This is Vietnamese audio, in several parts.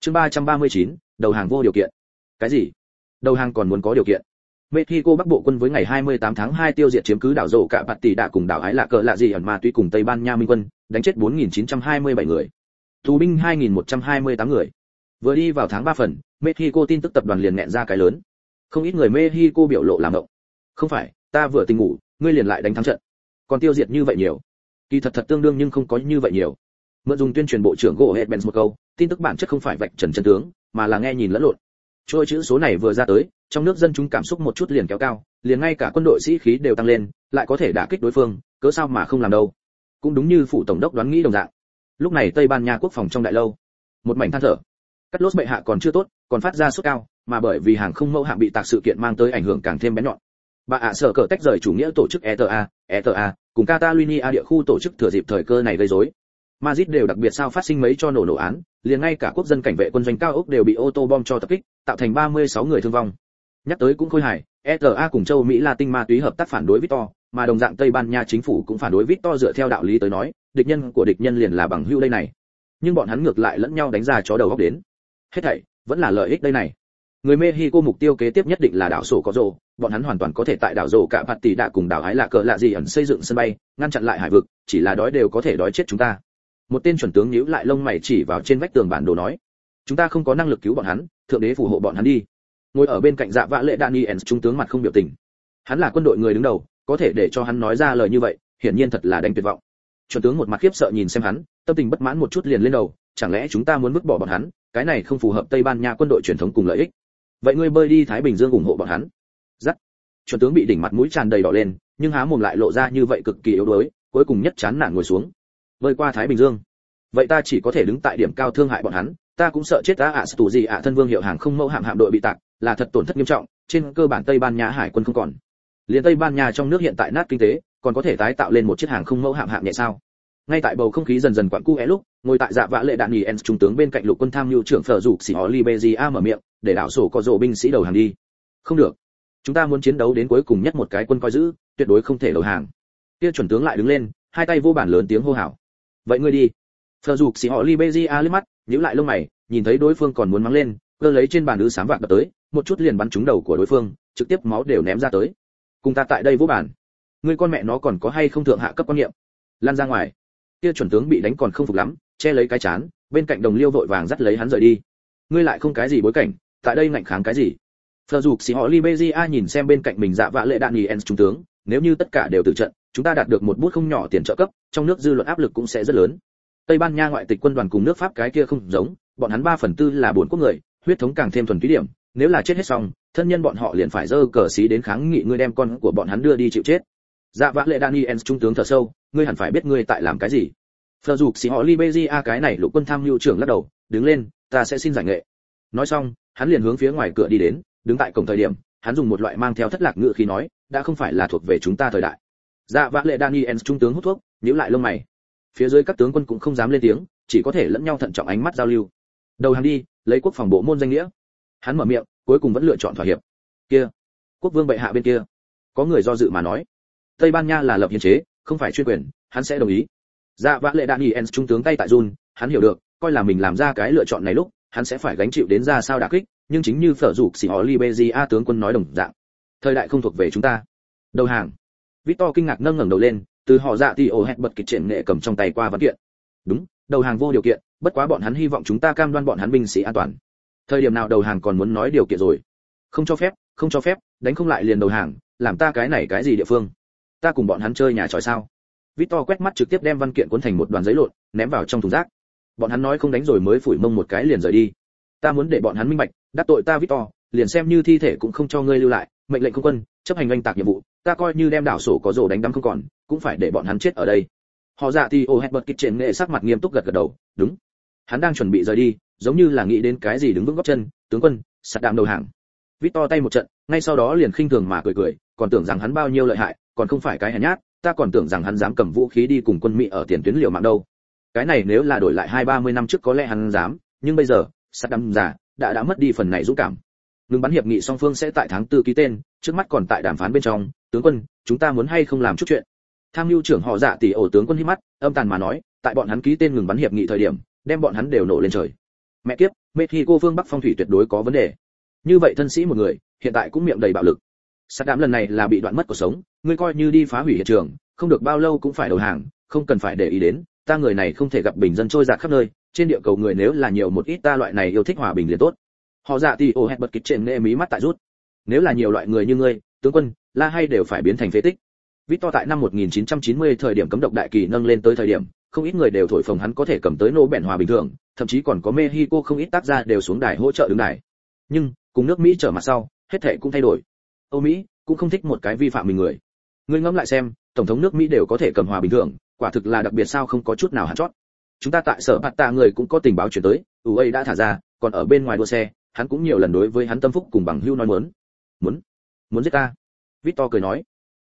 Chương 339, đầu hàng vô điều kiện. Cái gì? Đầu hàng còn muốn có điều kiện? Mexico Bắc Bộ quân với ngày 28 tháng 2 tiêu diệt chiếm cứ đảo Rổ Cạ Bạt Tỷ Đạ cùng đảo Ái Lạ Cờ Lạ Gì ẩn ma túy cùng Tây Ban Nha Minh quân, đánh chết 4.927 người. Tù binh 2.128 người. Vừa đi vào tháng 3 phần, Mexico tin tức tập đoàn liền nghẹn ra cái lớn. Không ít người Mexico biểu lộ làm động. Không phải, ta vừa tỉnh ngủ, ngươi liền lại đánh thắng trận. Còn tiêu diệt như vậy nhiều. Kỳ thật tương đương nhưng không có như vậy nhiều. Mượn dùng tuyên truyền bộ trưởng Goebbels một câu, tin tức bản chất không phải vạch trần chân tướng, mà là nghe nhìn lẫn lộn. Chuỗi chữ số này vừa ra tới, trong nước dân chúng cảm xúc một chút liền kéo cao, liền ngay cả quân đội sĩ khí đều tăng lên, lại có thể đả kích đối phương, cớ sao mà không làm đâu. Cũng đúng như phụ tổng đốc đoán nghĩ đồng dạng. Lúc này Tây Ban Nha quốc phòng trong đại lâu, một mảnh than thở. Cắt lốt bệ hạ còn chưa tốt, còn phát ra sốt cao, mà bởi vì hàng không mẫu hạm bị tạc sự kiện mang tới ảnh hưởng càng thêm bén nhọn. Bà ạ sở cờ tách rời chủ nghĩa tổ chức ETA, cùng Catalonia địa khu tổ chức thừa dịp thời cơ này gây rối. Madrid đều đặc biệt sao phát sinh mấy cho nổ án, liền ngay cả quốc dân cảnh vệ quân doanh cao ốc đều bị ô tô bom cho tập kích, tạo thành 36 người thương vong. Nhắc tới cũng khôi hài, ETA cùng châu Mỹ Latin ma túy hợp tác phản đối Victor, mà đồng dạng Tây Ban Nha chính phủ cũng phản đối Victor dựa theo đạo lý tới nói, địch nhân của địch nhân liền là bằng hữu đây này. Nhưng bọn hắn ngược lại lẫn nhau đánh ra chó đầu góc đến. Hết thảy vẫn là lợi ích đây này. Người Mexico mục tiêu kế tiếp nhất định là đảo sổ có rồ, bọn hắn hoàn toàn có thể tại đảo rồ cả Bạt Tỷ Đạ cùng đảo Ái Lạ Cờ Lạ Gì ẩn xây dựng sân bay, ngăn chặn lại hải vực, chỉ là đói đều có thể đói chết chúng ta. Một tên chuẩn tướng nhíu lại lông mày chỉ vào trên vách tường bản đồ nói, chúng ta không có năng lực cứu bọn hắn, thượng đế phù hộ bọn hắn đi. Ngồi ở bên cạnh Dạ Vạ Lệ Daniels trung tướng mặt không biểu tình. Hắn là quân đội người đứng đầu, có thể để cho hắn nói ra lời như vậy, hiển nhiên thật là đánh tuyệt vọng. Chuẩn tướng một mặt khiếp sợ nhìn xem hắn, tâm tình bất mãn một chút liền lên đầu, chẳng lẽ chúng ta muốn vứt bỏ bọn hắn, cái này không phù hợp Tây Ban Nha quân đội truyền thống cùng lợi ích. Vậy ngươi bơi đi Thái Bình Dương ủng hộ bọn hắn. Dắt. Chuẩn tướng bị đỉnh mặt mũi tràn đầy đỏ lên, nhưng há mồm lại lộ ra như vậy cực kỳ yếu đuối, cuối cùng nhất chán nản ngồi xuống. Bơi qua Thái Bình Dương. Vậy ta chỉ có thể đứng tại điểm cao thương hại bọn hắn, ta cũng sợ chết ta tù gì thân vương hiệu hàng không mẫu hạm hạm đội bị tạc, là thật tổn thất nghiêm trọng, trên cơ bản Tây Ban Nha hải quân không còn. Liên Tây Ban Nha trong nước hiện tại nát kinh tế, còn có thể tái tạo lên một chiếc hàng không mẫu hạm hạm nhẹ sao? Ngay tại bầu không khí dần dần quặn cu lúc, ngồi tại Dạ Vạ Lệ Daniels trung tướng bên cạnh lục quân tham mưu trưởng Phở Dục Sĩ Oliveira mở miệng, để đảo sổ có rồ binh sĩ đầu hàng đi. Không được, chúng ta muốn chiến đấu đến cuối cùng nhất một cái quân coi giữ, tuyệt đối không thể đầu hàng. Kia chuẩn tướng lại đứng lên, hai tay vô bản lớn tiếng hô hào. Vậy ngươi đi. Phở Dục Sĩ Oliveira liếc mắt, nhíu lại lông mày, nhìn thấy đối phương còn muốn mắng lên, cơ lấy trên bàn ứ sám vạc đập tới, một chút liền bắn trúng đầu của đối phương, trực tiếp máu đều ném ra tới. Cùng ta tại đây vô bản. Ngươi con mẹ nó còn có hay không thượng hạ cấp quan niệm? Lan ra ngoài. Kia chuẩn tướng bị đánh còn không phục lắm, che lấy cái chán, bên cạnh đồng liêu vội vàng dắt lấy hắn rời đi. Ngươi lại không cái gì bối cảnh, tại đây ngạnh kháng cái gì? Phở Dục Sĩ Oliveira nhìn xem bên cạnh mình Dạ Vạ Lệ Daniels trung tướng, nếu như tất cả đều tự trận, chúng ta đạt được một bút không nhỏ tiền trợ cấp, trong nước dư luận áp lực cũng sẽ rất lớn. Tây Ban Nha ngoại tịch quân đoàn cùng nước Pháp cái kia không giống, bọn hắn 3/4 là bốn quốc người, huyết thống càng thêm thuần túy điểm, nếu là chết hết xong, thân nhân bọn họ liền phải giơ cờ xí đến kháng nghị ngươi đem con của bọn hắn đưa đi chịu chết. Dạ Vạ Lệ Daniels trung tướng thở sâu, ngươi hẳn phải biết ngươi tại làm cái gì. Phở Dục Sĩ Oliveira cái này lục quân tham mưu trưởng lắc đầu, đứng lên, ta sẽ xin giải nghệ. Nói xong, hắn liền hướng phía ngoài cửa đi đến, đứng tại cổng thời điểm, hắn dùng một loại mang theo thất lạc ngữ khí nói, đã không phải là thuộc về chúng ta thời đại. Dạ Vạ Lệ Daniels trung tướng hút thuốc, nhíu lại lông mày. Phía dưới các tướng quân cũng không dám lên tiếng, chỉ có thể lẫn nhau thận trọng ánh mắt giao lưu. Đầu hàng đi, lấy quốc phòng bộ môn danh nghĩa. Hắn mở miệng, cuối cùng vẫn lựa chọn thỏa hiệp. Kia, quốc vương bệ hạ bên kia, có người do dự mà nói, Tây Ban Nha là lập hiến chế, không phải chuyên quyền, hắn sẽ đồng ý. Dạ Vạ Lệ Daniels trung tướng tay tại run, hắn hiểu được, coi là mình làm ra cái lựa chọn này lúc, hắn sẽ phải gánh chịu đến ra sao đả kích, nhưng chính như Phở Dục Sĩ Oliveira tướng quân nói đồng dạng, thời đại không thuộc về chúng ta. Đầu hàng. Victor kinh ngạc nâng ngẩng đầu lên, từ họ Dạ thì ổ hẹn bật kịch triển nghệ cầm trong tay qua văn kiện. Đúng, đầu hàng vô điều kiện, bất quá bọn hắn hy vọng chúng ta cam đoan bọn hắn binh sĩ an toàn. Thời điểm nào đầu hàng còn muốn nói điều kiện rồi? Không cho phép, đánh không lại liền đầu hàng, làm ta cái này cái gì địa phương? Ta cùng bọn hắn chơi nhà tròi sao? Victor quét mắt trực tiếp đem văn kiện cuốn thành một đoàn giấy lộn, ném vào trong thùng rác. Bọn hắn nói không đánh rồi mới phủi mông một cái liền rời đi. Ta muốn để bọn hắn minh bạch, đắc tội ta Victor, liền xem như thi thể cũng không cho ngươi lưu lại, mệnh lệnh không quân, chấp hành oanh tạc nhiệm vụ, ta coi như đem đảo sổ có rổ đánh đắm không còn, cũng phải để bọn hắn chết ở đây. Họ Dạ thì ô hẹn bật kịch trên nghệ sắc mặt nghiêm túc gật gật đầu, đúng. Hắn đang chuẩn bị rời đi, giống như là nghĩ đến cái gì đứng vững gót chân, tướng quân, sạt đạm đầu hàng. Victor tay một trận, ngay sau đó liền khinh thường mà cười, còn tưởng rằng hắn bao nhiêu lợi hại, còn không phải cái hèn nhát, ta còn tưởng rằng hắn dám cầm vũ khí đi cùng quân Mỹ ở tiền tuyến liều mạng đâu. Cái này nếu là đổi lại 20-30 năm trước có lẽ hắn dám, nhưng bây giờ, Saddam già đã mất đi phần này dũng cảm. Ngừng bắn hiệp nghị song phương sẽ tại tháng 4 ký tên, trước mắt còn tại đàm phán bên trong, tướng quân, chúng ta muốn hay không làm chút chuyện. Tham mưu trưởng họ Dạ tỷ ổ tướng quân hít mắt, âm tàn mà nói, tại bọn hắn ký tên ngừng bắn hiệp nghị thời điểm, đem bọn hắn đều nổ lên trời. Mẹ kiếp, Mexico phương Bắc phong thủy tuyệt đối có vấn đề. Như vậy thân sĩ một người, hiện tại cũng miệng đầy bạo lực. Sát đám lần này là bị đoạn mất cuộc sống, ngươi coi như đi phá hủy hiện trường, không được bao lâu cũng phải đầu hàng, không cần phải để ý đến, ta người này không thể gặp bình dân trôi dạt khắp nơi, trên địa cầu người nếu là nhiều một ít ta loại này yêu thích hòa bình liền tốt. Họ dạ thì ồ hẹt bật kịch trên nghe mí mắt tại rút. Nếu là nhiều loại người như ngươi, tướng quân, la hay đều phải biến thành phế tích. Victor tại năm 1990 thời điểm cấm độc đại kỳ nâng lên tới thời điểm, không ít người đều thổi phồng hắn có thể cầm tới Nobel hòa bình thường, thậm chí còn có Mexico không ít tác gia đều xuống đài hỗ trợ đứng đài. Nhưng, cùng nước Mỹ trở mặt sau, hết thảy cũng thay đổi. Âu Mỹ cũng không thích một cái vi phạm mình người. Ngươi ngẫm lại xem, tổng thống nước Mỹ đều có thể cầm hòa bình thường, quả thực là đặc biệt sao không có chút nào hạn chót. Chúng ta tại sở bạt tạ người cũng có tình báo chuyển tới, UA đã thả ra, còn ở bên ngoài đua xe, hắn cũng nhiều lần đối với hắn tâm phúc cùng bằng hữu nói muốn giết ta. Victor cười nói,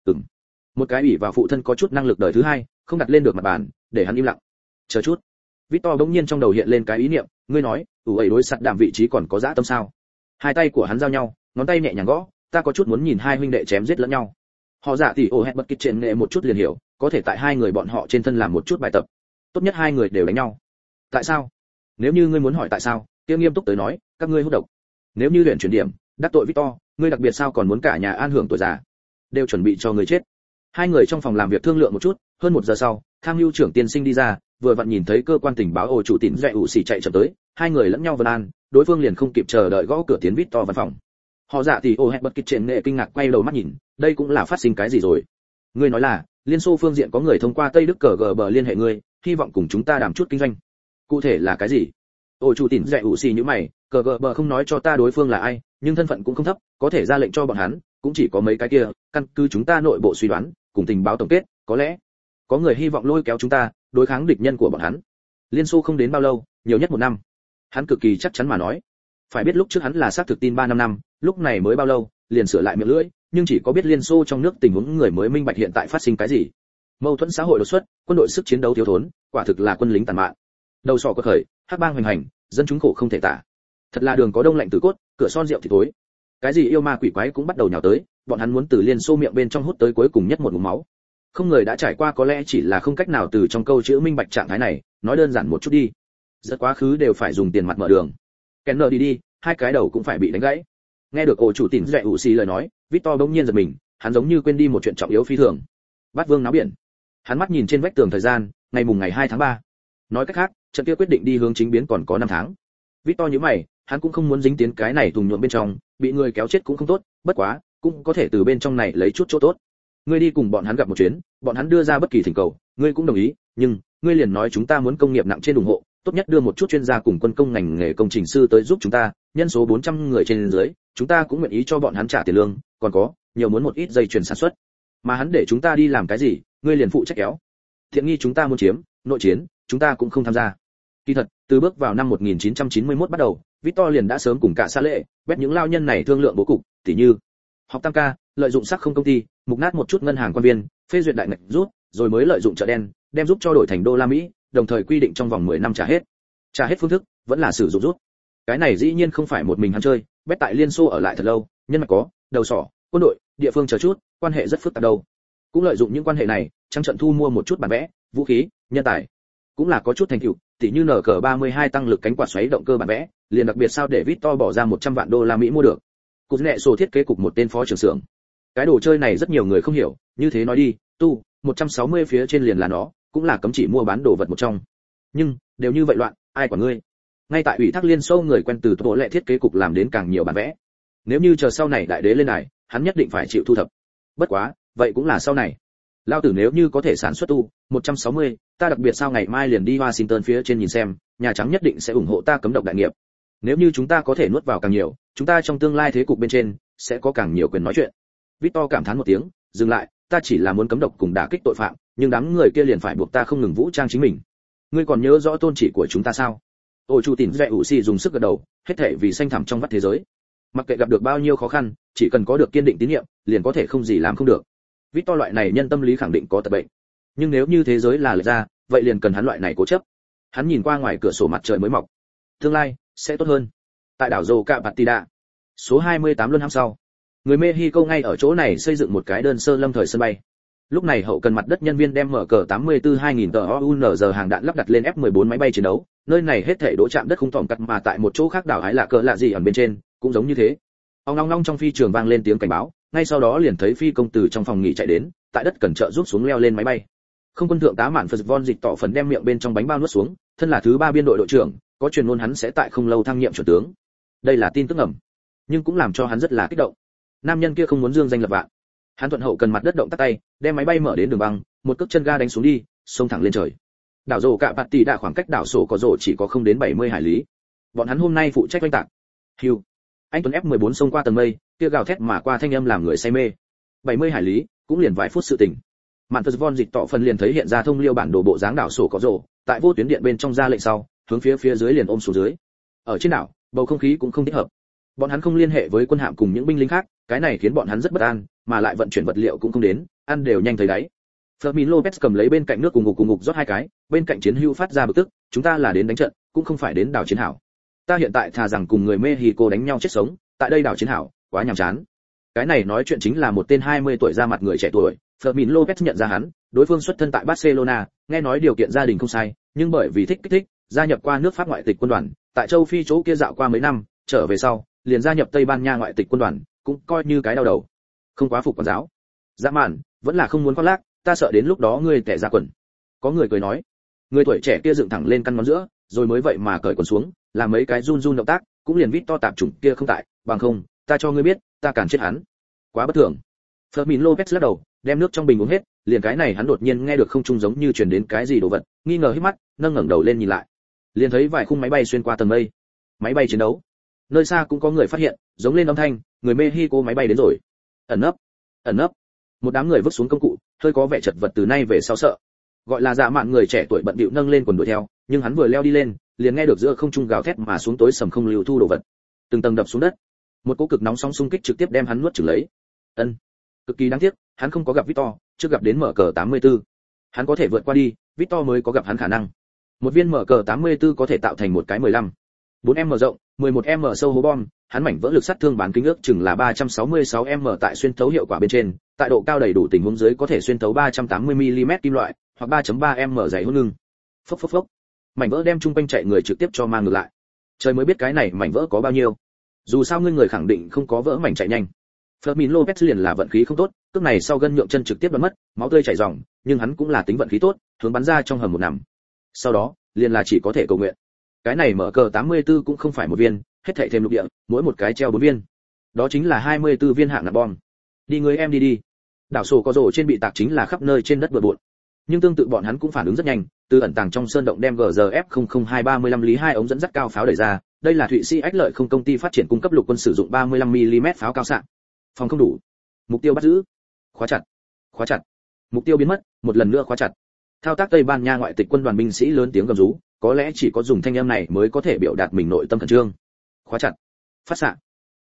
một cái ủy vào phụ thân có chút năng lực đời thứ hai, không đặt lên được mặt bàn, để hắn im lặng. Chờ chút. Victor bỗng nhiên trong đầu hiện lên cái ý niệm, ngươi nói, UA đối sắt đạm vị trí còn có dã tâm sao? Hai tay của hắn giao nhau, ngón tay nhẹ nhàng gõ, ta có chút muốn nhìn hai huynh đệ chém giết lẫn nhau. Họ dạ thì ồ hẹn bật kịch trên nghệ một chút liền hiểu, có thể tại hai người bọn họ trên thân làm một chút bài tập. Tốt nhất hai người đều đánh nhau. Tại sao? Nếu như ngươi muốn hỏi tại sao, kia nghiêm túc tới nói, các ngươi hút độc. Nếu như luyện chuyển điểm, đắc tội Victor, ngươi đặc biệt sao còn muốn cả nhà an hưởng tuổi già, đều chuẩn bị cho ngươi chết. Hai người trong phòng làm việc thương lượng một chút, hơn 1 giờ sau, tham mưu trưởng tiên sinh đi ra, vừa vặn nhìn thấy cơ quan tình báo ổ chủ tín dạy ủ xỉ chạy chậm tới, hai người lẫn nhau vân an, đối phương liền không kịp chờ đợi gõ cửa tiến Victor văn phòng. Họ dạ thì ồ hẹn bật kịch trên nghệ kinh ngạc quay đầu mắt nhìn, đây cũng là phát sinh cái gì rồi? Ngươi nói là Liên Xô phương diện có người thông qua Tây Đức cờ GG liên hệ ngươi, hy vọng cùng chúng ta đàm chút kinh doanh. Cụ thể là cái gì? Ổ chủ tín dạy ủ xỉ như mày, cờ GG không nói cho ta đối phương là ai, nhưng thân phận cũng không thấp, có thể ra lệnh cho bọn hắn, cũng chỉ có mấy cái kia, căn cứ chúng ta nội bộ suy đoán, cùng tình báo tổng kết, có lẽ có người hy vọng lôi kéo chúng ta đối kháng địch nhân của bọn hắn. Liên Xô không đến bao lâu, nhiều nhất 1 năm. Hắn cực kỳ chắc chắn mà nói. Phải biết lúc trước hắn là xác thực tin 3-5 năm, lúc này mới bao lâu, liền sửa lại miệng lưỡi, nhưng chỉ có biết Liên Xô trong nước tình huống người mới minh bạch hiện tại phát sinh cái gì. Mâu thuẫn xã hội đột xuất, quân đội sức chiến đấu thiếu thốn, quả thực là quân lính tàn mạn. Đầu sỏ quật khởi, hắc bang hoành hành, dân chúng khổ không thể tả. Thật là đường có đông lạnh tử cốt, cửa son rượu thì tối. Cái gì yêu ma quỷ quái cũng bắt đầu nhào tới, bọn hắn muốn từ Liên Xô miệng bên trong hút tới cuối cùng nhất một ngụm máu. Không người đã trải qua có lẽ chỉ là không cách nào từ trong câu chữ minh bạch trạng thái này, nói đơn giản một chút đi. Rất quá khứ đều phải dùng tiền mặt mở đường. Kenner đi, hai cái đầu cũng phải bị đánh gãy. Nghe được ổ chủ tỉnh dạy ủ xì lời nói, Victor bỗng nhiên giật mình, hắn giống như quên đi một chuyện trọng yếu phi thường. Bát Vương náo biển. Hắn mắt nhìn trên vách tường thời gian, ngày 2 tháng 3. Nói cách khác, trận kia quyết định đi hướng chính biến còn có 5 tháng. Victor nhíu mày, hắn cũng không muốn dính tiến cái này thùng nhuộm bên trong, bị người kéo chết cũng không tốt, bất quá, cũng có thể từ bên trong này lấy chút chỗ tốt. Ngươi đi cùng bọn hắn gặp một chuyến, bọn hắn đưa ra bất kỳ thỉnh cầu, ngươi cũng đồng ý, nhưng ngươi liền nói chúng ta muốn công nghiệp nặng trên ủng hộ, tốt nhất đưa một chút chuyên gia cùng quân công ngành nghề công trình sư tới giúp chúng ta, nhân số 400 người trên dưới, chúng ta cũng nguyện ý cho bọn hắn trả tiền lương, còn có, nhiều muốn một ít dây chuyền sản xuất. Mà hắn để chúng ta đi làm cái gì, ngươi liền phụ trách kéo. Thiện nghi chúng ta muốn chiếm, nội chiến, chúng ta cũng không tham gia. Kỳ thật, từ bước vào năm 1991 bắt đầu, Victor liền đã sớm cùng cả Sa Lệ, bét những lao nhân này thương lượng bố cục, tỉ như học tam ca, lợi dụng sắc không công ty, mục nát một chút ngân hàng quan viên, phê duyệt đại ngạch rút, rồi mới lợi dụng chợ đen, đem giúp cho đổi thành đô la Mỹ, đồng thời quy định trong vòng 10 năm trả hết. Trả hết phương thức vẫn là sử dụng rút. Cái này dĩ nhiên không phải một mình hắn chơi, bét tại Liên Xô ở lại thật lâu, nhân mạch có, đầu sỏ, quân đội, địa phương chờ chút, quan hệ rất phức tạp đâu. Cũng lợi dụng những quan hệ này, trắng trận thu mua một chút bản vẽ, vũ khí, nhân tài, cũng là có chút thành tựu, tỉ như NK32 tăng lực cánh quạt xoáy động cơ bản vẽ, liền đặc biệt sao để Victor bỏ ra 100 vạn đô la Mỹ mua được. Cục nệ sổ thiết kế cục một tên phó trưởng xưởng. Cái đồ chơi này rất nhiều người không hiểu, như thế nói đi, 160 phía trên liền là nó, cũng là cấm chỉ mua bán đồ vật một trong. Nhưng, đều như vậy loạn, ai quản ngươi? Ngay tại ủy thác Liên Xô người quen từ tổ lệ thiết kế cục làm đến càng nhiều bản vẽ. Nếu như chờ sau này đại đế lên này, hắn nhất định phải chịu thu thập. Bất quá, vậy cũng là sau này. Lao tử nếu như có thể sản xuất 160, ta đặc biệt sao ngày mai liền đi Washington phía trên nhìn xem, Nhà Trắng nhất định sẽ ủng hộ ta cấm độc đại nghiệp. Nếu như chúng ta có thể nuốt vào càng nhiều, chúng ta trong tương lai thế cục bên trên sẽ có càng nhiều quyền nói chuyện. Victor cảm thán một tiếng, dừng lại, ta chỉ là muốn cấm độc cùng đả kích tội phạm, nhưng đám người kia liền phải buộc ta không ngừng vũ trang chính mình. Ngươi còn nhớ rõ tôn chỉ của chúng ta sao? Ôi chủ tỉnh dạy ủ xì dùng sức gật đầu, hết thảy vì xanh thẳm trong vắt thế giới. Mặc kệ gặp được bao nhiêu khó khăn, chỉ cần có được kiên định tín nhiệm, liền có thể không gì làm không được. Victor loại này nhân tâm lý khẳng định có tật bệnh. Nhưng nếu như thế giới là lệch ra, vậy liền cần hắn loại này cố chấp. Hắn nhìn qua ngoài cửa sổ mặt trời mới mọc. Tương lai sẽ tốt hơn. Tại đảo Rô Cạ Partida, số 28 luân hãm sau. Người Mexico ngay ở chỗ này xây dựng một cái đơn sơ lâm thời sân bay. Lúc này hậu cần mặt đất nhân viên đem mở cờ 84 2000 TOUNZ hàng đạn lắp đặt lên F14 máy bay chiến đấu, nơi này hết thảy đỗ chạm đất không tỏm cắt mà tại một chỗ khác đảo Ái Lạ Cờ Lạ Gì ẩn bên trên, cũng giống như thế. Ong long trong phi trường vang lên tiếng cảnh báo, ngay sau đó liền thấy phi công từ trong phòng nghỉ chạy đến, tại đất cẩn trợ giúp xuống leo lên máy bay. Không quân thượng tá Mạn Phật Von Dịch tỏ phần đem miệng bên trong bánh bao nuốt xuống, thân là thứ 3 biên đội đội trưởng, có truyền ngôn hắn sẽ tại không lâu thăng nhiệm chuẩn tướng. Đây là tin tức ẩm, nhưng cũng làm cho hắn rất là kích động. Nam nhân kia không muốn dương danh lập vạn. Hắn thuận hậu cần mặt đất động tắt tay, đem máy bay mở đến đường băng, một cước chân ga đánh xuống đi, xông thẳng lên trời. Đảo rổ cạ bạt tỷ đã khoảng cách đảo sổ có rổ chỉ có không đến 70 hải lý. Bọn hắn hôm nay phụ trách oanh tạc. Hưu. Anh Tuấn F14 xông qua tầng mây, kia gào thét mà qua thanh âm làm người say mê. 70 hải lý, cũng liền vài phút sự tình. Mạn Phật Von Dịch tỏ phần liền thấy hiện ra thông liêu bản đồ bộ dáng đảo sổ có rổ, tại vô tuyến điện bên trong ra lệnh sau, hướng phía dưới liền ôm xuống dưới. Ở trên đảo, bầu không khí cũng không thích hợp. Bọn hắn không liên hệ với quân hạm cùng những binh lính khác, cái này khiến bọn hắn rất bất an, mà lại vận chuyển vật liệu cũng không đến, ăn đều nhanh thấy đáy. Fermin Lopez cầm lấy bên cạnh nước cùng ngục rót 2 cái, bên cạnh chiến hữu phát ra bực tức, chúng ta là đến đánh trận, cũng không phải đến đảo chiến hảo. Ta hiện tại thà rằng cùng người Mexico đánh nhau chết sống, tại đây đảo chiến hảo, quá nhàm chán. Cái này nói chuyện chính là một tên 20 tuổi ra mặt người trẻ tuổi, Fermin Lopez nhận ra hắn, đối phương xuất thân tại Barcelona, nghe nói điều kiện gia đình không sai, nhưng bởi vì thích kích thích, gia nhập qua nước Pháp ngoại tịch quân đoàn, tại châu Phi chỗ kia dạo qua mấy năm, trở về sau, liền gia nhập Tây Ban Nha ngoại tịch quân đoàn, cũng coi như cái đau đầu. Không quá phục quản giáo. Dã man, vẫn là không muốn khoác lác, ta sợ đến lúc đó ngươi tẻ ra quần. Có người cười nói. Người tuổi trẻ kia dựng thẳng lên căn ngón giữa, rồi mới vậy mà cởi quần xuống, làm mấy cái run run động tác, cũng liền vít to tạp chủng kia không tại, bằng không, ta cho ngươi biết, ta cản chết hắn. Quá bất thường. Fermin Lopez lắc đầu, đem nước trong bình uống hết, liền cái này hắn đột nhiên nghe được không trung giống như truyền đến cái gì đồ vật, nghi ngờ hít mắt, nâng ngẩng đầu lên nhìn lại. Liền thấy vài khung máy bay xuyên qua tầng mây. Máy bay chiến đấu. Nơi xa cũng có người phát hiện, giống lên âm thanh, người Mexico máy bay đến rồi. Ẩn nấp. Một đám người vứt xuống công cụ, hơi có vẻ chật vật từ nay về sau sợ. Gọi là dạ mạn người trẻ tuổi bận bịu nâng lên quần đuổi theo, nhưng hắn vừa leo đi lên, liền nghe được giữa không trung gào thét mà xuống tối sầm không lưu thu đồ vật. Từng tầng đập xuống đất. Một cỗ cực nóng sóng xung kích trực tiếp đem hắn nuốt chửng lấy. Cực kỳ đáng tiếc, hắn không có gặp Victor, trước gặp đến mở cờ 84. Hắn có thể vượt qua đi, Victor mới có gặp hắn khả năng. Một viên mở cờ 84 có thể tạo thành một cái 15. 4m rộng, 11m sâu hố bom, hắn mảnh vỡ lực sát thương bán kính ước chừng là 366m tại xuyên thấu hiệu quả bên trên, tại độ cao đầy đủ tình huống dưới có thể xuyên thấu 380mm kim loại, hoặc 3.3m dày hôn ngưng. Phốc. Mảnh vỡ đem trung quanh chạy người trực tiếp cho mang ngược lại. Trời mới biết cái này mảnh vỡ có bao nhiêu. Dù sao ngươi người khẳng định không có vỡ mảnh chạy nhanh. Fermin Lopez liền là vận khí không tốt, cước này sau gân nhượng chân trực tiếp đoạn mất, máu tươi chảy ròng, nhưng hắn cũng là tính vận khí tốt, hướng bắn ra trong hầm một nằm. Sau đó, liền là chỉ có thể cầu nguyện. Cái này mở cờ 84 cũng không phải một viên, hết thảy thêm lục địa, mỗi một cái treo 4 viên. Đó chính là 24 viên hạng nặng bom. Đi người em đi. Đảo sổ có rổ trên bị tạc chính là khắp nơi trên đất bừa bộn. Nhưng tương tự bọn hắn cũng phản ứng rất nhanh, từ ẩn tàng trong sơn động đem GZF-00235 lý 2 ống dẫn dắt cao pháo đẩy ra, đây là Thụy Sĩ Ách Lợi không công ty phát triển cung cấp lục quân sử dụng 35mm pháo cao xạ. Phòng không đủ. Mục tiêu bắt giữ. Khóa chặt. Mục tiêu biến mất, một lần nữa khóa chặt. Thao tác Tây Ban Nha ngoại tịch quân đoàn binh sĩ lớn tiếng gầm rú, có lẽ chỉ có dùng thanh âm này mới có thể biểu đạt mình nội tâm khẩn trương. Khóa chặt. Phát xạ.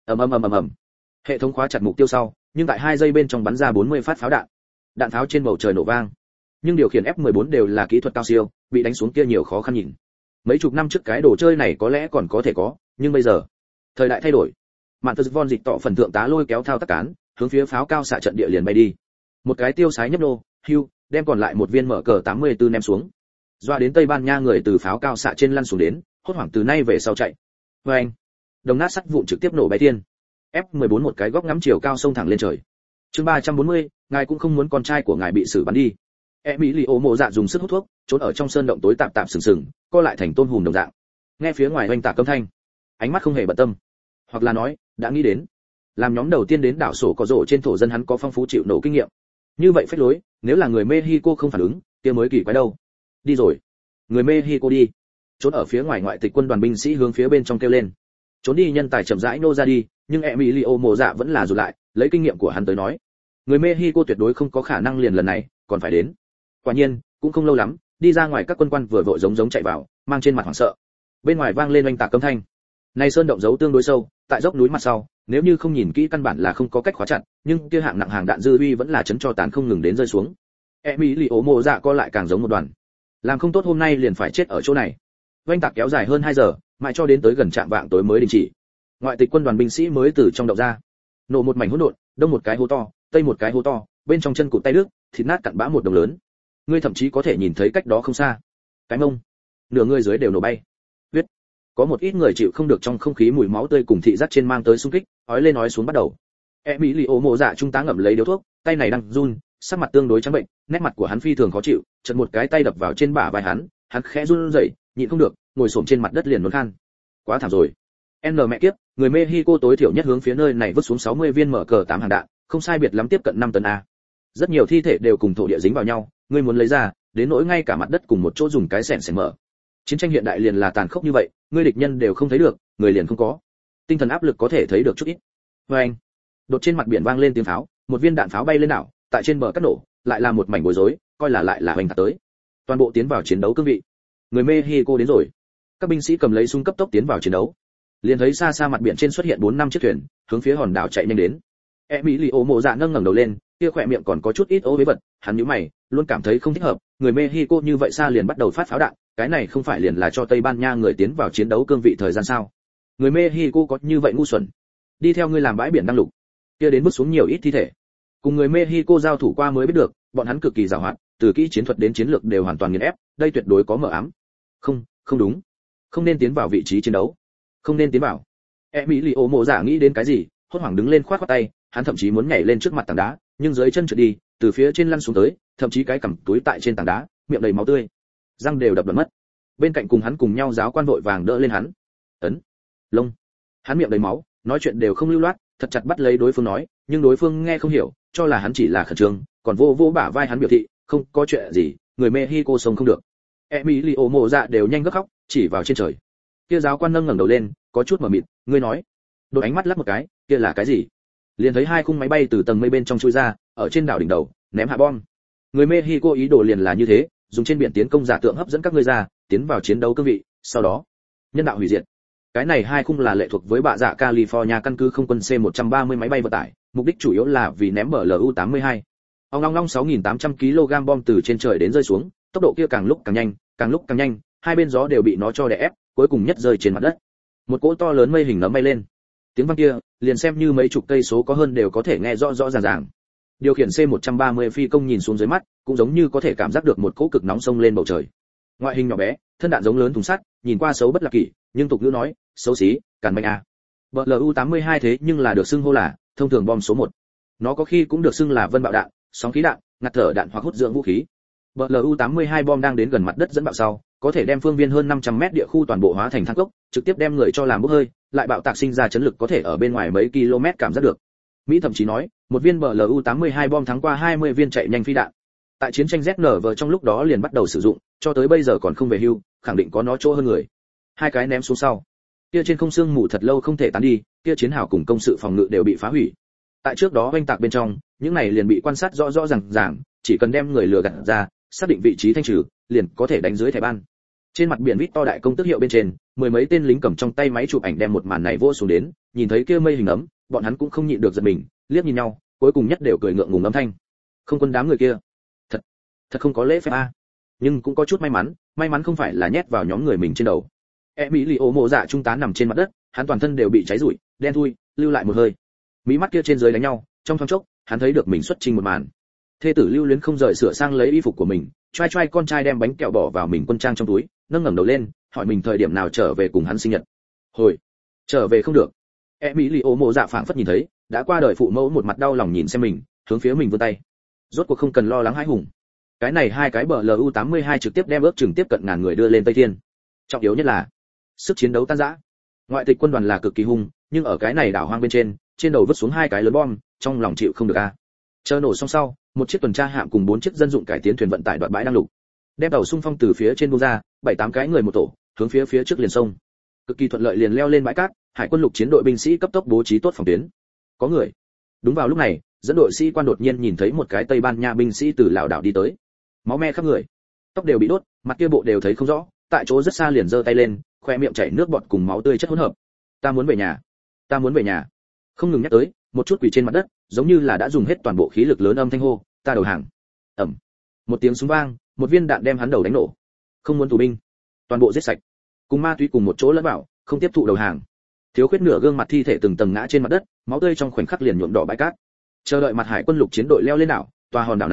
Ầm. Hệ thống khóa chặt mục tiêu sau, nhưng tại 2 giây bên trong bắn ra 40 phát pháo đạn. Đạn pháo trên bầu trời nổ vang. Nhưng điều khiển F14 đều là kỹ thuật cao siêu, bị đánh xuống kia nhiều khó khăn nhìn. Mấy chục năm trước cái đồ chơi này có lẽ còn có thể có, nhưng bây giờ, thời đại thay đổi. Mạn Phật Von Dịch tọ phần thượng tá lôi kéo thao tác cán, hướng phía pháo cao xạ trận địa liền bay đi. Một cái tiêu sái nhấp nô, hưu, đem còn lại một viên mở cờ 84 ném xuống. Doa đến Tây Ban Nha người từ pháo cao xạ trên lăn xuống đến, hốt hoảng từ nay về sau chạy. Oeng! Đồng nát sắt vụn trực tiếp nổ bay thiên. F14 một cái góc ngắm chiều cao sông thẳng lên trời. Chương 340, ngài cũng không muốn con trai của ngài bị xử bắn đi. Emilio Mộ Dạ dùng sức hút thuốc, trốn ở trong sơn động tối tạp sừng, co lại thành tôn hùm đồng dạng. Nghe phía ngoài oanh tạc âm thanh, ánh mắt không hề bận tâm, hoặc là nói, đã nghĩ đến. Làm nhóm đầu tiên đến đảo sổ có rổ trên thổ dân hắn có phong phú chịu nổ kinh nghiệm. Như vậy phách lối, nếu là người Mexico không phản ứng, kia mới kỳ quái đâu. Đi rồi. Người Mexico đi. Trốn ở phía ngoài ngoại tịch quân đoàn binh sĩ hướng phía bên trong kêu lên. Trốn đi nhân tài chậm rãi nô ra đi, nhưng Emilio Mộ Dạ vẫn là rụt lại, lấy kinh nghiệm của hắn tới nói. Người Mexico tuyệt đối không có khả năng liền lần này, còn phải đến. Quả nhiên, cũng không lâu lắm, đi ra ngoài các quân quan vừa vội giống chạy vào, mang trên mặt hoảng sợ. Bên ngoài vang lên oanh tạc âm thanh. Này sơn động giấu tương đối sâu, tại dốc núi mặt sau, nếu như không nhìn kỹ căn bản là không có cách khóa chặt, nhưng kia hạng nặng hàng đạn dư uy vẫn là chấn cho tàn không ngừng đến rơi xuống. Emilio Mộ Dạ co lại càng giống một đoàn. Làm không tốt hôm nay liền phải chết ở chỗ này. Oanh tạc kéo dài hơn 2 giờ, mãi cho đến tới gần trạm vạng tối mới đình chỉ. Ngoại tịch quân đoàn binh sĩ mới từ trong động ra. Nổ một mảnh hỗn độn, đông một cái hố to, tây một cái hố to, bên trong chân cụt tay nước, thịt nát cặn bã một đồng lớn. Ngươi thậm chí có thể nhìn thấy cách đó không xa, cái mông, nửa người dưới đều nổ bay. Huyết. Có một ít người chịu không được trong không khí mùi máu tươi cùng thị giác trên mang tới xung kích, ói lên ói xuống bắt đầu. Emilio Mộ Dạ trung tá ngậm lấy điếu thuốc, tay này đang run, sắc mặt tương đối trắng bệnh, nét mặt của hắn phi thường khó chịu, chợt một cái tay đập vào trên bả vai hắn khẽ run rẩy, nhịn không được, ngồi xổm trên mặt đất liền muốn khan. Quá thảm rồi. N mẹ kiếp, người Mexico tối thiểu nhất hướng phía nơi này vứt xuống 60 viên MK8 hàng đạn, không sai biệt lắm tiếp cận 5 tấn a. Rất nhiều thi thể đều cùng thổ địa dính vào nhau, ngươi muốn lấy ra, đến nỗi ngay cả mặt đất cùng một chỗ dùng cái xẻng mở. Chiến tranh hiện đại liền là tàn khốc như vậy, ngươi địch nhân đều không thấy được, người liền không có. Tinh thần áp lực có thể thấy được chút ít. Oeng. Đột trên mặt biển vang lên tiếng pháo, một viên đạn pháo bay lên đảo, tại trên bờ cắt nổ, lại là một mảnh bối rối, coi là lại là hoành tạc tới. Toàn bộ tiến vào chiến đấu cương vị. Người Mexico đến rồi. Các binh sĩ cầm lấy súng cấp tốc tiến vào chiến đấu. Liền thấy xa xa mặt biển trên xuất hiện 4-5 chiếc thuyền, hướng phía hòn đảo chạy nhanh đến. Emilio Mộ Dạ nâng ngẩng đầu lên, kia khỏe miệng còn có chút ít ố với vật, hắn nhíu mày, luôn cảm thấy không thích hợp, người Mexico như vậy xa liền bắt đầu phát pháo đạn, cái này không phải liền là cho Tây Ban Nha người tiến vào chiến đấu cương vị thời gian sao? Người Mexico có như vậy ngu xuẩn? Đi theo ngươi làm bãi biển đang lục, kia đến bước xuống nhiều ít thi thể. Cùng người Mexico giao thủ qua mới biết được, bọn hắn cực kỳ giàu hoạt, từ kỹ chiến thuật đến chiến lược đều hoàn toàn nghiền ép, đây tuyệt đối có mở ám. Không đúng, không nên tiến vào vị trí chiến đấu, không nên tiến vào. Emilio Mộ Dạ nghĩ đến cái gì, hốt hoảng đứng lên khoát khoát tay, hắn thậm chí muốn nhảy lên trước mặt tảng đá, nhưng dưới chân trượt đi, từ phía trên lăn xuống tới, thậm chí cái cằm túi tại trên tảng đá, miệng đầy máu tươi, răng đều đập đoạn mất. Bên cạnh cùng hắn cùng nhau giáo quan vội vàng đỡ lên hắn. Ấn, lông, hắn miệng đầy máu, nói chuyện đều không lưu loát, thật chặt bắt lấy đối phương nói, nhưng đối phương nghe không hiểu, cho là hắn chỉ là khẩn trương, còn vô bả vai hắn biểu thị, không có chuyện gì, người Mexico sống không được. Emilio Mộ Dạ đều nhanh gấp khóc, chỉ vào trên trời. Kia giáo quan nâng ngẩng đầu lên, có chút mờ mịt, ngươi nói? Đột ánh mắt lắc một cái, kia là cái gì? Liền thấy hai khung máy bay từ tầng mây bên trong chui ra, ở trên đảo đỉnh đầu, ném hạ bom. Người Mexico ý đồ liền là như thế, dùng trên biển tiến công giả tượng hấp dẫn các ngươi ra, tiến vào chiến đấu cương vị, sau đó nhân đạo hủy diệt. Cái này hai khung là lệ thuộc với bạ dạ California căn cứ không quân C-130 máy bay vận tải, mục đích chủ yếu là vì ném BLU-82. Ông long 6.800 kg bom từ trên trời đến rơi xuống, tốc độ kia càng lúc càng nhanh, hai bên gió đều bị nó cho đè ép, cuối cùng nhất rơi trên mặt đất. Một cỗ to lớn mây hình nấm bay lên. Tiếng vang kia, liền xem như mấy chục cây số có hơn đều có thể nghe rõ ràng. Điều khiển C-130 phi công nhìn xuống dưới mắt, cũng giống như có thể cảm giác được một cỗ cực nóng sông lên bầu trời. Ngoại hình nhỏ bé, thân đạn giống lớn thùng sắt, nhìn qua xấu bất lạc kỷ, nhưng tục ngữ nói, xấu xí, càn mạnh a. BLU-82 thế nhưng là được xưng hô là thông thường bom số 1. Nó có khi cũng được xưng là vân bạo đạn, sóng khí đạn, ngạt thở đạn hoặc hút dưỡng vũ khí. BLU-82 bom đang đến gần mặt đất dẫn bạo sau, có thể đem phương viên hơn 500 mét địa khu toàn bộ hóa thành than cốc, trực tiếp đem người cho làm bốc hơi, lại bạo tạc sinh ra chấn lực có thể ở bên ngoài mấy km cảm giác được. Mỹ thậm chí nói, một viên BLU-82 bom thắng qua 20 viên chạy nhanh phi đạn. Tại chiến tranh ZNV trong lúc đó liền bắt đầu sử dụng, cho tới bây giờ còn không về hưu, khẳng định có nó chỗ hơn người. Hai cái ném xuống sau, kia trên không xương mù thật lâu không thể tán đi, kia chiến hào cùng công sự phòng ngự đều bị phá hủy. Tại trước đó oanh tạc bên trong, những này liền bị quan sát rõ ràng, chỉ cần đem người lừa gạt ra, xác định vị trí thanh trừ, liền có thể đánh dưới thẻ ban. Trên mặt biển Victor đại công tước hiệu bên trên, mười mấy tên lính cầm trong tay máy chụp ảnh đem một màn này vô xuống đến, nhìn thấy kia mây hình ấm, bọn hắn cũng không nhịn được giật mình, liếc nhìn nhau, cuối cùng nhất đều cười ngượng ngùng âm thanh. Không quân đám người kia, thật không có lễ phép a. Nhưng cũng có chút may mắn không phải là nhét vào nhóm người mình trên đầu. Emilio Mộ Dạ trung tá nằm trên mặt đất, hắn toàn thân đều bị cháy rụi, đen thui, lưu lại một hơi. Mí mắt kia trên dưới đánh nhau, trong thoáng chốc, hắn thấy được mình xuất trình một màn. Thê tử lưu luyến không rời sửa sang lấy y phục của mình, trai con trai đem bánh kẹo bỏ vào mình quân trang trong túi, nâng ngẩng đầu lên, hỏi mình thời điểm nào trở về cùng hắn sinh nhật. Hồi, trở về không được. Emilio Mộ Dạ phảng phất nhìn thấy, đã qua đời phụ mẫu một mặt đau lòng nhìn xem mình, hướng phía mình vươn tay. Rốt cuộc không cần lo lắng hãi hùng. Cái này hai cái BLU-82 trực tiếp đem ước chừng tiếp cận ngàn người đưa lên Tây Thiên. Trọng yếu nhất là sức chiến đấu tan rã. Ngoại tịch quân đoàn là cực kỳ hung, nhưng ở cái này đảo hoang bên trên đầu vứt xuống hai cái lớn bom, trong lòng chịu không được a. Chờ nổ xong sau, một chiếc tuần tra hạm cùng 4 chiếc dân dụng cải tiến thuyền vận tải đoạn bãi đang lục. Đem tàu xung phong từ phía trên buông ra, 7-8 cái người một tổ, hướng phía trước liền sông. Cực kỳ thuận lợi liền leo lên bãi cát, hải quân lục chiến đội binh sĩ cấp tốc bố trí tốt phòng tuyến. Có người. Đúng vào lúc này, dẫn đội sĩ quan đột nhiên nhìn thấy một cái Tây Ban Nha binh sĩ từ lảo đảo đi tới. Máu me khắp người, tóc đều bị đốt, mặt kia bộ đều thấy không rõ, tại chỗ rất xa liền giơ tay lên, khoe miệng chảy nước bọt cùng máu tươi chất hỗn hợp. Ta muốn về nhà. Không ngừng nhắc tới, một chút quỳ trên mặt đất, giống như là đã dùng hết toàn bộ khí lực lớn âm thanh hô, ta đầu hàng. Ầm. Một tiếng súng vang, một viên đạn đem hắn đầu đánh nổ. Không muốn tù binh, toàn bộ giết sạch. Cùng ma túy cùng một chỗ lẫn vào, không tiếp thụ đầu hàng. Thiếu khuyết nửa gương mặt thi thể từng tầng ngã trên mặt đất, máu tươi trong khoảnh khắc liền nhuộm đỏ bãi cát. Chờ đợi mặt hải quân lục chiến đội leo lên đảo, tòa hòn đảo này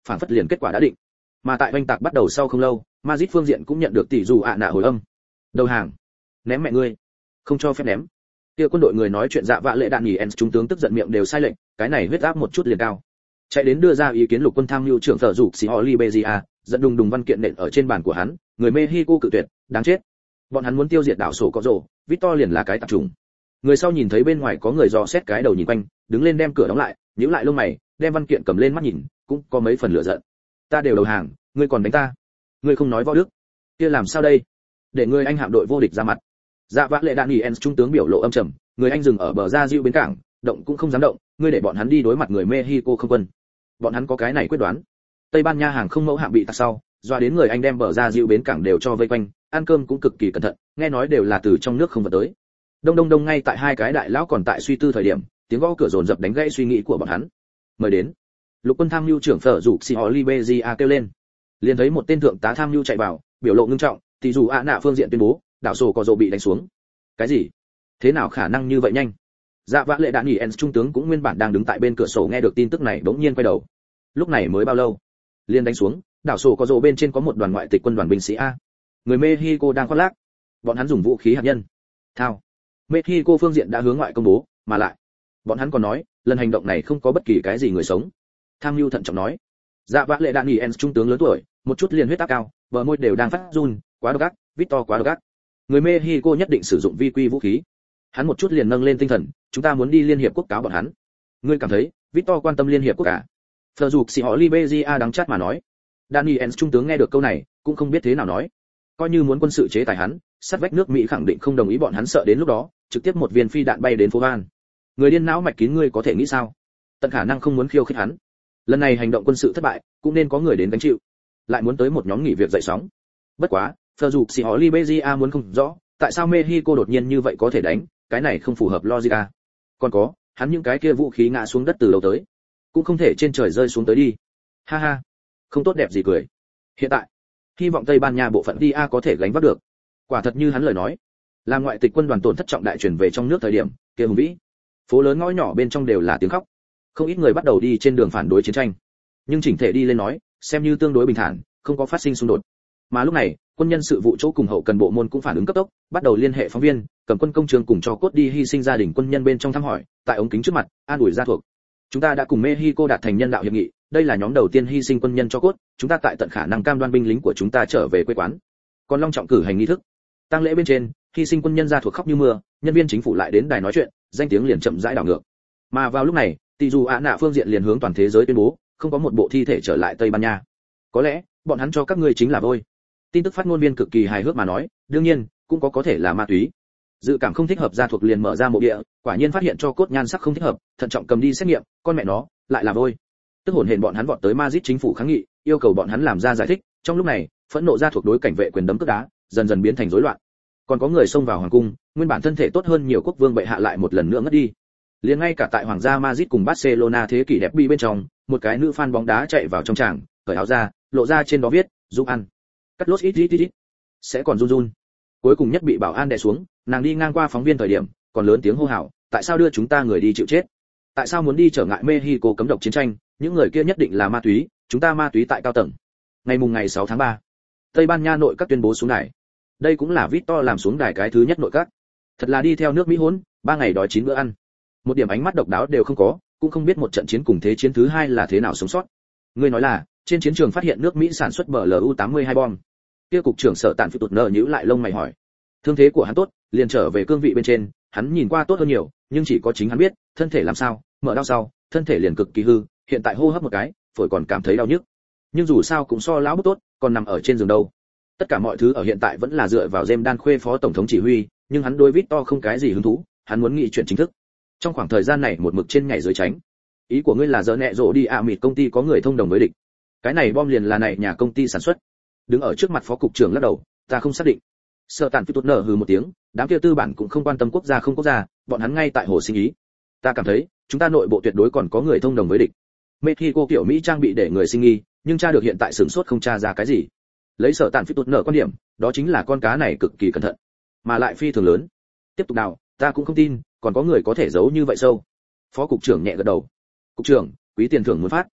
phản phất liền kết quả đã định. Mà tại oanh tạc bắt đầu sau không lâu, Madrid phương diện cũng nhận được tỷ dù ạ nạ hồi âm. Đầu hàng, ném mẹ ngươi, không cho phép ném. Kia quân đội người nói chuyện dạ vạ lệ đạn nhỉ, trung tướng tức giận miệng đều sai lệnh, cái này huyết áp một chút liền cao. Chạy đến đưa ra ý kiến lục quân tham mưu trưởng Phở Dục Sĩ Oliveria, dẫn đùng đùng văn kiện nện ở trên bàn của hắn, người Mexico cự tuyệt, đáng chết. Bọn hắn muốn tiêu diệt đảo sổ có rồ, Victor liền là cái tạp chủng. Người sau nhìn thấy bên ngoài có người dò xét cái đầu nhìn quanh, đứng lên đem cửa đóng lại, nhíu lại lông mày, đem văn kiện cầm lên mắt nhìn, cũng có mấy phần lửa giận. Ta đều đầu hàng, ngươi còn đánh ta? Ngươi không nói võ đức, kia làm sao đây? Để ngươi anh hạm đội vô địch ra mặt. Dạ vã lệ đạn nghỉ trung tướng biểu lộ âm trầm, người anh dừng ở bờ ra diệu bến cảng, động cũng không dám động, ngươi để bọn hắn đi đối mặt người Mexico không quân. Bọn hắn có cái này quyết đoán. Tây Ban Nha hàng không mẫu hạm bị tạc sau, doa đến người anh đem bờ ra diệu bến cảng đều cho vây quanh, ăn cơm cũng cực kỳ cẩn thận, nghe nói đều là từ trong nước không vật tới. Đông ngay tại hai cái đại lão còn tại suy tư thời điểm, tiếng gõ cửa dồn dập đánh gãy suy nghĩ của bọn hắn. Mời đến. Lục quân tham mưu trưởng Phở Dục Sĩ Oliveria kêu lên. Liền thấy một tên thượng tá tham mưu chạy vào, biểu lộ ngưng trọng, thì dù ạ nạ phương diện tuyên bố, đảo sổ có rồ bị đánh xuống. Cái gì? Thế nào khả năng như vậy nhanh? Dạ vã lệ đạn nghỉ trung tướng cũng nguyên bản đang đứng tại bên cửa sổ nghe được tin tức này bỗng nhiên quay đầu. Lúc này mới bao lâu? Liền đánh xuống, đảo sổ có rồ bên trên có một đoàn ngoại tịch quân đoàn binh sĩ a. Người Mexico đang khoác lác. Bọn hắn dùng vũ khí hạt nhân. Thao. Mexico phương diện đã hướng ngoại công bố, mà lại, bọn hắn còn nói, lần hành động này không có bất kỳ cái gì người sống. Tham mưu thận trọng nói. Dạ vã lệ đạn nghỉ trung tướng lớn tuổi, một chút liền huyết áp cao, bờ môi đều đang phát run, quá độc ác, Victor quá độc ác. Người Mexico nhất định sử dụng vi quy vũ khí. Hắn một chút liền nâng lên tinh thần, chúng ta muốn đi liên hiệp quốc cáo bọn hắn. Ngươi cảm thấy, Victor quan tâm liên hiệp quốc cả? Phở Dục Sĩ Oliveria đắng chát mà nói. Daniel trung tướng nghe được câu này, cũng không biết thế nào nói. Coi như muốn quân sự chế tài hắn, sát vách nước Mỹ khẳng định không đồng ý, bọn hắn sợ đến lúc đó, trực tiếp một viên phi đạn bay đến phố Van. Người điên não mạch kín, ngươi có thể nghĩ sao? Tận khả năng không muốn khiêu khích hắn. Lần này hành động quân sự thất bại, cũng nên có người đến gánh chịu. Lại muốn tới một nhóm nghỉ việc dậy sóng. Bất quá, Phở Dục Sĩ Oliveria muốn không rõ, tại sao Mexico đột nhiên như vậy có thể đánh, cái này không phù hợp logic. Còn có, hắn những cái kia vũ khí ngã xuống đất từ đầu tới, cũng không thể trên trời rơi xuống tới đi. Ha ha, không tốt đẹp gì cười. Hiện tại, hy vọng Tây Ban Nha bộ phận DA có thể gánh vác được. Quả thật như hắn lời nói, làm ngoại tịch quân đoàn tổn thất trọng đại chuyển về trong nước thời điểm, kia hùng vĩ, phố lớn ngõ nhỏ bên trong đều là tiếng khóc. Không ít người bắt đầu đi trên đường phản đối chiến tranh. Nhưng chỉnh thể đi lên nói, xem như tương đối bình thản, không có phát sinh xung đột. Mà lúc này, quân nhân sự vụ chỗ cùng hậu cần bộ môn cũng phản ứng cấp tốc, bắt đầu liên hệ phóng viên, cầm quân công trường cùng cho cốt đi hy sinh gia đình quân nhân bên trong thăm hỏi, tại ống kính trước mặt, an ủi gia thuộc. Chúng ta đã cùng Mexico đạt thành nhân đạo hiệp nghị, đây là nhóm đầu tiên hy sinh quân nhân cho cốt, chúng ta tại tận khả năng cam đoan binh lính của chúng ta trở về quê quán. Còn long trọng cử hành nghi thức. Tang lễ bên trên, hy sinh quân nhân gia thuộc khóc như mưa, nhân viên chính phủ lại đến đài nói chuyện, danh tiếng liền chậm rãi đảo ngược. Mà vào lúc này, tỷ dù ạ nạ phương diện liền hướng toàn thế giới tuyên bố, không có một bộ thi thể trở lại Tây Ban Nha. Có lẽ, bọn hắn cho các ngươi chính là vôi. Tin tức phát ngôn viên cực kỳ hài hước mà nói, đương nhiên, cũng có thể là ma túy. Dự cảm không thích hợp, gia thuộc liền mở ra mộ địa, quả nhiên phát hiện cho cốt nhan sắc không thích hợp, thận trọng cầm đi xét nghiệm, con mẹ nó, lại là vôi. Tức hồn hển bọn hắn vọt tới Madrid chính phủ kháng nghị, yêu cầu bọn hắn làm ra giải thích. Trong lúc này, phẫn nộ gia thuộc đối cảnh vệ quyền đấm cước đá, dần dần biến thành rối loạn. Còn có người xông vào hoàng cung, nguyên bản thân thể tốt hơn nhiều quốc vương bệ hạ lại một lần nữa ngất đi. Liền ngay cả tại hoàng gia Madrid cùng Barcelona thế kỷ đẹp bi bên trong, một cái nữ fan bóng đá chạy vào trong tràng, cởi áo ra, lộ ra trên đó viết, giúp ăn. Cắt lốt ít, sẽ còn run run. Cuối cùng nhất bị bảo an đè xuống, nàng đi ngang qua phóng viên thời điểm, còn lớn tiếng hô hào, tại sao đưa chúng ta người đi chịu chết? Tại sao muốn đi trở ngại Mexico cấm độc chiến tranh, những người kia nhất định là ma túy, chúng ta ma túy tại cao tầng. Ngày 6 tháng 3, Tây Ban Nha nội các tuyên bố xuống đài. Đây cũng là Victor làm xuống đài cái thứ nhất nội các. Thật là đi theo nước Mỹ hỗn, 3 ngày đói 9 bữa ăn. Một điểm ánh mắt độc đáo đều không có, cũng không biết một trận chiến cùng thế chiến thứ 2 là thế nào sống sót. Ngươi nói là, trên chiến trường phát hiện nước Mỹ sản xuất BLU-82 bom. Kia cục trưởng Sở Tản Phi tụt nợ nhíu lại lông mày hỏi. Thương thế của hắn tốt, liền trở về cương vị bên trên, hắn nhìn qua tốt hơn nhiều, nhưng chỉ có chính hắn biết, thân thể làm sao, mở đau sau, thân thể liền cực kỳ hư, hiện tại hô hấp một cái, phổi còn cảm thấy đau nhức. Nhưng dù sao cũng so lão bút tốt, còn nằm ở trên giường đâu. Tất cả mọi thứ ở hiện tại vẫn là dựa vào James Đan Khuê phó tổng thống chỉ huy, nhưng hắn đối Victor không cái gì hứng thú, hắn muốn nghị chuyện chính thức. Trong khoảng thời gian này một mực trên nhảy dưới tránh. Ý của ngươi là giờ nẹ rộ đi mịt công ty có người thông đồng với địch. Cái này bom liền là này nhà công ty sản xuất. Đứng ở trước mặt phó cục trưởng lắc đầu, ta không xác định. Sở Tản Phi tụt nở hừ một tiếng, đám kia tư bản cũng không quan tâm quốc gia không quốc gia, bọn hắn ngay tại hồ sinh ý. Ta cảm thấy, chúng ta nội bộ tuyệt đối còn có người thông đồng với địch. Mexico kiểu Mỹ trang bị để người sinh nghi, nhưng tra được hiện tại sửng sốt không tra ra cái gì. Lấy Sở Tản Phi tụt nở quan điểm, đó chính là con cá này cực kỳ cẩn thận, mà lại phi thường lớn. Tiếp tục đào, ta cũng không tin, còn có người có thể giấu như vậy sâu. Phó cục trưởng nhẹ gật đầu. Cục trưởng, quý tiền thưởng muốn phát.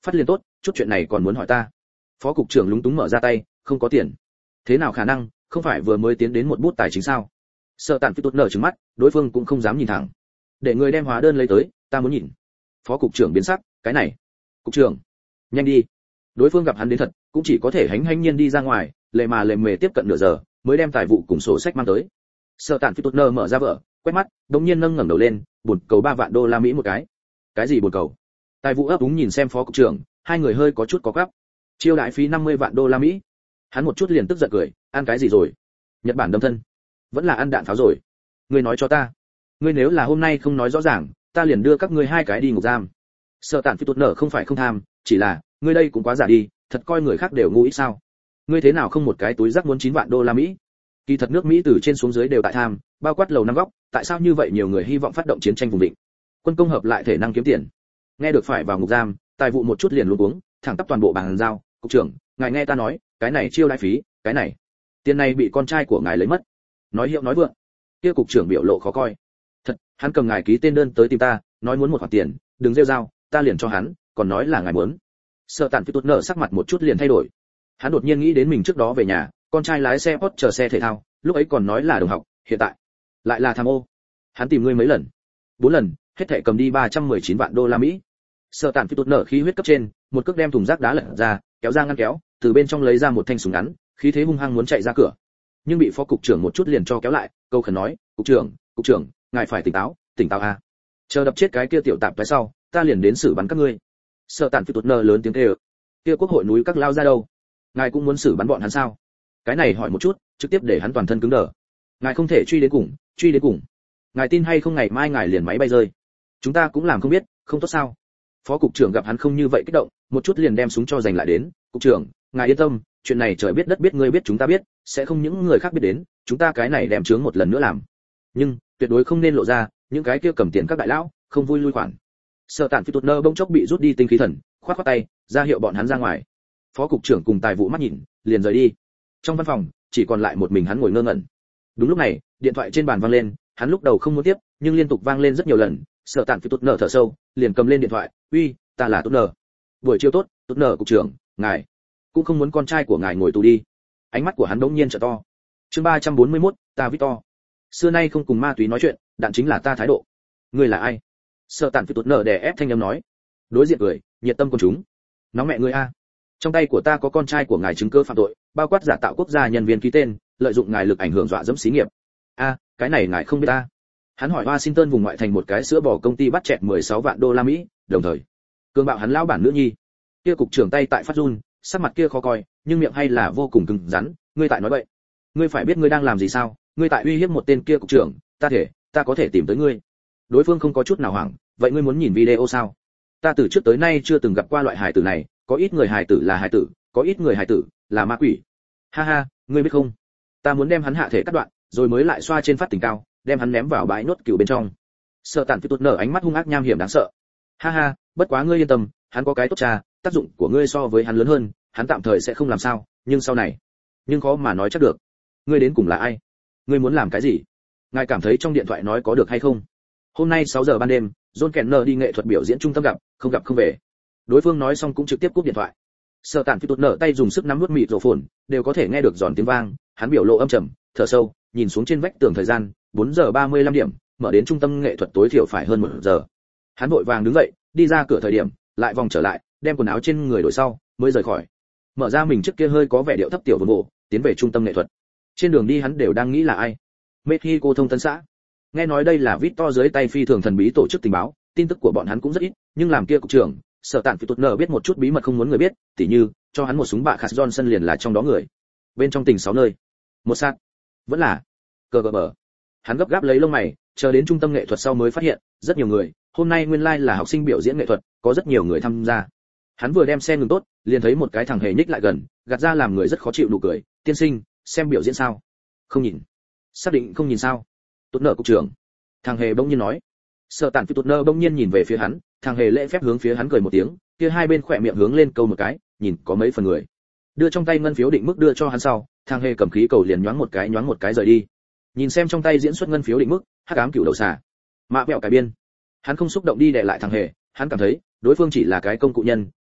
Phát liền tốt, chút chuyện này còn muốn hỏi ta. Phó cục trưởng lúng túng mở ra tay, không có tiền. Thế nào khả năng, không phải vừa mới tiến đến một bút tài chính sao? Sở Tản Phi tốt nở trừng mắt, đối phương cũng không dám nhìn thẳng. Để người đem hóa đơn lấy tới, ta muốn nhìn. Phó cục trưởng biến sắc, cái này. Cục trưởng, nhanh đi. Đối phương gặp hắn đến thật, cũng chỉ có thể hánh nhiên đi ra ngoài, lề mề tiếp cận nửa giờ, mới đem tài vụ cùng sổ sách mang tới. Sở Tản Phi tốt nở mở ra vở, quét mắt, đống nhiên ngẩng đầu lên, buồn cầu 3 vạn đô la Mỹ một cái. Cái gì buồn cầu? Tài vụ ấp úng nhìn xem phó cục trưởng, hai người hơi có chút có gắp. Chiêu đãi phí 50 vạn đô la Mỹ. Hắn một chút liền tức giận cười, ăn cái gì rồi? Nhật Bản đâm thân. Vẫn là ăn đạn pháo rồi. Ngươi nói cho ta. Ngươi nếu là hôm nay không nói rõ ràng, ta liền đưa các ngươi hai cái đi ngục giam. Sở Tản Phi tốt nở không phải không tham, chỉ là, ngươi đây cũng quá giả đi, thật coi người khác đều ngu ít sao? Ngươi thế nào không một cái túi rác muốn 9 vạn đô la Mỹ? Kỳ thật nước Mỹ từ trên xuống dưới đều tại tham, bao quát lầu năm góc, tại sao như vậy nhiều người hy vọng phát động chiến tranh vùng định? Quân công hợp lại thể năng kiếm tiền. Nghe được phải vào ngục giam, tài vụ một chút liền luống cuống, thẳng tắp toàn bộ bàn giao, cục trưởng, ngài nghe ta nói, cái này chiêu đãi phí, cái này, tiền này bị con trai của ngài lấy mất. Nói hiệu nói vượng. Kia cục trưởng biểu lộ khó coi. Thật, hắn cầm ngài ký tên đơn tới tìm ta, nói muốn một khoản tiền, đừng rêu rao, ta liền cho hắn, còn nói là ngài muốn. Sở Tản Phi tốt nở sắc mặt một chút liền thay đổi. Hắn đột nhiên nghĩ đến mình trước đó về nhà, con trai lái xe Porsche chờ xe thể thao, lúc ấy còn nói là đồng học, hiện tại lại là tham ô. Hắn tìm ngươi mấy lần? 4 lần, hết thảy cầm đi 319 vạn đô la Mỹ. Sở Tản Phi tốt nở khí huyết cấp trên, một cước đem thùng rác đá lật ra, kéo ra ngăn kéo, từ bên trong lấy ra một thanh súng ngắn, khí thế hung hăng muốn chạy ra cửa. Nhưng bị phó cục trưởng một chút liền cho kéo lại, câu khẩn nói, cục trưởng, ngài phải tỉnh táo a. Chờ đập chết cái kia tiểu tạp tới sau, ta liền đến xử bắn các ngươi. Sở Tản Phi tốt nở lớn tiếng kêu. Kia quốc hội núi các lao ra đâu? Ngài cũng muốn xử bắn bọn hắn sao? Cái này hỏi một chút, trực tiếp để hắn toàn thân cứng đờ. Ngài không thể truy đến cùng. Ngài tin hay không ngày mai ngài liền máy bay rơi. Chúng ta cũng làm không biết, không tốt sao? Phó cục trưởng gặp hắn không như vậy kích động, một chút liền đem súng cho giành lại đến, cục trưởng, ngài yên tâm, chuyện này trời biết đất biết ngươi biết chúng ta biết, sẽ không những người khác biết đến, chúng ta cái này đem chướng một lần nữa làm. Nhưng, tuyệt đối không nên lộ ra, những cái kia cầm tiền các đại lão, không vui lui khoản. Sở Tản Phi tốt nơ bỗng chốc bị rút đi tinh khí thần, khoát tay, ra hiệu bọn hắn ra ngoài. Phó cục trưởng cùng tài vụ mắt nhìn, liền rời đi. Trong văn phòng, chỉ còn lại một mình hắn ngồi ngơ ngẩn. Đúng lúc này, điện thoại trên bàn vang lên, hắn lúc đầu không muốn tiếp, nhưng liên tục vang lên rất nhiều lần. Sở Tản Phi tốt nở thở sâu, liền cầm lên điện thoại, uy, ta là tốt nở. Buổi chiều tốt, tốt nở cục trưởng, ngài cũng không muốn con trai của ngài ngồi tù đi. Ánh mắt của hắn đống nhiên trợ to. Chương 341, ta Victor. Xưa nay không cùng ma túy nói chuyện, đạn chính là ta thái độ. Ngươi là ai? Sở Tản Phi tốt nở đè ép thanh âm nói. Đối diện cười, nhiệt tâm con chúng. Nóng mẹ ngươi a. Trong tay của ta có con trai của ngài chứng cứ phạm tội, bao quát giả tạo quốc gia nhân viên ký tên, lợi dụng ngài lực ảnh hưởng dọa dẫm xí nghiệp. A, cái này ngài không biết ta. Hắn hỏi Washington vùng ngoại thành một cái sữa bò công ty bắt chẹt 16 vạn đô la Mỹ, đồng thời cương bạo hắn lão bản nữ nhi. Kia cục trưởng tay tại phát run, sắc mặt kia khó coi, nhưng miệng hay là vô cùng cứng rắn, ngươi tại nói bậy. Ngươi phải biết ngươi đang làm gì sao? Ngươi tại uy hiếp một tên kia cục trưởng, ta có thể tìm tới ngươi. Đối phương không có chút nào hoảng, vậy ngươi muốn nhìn video sao? Ta từ trước tới nay chưa từng gặp qua loại hài tử này, có ít người hài tử là hài tử, có ít người hài tử là ma quỷ. Ha ha, ngươi biết không? Ta muốn đem hắn hạ thể cắt đoạn, rồi mới lại xoa trên phát tỉnh cao, đem hắn ném vào bãi nốt cừu bên trong. Sở Tản Phi tốt nở ánh mắt hung ác nham hiểm đáng sợ. Ha ha, bất quá ngươi yên tâm, hắn có cái tốt cha, tác dụng của ngươi so với hắn lớn hơn, hắn tạm thời sẽ không làm sao, nhưng sau này, nhưng khó mà nói chắc được. Ngươi đến cùng là ai? Ngươi muốn làm cái gì? Ngài cảm thấy trong điện thoại nói có được hay không? Hôm nay 6 giờ ban đêm, John Kenner đi nghệ thuật biểu diễn trung tâm gặp không về. Đối phương nói xong cũng trực tiếp cúp điện thoại. Sở Tản Phi tốt nở tay dùng sức nắm nuốt mịt rổ phồn, đều có thể nghe được giòn tiếng vang, hắn biểu lộ âm trầm, thở sâu, nhìn xuống trên vách tường thời gian, 4 giờ 35 điểm, mở đến trung tâm nghệ thuật tối thiểu phải hơn 1 giờ. Hắn vội vàng đứng dậy, đi ra cửa thời điểm, lại vòng trở lại, đem quần áo trên người đổi sau, mới rời khỏi. Mở ra mình trước kia hơi có vẻ điệu thấp tiểu vốn bộ, tiến về trung tâm nghệ thuật. Trên đường đi hắn đều đang nghĩ là ai. Mexico thông tấn xã. Nghe nói đây là Victor dưới tay phi thường thần bí tổ chức tình báo, tin tức của bọn hắn cũng rất ít, nhưng làm kia cục trưởng, Sở Tản Phi tốt nở biết một chút bí mật không muốn người biết, tỉ như cho hắn một súng bạ Khas Johnson liền là trong đó người. Bên trong tỉnh 6 nơi. Một sát. Vẫn là KGB. Hắn gấp gáp lấy lông mày, chờ đến trung tâm nghệ thuật sau mới phát hiện, rất nhiều người, hôm nay nguyên lai là học sinh biểu diễn nghệ thuật, có rất nhiều người tham gia. Hắn vừa đem xe ngừng tốt, liền thấy một cái thằng hề nhích lại gần, gạt ra làm người rất khó chịu nụ cười, "Tiên sinh, xem biểu diễn sao?" "Không nhìn." "Xác định không nhìn sao?" "Tốt nợ cục trưởng." Thằng hề bỗng nhiên nói. Sở Tản Phi tốt nợ bỗng nhiên nhìn về phía hắn, thằng hề lễ phép hướng phía hắn cười một tiếng, kia hai bên khỏe miệng hướng lên câu một cái, nhìn có mấy phần người. Đưa trong tay ngân phiếu định mức đưa cho hắn sau, thằng hề cầm khí cầu liền nhoáng một cái rời đi. Nhìn xem trong tay diễn xuất ngân phiếu định mức, hắc ám cửu đầu xà, mạ vẹo cải biên. Hắn không xúc động đi để lại thằng hề, hắn cảm thấy đối phương chỉ là cái công cụ nhân,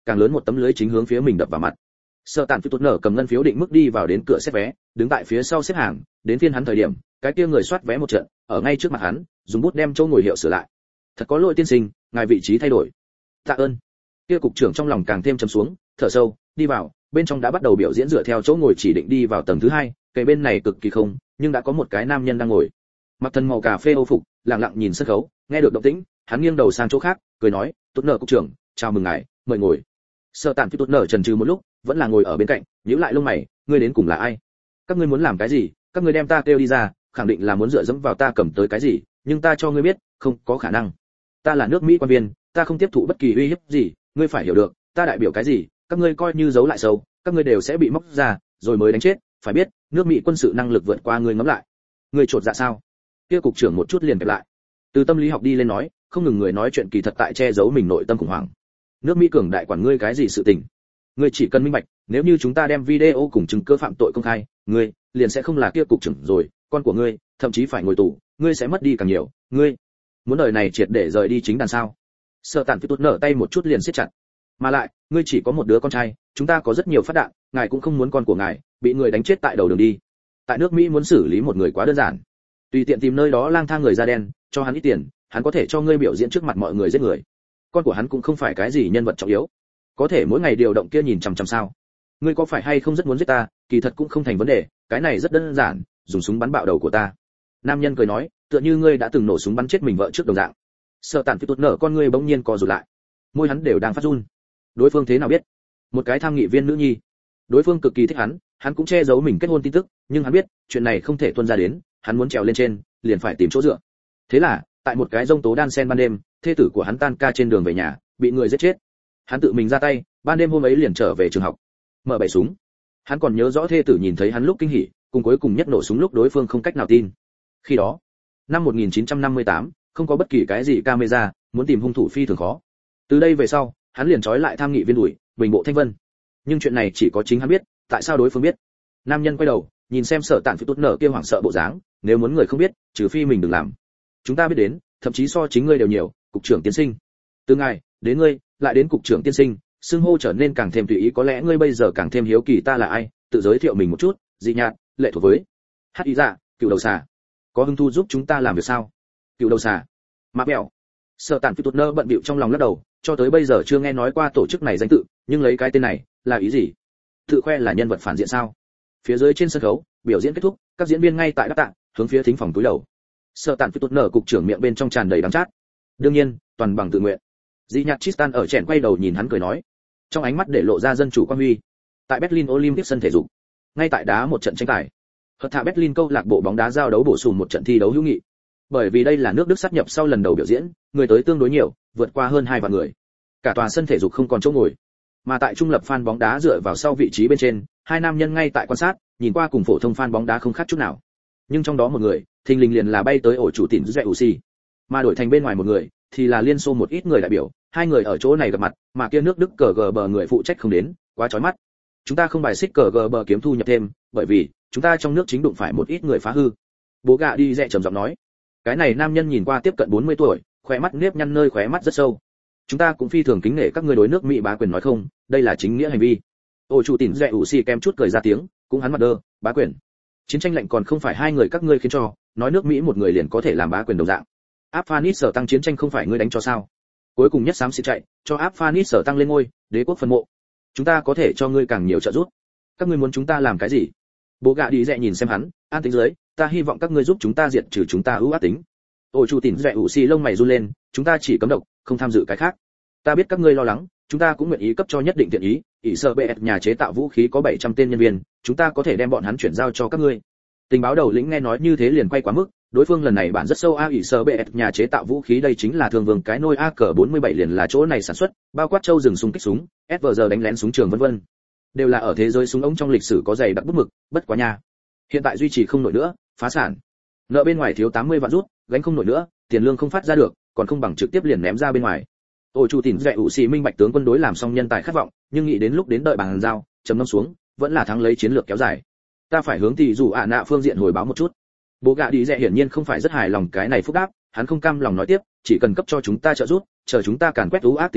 càng lớn một tấm lưới chính hướng phía mình đập vào mặt. Sở Tạn Phi Tốt Nở cầm ngân phiếu định mức đi vào đến cửa xếp vé, đứng tại phía sau xếp hàng, đến phiên hắn thời điểm, cái kia người soát vé một trận, ở ngay trước mặt hắn, dùng bút đem chỗ ngồi hiệu sửa lại. Thật có lỗi tiên sinh, ngài vị trí thay đổi. Tạ ơn. Kia cục trưởng trong lòng càng thêm trầm xuống, thở sâu, đi vào, bên trong đã bắt đầu biểu diễn dựa theo chỗ ngồi chỉ định đi vào tầng thứ 2, kề bên này cực kỳ không, nhưng đã có một cái nam nhân đang ngồi. Mặc thân màu cà phê ô phục, lặng lặng nhìn sân khấu, nghe được động tĩnh, hắn nghiêng đầu sang chỗ khác, cười nói, "Tốt Nở cục trưởng, chào mừng ngài, mời ngồi." Sở Tạn Phi Tốt Nở chần chừ một lúc, vẫn là ngồi ở bên cạnh, nhíu lại lông mày, "Ngươi đến cùng là ai? Các ngươi muốn làm cái gì? Các ngươi đem ta kêu đi ra, khẳng định là muốn dựa dẫm vào ta cầm tới cái gì, nhưng ta cho ngươi biết, không có khả năng. Ta là nước Mỹ quan viên, ta không tiếp thụ bất kỳ uy hiếp gì, ngươi phải hiểu được, ta đại biểu cái gì, các ngươi coi như giấu lại sâu, các ngươi đều sẽ bị móc ra, rồi mới đánh chết, phải biết, nước Mỹ quân sự năng lực vượt qua ngươi ngẫm lại." Ngươi trột dạ sao? Kia cục trưởng một chút liền kẹp lại. Từ tâm lý học đi lên nói, không ngừng người nói chuyện kỳ thật tại che giấu mình nội tâm khủng hoảng. Nước Mỹ cường đại quản ngươi cái gì sự tình? Ngươi chỉ cần minh bạch, nếu như chúng ta đem video cùng chứng cứ phạm tội công khai, ngươi liền sẽ không là kia cục trưởng rồi, con của ngươi thậm chí phải ngồi tù, ngươi sẽ mất đi càng nhiều, ngươi muốn đời này triệt để rời đi chính đàn sao? Sở Tạn Phi Tốt nở tay một chút liền siết chặt. Mà lại, ngươi chỉ có một đứa con trai, chúng ta có rất nhiều phát đạn, ngài cũng không muốn con của ngài bị người đánh chết tại đầu đường đi. Tại nước Mỹ muốn xử lý một người quá đơn giản, tùy tiện tìm nơi đó lang thang người da đen, cho hắn ít tiền, hắn có thể cho ngươi biểu diễn trước mặt mọi người giết người. Con của hắn cũng không phải cái gì nhân vật trọng yếu, có thể mỗi ngày điều động kia nhìn chằm chằm sao? Ngươi có phải hay không rất muốn giết ta, kỳ thật cũng không thành vấn đề, cái này rất đơn giản, dùng súng bắn bạo đầu của ta. Nam nhân cười nói, tựa như ngươi đã từng nổ súng bắn chết mình vợ trước đồng dạng. Sở Tạn Phi Tốt nở con ngươi bỗng nhiên co rụt lại, môi hắn đều đang phát run. Đối phương thế nào biết? Một cái tham nghị viên nữ nhi. Đối phương cực kỳ thích hắn cũng che giấu mình kết hôn tin tức, nhưng hắn biết, chuyện này không thể tuôn ra đến, hắn muốn trèo lên trên, liền phải tìm chỗ dựa. Thế là, tại một cái rông tố đan sen ban đêm, thê tử của hắn tan ca trên đường về nhà, bị người giết chết. Hắn tự mình ra tay, ban đêm hôm ấy liền trở về trường học, mở bậy súng. Hắn còn nhớ rõ thê tử nhìn thấy hắn lúc kinh hỉ, cùng cuối cùng nhất nổ súng lúc đối phương không cách nào tin. Khi đó, năm 1958, không có bất kỳ cái gì camera, muốn tìm hung thủ phi thường khó. Từ đây về sau, hắn liền trói lại tham nghị viên đuổi, bình bộ thanh vân. Nhưng chuyện này chỉ có chính hắn biết, tại sao đối phương biết? Nam nhân quay đầu, nhìn xem Sở Tạn Phi Tốt nở kia hoảng sợ bộ dáng, nếu muốn người không biết, trừ phi mình đừng làm. Chúng ta biết đến, thậm chí so chính ngươi đều nhiều, cục trưởng tiên sinh. Từ ngài đến ngươi, lại đến cục trưởng tiên sinh, xưng hô trở nên càng thêm tùy ý, có lẽ ngươi bây giờ càng thêm hiếu kỳ ta là ai, tự giới thiệu mình một chút. Dị Nhạt, lệ thuộc với Hắc Ý Dạ, cựu đầu xà. Có hứng thú giúp chúng ta làm việc sao? Cựu đầu xà. Mạc Bẹo. Sở Tạn Phi Tốt nở bận bịu trong lòng lắc đầu, cho tới bây giờ chưa nghe nói qua tổ chức này danh tự, nhưng lấy cái tên này là ý gì? Tự khoe là nhân vật phản diện sao? Phía dưới trên sân khấu, biểu diễn kết thúc, các diễn viên ngay tại đáp tạ, hướng phía thính phòng cúi đầu. Sở Tạn Phi Tốt nở cục trưởng miệng bên trong tràn đầy đắng chát. Đương nhiên, toàn bằng tự nguyện. Dị Nhạt Tristan ở chèn quay đầu nhìn hắn cười nói, trong ánh mắt để lộ ra dân chủ quan huy. Tại Berlin Olympic sân thể dục, ngay tại đá một trận tranh tài, Hợp Thạ Berlin câu lạc bộ bóng đá giao đấu bổ sung một trận thi đấu hữu nghị. Bởi vì đây là nước Đức sát nhập sau lần đầu biểu diễn, người tới tương đối nhiều, vượt qua hơn 2 vạn người. Cả tòa sân thể dục không còn chỗ ngồi, mà tại trung lập fan bóng đá dựa vào sau vị trí bên trên, hai nam nhân ngay tại quan sát, nhìn qua cùng phổ thông fan bóng đá không khác chút nào. Nhưng trong đó một người, thình lình liền là bay tới ổ chủ tỉnh Zeus, mà đổi thành bên ngoài một người, thì là Liên Xô một ít người đại biểu, hai người ở chỗ này gặp mặt, mà kia nước Đức cờ gờ bờ người phụ trách không đến, quá chói mắt. Chúng ta không bài xích cờ gờ bờ kiếm thu nhập thêm, bởi vì chúng ta trong nước chính đụng phải một ít người phá hư. Bố gạ đi rẽ trầm giọng nói. Cái này nam nhân nhìn qua tiếp cận 40 tuổi, khóe mắt nếp nhăn nơi khóe mắt rất sâu. Chúng ta cũng phi thường kính nể các ngươi đối nước Mỹ bá quyền nói không, đây là chính nghĩa hành vi. Ôi chủ tỉnh Dẹ Usi kem chút cười ra tiếng, cũng hắn mặt đơ, bá quyền. Chiến tranh lạnh còn không phải hai người các ngươi khiến cho, nói nước Mỹ một người liền có thể làm bá quyền đồng dạng. Áp Phanis sở tăng chiến tranh không phải ngươi đánh cho sao? Cuối cùng nhất xám xịt chạy, cho Áp Phanis sở tăng lên ngôi, đế quốc phân mộ. Chúng ta có thể cho ngươi càng nhiều trợ giúp. Các ngươi muốn chúng ta làm cái gì? Bố gạ đi Dẹ nhìn xem hắn, an tính dưới, ta hy vọng các ngươi giúp chúng ta diệt trừ chúng ta ưu ác tính. Ôi chủ tỉnh Dẹ Usi lông mày run lên, chúng ta chỉ cấm độc, không tham dự cái khác. Ta biết các ngươi lo lắng, chúng ta cũng nguyện ý cấp cho nhất định thiện ý, ỷ sợ bệ nhà chế tạo vũ khí có 700 tên nhân viên, chúng ta có thể đem bọn hắn chuyển giao cho các ngươi. Tình báo đầu lĩnh nghe nói như thế liền quay quá mức, đối phương lần này bản rất sâu ỷ sợ bệ nhà chế tạo vũ khí đây chính là thường vương cái nôi AK-47 liền là chỗ này sản xuất, bao quát châu rừng súng kích súng, SVR đánh lén súng trường vân vân. Đều là ở thế giới súng ống trong lịch sử có dày đặc bút mực, bất quá nha. Hiện tại duy trì không nổi nữa, phá sản. Nợ bên ngoài thiếu 80 vạn rút, gánh không nổi nữa, tiền lương không phát ra được, còn không bằng trực tiếp liền ném ra bên ngoài. Ôi chủ tỉnh Dẹ Usi minh bạch tướng quân đối làm xong nhân tài khát vọng, nhưng nghĩ đến lúc đến đợi bàn giao, trầm ngâm xuống, vẫn là thắng lấy chiến lược kéo dài. Ta phải hướng tỷ dù nạ phương diện hồi báo một chút. Bố gạ đi Dẹ hiển nhiên không phải rất hài lòng cái này phúc đáp, hắn không cam lòng nói tiếp, chỉ cần cấp cho chúng ta trợ giúp, chờ chúng ta càn quét ú ác tính sau,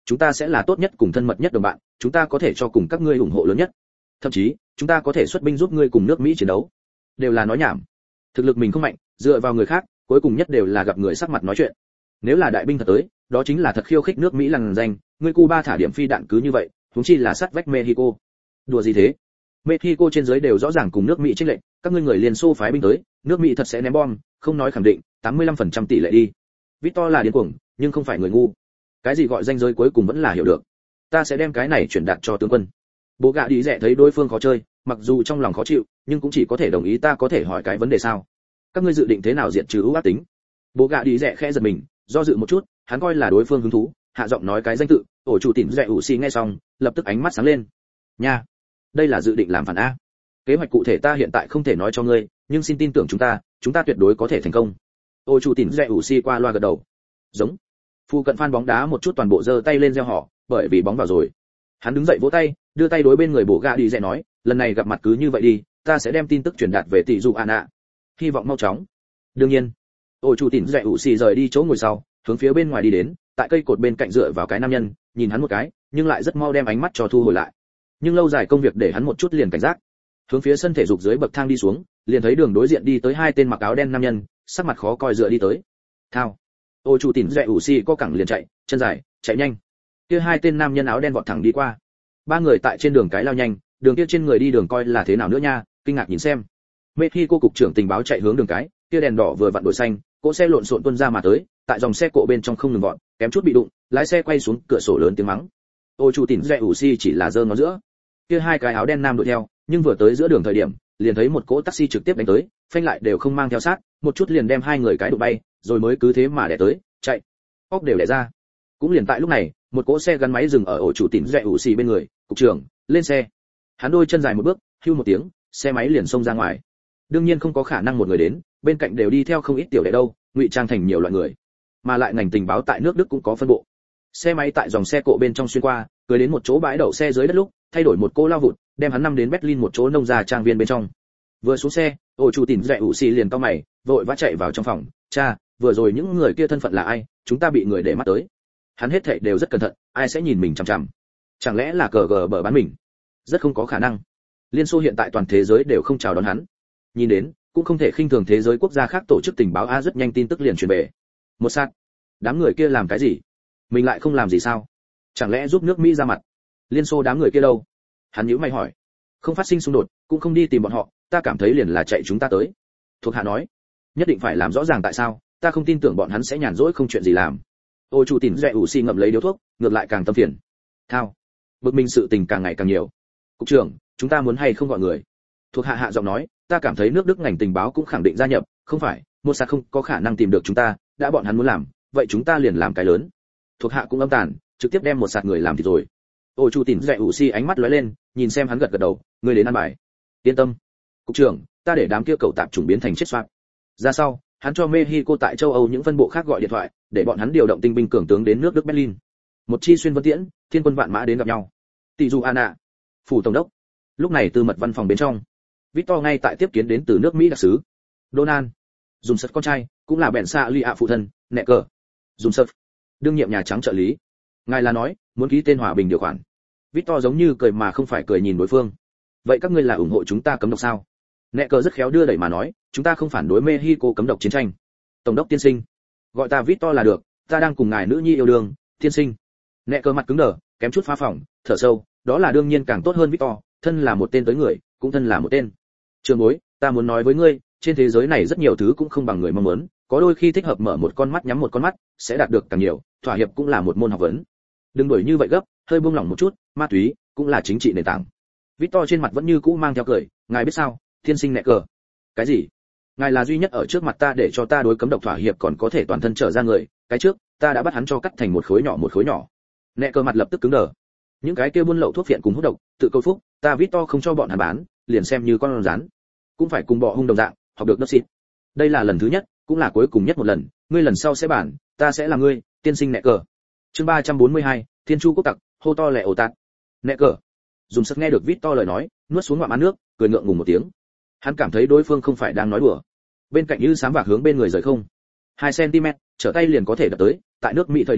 chúng ta sẽ là tốt nhất cùng thân mật nhất đồng bạn, chúng ta có thể cho cùng các ngươi ủng hộ lớn nhất, thậm chí chúng ta có thể xuất binh giúp ngươi cùng nước Mỹ chiến đấu. Đều là nói nhảm. Thực lực mình không mạnh, dựa vào người khác, cuối cùng nhất đều là gặp người sắc mặt nói chuyện. Nếu là đại binh thật tới, đó chính là thật khiêu khích nước Mỹ lằn danh, ngươi Cuba thả điểm phi đạn cứ như vậy, huống chi là sát vách Mexico. Đùa gì thế? Mexico trên dưới đều rõ ràng cùng nước Mỹ chênh lệch, các ngươi người Liên Xô phái binh tới, nước Mỹ thật sẽ ném bom, không nói khẳng định, 85% tỷ lệ đi. Victor là điên cuồng, nhưng không phải người ngu. Cái gì gọi danh giới cuối cùng vẫn là hiểu được. Ta sẽ đem cái này chuyển đạt cho tướng quân. Bố gạ đi rẻ thấy đối phương khó chơi, mặc dù trong lòng khó chịu, nhưng cũng chỉ có thể đồng ý. Ta có thể hỏi cái vấn đề sao? Các ngươi dự định thế nào diệt trừ ưu ác tính? Bố gạ đi rẻ khẽ giật mình, do dự một chút, hắn coi là đối phương hứng thú, hạ giọng nói cái danh tự. Ổ chủ tỉnh rẻ ủ xì nghe xong, lập tức ánh mắt sáng lên. Nha, đây là dự định làm phản a. Kế hoạch cụ thể ta hiện tại không thể nói cho ngươi, nhưng xin tin tưởng chúng ta tuyệt đối có thể thành công. Ổ chủ tỉnh rẻ ủ xì qua loa gật đầu. Giống. Phu cận fan bóng đá một chút toàn bộ giơ tay lên reo hò, bởi vì bóng vào rồi. Hắn đứng dậy vỗ tay, đưa tay đối bên người bổ gạ đi rẻ nói, lần này gặp mặt cứ như vậy đi, ta sẽ đem tin tức truyền đạt về tỷ dụ Anna. Hy vọng mau chóng. Đương nhiên. Ổ chủ tỉnh rẻ ủ xì rời đi chỗ ngồi sau, hướng phía bên ngoài đi đến, tại cây cột bên cạnh dựa vào cái nam nhân, nhìn hắn một cái, nhưng lại rất mau đem ánh mắt cho thu hồi lại. Nhưng lâu dài công việc để hắn một chút liền cảnh giác. Hướng phía sân thể dục dưới bậc thang đi xuống, liền thấy đường đối diện đi tới hai tên mặc áo đen nam nhân, sắc mặt khó coi dựa đi tới. Thao. Ổ chủ tỉnh rẻ ủ xì co cẳng liền chạy, chân dài, chạy nhanh. Kia hai tên nam nhân áo đen vọt thẳng đi qua. Ba người tại trên đường cái lao nhanh, đường kia trên người đi đường coi là thế nào nữa nha, kinh ngạc nhìn xem. Mexico cục trưởng tình báo chạy hướng đường cái, kia đèn đỏ vừa vặn đổi xanh, cỗ xe lộn xộn tuôn ra mà tới, tại dòng xe cộ bên trong không ngừng vọt, kém chút bị đụng, lái xe quay xuống, cửa sổ lớn tiếng mắng. Ôi chủ tỉnh rẻ ủ xi chỉ là giơ ngón giữa. Kia hai cái áo đen nam đuổi theo, nhưng vừa tới giữa đường thời điểm, liền thấy một cỗ taxi trực tiếp đánh tới, phanh lại đều không mang theo sát, một chút liền đem hai người cái đụng bay, rồi mới cứ thế mà đè tới, chạy. Óc đều đè ra. Cũng liền tại lúc này, một cỗ xe gắn máy dừng ở ổ chủ tỉnh rẻ ủ xi bên người, cục trưởng, lên xe. Hắn đôi chân dài một bước, hưu một tiếng, xe máy liền xông ra ngoài. Đương nhiên không có khả năng một người đến, bên cạnh đều đi theo không ít tiểu đệ đâu, ngụy trang thành nhiều loại người. Mà lại ngành tình báo tại nước Đức cũng có phân bộ. Xe máy tại dòng xe cộ bên trong xuyên qua, cưới đến một chỗ bãi đậu xe dưới đất lúc, thay đổi một cô lao vụt, đem hắn năm đến Berlin một chỗ nông gia trang viên bên trong. Vừa xuống xe, ổ chủ tỉnh rẻ ủ xì liền cau mày, vội vã chạy vào trong phòng. Cha, vừa rồi những người kia thân phận là ai? Chúng ta bị người để mắt tới. Hắn hết thảy đều rất cẩn thận, ai sẽ nhìn mình chằm chằm? Chẳng lẽ là cờ gờ bờ bán mình? Rất không có khả năng. Liên Xô hiện tại toàn thế giới đều không chào đón hắn. Nhìn đến, cũng không thể khinh thường thế giới quốc gia khác tổ chức tình báo a, rất nhanh tin tức liền truyền về. Một sát, đám người kia làm cái gì? Mình lại không làm gì sao? Chẳng lẽ giúp nước Mỹ ra mặt? Liên Xô đám người kia đâu? Hắn nhíu mày hỏi. Không phát sinh xung đột, cũng không đi tìm bọn họ, ta cảm thấy liền là chạy chúng ta tới. Thuộc hạ nói, nhất định phải làm rõ ràng tại sao, ta không tin tưởng bọn hắn sẽ nhàn rỗi không chuyện gì làm. Ôi chủ tỉnh rẻ ủ xì ngậm lấy điếu thuốc, ngược lại càng tâm phiền. Thao, bực mình sự tình càng ngày càng nhiều. Cục trưởng, chúng ta muốn hay không gọi người? Thuộc hạ hạ giọng nói, ta cảm thấy nước Đức ngành tình báo cũng khẳng định gia nhập, không phải, một sạc không có khả năng tìm được chúng ta, đã bọn hắn muốn làm, vậy chúng ta liền làm cái lớn. Thuộc hạ cũng âm tàn, trực tiếp đem một sạc người làm thì rồi. Ôi chủ tỉnh rẻ ủ xì ánh mắt lóe lên, nhìn xem hắn gật gật đầu, người đến ăn bài. Yên tâm, cục trưởng, ta để đám kia cậu tạp chủng biến thành chết xoạc. Ra sau, hắn cho Mexico tại châu Âu những phân bộ khác gọi điện thoại, để bọn hắn điều động tinh binh cường tướng đến nước Đức Berlin. Một chi xuyên vân tiễn, thiên quân vạn mã đến gặp nhau. Tỷ dụ Anna, phủ tổng đốc. Lúc này từ mật văn phòng bên trong, Victor ngay tại tiếp kiến đến từ nước Mỹ đặc sứ Donald, dùng sật con trai, cũng là bèn xa ly ạ phụ thân, nẹ cờ, dùng sật, đương nhiệm Nhà Trắng trợ lý. Ngài là nói muốn ký tên hòa bình điều khoản. Victor giống như cười mà không phải cười nhìn đối phương. Vậy các ngươi là ủng hộ chúng ta cấm độc sao? Nẹ cờ rất khéo đưa đẩy mà nói, chúng ta không phản đối Mexico cấm độc chiến tranh. Tổng đốc tiên sinh, gọi ta Victor là được, ta đang cùng ngài nữ nhi yêu đương, tiên sinh. Nẹ cờ mặt cứng đờ, kém chút phá phỏng, thở sâu, đó là đương nhiên càng tốt hơn Victor, thân là một tên tới người, cũng thân là một tên. Trường bối, ta muốn nói với ngươi, trên thế giới này rất nhiều thứ cũng không bằng người mong muốn, có đôi khi thích hợp mở một con mắt nhắm một con mắt, sẽ đạt được càng nhiều, thỏa hiệp cũng là một môn học vấn. Đừng đuổi như vậy gấp, hơi buông lỏng một chút, ma túy cũng là chính trị nền tảng. Victor trên mặt vẫn như cũ mang theo cười, ngài biết sao, thiên sinh nẹ cờ. Cái gì? Ngài là duy nhất ở trước mặt ta để cho ta đối cấm độc thỏa hiệp còn có thể toàn thân trở ra người, cái trước, ta đã bắt hắn cho cắt thành một khối nhỏ. Nẹ cờ mặt lập tức cứng đờ. Những cái kia buôn lậu thuốc phiện cùng hút độc, tự câu phúc, ta Victor không cho bọn hắn bán, liền xem như con rắn. Cũng phải cùng bọ hung đồng dạng, học được đất xịt. Đây là lần thứ nhất, cũng là cuối cùng nhất một lần, ngươi lần sau sẽ bản, ta sẽ là ngươi, tiên sinh nẹ cờ. Chương 342, Thiên Chu quốc tặc, hô to lẹ ồ tạt. Nẹ cờ. Dùng sức nghe được Victor lời nói, nuốt xuống ngụm ăn nước, cười ngượng ngùng một tiếng. Hắn cảm thấy đối phương không phải đang nói đùa. Bên cạnh như sám vạc hướng bên người rời không. 2 cm, trở tay liền có thể đập tới, tại nước Mỹ thời điểm,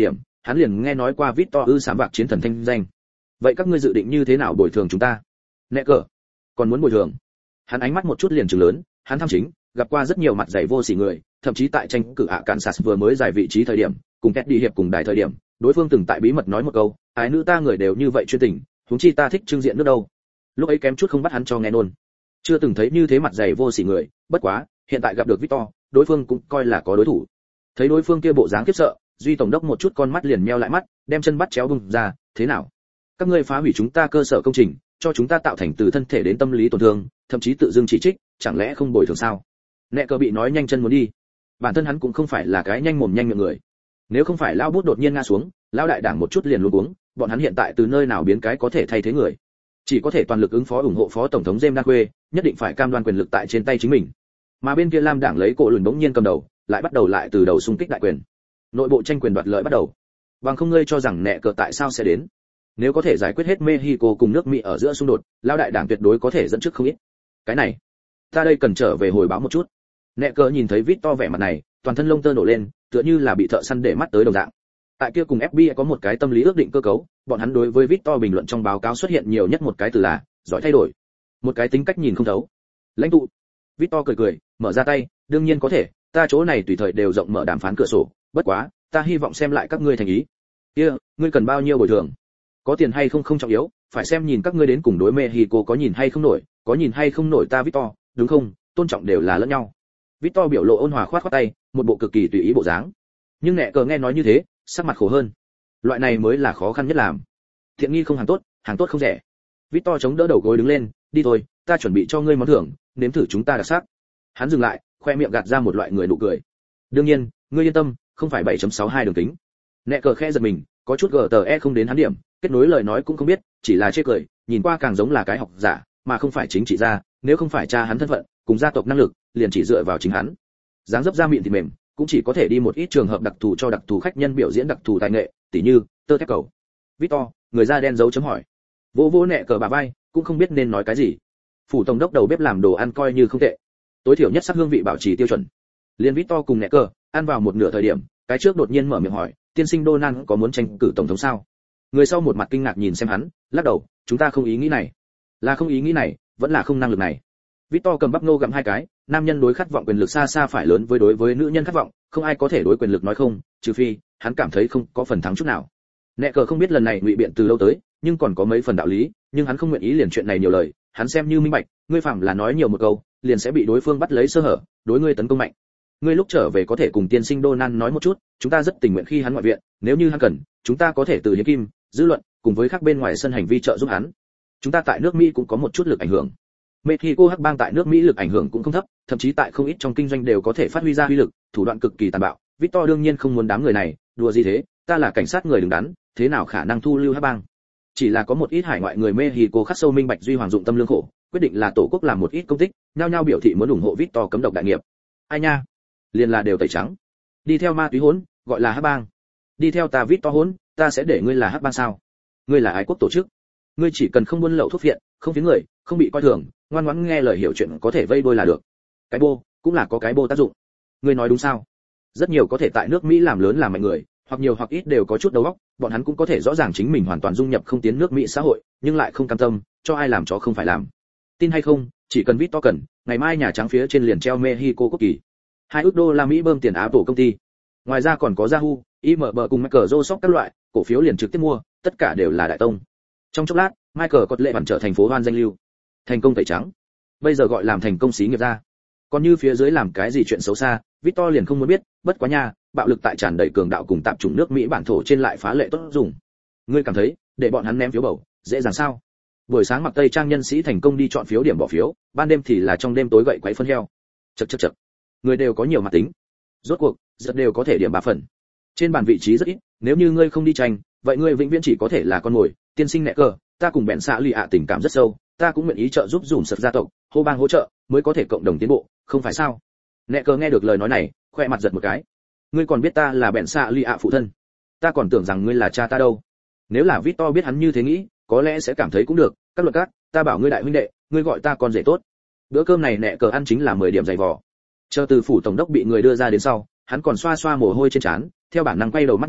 hắn liền nghe nói qua Victor ư sám bạc chiến thần thanh danh. Vậy các ngươi dự định như thế nào bồi thường chúng ta? Nẹ cờ, còn muốn bồi thường? Hắn ánh mắt một chút liền trừng lớn, hắn tham chính, gặp qua rất nhiều mặt dày vô sỉ người, thậm chí tại tranh cử Kansas vừa mới giải vị trí thời điểm, cùng Ted đi hiệp cùng đài thời điểm, đối phương từng tại bí mật nói một câu, ái nữ ta người đều như vậy chuyên tình, huống chi ta thích trưng diện nước đâu. Lúc ấy kém chút không bắt hắn cho nghe nôn. Chưa từng thấy như thế mặt dày vô sỉ người, bất quá, hiện tại gặp được Victor, đối phương cũng coi là có đối thủ. Thấy đối phương kia bộ dáng khiếp sợ, Duy tổng đốc một chút con mắt liền meo lại mắt, đem chân bắt chéo bung ra, thế nào? Các ngươi phá hủy chúng ta cơ sở công trình, cho chúng ta tạo thành từ thân thể đến tâm lý tổn thương, thậm chí tự dưng chỉ trích, chẳng lẽ không bồi thường sao? Nẹ cờ bị nói nhanh chân muốn đi. Bản thân hắn cũng không phải là cái nhanh mồm nhanh miệng người. Nếu không phải lão bút đột nhiên ngã xuống, lão đại đảng một chút liền luống cuống, bọn hắn hiện tại từ nơi nào biến cái có thể thay thế người? Chỉ có thể toàn lực ứng phó ủng hộ phó tổng thống James Danquet, nhất định phải cam đoan quyền lực tại trên tay chính mình. Mà bên kia Lam đảng lấy cổ lùn bỗng nhiên cầm đầu, lại bắt đầu lại từ đầu xung kích đại quyền. Nội bộ tranh quyền đoạt lợi bắt đầu. Bằng không ngươi cho rằng nẹ cờ tại sao sẽ đến? Nếu có thể giải quyết hết Mexico cùng nước Mỹ ở giữa xung đột, lão đại đảng tuyệt đối có thể dẫn trước không ít. Cái này, ta đây cần trở về hồi báo một chút. Nẹ cờ nhìn thấy Victor vẻ mặt này, toàn thân lông tơ nổ lên, tựa như là bị thợ săn để mắt tới đồng dạng. Tại kia cùng FBI có một cái tâm lý ước định cơ cấu, bọn hắn đối với Victor bình luận trong báo cáo xuất hiện nhiều nhất một cái từ là giỏi thay đổi, một cái tính cách nhìn không thấu. Lãnh tụ. Victor cười cười, mở ra tay, đương nhiên có thể, ta chỗ này tùy thời đều rộng mở đàm phán cửa sổ, bất quá, ta hy vọng xem lại các ngươi thành ý. Kia, ngươi cần bao nhiêu bồi thường? Có tiền hay không không trọng yếu, phải xem nhìn các ngươi đến cùng đối Mexico có nhìn hay không nổi, có nhìn hay không nổi ta Victor, đúng không? Tôn trọng đều là lẫn nhau. Victor biểu lộ ôn hòa khoát khoát tay, một bộ cực kỳ tùy ý bộ dáng. Nhưng nẹ cờ nghe nói như thế, sắc mặt khổ hơn. Loại này mới là khó khăn nhất làm. Thiện nghi không hàng tốt không rẻ. Victor chống đỡ đầu gối đứng lên, đi thôi, ta chuẩn bị cho ngươi món thưởng, nếm thử chúng ta đặc sắc. Hắn dừng lại, khoe miệng gạt ra một loại người nụ cười. Đương nhiên, ngươi yên tâm, không phải 7.62 đường kính. Nẹ cờ khẽ giật mình, có chút GTE không đến hắn điểm, kết nối lời nói cũng không biết, chỉ là chê cười, nhìn qua càng giống là cái học giả, mà không phải chính trị gia, nếu không phải cha hắn thân phận, cùng gia tộc năng lực, liền chỉ dựa vào chính hắn. Dáng dấp da miệng thì mềm, cũng chỉ có thể đi một ít trường hợp đặc thù cho đặc thù khách nhân biểu diễn đặc thù tài nghệ, tỉ như tơ thép cầu. Victor, người da đen dấu chấm hỏi. Vỗ nẹ cờ bà vai, cũng không biết nên nói cái gì. Phủ tổng đốc đầu bếp làm đồ ăn coi như không tệ, tối thiểu nhất sắc hương vị bảo trì tiêu chuẩn. Liên Victor cùng nẹ cờ ăn vào một nửa thời điểm, cái trước đột nhiên mở miệng hỏi, tiên sinh Donald có muốn tranh cử tổng thống sao? Người sau một mặt kinh ngạc nhìn xem hắn, lắc đầu, chúng ta không ý nghĩ này. Là không ý nghĩ này, vẫn là không năng lực này. Victor cầm bắp ngô gặm hai cái, nam nhân đối khát vọng quyền lực xa xa phải lớn với đối với nữ nhân khát vọng, không ai có thể đối quyền lực nói không, trừ phi hắn cảm thấy không có phần thắng chút nào. Nẹ cờ không biết lần này ngụy biện từ lâu tới, nhưng còn có mấy phần đạo lý, nhưng hắn không nguyện ý liền chuyện này nhiều lời, hắn xem như minh bạch, ngươi phạm là nói nhiều một câu, liền sẽ bị đối phương bắt lấy sơ hở, đối ngươi tấn công mạnh. Ngươi lúc trở về có thể cùng tiên sinh Donald nói một chút, chúng ta rất tình nguyện khi hắn ngoại viện, nếu như hắn cần, chúng ta có thể từ hiến kim, dư luận, cùng với các bên ngoài sân hành vi trợ giúp hắn. Chúng ta tại nước Mỹ cũng có một chút lực ảnh hưởng. Mexico hắc bang tại nước Mỹ lực ảnh hưởng cũng không thấp, thậm chí tại không ít trong kinh doanh đều có thể phát huy ra uy lực, thủ đoạn cực kỳ tàn bạo. Victor đương nhiên không muốn đám người này, đùa gì thế, ta là cảnh sát người đứng đắn, thế nào khả năng thu lưu hắc bang? Chỉ là có một ít hải ngoại người Mexico khắc sâu minh bạch duy hoàng dụng tâm lương khổ, quyết định là tổ quốc làm một ít công tích, nhao nhao biểu thị muốn ủng hộ Victor cấm độc đại nghiệp. Ai nha, liền là đều tẩy trắng. Đi theo ma túy hỗn, gọi là hắc bang. Đi theo ta Victor hỗn, ta sẽ để ngươi là hắc bang sao? Ngươi là ái quốc tổ chức. Ngươi chỉ cần không buôn lậu thuốc phiện, không phiến người, không bị coi thường, ngoan ngoãn nghe lời hiểu chuyện có thể vây đôi là được. Cái bô cũng là có cái bô tác dụng. Ngươi nói đúng sao? Rất nhiều có thể tại nước Mỹ làm lớn làm mạnh người, hoặc nhiều hoặc ít đều có chút đầu óc, bọn hắn cũng có thể rõ ràng chính mình hoàn toàn dung nhập không tiến nước Mỹ xã hội, nhưng lại không cam tâm, cho ai làm chó không phải làm. Tin hay không, chỉ cần Victor cần, ngày mai Nhà Trắng phía trên liền treo Mexico quốc kỳ. 2 ức đô la Mỹ bơm tiền Apple công ty. Ngoài ra còn có Yahoo, IMB cùng Microsoft các loại, cổ phiếu liền trực tiếp mua, tất cả đều là đại tông. Trong chốc lát, Michael có lệ bản trở thành phố hoan danh lưu. Thành công tẩy trắng. Bây giờ gọi làm thành công xí nghiệp ra. Còn như phía dưới làm cái gì chuyện xấu xa, Victor liền không muốn biết, bất quá nha, bạo lực tại tràn đầy cường đạo cùng tạp chủng nước Mỹ bản thổ trên lại phá lệ tốt dùng. Ngươi cảm thấy, để bọn hắn ném phiếu bầu, dễ dàng sao? Buổi sáng mặc tây trang nhân sĩ thành công đi chọn phiếu điểm bỏ phiếu, ban đêm thì là trong đêm tối gậy quấy phân heo. Chậc. Người đều có nhiều mặt tính. Rốt cuộc, rất đều có thể điểm 3 phần. Trên bàn vị trí rất ít, nếu như ngươi không đi tranh, vậy ngươi vĩnh viễn chỉ có thể là con mồi. Tiên sinh nẹ cờ, ta cùng bèn xạ lì ạ tình cảm rất sâu, ta cũng nguyện ý trợ giúp dùm sật gia tộc, hô bang hỗ trợ, mới có thể cộng đồng tiến bộ, không phải sao? Nẹ cờ nghe được lời nói này, khoe mặt giật một cái. Ngươi còn biết ta là bèn xạ lì ạ phụ thân? Ta còn tưởng rằng ngươi là cha ta đâu. Nếu là Victor biết hắn như thế nghĩ, có lẽ sẽ cảm thấy cũng được. Các luật các, ta bảo ngươi đại huynh đệ, ngươi gọi ta con rể tốt. Bữa cơm này nẹ cờ ăn chính là 10 điểm dày vò. Chờ từ phủ tổng đốc bị người đưa ra đến sau, hắn còn xoa xoa mồ hôi trên trán, theo bản năng quay đầu mắt nhìn,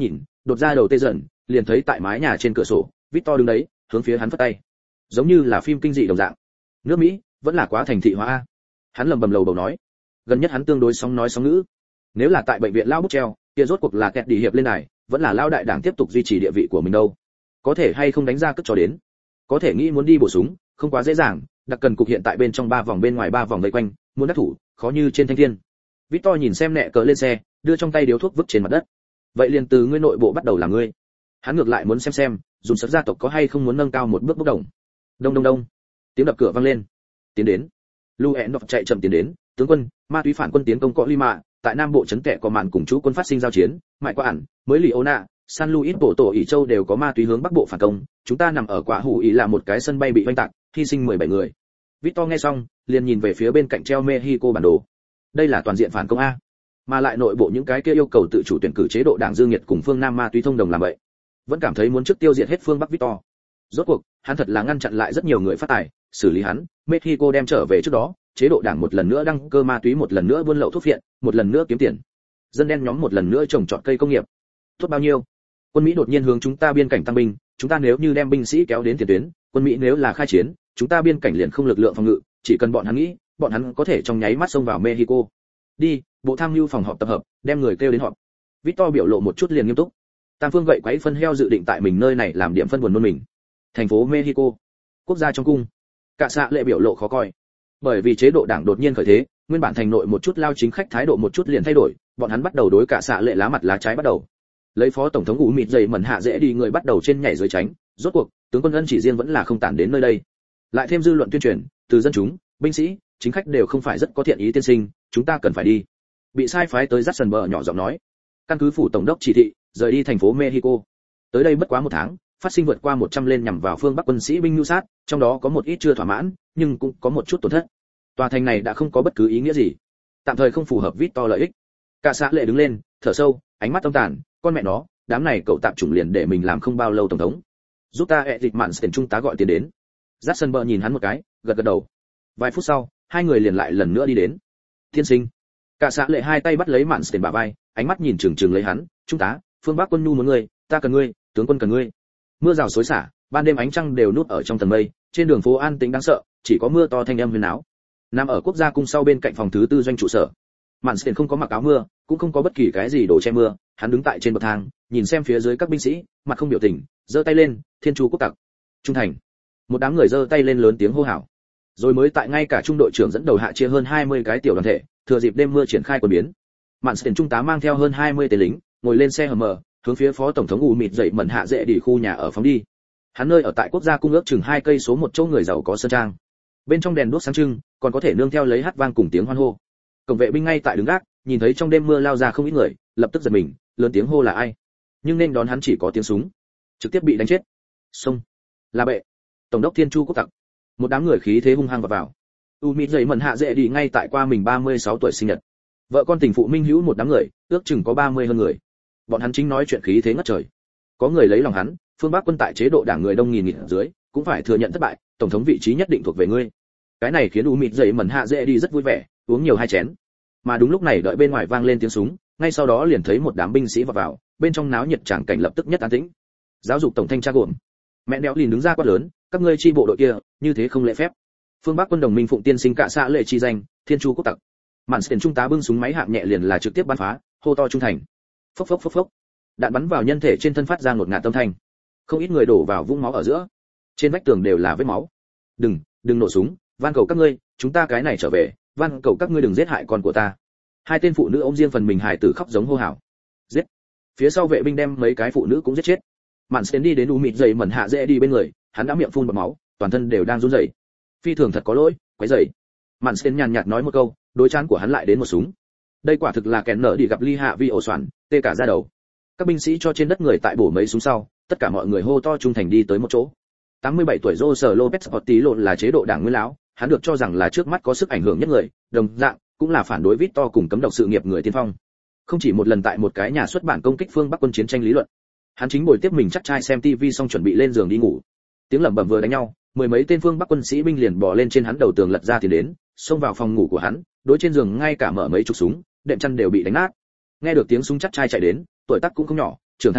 đột ra đầu tê dần, liền thấy tại mái nhà trên cửa sổ, Victor đứng đấy, hướng phía hắn phất tay. Giống như là phim kinh dị đồng dạng. Nước Mỹ, vẫn là quá thành thị hóa a. Hắn lẩm bẩm lầu bầu nói. Gần nhất hắn tương đối sóng nói sóng ngữ. Nếu là tại bệnh viện lao bút treo, kia rốt cuộc là kẹt đi hiệp lên này, vẫn là lao đại đảng tiếp tục duy trì địa vị của mình đâu. Có thể hay không đánh ra cất cho đến. Có thể nghĩ muốn đi bổ súng, không quá dễ dàng, đặc cần cục hiện tại bên trong 3 vòng bên ngoài 3 vòng vây quanh, muốn đắc thủ, khó như trên thanh thiên. Victor nhìn xem nẹ cờ lên xe, đưa trong tay điếu thuốc vứt trên mặt đất. Vậy liền từ ngươi nội bộ bắt đầu là ngươi. Hắn ngược lại muốn xem, dùng sật gia tộc có hay không muốn nâng cao một bước bốc đồng. Đông đông đông. Tiếng đập cửa vang lên. Tiến đến. Luenov chạy chậm tiến đến, tướng quân, ma túy phản quân tiến công cọ Lima, tại nam bộ trấn kẹ có màn cùng chú quân phát sinh giao chiến, mại qua ản, mới Liona, San Luis bộ tổ ỷ châu đều có ma túy hướng bắc bộ phản công, chúng ta nằm ở quả hủ ý là một cái sân bay bị vây tạc, hy sinh 17 người. Victor nghe xong, liền nhìn về phía bên cạnh treo Mexico bản đồ. Đây là toàn diện phản công a. Mà lại nội bộ những cái kia yêu cầu tự chủ tuyển cử chế độ đảng Dương Nhiệt cùng phương Nam ma túy thông đồng làm vậy. Vẫn cảm thấy muốn trước tiêu diệt hết phương Bắc Victor. Rốt cuộc, hắn thật là ngăn chặn lại rất nhiều người phát tài, xử lý hắn, Mexico đem trở về trước đó, chế độ đảng một lần nữa đăng cơ ma túy một lần nữa buôn lậu thuốc phiện, một lần nữa kiếm tiền. Dân đen nhóm một lần nữa trồng trọt cây công nghiệp. Tốt bao nhiêu? Quân Mỹ đột nhiên hướng chúng ta biên cảnh tăng binh, chúng ta nếu như đem binh sĩ kéo đến tiền tuyến, quân Mỹ nếu là khai chiến, chúng ta biên cảnh liền không lực lượng phòng ngự, chỉ cần bọn hắn nghĩ, bọn hắn có thể trong nháy mắt xông vào Mexico. Đi, bộ tham mưu phòng họp tập hợp, đem người kêu đến họp. Victor biểu lộ một chút liền nghiêm túc. Tam phương gậy quấy phân heo dự định tại mình nơi này làm điểm phân buồn nôn mình. Thành phố Mexico, quốc gia trong cung. Cả xạ lệ biểu lộ khó coi. Bởi vì chế độ đảng đột nhiên khởi thế, nguyên bản thành nội một chút lao chính khách thái độ một chút liền thay đổi, bọn hắn bắt đầu đối cả xạ lệ lá mặt lá trái bắt đầu. Lấy phó tổng thống ủ mịt dày mẩn hạ dễ đi người bắt đầu trên nhảy dưới tránh, rốt cuộc, tướng quân ân chỉ riêng vẫn là không tản đến nơi đây. Lại thêm dư luận tuyên truyền, từ dân chúng, binh sĩ, chính khách đều không phải rất có thiện ý tiên sinh, chúng ta cần phải đi. Bị sai phái tới Jackson bờ nhỏ giọng nói. Căn cứ phủ tổng đốc chỉ thị, rời đi thành phố Mexico. Tới đây bất quá 1 tháng, phát sinh vượt qua 100 lên nhằm vào phương Bắc quân sĩ binh nhu sát, trong đó có một ít chưa thỏa mãn, nhưng cũng có một chút tổn thất. Tòa thành này đã không có bất cứ ý nghĩa gì, tạm thời không phù hợp Victor lợi ích. Cả xã lệ đứng lên, thở sâu, ánh mắt âm tàn, con mẹ nó, đám này cậu tạm chủng liền để mình làm không bao lâu tổng thống. Giúp ta dịch mạn tiền trung tá gọi tiền đến. Jackson bờ nhìn hắn một cái, gật gật đầu. Vài phút sau, hai người liền lại lần nữa đi đến. Tiên sinh. Cả xã lệ hai tay bắt lấy mạn tiền bả vai, ánh mắt nhìn chừng chừng lấy hắn, trung tá, phương Bắc quân nhu muốn ngươi, ta cần ngươi, tướng quân cần ngươi. Mưa rào xối xả, ban đêm ánh trăng đều núp ở trong tầng mây, trên đường phố an tĩnh đáng sợ, chỉ có mưa to thanh âm huyền áo. Nằm ở quốc gia cung sau bên cạnh phòng thứ tư doanh trụ sở. Mạn tiền không có mặc áo mưa, cũng không có bất kỳ cái gì đồ che mưa, hắn đứng tại trên bậc thang, nhìn xem phía dưới các binh sĩ, mặt không biểu tình, giơ tay lên, thiên chu quốc tặc, trung thành. Một đám người giơ tay lên lớn tiếng hô hào. Rồi mới tại ngay cả trung đội trưởng dẫn đầu hạ chia hơn 20 cái tiểu đoàn thể, thừa dịp đêm mưa triển khai quân biến. Mạn tiền trung tá mang theo hơn 20 tên lính, ngồi lên xe HM, hướng phía phó tổng thống ù mịt dậy mẩn hạ dễ đi khu nhà ở phóng đi. Hắn nơi ở tại quốc gia cung ước chừng 2 cây số một chỗ người giàu có sơn trang. Bên trong đèn đuốc sáng trưng, còn có thể nương theo lấy hát vang cùng tiếng hoan hô. Cổng vệ binh ngay tại đứng gác, nhìn thấy trong đêm mưa lao ra không ít người, lập tức giật mình, lớn tiếng hô là ai. Nhưng nên đón hắn chỉ có tiếng súng, trực tiếp bị đánh chết. Xông, là bệ, tổng đốc Thiên Chu quốc tặc. Một đám người khí thế hung hăng vào. U mịt dậy mẩn hạ dễ đi ngay tại qua mình 36 tuổi sinh nhật. Vợ con tình phụ minh hữu một đám người, ước chừng có 30 hơn người. Bọn hắn chính nói chuyện khí thế ngất trời. Có người lấy lòng hắn, phương Bắc quân tại chế độ đảng người đông nghìn nghịt ở dưới, cũng phải thừa nhận thất bại, tổng thống vị trí nhất định thuộc về ngươi. Cái này khiến U mịt dậy mẩn hạ dễ đi rất vui vẻ, uống nhiều 2 chén. Mà đúng lúc này đợi bên ngoài vang lên tiếng súng, ngay sau đó liền thấy một đám binh sĩ vào, bên trong náo nhiệt tràng cảnh lập tức nhất an tĩnh. Giáo dục tổng thanh tra gồm, mẹ đéo liền đứng ra quát lớn, các ngươi chi bộ đội kia, như thế không lễ phép. Phương Bắc quân đồng minh phụng tiên sinh cả xã lệ chi danh, Thiên Chu quốc tặc. Mạn tiền trung tá bưng súng máy hạng nhẹ liền là trực tiếp bắn phá, hô to trung thành. Phốc phốc phốc phốc. Đạn bắn vào nhân thể trên thân phát ra ngột ngạt âm thanh. Không ít người đổ vào vũng máu ở giữa. Trên vách tường đều là vết máu. Đừng nổ súng, van cầu các ngươi, chúng ta cái này trở về, van cầu các ngươi đừng giết hại con của ta. Hai tên phụ nữ ôm riêng phần mình hài tử khóc giống hô hào. Giết. Phía sau vệ binh đem mấy cái phụ nữ cũng giết chết. Mạn tiền đi đến u mịt dậy mẩn hạ dễ đi bên người, hắn đã miệng phun bọt máu, toàn thân đều đang run rẩy. Phi thường thật có lỗi, quấy rầy. Mạn tiền nhàn nhạt nói một câu, đối chán của hắn lại đến một súng. Đây quả thực là kẻ nợ đi gặp ly hạ vi ổ xoắn, tê cả da đầu. Các binh sĩ cho trên đất người tại bổ mấy súng sau, tất cả mọi người hô to trung thành đi tới một chỗ. 87 tuổi Jose Lopez Ortiz là chế độ đảng nguyên lão, hắn được cho rằng là trước mắt có sức ảnh hưởng nhất người, đồng dạng cũng là phản đối Victor cùng cấm độc sự nghiệp người tiên phong. Không chỉ một lần tại một cái nhà xuất bản công kích phương Bắc quân chiến tranh lý luận. Hắn chính ngồi tiếp mình chắc trai xem TV xong chuẩn bị lên giường đi ngủ. Tiếng lẩm bẩm vừa đánh nhau, 10 mấy tên phương Bắc quân sĩ binh liền bò lên trên hắn đầu tường lật ra thì đến, xông vào phòng ngủ của hắn, đối trên giường ngay cả mở mấy chục súng, đệm chăn đều bị đánh nát. Nghe được tiếng súng chắc trai chạy đến, tuổi tác cũng không nhỏ, trưởng thành,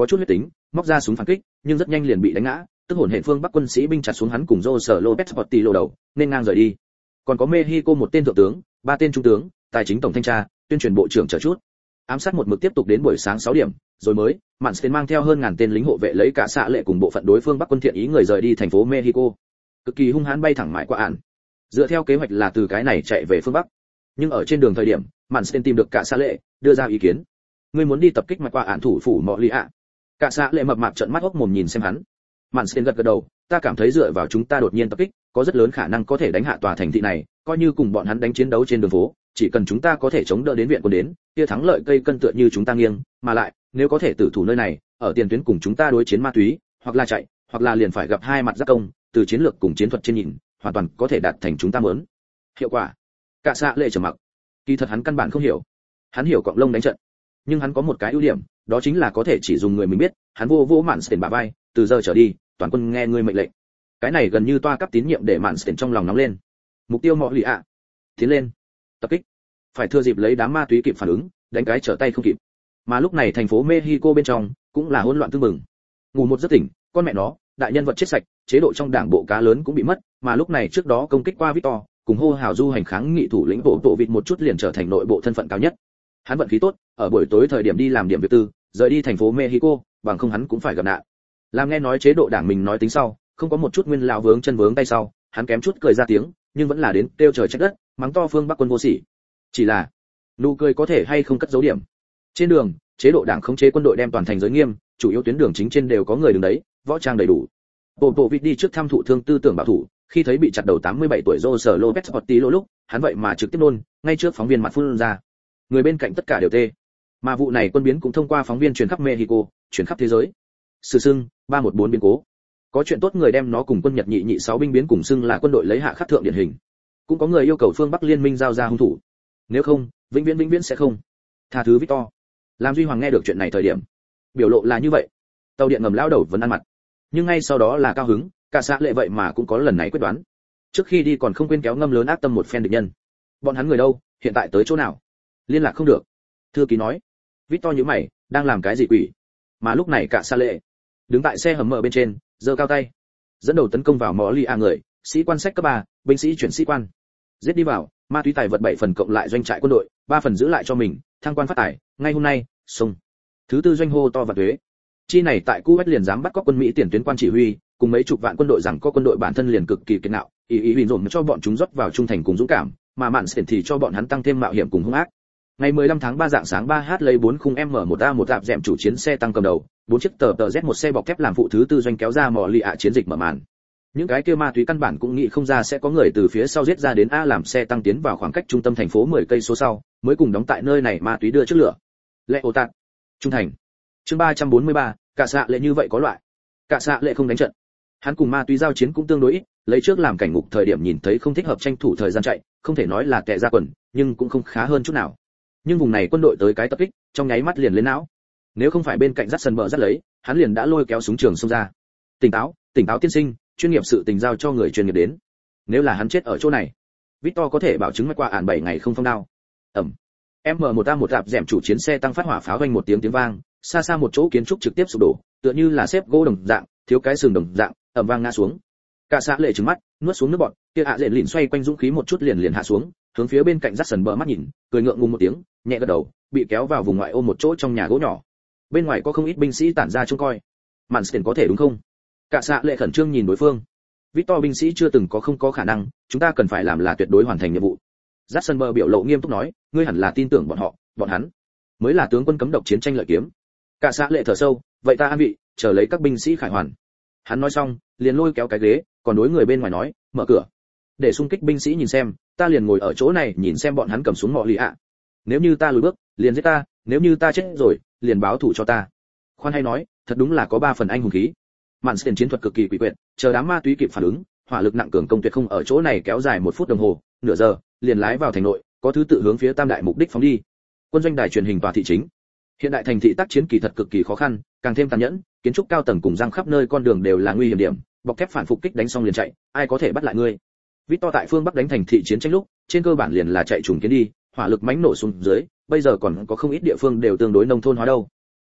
có chút huyết tính, móc ra súng phản kích, nhưng rất nhanh liền bị đánh ngã, tức hồn hệ phương Bắc quân sĩ binh chặt xuống hắn cùng Jose Lopez Portillo đầu, nên ngang rời đi. Còn có Mexico một tên thượng tướng, 3 tên trung tướng, tài chính tổng thanh tra, tuyên truyền bộ trưởng chờ chút. Ám sát một mực tiếp tục đến buổi sáng 6 điểm, rồi mới, Manstein mang theo hơn ngàn tên lính hộ vệ lấy cả xạ lệ cùng bộ phận đối phương Bắc quân thiện ý người rời đi thành phố Mexico. Cực kỳ hung hãn bay thẳng mãi qua ản. Dựa theo kế hoạch là từ cái này chạy về phương Bắc. Nhưng ở trên đường thời điểm, Manstein tìm được cả xạ lệ, đưa ra ý kiến. Ngươi muốn đi tập kích mãi qua ản thủ phủ Mọ Lì ạ. Cả xạ lệ mập mạp trợn mắt hốc mồm nhìn xem hắn. Manstein gật gật đầu, ta cảm thấy dựa vào chúng ta đột nhiên tập kích, có rất lớn khả năng có thể đánh hạ tòa thành thị này, coi như cùng bọn hắn đánh chiến đấu trên đường phố, chỉ cần chúng ta có thể chống đỡ đến viện quân đến, kia thắng lợi cây cân tựa như chúng ta nghiêng, mà lại, nếu có thể tử thủ nơi này, ở tiền tuyến cùng chúng ta đối chiến ma túy, hoặc là chạy, hoặc là liền phải gặp hai mặt giáp công, từ chiến lược cùng chiến thuật trên nhìn, hoàn toàn có thể đạt thành chúng ta muốn. Hiệu quả. Cả xạ lệ trầm mặc. Kỳ thật hắn căn bản không hiểu. Hắn hiểu cọng lông đánh trận, nhưng hắn có một cái ưu điểm, đó chính là có thể chỉ dùng người mình biết, hắn vô Manstein bả vai, từ giờ trở đi, toàn quân nghe ngươi mệnh lệnh. Cái này gần như toa cấp tín nhiệm để Manstein trong lòng nóng lên. Mục tiêu Mọ Lì ạ. Tiến lên. Tập kích. Phải thừa dịp lấy đám ma túy kịp phản ứng, đánh cái trở tay không kịp. Mà lúc này thành phố Mexico bên trong cũng là hỗn loạn tương mừng. Ngủ một giấc tỉnh, con mẹ nó, đại nhân vật chết sạch, chế độ trong đảng bộ cá lớn cũng bị mất, mà lúc này trước đó công kích qua Victor, cùng hô hào du hành kháng nghị thủ lĩnh bộ vịt một chút liền trở thành nội bộ thân phận cao nhất. Hắn vận khí tốt, ở buổi tối thời điểm đi làm điểm việc tư, rời đi thành phố Mexico, bằng không hắn cũng phải gặp nạn. Làm nghe nói chế độ đảng mình nói tính sau, không có một chút nguyên lão vướng chân vướng tay sau, hắn kém chút cười ra tiếng, nhưng vẫn là đến kêu trời trách đất, mắng to phương Bắc quân vô sỉ. Chỉ là, nụ cười có thể hay không cất dấu điểm. Trên đường, chế độ đảng khống chế quân đội đem toàn thành giới nghiêm, chủ yếu tuyến đường chính trên đều có người đứng đấy, võ trang đầy đủ. Bộ vịt đi trước thăm thụ thương tư tưởng bảo thủ, khi thấy bị chặt đầu 87 tuổi Jose Lopez Portillo lúc, hắn vậy mà trực tiếp nôn, ngay trước phóng viên mặt phun ra. Người bên cạnh tất cả đều tê. Mà vụ này quân biến cũng thông qua phóng viên truyền khắp Mexico, truyền khắp thế giới. Sự xưng 314 biến cố. Có chuyện tốt người đem nó cùng quân Nhật nhị 6 binh biến cùng xưng là quân đội lấy hạ khắc thượng điển hình. Cũng có người yêu cầu phương Bắc liên minh giao ra hung thủ. Nếu không, vĩnh viễn sẽ không. Tha thứ Victor. Làm Duy Hoàng nghe được chuyện này thời điểm, biểu lộ là như vậy. Tàu điện ngầm lao đầu vẫn ăn mặt. Nhưng ngay sau đó là cao hứng, cả xã lệ vậy mà cũng có lần này quyết đoán. Trước khi đi còn không quên kéo ngâm lớn ác tâm một phen địch nhân. Bọn hắn người đâu, hiện tại tới chỗ nào? Liên lạc không được. Thư ký nói. Victor nhíu mày, đang làm cái gì quỷ? Mà lúc này cả xã lệ đứng tại xe hầm mở bên trên, giơ cao tay, dẫn đầu tấn công vào Mọ Lì ạ người, sĩ quan sách cấp 3, binh sĩ chuyển sĩ quan. Giết đi vào, ma túy tài vật 7 phần cộng lại doanh trại quân đội, 3 phần giữ lại cho mình, thăng quan phát tài, ngay hôm nay, xông. Thứ tư doanh hô to và thuế. Chi này tại Cuba liền dám bắt cóc quân Mỹ tiền tuyến quan chỉ huy, cùng mấy chục vạn quân đội rằng có quân đội bản thân liền cực kỳ kiệt ngạo, ý dồn cho bọn chúng rót vào trung thành cùng dũng cảm, mà Manstein thì cho bọn hắn tăng thêm mạo hiểm cùng hung ác. Ngày 15 tháng 3 dạng sáng 3h lấy 4 khung M1A1 đạp dẹm chủ chiến xe tăng cầm đầu, 4 chiếc tờ Z1 xe bọc thép làm phụ thứ tư doanh kéo ra Mọ Lì ạ chiến dịch mở màn. Những cái kia ma túy căn bản cũng nghĩ không ra sẽ có người từ phía sau giết ra đến A làm xe tăng tiến vào khoảng cách trung tâm thành phố 10 cây số sau, mới cùng đóng tại nơi này ma túy đưa trước lửa. Lệ ổ tạc. Trung thành. Chương 343, cả xạ lệ như vậy có loại. Cả xạ lệ không đánh trận. Hắn cùng ma túy giao chiến cũng tương đối ít, lấy trước làm cảnh ngục thời điểm nhìn thấy không thích hợp tranh thủ thời gian chạy, không thể nói là tè ra quần, nhưng cũng không khá hơn chút nào. Nhưng vùng này quân đội tới cái tập kích, trong nháy mắt liền lên não. Nếu không phải bên cạnh dắt sân bờ dắt lấy, hắn liền đã lôi kéo súng trường xông ra. Tỉnh táo tiên sinh, chuyên nghiệp sự tình giao cho người chuyên nghiệp đến. Nếu là hắn chết ở chỗ này, Victor có thể bảo chứng mắc qua ản 7 ngày không phong đao. Ầm. M1A1 đạp dẻm chủ chiến xe tăng phát hỏa pháo vang một tiếng vang, xa xa một chỗ kiến trúc trực tiếp sụp đổ, tựa như là xếp gỗ đồng dạng, thiếu cái sừng đồng dạng, ầm vang ngã xuống. Cả xã lệ trừng mắt, nuốt xuống nước bọt, kia ạ lện lìn xoay quanh dũng khí một chút liền hạ xuống, hướng phía bên cạnh dắt sần bờ mắt nhìn, cười ngượng ngùng một tiếng, nhẹ gật đầu, bị kéo vào vùng ngoại ô một chỗ trong nhà gỗ nhỏ. Bên ngoài có không ít binh sĩ tản ra trông coi. Manstein có thể đúng không? Cả xã lệ khẩn trương nhìn đối phương. Victor binh sĩ chưa từng không có khả năng, chúng ta cần phải làm là tuyệt đối hoàn thành nhiệm vụ. Jackson biểu lộ nghiêm túc nói, ngươi hẳn là tin tưởng bọn hắn mới là tướng quân cấm độc chiến tranh lợi kiếm. Cả xã lệ thở sâu, vậy ta an vị, chờ lấy các binh sĩ khải hoàn. Hắn nói xong, liền lôi kéo cái ghế, còn đối người bên ngoài nói, mở cửa. Để xung kích binh sĩ nhìn xem, ta liền ngồi ở chỗ này nhìn xem bọn hắn cầm súng Mọ Lì ạ. Nếu như ta lùi bước, liền giết ta, nếu như ta chết rồi, liền báo thù cho ta. Khoan hay nói, thật đúng là có 3 phần anh hùng khí. Manstein chiến thuật cực kỳ quỷ quyệt, chờ đám ma túy kịp phản ứng, hỏa lực nặng cường công tuyệt không ở chỗ này kéo dài 1 phút đồng hồ, nửa giờ, liền lái vào thành nội, có thứ tự hướng phía tam đại mục đích phóng đi. Quân doanh đài truyền hình tòa thị chính. Hiện đại thành thị tác chiến kỳ thật cực kỳ khó khăn, càng thêm tàn nhẫn, kiến trúc cao tầng cùng răng khắp nơi con đường đều là nguy hiểm điểm, bọc thép phản phục kích đánh xong liền chạy, ai có thể bắt lại ngươi. Victor tại phương Bắc đánh thành thị chiến tranh lúc, trên cơ bản liền là chạy trùng kiến đi, hỏa lực mãnh nổ xuống dưới, bây giờ còn có không ít địa phương đều tương đối nông thôn hóa đâu.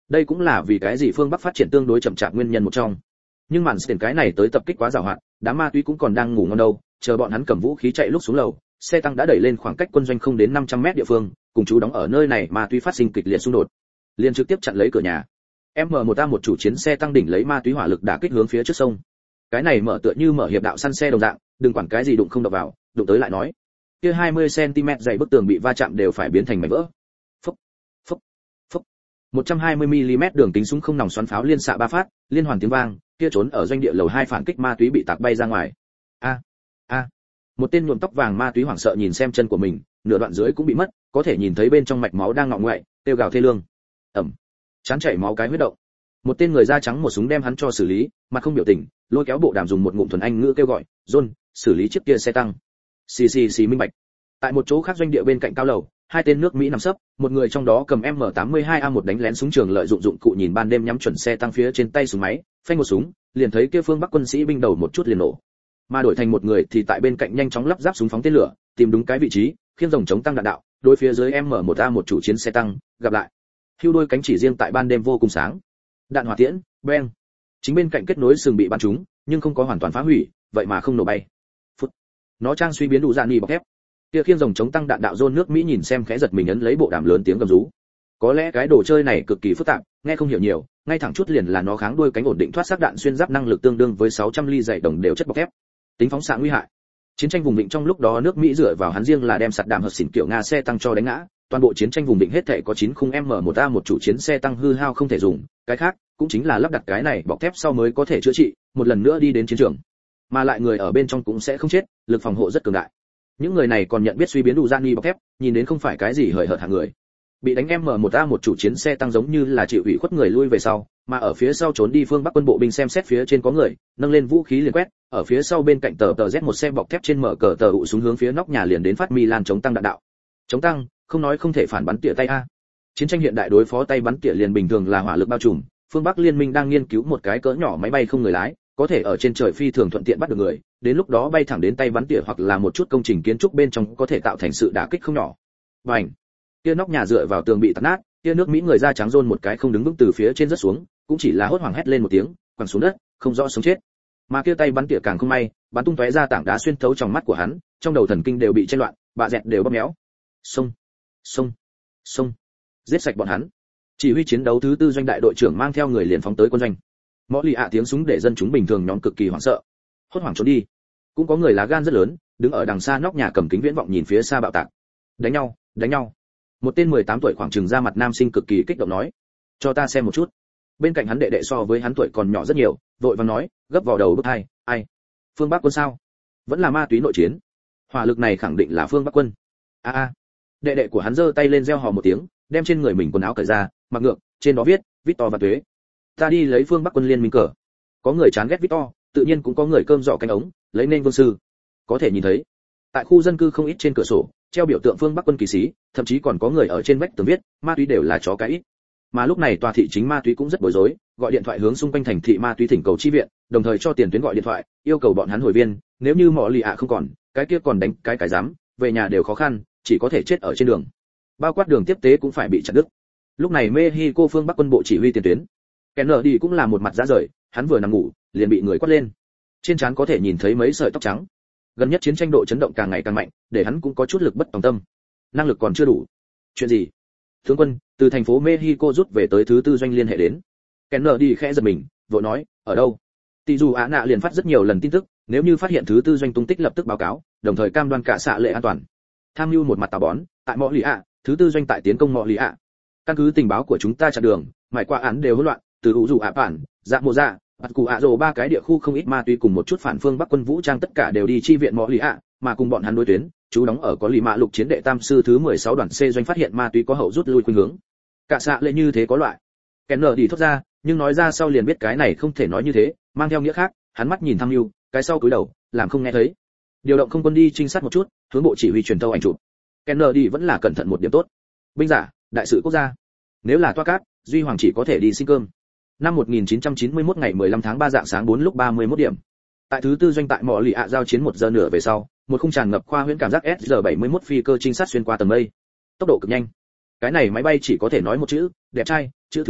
Đây cũng là vì cái gì phương Bắc phát triển tương đối chậm chạp nguyên nhân một trong. Nhưng màn tiền cái này tới tập kích quá giàu hạn, đám ma túy cũng còn đang ngủ ngon đâu, chờ bọn hắn cầm vũ khí chạy lúc xuống lầu, xe tăng đã đẩy lên khoảng cách quân doanh không đến 500 mét địa phương, cùng chú đóng ở nơi này ma túy phát sinh kịch liệt xung đột. Liền trực tiếp chặn lấy cửa nhà. M1A1 chủ chiến xe tăng đỉnh lấy ma túy hỏa lực đả kích hướng phía trước sông. Cái này mở tựa như mở hiệp đạo săn xe đồng dạng, đừng quản cái gì đụng không đập vào, đụng tới lại nói. Kia 20 cm dày bức tường bị va chạm đều phải biến thành mảnh vỡ. Phốc, phốc, phốc. 120 mm đường kính súng không nòng xoắn pháo liên xạ 3 phát, liên hoàn tiếng vang, kia trốn ở doanh địa lầu 2 phản kích ma túy bị tạc bay ra ngoài. A. Một tên nhuộm tóc vàng ma túy hoảng sợ nhìn xem chân của mình, nửa đoạn dưới cũng bị mất, có thể nhìn thấy bên trong mạch máu đang ngọ ngoại, kêu gào thê lương. Chán chảy máu cái huyết động. Một tên người da trắng một súng đem hắn cho xử lý, mặt không biểu tình, lôi kéo bộ đàm dùng một ngụm thuần anh ngữ kêu gọi, "John, xử lý chiếc kia xe tăng." Xì minh bạch. Tại một chỗ khác doanh địa bên cạnh cao lầu, hai tên nước Mỹ nằm sấp, một người trong đó cầm M82A1 đánh lén súng trường lợi dụng dụng cụ nhìn ban đêm nhắm chuẩn xe tăng phía trên tay súng máy, phanh một súng, liền thấy kia phương Bắc quân sĩ binh đầu một chút liền nổ. Mà đổi thành một người thì tại bên cạnh nhanh chóng lắp ráp súng phóng tên lửa, tìm đúng cái vị trí, khiêng rồng chống tăng đạn đạo, đối phía dưới M1A1 chủ chiến xe tăng, gặp lại. Hưu đôi cánh chỉ riêng tại ban đêm vô cùng sáng. Đạn hỏa tiễn, beng. Chính bên cạnh kết nối sừng bị bắn trúng, nhưng không có hoàn toàn phá hủy, vậy mà không nổ bay. Phút. Nó trang suy biến đủ dạng nhì bọc thép. Kia khiêng rồng chống tăng đạn đạo John nước Mỹ nhìn xem khẽ giật mình ấn lấy bộ đàm lớn tiếng gầm rú. Có lẽ cái đồ chơi này cực kỳ phức tạp, nghe không hiểu nhiều, ngay thẳng chút liền là nó kháng đuôi cánh ổn định thoát xác đạn xuyên giáp năng lực tương đương với 600 ly dày đồng đều chất bọc thép. Tính phóng xạ nguy hại. Chiến tranh vùng vịnh trong lúc đó nước Mỹ dựa vào hắn riêng là đem sạt đạm hợp xỉn kiểu Nga xe tăng cho đánh ngã, toàn bộ chiến tranh vùng vịnh hết thảy có 9 khung M1A1 chủ chiến xe tăng hư hao không thể dùng, cái khác cũng chính là lắp đặt cái này bọc thép sau mới có thể chữa trị, một lần nữa đi đến chiến trường. Mà lại người ở bên trong cũng sẽ không chết, lực phòng hộ rất cường đại. Những người này còn nhận biết suy biến đủ gian nghi bọc thép, nhìn đến không phải cái gì hời hợt hạng người. Bị đánh M1A1 chủ chiến xe tăng giống như là chịu ủy khuất người lui về sau, mà ở phía sau trốn đi phương Bắc quân bộ binh xem xét phía trên có người, nâng lên vũ khí liền quét, ở phía sau bên cạnh tờ Z một xe bọc thép trên mở cờ tờ ụ súng hướng phía nóc nhà liền đến phát Milan chống tăng đạn đạo. Chống tăng, không nói không thể phản bắn tỉa tay a. Chiến tranh hiện đại đối phó tay bắn tỉa liền bình thường là hỏa lực bao trùm, phương Bắc liên minh đang nghiên cứu một cái cỡ nhỏ máy bay không người lái, có thể ở trên trời phi thường thuận tiện bắt được người, đến lúc đó bay thẳng đến tay bắn tỉa hoặc là một chút công trình kiến trúc bên trong có thể tạo thành sự đả kích không nhỏ. Bành! Kia nóc nhà dựa vào tường bị tạt nát, kia nước Mỹ người da trắng rôn một cái không đứng vững từ phía trên rất xuống, cũng chỉ là hốt hoảng hét lên một tiếng, quẳng xuống đất, không rõ sống chết. Mà kia tay bắn tỉa càng không may, bắn tung tóe ra tảng đá xuyên thấu trong mắt của hắn, trong đầu thần kinh đều bị chen loạn, bạ dẹt đều bóp méo. Xông, giết sạch bọn hắn. Chỉ huy chiến đấu thứ tư doanh đại đội trưởng mang theo người liền phóng tới quân doanh. Mõ lì ạ tiếng súng để dân chúng bình thường nhóm cực kỳ hoảng sợ, hốt hoảng trốn đi. Cũng có người lá gan rất lớn, đứng ở đằng xa nóc nhà cầm kính viễn vọng nhìn phía xa bạo tạc. Đánh nhau. Một tên 18 tuổi khoảng chừng ra mặt nam sinh cực kỳ kích động nói, cho ta xem một chút. Bên cạnh hắn đệ đệ so với hắn tuổi còn nhỏ rất nhiều, vội vàng nói, gấp vào đầu bức hai, ai? Phương Bắc quân sao? Vẫn là ma túy nội chiến. Hỏa lực này khẳng định là phương Bắc quân. Đệ đệ của hắn giơ tay lên reo hò một tiếng, đem trên người mình quần áo cởi ra, mặc ngược, trên đó viết, Victor và Tuế. Ta đi lấy phương Bắc quân liên minh cờ. Có người chán ghét Victor, tự nhiên cũng có người cơm dọ cánh ống, lấy nên vương sư. Có thể nhìn thấy, tại khu dân cư không ít trên cửa sổ, treo biểu tượng phương Bắc quân kỳ sĩ, thậm chí còn có người ở trên vách tường viết, ma túy đều là chó cái ít. Mà lúc này tòa thị chính ma túy cũng rất bối rối, gọi điện thoại hướng xung quanh thành thị ma túy thỉnh cầu chi viện, đồng thời cho tiền tuyến gọi điện thoại, yêu cầu bọn hắn hồi viên, nếu như mọ lì ạ không còn, cái kia còn đánh cái dám, về nhà đều khó khăn, chỉ có thể chết ở trên đường. Bao quát đường tiếp tế cũng phải bị chặt đứt. Lúc này Mexico phương Bắc quân bộ chỉ huy tiền tuyến, Kennedy cũng là một mặt rã rời, hắn vừa nằm ngủ, liền bị người quát lên. Trên trán có thể nhìn thấy mấy sợi tóc trắng. Gần nhất chiến tranh độ chấn động càng ngày càng mạnh, để hắn cũng có chút lực bất tòng tâm. Năng lực còn chưa đủ. Chuyện gì? Tướng quân, từ thành phố Mexico rút về tới thứ tư doanh liên hệ đến. Kennedy khẽ giật mình, vội nói, ở đâu? Tỷ dù Á Nạ liền phát rất nhiều lần tin tức, nếu như phát hiện thứ tư doanh tung tích lập tức báo cáo, đồng thời cam đoan cả xạ lệ an toàn. Tham mưu một mặt tà bón, tại Mọ Lì ạ, thứ tư doanh tại tiến công Mọ Lì ạ. Căn cứ tình báo của chúng ta chặn đường, mải qua án đều hỗn loạn, từ ủ dù ạ bản, dạ mộ dạ, bắt cụ ạ rồ ba cái địa khu không ít ma túy cùng một chút phản phương Bắc quân vũ trang tất cả đều đi chi viện Mọ Lì ạ, mà cùng bọn hắn đối tuyến, chú đóng ở có lì mạ lục chiến đệ tam sư thứ 16 đoàn C doanh phát hiện ma túy có hậu rút lui khuynh hướng. Cả xạ lệ như thế có loại. Kennedy thốt ra, nhưng nói ra sau liền biết cái này không thể nói như thế, mang theo nghĩa khác, hắn mắt nhìn tham mưu, cái sau cúi đầu, làm không nghe thấy. Điều động không quân đi trinh sát một chút, hướng bộ chỉ huy truyền tâu ảnh chụp. Kennedy vẫn là cẩn thận một điểm tốt. Binh giả, đại sự quốc gia. Nếu là toa cát, Duy Hoàng chỉ có thể đi xin cơm. Năm 1991 ngày 15 tháng 3 dạng sáng 4 lúc 31 điểm. Tại thứ tư doanh tại Mọ Lì ạ giao chiến 1 giờ nửa về sau, một khung tràn ngập khoa huyễn cảm giác SR-71 phi cơ trinh sát xuyên qua tầng mây. Tốc độ cực nhanh. Cái này máy bay chỉ có thể nói một chữ, đẹp trai, chữ thứ hai,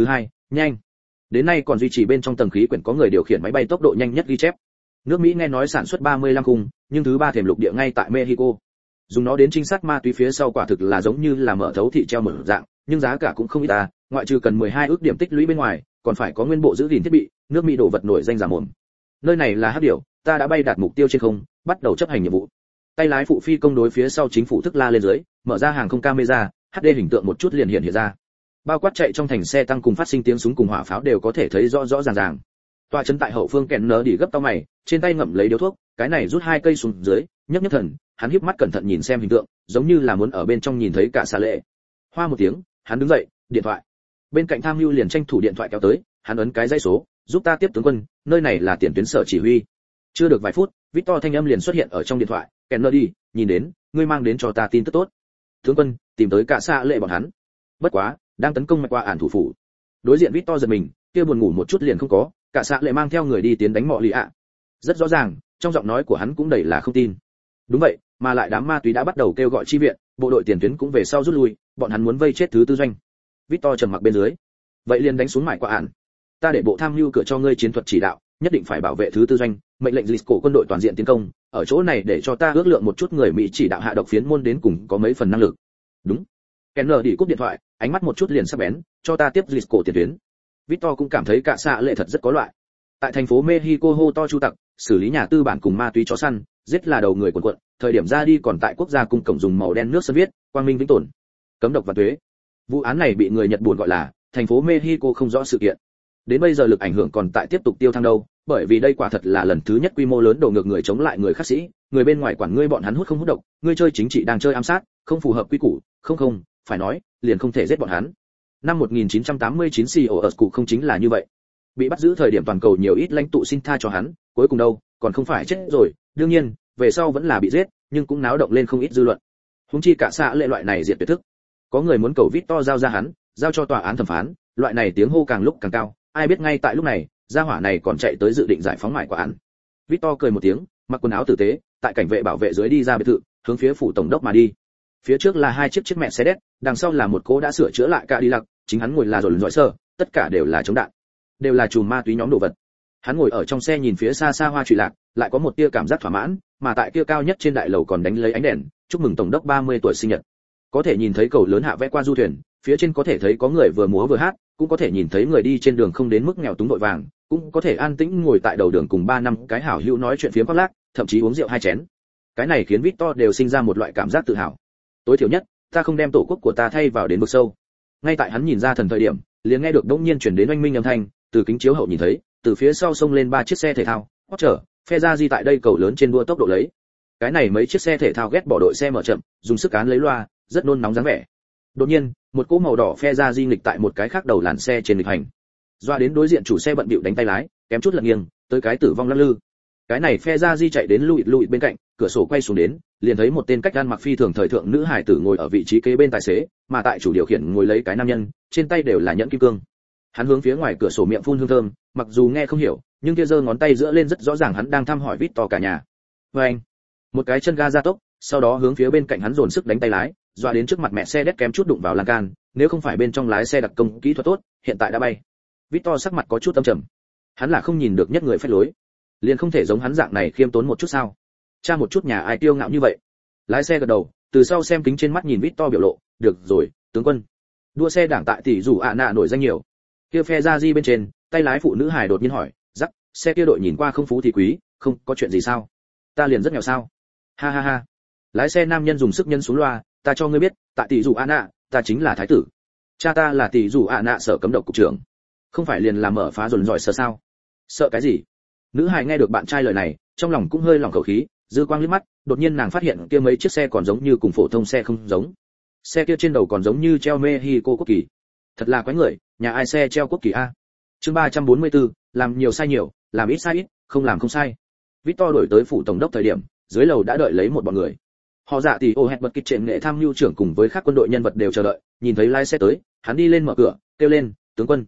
nhanh. Đến nay còn duy trì bên trong tầng khí quyển có người điều khiển máy bay tốc độ nhanh nhất ghi chép. Nước Mỹ nghe nói sản xuất 35 khung, nhưng thứ ba thềm lục địa ngay tại Mexico. Dùng nó đến trinh sát ma túy phía sau quả thực là giống như là mở thấu thị treo mở dạng, nhưng giá cả cũng không ít ta, ngoại trừ cần 12 ước điểm tích lũy bên ngoài, còn phải có nguyên bộ giữ gìn thiết bị, nước Mỹ đổ vật nổi danh giả mồm. Nơi này là hắc điểu, ta đã bay đạt mục tiêu trên không, bắt đầu chấp hành nhiệm vụ. Tay lái phụ phi công đối phía sau chính phủ thức la lên dưới, mở ra hàng không camera, HD hình tượng một chút liền hiện ra. Bao quát chạy trong thành xe tăng cùng phát sinh tiếng súng cùng hỏa pháo đều có thể thấy rõ rõ ràng ràng. Toa chấn tại hậu phương kẹn nở đi gấp tao mày, trên tay ngậm lấy điếu thuốc, cái này rút 2 cây xuống dưới, nhấc nhấc thần, hắn híp mắt cẩn thận nhìn xem hình tượng, giống như là muốn ở bên trong nhìn thấy cả xà lệ. Hoa một tiếng, hắn đứng dậy, điện thoại. Bên cạnh tham mưu liền tranh thủ điện thoại kéo tới, hắn ấn cái dãy số, giúp ta tiếp tướng quân, nơi này là tiền tuyến sở chỉ huy. Chưa được vài phút, Victor thanh âm liền xuất hiện ở trong điện thoại, Kennedy, nhìn đến, ngươi mang đến cho ta tin tức tốt. Tướng quân, tìm tới cả xạ lệ bọn hắn. Bất quá, đang tấn công mạch qua ản thủ phủ. Đối diện Victor giật mình, kia buồn ngủ một chút liền không có, cả xạ lệ mang theo người đi tiến đánh mọ lì ạ. Rất rõ ràng, trong giọng nói của hắn cũng đầy là không tin. Đúng vậy, mà lại đám ma túy đã bắt đầu kêu gọi chi viện, bộ đội tiền tuyến cũng về sau rút lui, bọn hắn muốn vây chết thứ tư doanh. Victor trầm mặc bên dưới. Vậy liền đánh xuống mạch qua ản. Ta để bộ tham mưu cửa cho ngươi chiến thuật chỉ đạo, nhất định phải bảo vệ thứ tư doanh, mệnh lệnh Lisco quân đội toàn diện tiến công, ở chỗ này để cho ta ước lượng một chút người Mỹ chỉ đạo hạ độc phiến môn đến cùng có mấy phần năng lực. Đúng. Kennedy cúp điện thoại, ánh mắt một chút liền sắc bén, cho ta tiếp Lisco tiền tuyến. Victor cũng cảm thấy cả xạ lệ thật rất có loại. Tại thành phố Mexico hô to chu tặc, xử lý nhà tư bản cùng ma túy chó săn, giết là đầu người quần quật, thời điểm ra đi còn tại quốc gia cung cổng dùng màu đen nước sơn viết, quang minh vĩnh tồn, cấm độc và thuế. Vụ án này bị người Nhật buồn gọi là thành phố Mexico không rõ sự kiện. Đến bây giờ lực ảnh hưởng còn tại tiếp tục tiêu thăng đâu, bởi vì đây quả thật là lần thứ nhất quy mô lớn đổ ngược người chống lại người khác sĩ, người bên ngoài quản ngươi bọn hắn hút không hút độc, ngươi chơi chính trị đang chơi ám sát, không phù hợp quy củ, không, phải nói, liền không thể giết bọn hắn. Năm 1989 COS cụ không chính là như vậy. Bị bắt giữ thời điểm toàn cầu nhiều ít lãnh tụ xin tha cho hắn, cuối cùng đâu, còn không phải chết rồi, đương nhiên, về sau vẫn là bị giết, nhưng cũng náo động lên không ít dư luận. Huống chi cả xạ lệ loại này diệt tuyệt thức. Có người muốn cầu Victor giao ra hắn, giao cho tòa án thẩm phán, loại này tiếng hô càng lúc càng cao, ai biết ngay tại lúc này, gia hỏa này còn chạy tới dự định giải phóng mại quả án. Victor cười một tiếng, mặc quần áo tử tế, tại cảnh vệ bảo vệ dưới đi ra biệt thự, hướng phía phủ tổng đốc mà đi. Phía trước là 2 chiếc Mercedes, đằng sau là một cỗ đã sửa chữa lại Cadillac, chính hắn ngồi là rồi giỏi sơ, tất cả đều là chống đạn, đều là chùm ma túy nhóm đồ vật. Hắn ngồi ở trong xe nhìn phía xa xa hoa trụy lạc, lại có một tia cảm giác thỏa mãn, mà tại kia cao nhất trên đại lầu còn đánh lấy ánh đèn, chúc mừng tổng đốc 30 tuổi sinh nhật. Có thể nhìn thấy cầu lớn hạ vẽ qua du thuyền, phía trên có thể thấy có người vừa múa vừa hát, cũng có thể nhìn thấy người đi trên đường không đến mức nghèo túng vội vàng, cũng có thể an tĩnh ngồi tại đầu đường cùng 3 năm cái hảo hữu nói chuyện phiếm khoác lác, thậm chí uống rượu 2 chén. Cái này khiến Victor đều sinh ra một loại cảm giác tự hào. Tối thiểu nhất, ta không đem tổ quốc của ta thay vào đến vực sâu. Ngay tại hắn nhìn ra thần thời điểm, liền nghe được đống nhiên truyền đến oanh minh âm thanh, từ kính chiếu hậu nhìn thấy, từ phía sau xông lên 3 chiếc xe thể thao, Porsche, Ferrari tại đây cầu lớn trên đua tốc độ lấy. Cái này mấy chiếc xe thể thao ghét bỏ đội xe mở chậm, dùng sức cán lấy loa, rất nôn nóng dáng vẻ. Đột nhiên, một cỗ màu đỏ Ferrari nghịch tại một cái khác đầu làn xe trên nghịch hành. Doa đến đối diện chủ xe bận bịu đánh tay lái, kém chút lật nghiêng, tới cái tử vong lăn lư. Cái này Ferrari chạy đến lùi bên cạnh, cửa sổ quay xuống đến, liền thấy một tên cách ăn mặc phi thường thời thượng nữ hải tử ngồi ở vị trí kế bên tài xế, mà tại chủ điều khiển ngồi lấy cái nam nhân, trên tay đều là nhẫn kim cương. Hắn hướng phía ngoài cửa sổ miệng phun hương thơm, mặc dù nghe không hiểu, nhưng kia giơ ngón tay giữa lên rất rõ ràng hắn đang thăm hỏi Victor cả nhà. Anh, một cái chân ga gia tốc, sau đó hướng phía bên cạnh hắn dồn sức đánh tay lái, dọa đến trước mặt mẹ xe đét kém chút đụng vào lan can, nếu không phải bên trong lái xe đặc công kỹ thuật tốt, hiện tại đã bay. Victor sắc mặt có chút âm trầm. Hắn là không nhìn được nhất người phách lối, liền không thể giống hắn dạng này khiêm tốn một chút sao? Cha một chút nhà ai tiêu ngạo như vậy. Lái xe gật đầu, từ sau xem kính trên mắt nhìn Victor biểu lộ, được rồi, tướng quân. Đua xe đảng tại tỷ rủ ạ nạ nổi danh nhiều. Kia phe ra di bên trên, tay lái phụ nữ hài đột nhiên hỏi, "Rắc, xe kia đội nhìn qua không phú thì quý, không có chuyện gì sao? Ta liền rất nghèo sao?" Ha ha ha. Lái xe nam nhân dùng sức nhân xuống loa, "Ta cho ngươi biết, tại tỷ rủ ạ nạ, ta chính là thái tử. Cha ta là tỷ rủ ạ nạ sở cấm độc cục trưởng. Không phải liền làm mở phá dồn giỏi sợ sao? Sợ cái gì?" Nữ hài nghe được bạn trai lời này, trong lòng cũng hơi lỏng khẩu khí, dư quang liếc mắt, đột nhiên nàng phát hiện kia mấy chiếc xe còn giống như cùng phổ thông xe không giống. Xe kia trên đầu còn giống như treo Mexico quốc kỳ. Thật là quái người, nhà ai xe treo quốc kỳ a? Chương 344, làm nhiều sai nhiều, làm ít sai ít, không làm không sai. Victor đổi tới phủ tổng đốc thời điểm, dưới lầu đã đợi lấy một bọn người. Họ dạ thì ô hẹn bật kịch trện nghệ tham mưu trưởng cùng với các quân đội nhân vật đều chờ đợi, nhìn thấy lái xe tới, hắn đi lên mở cửa, kêu lên, "Tướng quân,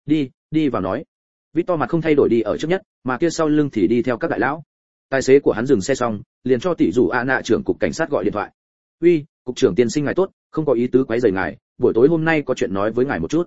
đi vào nói." Victor mặt không thay đổi đi ở trước nhất, mà kia sau lưng thì đi theo các đại lão. Tài xế của hắn dừng xe xong, liền cho tỷ rủ Anna trưởng cục cảnh sát gọi điện thoại. "Uy, cục trưởng tiên sinh ngài tốt, không có ý tứ quấy rầy ngài, buổi tối hôm nay có chuyện nói với ngài một chút."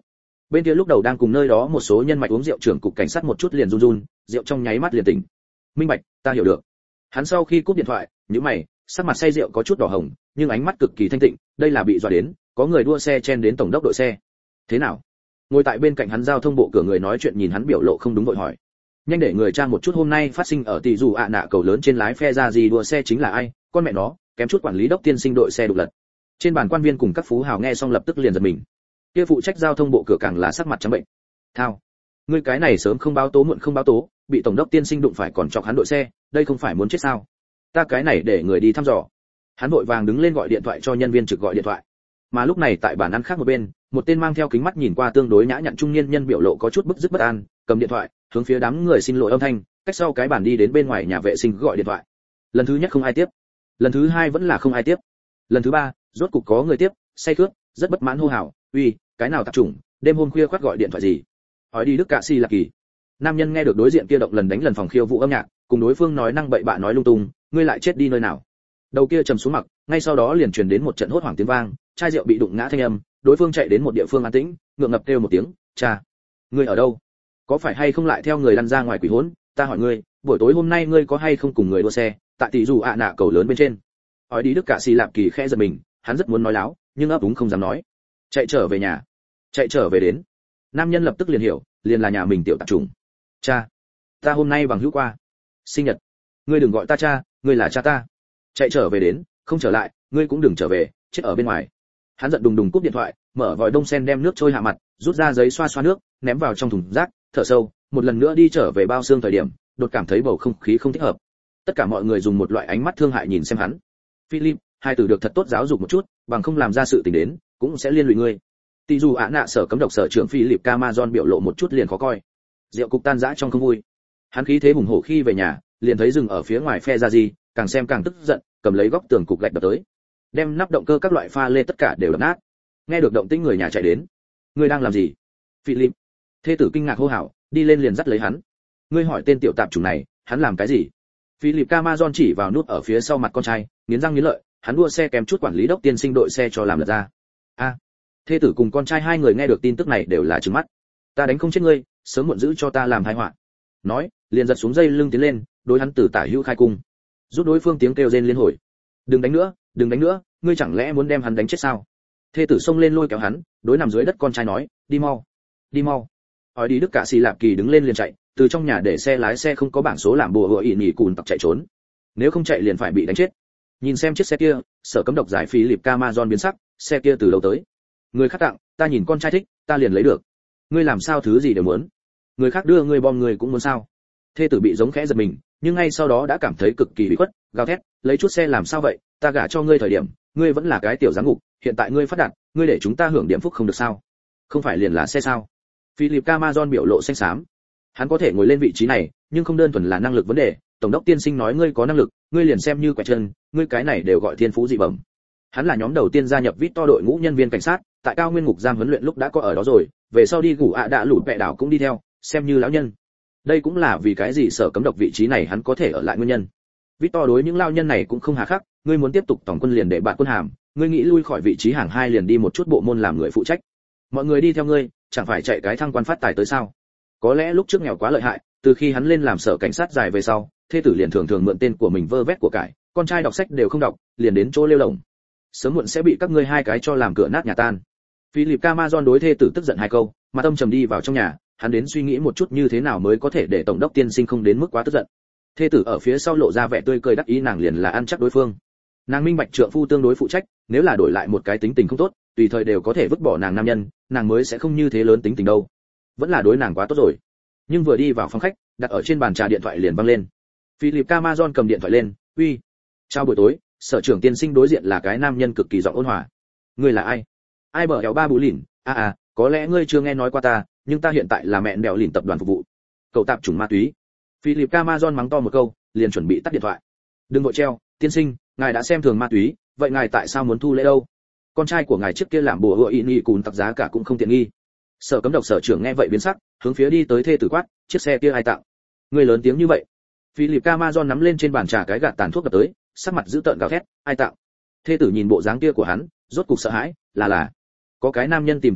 Bên kia lúc đầu đang cùng nơi đó một số nhân mạch uống rượu, trưởng cục cảnh sát một chút liền run run, rượu trong nháy mắt liền tỉnh. Minh bạch, ta hiểu được. Hắn sau khi cúp điện thoại, nhíu mày, sắc mặt say rượu có chút đỏ hồng, nhưng ánh mắt cực kỳ thanh tịnh, đây là bị dọa đến, có người đua xe chen đến tổng đốc đội xe. Thế nào? Ngồi tại bên cạnh hắn giao thông bộ cửa người nói chuyện nhìn hắn biểu lộ không đúng vội hỏi. Nhanh để người tra một chút hôm nay phát sinh ở tỷ dù ạ nạ cầu lớn trên lái phe ra gì đua xe chính là ai, con mẹ nó, kém chút quản lý đốc tiên sinh đội xe đục lật. Trên bàn quan viên cùng các phú hào nghe xong lập tức liền giật mình. Kia phụ trách giao thông bộ cửa càng là sắc mặt trắng bệnh. Thao, ngươi cái này sớm không báo tố muộn không báo tố, bị tổng đốc tiên sinh đụng phải còn chọc hắn đội xe, đây không phải muốn chết sao? Ta cái này để người đi thăm dò. Hắn vội vàng đứng lên gọi điện thoại cho nhân viên trực gọi điện thoại. Mà lúc này tại bàn ăn khác một bên, một tên mang theo kính mắt nhìn qua tương đối nhã nhặn trung niên nhân biểu lộ có chút bức dứt bất an, cầm điện thoại, hướng phía đám người xin lỗi âm thanh, cách sau cái bàn đi đến bên ngoài nhà vệ sinh gọi điện thoại. Lần thứ nhất không ai tiếp, lần thứ hai vẫn là không ai tiếp, lần thứ ba, rốt cục có người tiếp, say khướt, rất bất mãn hô hào, uy, cái nào tạp chủng, đêm hôm khuya khoắt gọi điện thoại gì? Hỏi đi Đức Cạ Si là kỳ. Nam nhân nghe được đối diện kia động lần đánh lần phòng khiêu vũ âm nhạc, cùng đối phương nói năng bậy bạ nói lung tung, ngươi lại chết đi nơi nào? Đầu kia trầm xuống mặt, ngay sau đó liền truyền đến một trận hốt hoảng tiếng vang, chai rượu bị đụng ngã thanh âm, đối phương chạy đến một địa phương an tĩnh, ngượng ngập kêu một tiếng, "Cha, ngươi ở đâu? Có phải hay không lại theo người lăn ra ngoài quỷ hỗn? Ta hỏi ngươi, buổi tối hôm nay ngươi có hay không cùng người đua xe, tại tỷ dù ạ nạ cầu lớn bên trên?" Hỏi đi Đức Cạ Si lạp kỳ khẽ giật mình, hắn rất muốn nói láo, nhưng ấp úng không dám nói. Chạy trở về nhà, chạy trở về đến. Nam nhân lập tức liền hiểu, liền là nhà mình tiểu tạp trùng. Cha, ta hôm nay bằng hữu qua sinh nhật, ngươi đừng gọi ta cha, ngươi là cha ta. Chạy trở về đến, không trở lại, ngươi cũng đừng trở về, chết ở bên ngoài. Hắn giận đùng đùng cúp điện thoại, mở vòi đông sen đem nước trôi hạ mặt, rút ra giấy xoa xoa nước, ném vào trong thùng rác, thở sâu, một lần nữa đi trở về bao xương thời điểm, đột cảm thấy bầu không khí không thích hợp. Tất cả mọi người dùng một loại ánh mắt thương hại nhìn xem hắn. Philip, hai từ được thật tốt giáo dục một chút, bằng không làm ra sự tình đến, cũng sẽ liên lụy ngươi. Tỷ dù ạ nạ sở cấm độc sở trưởng Philip Camazon biểu lộ một chút liền khó coi. Rượu cục tan rã trong không vui. Hắn khí thế hùng hổ khi về nhà, liền thấy dừng ở phía ngoài phe ra gì, càng xem càng tức giận, cầm lấy góc tường cục gạch đập tới, đem nắp động cơ các loại pha lê tất cả đều đập nát. Nghe được động tĩnh người nhà chạy đến. Ngươi đang làm gì? Philip. Thê tử kinh ngạc hô hào, đi lên liền dắt lấy hắn. Ngươi hỏi tên tiểu tạp chủng này, hắn làm cái gì? Philip Camazon chỉ vào nút ở phía sau mặt con trai, nghiến răng nghiến lợi, hắn đua xe kém chút quản lý đốc tiên sinh đội xe cho làm lật ra. A. Thê tử cùng con trai hai người nghe được tin tức này đều là trừng mắt. Ta đánh không chết ngươi, sớm muộn giữ cho ta làm tai họa. Nói, liền giật xuống dây lưng tiến lên, đối hắn từ tả hữu khai cung. Rút đối phương tiếng kêu rên liên hồi. Đừng đánh nữa, đừng đánh nữa, ngươi chẳng lẽ muốn đem hắn đánh chết sao? Thê tử xông lên lôi kéo hắn, đối nằm dưới đất con trai nói, đi mau, đi mau. Hỏi đi Đức Cạ Si lạp kỳ đứng lên liền chạy, từ trong nhà để xe lái xe không có bảng số làm bùa hựa ỉ nhỉ cùn tặc chạy trốn. Nếu không chạy liền phải bị đánh chết. Nhìn xem chiếc xe kia, sở cấm độc giải Philip Camazon biến sắc, xe kia từ đâu tới? Người khác tặng, ta nhìn con trai thích, ta liền lấy được. Ngươi làm sao thứ gì đều muốn? Người khác đưa ngươi bom người cũng muốn sao? Thê tử bị giống khẽ giật mình, nhưng ngay sau đó đã cảm thấy cực kỳ bị khuất, gào thét, lấy chút xe làm sao vậy? Ta gả cho ngươi thời điểm, ngươi vẫn là cái tiểu giáng ngục, hiện tại ngươi phát đạt, ngươi để chúng ta hưởng điểm phúc không được sao? Không phải liền là xe sao? Philip Camazon biểu lộ xanh xám. Hắn có thể ngồi lên vị trí này, nhưng không đơn thuần là năng lực vấn đề, tổng đốc tiên sinh nói ngươi có năng lực, ngươi liền xem như quẹt chân, ngươi cái này đều gọi thiên phú dị bẩm. Hắn là nhóm đầu tiên gia nhập Victor đội ngũ nhân viên cảnh sát, tại cao nguyên ngục giam huấn luyện lúc đã có ở đó rồi, về sau đi gủ ạ đã lụt bẹ đảo cũng đi theo, xem như lão nhân. Đây cũng là vì cái gì sở cấm độc vị trí này hắn có thể ở lại nguyên nhân. Victor đối những lão nhân này cũng không hà khắc, ngươi muốn tiếp tục tổng quân liền để bạn quân hàm, ngươi nghĩ lui khỏi vị trí hàng hai liền đi một chút bộ môn làm người phụ trách. Mọi người đi theo ngươi, chẳng phải chạy cái thăng quan phát tài tới sao? Có lẽ lúc trước nghèo quá lợi hại, từ khi hắn lên làm sở cảnh sát dài về sau, thê tử liền thường thường mượn tên của mình vơ vét của cải, con trai đọc sách đều không đọc, liền đến chỗ lêu lổng. Sớm muộn sẽ bị các ngươi hai cái cho làm cửa nát nhà tan. Philip Camazon đối thê tử tức giận hai câu, mà tâm trầm đi vào trong nhà, hắn đến suy nghĩ một chút như thế nào mới có thể để tổng đốc tiên sinh không đến mức quá tức giận. Thê tử ở phía sau lộ ra vẻ tươi cười đắc ý, nàng liền là ăn chắc đối phương. Nàng minh bạch trượng phu tương đối phụ trách, nếu là đổi lại một cái tính tình không tốt, tùy thời đều có thể vứt bỏ nàng nam nhân, nàng mới sẽ không như thế lớn tính tình đâu. Vẫn là đối nàng quá tốt rồi. Nhưng vừa đi vào phòng khách, đặt ở trên bàn trà điện thoại liền vang lên. Philip Camazon cầm điện thoại lên, uy, chào buổi tối, sở trưởng tiên sinh đối diện là cái nam nhân cực kỳ giọng ôn hòa. Ngươi là ai? Ai bờ éo ba bù lìn? Có lẽ ngươi chưa nghe nói qua ta, nhưng ta hiện tại là mẹ đèo lìn tập đoàn phục vụ. Cậu tạp chủng ma túy. Philip Camazon mắng to một câu, liền chuẩn bị tắt điện thoại. Đừng vội treo, tiên sinh, ngài đã xem thường ma túy, vậy ngài tại sao muốn thu lễ đâu? Con trai của ngài trước kia làm bùa hựa ỉ nhỉ cùn tặc giá cả cũng không tiện nghi. Sở cấm độc sở trưởng nghe vậy biến sắc, hướng phía đi tới thê tử quát, chiếc xe kia ai tặng? Ngươi lớn tiếng như vậy. Philip Camazon nắm lên trên bàn trà cái gạt tàn thuốc đập tới, sắc mặt dữ tợn gào thét, ai tặng? Thê tử nhìn bộ dáng kia của hắn, rốt cục sợ hãi, là có cái nam nhân tìm tới cửa,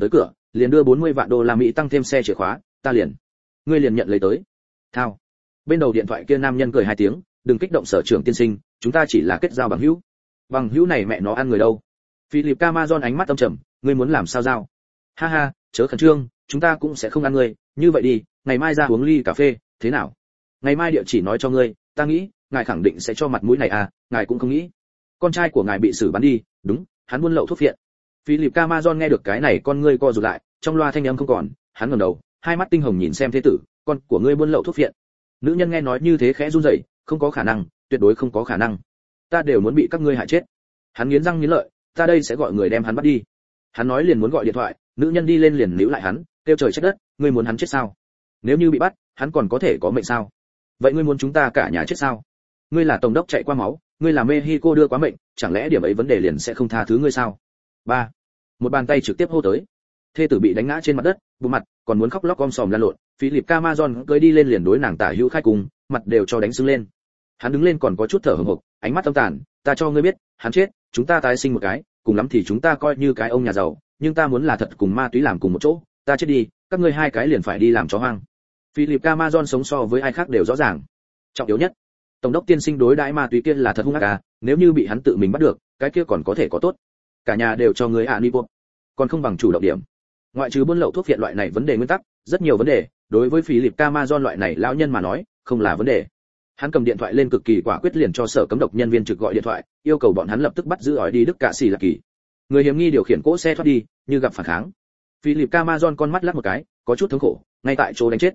liền đưa 40 vạn đô la Mỹ tăng thêm xe chìa khóa, ngươi liền nhận lấy tới. Thao. Bên đầu điện thoại kia nam nhân cười hai tiếng, đừng kích động sở trưởng tiên sinh, chúng ta chỉ là kết giao bằng hữu. Bằng hữu này mẹ nó ăn người đâu? Philip Camazon ánh mắt âm trầm, ngươi muốn làm sao giao? Ha ha, chớ khẩn trương, chúng ta cũng sẽ không ăn ngươi, như vậy đi, ngày mai ra uống ly cà phê, thế nào? Ngày mai địa chỉ nói cho ngươi, ta nghĩ, ngài khẳng định sẽ cho mặt mũi này à, ngài cũng không nghĩ. Con trai của ngài bị xử bắn đi, đúng, hắn buôn lậu thuốc phiện. Philip Camazon nghe được cái này con ngươi co rụt lại, trong loa thanh âm không còn, hắn ngẩng đầu, hai mắt tinh hồng nhìn xem thế tử, con của ngươi buôn lậu thuốc phiện. Nữ nhân nghe nói như thế khẽ run rẩy, không có khả năng, tuyệt đối không có khả năng. Ta đều muốn bị các ngươi hại chết. Hắn nghiến răng nghiến lợi, ta đây sẽ gọi người đem hắn bắt đi. Hắn nói liền muốn gọi điện thoại, nữ nhân đi lên liền níu lại hắn, kêu trời trách đất, ngươi muốn hắn chết sao? Nếu như bị bắt, hắn còn có thể có mệnh sao? Vậy ngươi muốn chúng ta cả nhà chết sao? Ngươi là tổng đốc chạy qua máu, ngươi là Mexico đưa quá mệnh, chẳng lẽ điểm ấy vấn đề liền sẽ không tha thứ ngươi sao? Ba. Một bàn tay trực tiếp hô tới. Thê tử bị đánh ngã trên mặt đất, bụng mặt, còn muốn khóc lóc om sòm lăn lộn, Philip Camazon cưỡi đi lên liền đối nàng tả hữu khai cùng, mặt đều cho đánh sưng lên. Hắn đứng lên còn có chút thở hổn hộc, ánh mắt âm tàn, ta cho ngươi biết, hắn chết, chúng ta tái sinh một cái, cùng lắm thì chúng ta coi như cái ông nhà giàu, nhưng ta muốn là thật cùng ma túy làm cùng một chỗ, ta chết đi, các ngươi hai cái liền phải đi làm chó hoang. Philip Camazon sống so với ai khác đều rõ ràng. Trọng yếu nhất, tổng đốc tiên sinh đối đãi ma túy kia là thật hung ác à, nếu như bị hắn tự mình bắt được, cái kia còn có thể có tốt. Cả nhà đều cho người Anipo, còn không bằng chủ động điểm. Ngoại trừ buôn lậu thuốc phiện loại này vấn đề nguyên tắc, rất nhiều vấn đề, đối với Philip Camazon loại này lão nhân mà nói, không là vấn đề. Hắn cầm điện thoại lên cực kỳ quả quyết liền cho sở cấm độc nhân viên trực gọi điện thoại, yêu cầu bọn hắn lập tức bắt giữ ỏi đi Đức Cạ Sĩ là kỳ. Người hiểm nghi điều khiển cỗ xe thoát đi, như gặp phản kháng. Philip Camazon con mắt lắc một cái, có chút thống khổ, ngay tại chỗ đánh chết.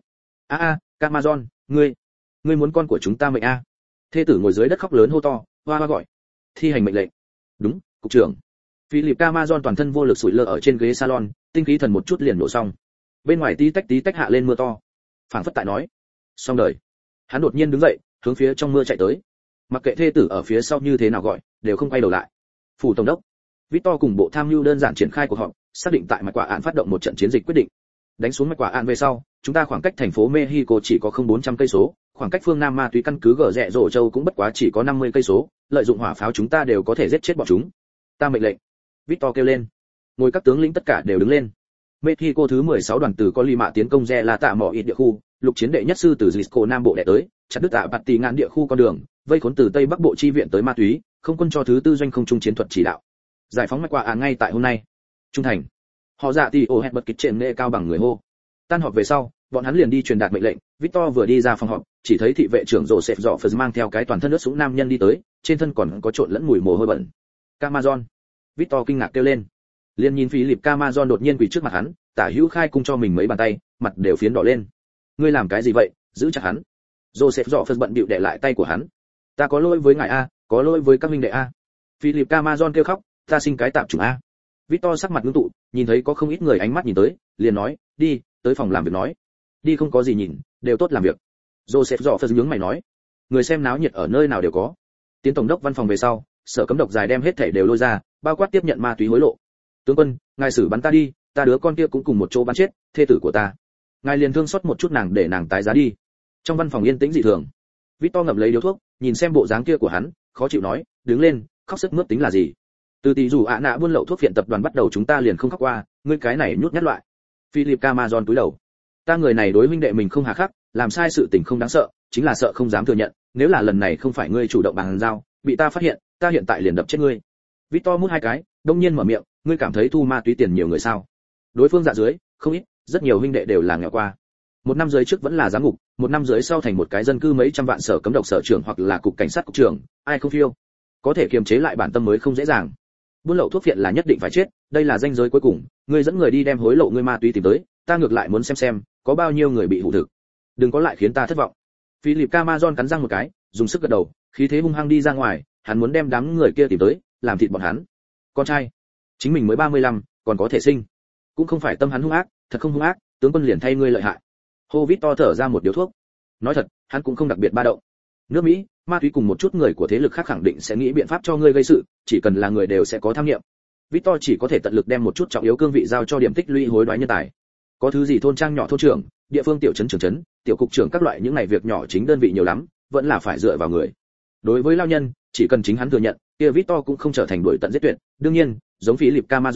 Camazon, ngươi muốn con của chúng ta mệnh a? Thê tử ngồi dưới đất khóc lớn hô to, hoa hoa gọi. Thi hành mệnh lệnh. Đúng, cục trưởng. Philip Camazon toàn thân vô lực sủi lơ ở trên ghế salon, tinh khí thần một chút liền nổ xong. Bên ngoài tí tách hạ lên mưa to. Phảng phất tại nói, xong đời. Hắn đột nhiên đứng dậy, hướng phía trong mưa chạy tới. Mặc kệ thê tử ở phía sau như thế nào gọi, đều không quay đầu lại. Phủ tổng đốc, Victor cùng bộ tham mưu đơn giản triển khai cuộc họp, xác định tại mạch quả án phát động một trận chiến dịch quyết định. Đánh xuống mạch quả án về sau, chúng ta khoảng cách thành phố Mexico chỉ có không 400 cây số, khoảng cách phương Nam ma túy căn cứ gở rẹ rổ châu cũng bất quá chỉ có 50 cây số, lợi dụng hỏa pháo chúng ta đều có thể giết chết bọn chúng. Ta mệnh lệnh. Victor kêu lên. Ngồi các tướng lĩnh tất cả đều đứng lên. Mexico thứ 16 đoàn từ Colima tiến công Re La Tạ mỏ ít địa khu, lục chiến đệ nhất sư từ Jalisco Nam bộ đệ tới, chặt đứt tạ bạt tỷ ngạn địa khu con đường, vây khốn từ Tây Bắc bộ chi viện tới ma túy, không quân cho thứ tư doanh không trung chiến thuật chỉ đạo. Giải phóng mạch quả án ngay tại hôm nay. Trung thành. Họ dạ thì ồ hẹn bật kịch trên nghệ cao bằng người hô. Tan họp về sau, bọn hắn liền đi truyền đạt mệnh lệnh. Victor vừa đi ra phòng họp, chỉ thấy thị vệ trưởng Joseph Joffers mang theo cái toàn thân ướt sũng nam nhân đi tới, trên thân còn có trộn lẫn mùi mồ hôi bẩn. Camazon. Victor kinh ngạc kêu lên. Liền nhìn Philip Camazon đột nhiên quỳ trước mặt hắn, tả hữu khai cung cho mình mấy bàn tay, mặt đều phiến đỏ lên. Ngươi làm cái gì vậy? Giữ chặt hắn. Joseph Joffers bận bịu để lại tay của hắn. Ta có lỗi với ngài a, có lỗi với các huynh đệ a. Philip Camazon kêu khóc, ta sinh cái tạm chủng a. Victor sắc mặt ngưng tụ, nhìn thấy có không ít người ánh mắt nhìn tới, liền nói, đi, tới phòng làm việc nói. Đi không có gì nhìn, đều tốt làm việc. Joseph Joffers nhướng mày nói, người xem náo nhiệt ở nơi nào đều có. Tiến tổng đốc văn phòng về sau, sở cấm độc dài đem hết thảy đều lôi ra, bao quát tiếp nhận ma túy hối lộ. Tướng quân, ngài xử bắn ta đi, ta đứa con kia cũng cùng một chỗ bắn chết, thê tử của ta. Ngài liền thương xót một chút nàng để nàng tái giá đi. Trong văn phòng yên tĩnh dị thường. Victor ngậm lấy điếu thuốc, nhìn xem bộ dáng kia của hắn, khó chịu nói, đứng lên, khóc sức mướt tính là gì? Từ tỷ dù ạ nạ buôn lậu thuốc phiện tập đoàn bắt đầu chúng ta liền không khóc qua, ngươi cái này nhút nhát loại. Philip Camazon cúi đầu. Ta người này đối huynh đệ mình không hà khắc, làm sai sự tình không đáng sợ, chính là sợ không dám thừa nhận, nếu là lần này không phải ngươi chủ động bàn giao, bị ta phát hiện, ta hiện tại liền đập chết ngươi. Victor mút hai cái, đông nhiên mở miệng, ngươi cảm thấy thu ma túy tiền nhiều người sao? Đối phương dạ dưới, không ít, rất nhiều huynh đệ đều là nghèo qua. Một năm dưới trước vẫn là giám ngục, một năm dưới sau thành một cái dân cư mấy trăm vạn sở cấm độc sở trưởng hoặc là cục cảnh sát cục trưởng, ai không phiêu? Có thể kiềm chế lại bản tâm mới không dễ dàng. Buôn lậu thuốc phiện là nhất định phải chết, đây là ranh giới cuối cùng, ngươi dẫn người đi đem hối lộ ngươi ma túy tìm tới, ta ngược lại muốn xem có bao nhiêu người bị hủ thực. Đừng có lại khiến ta thất vọng. Philip Camazon cắn răng một cái, dùng sức gật đầu, khí thế hung hăng đi ra ngoài, hắn muốn đem đám người kia tìm tới, làm thịt bọn hắn. Con trai, chính mình mới 35, còn có thể sinh. Cũng không phải tâm hắn hung ác, thật không hung ác, tướng quân liền thay ngươi lợi hại. Hô Victor thở ra một điếu thuốc. Nói thật, hắn cũng không đặc biệt ba động. Nước Mỹ, ma túy cùng một chút người của thế lực khác khẳng định sẽ nghĩ biện pháp cho ngươi gây sự, chỉ cần là người đều sẽ có tham nghiệm. Victor chỉ có thể tận lực đem một chút trọng yếu cương vị giao cho điểm tích lũy hối đoái nhân tài. Có thứ gì thôn trang nhỏ thôn trưởng, địa phương tiểu trấn trưởng trấn, tiểu cục trưởng các loại những này việc nhỏ chính đơn vị nhiều lắm, vẫn là phải dựa vào người. Đối với lao nhân, chỉ cần chính hắn thừa nhận, kia Victor cũng không trở thành đuổi tận giết tuyệt. Đương nhiên, giống Philip Camazon,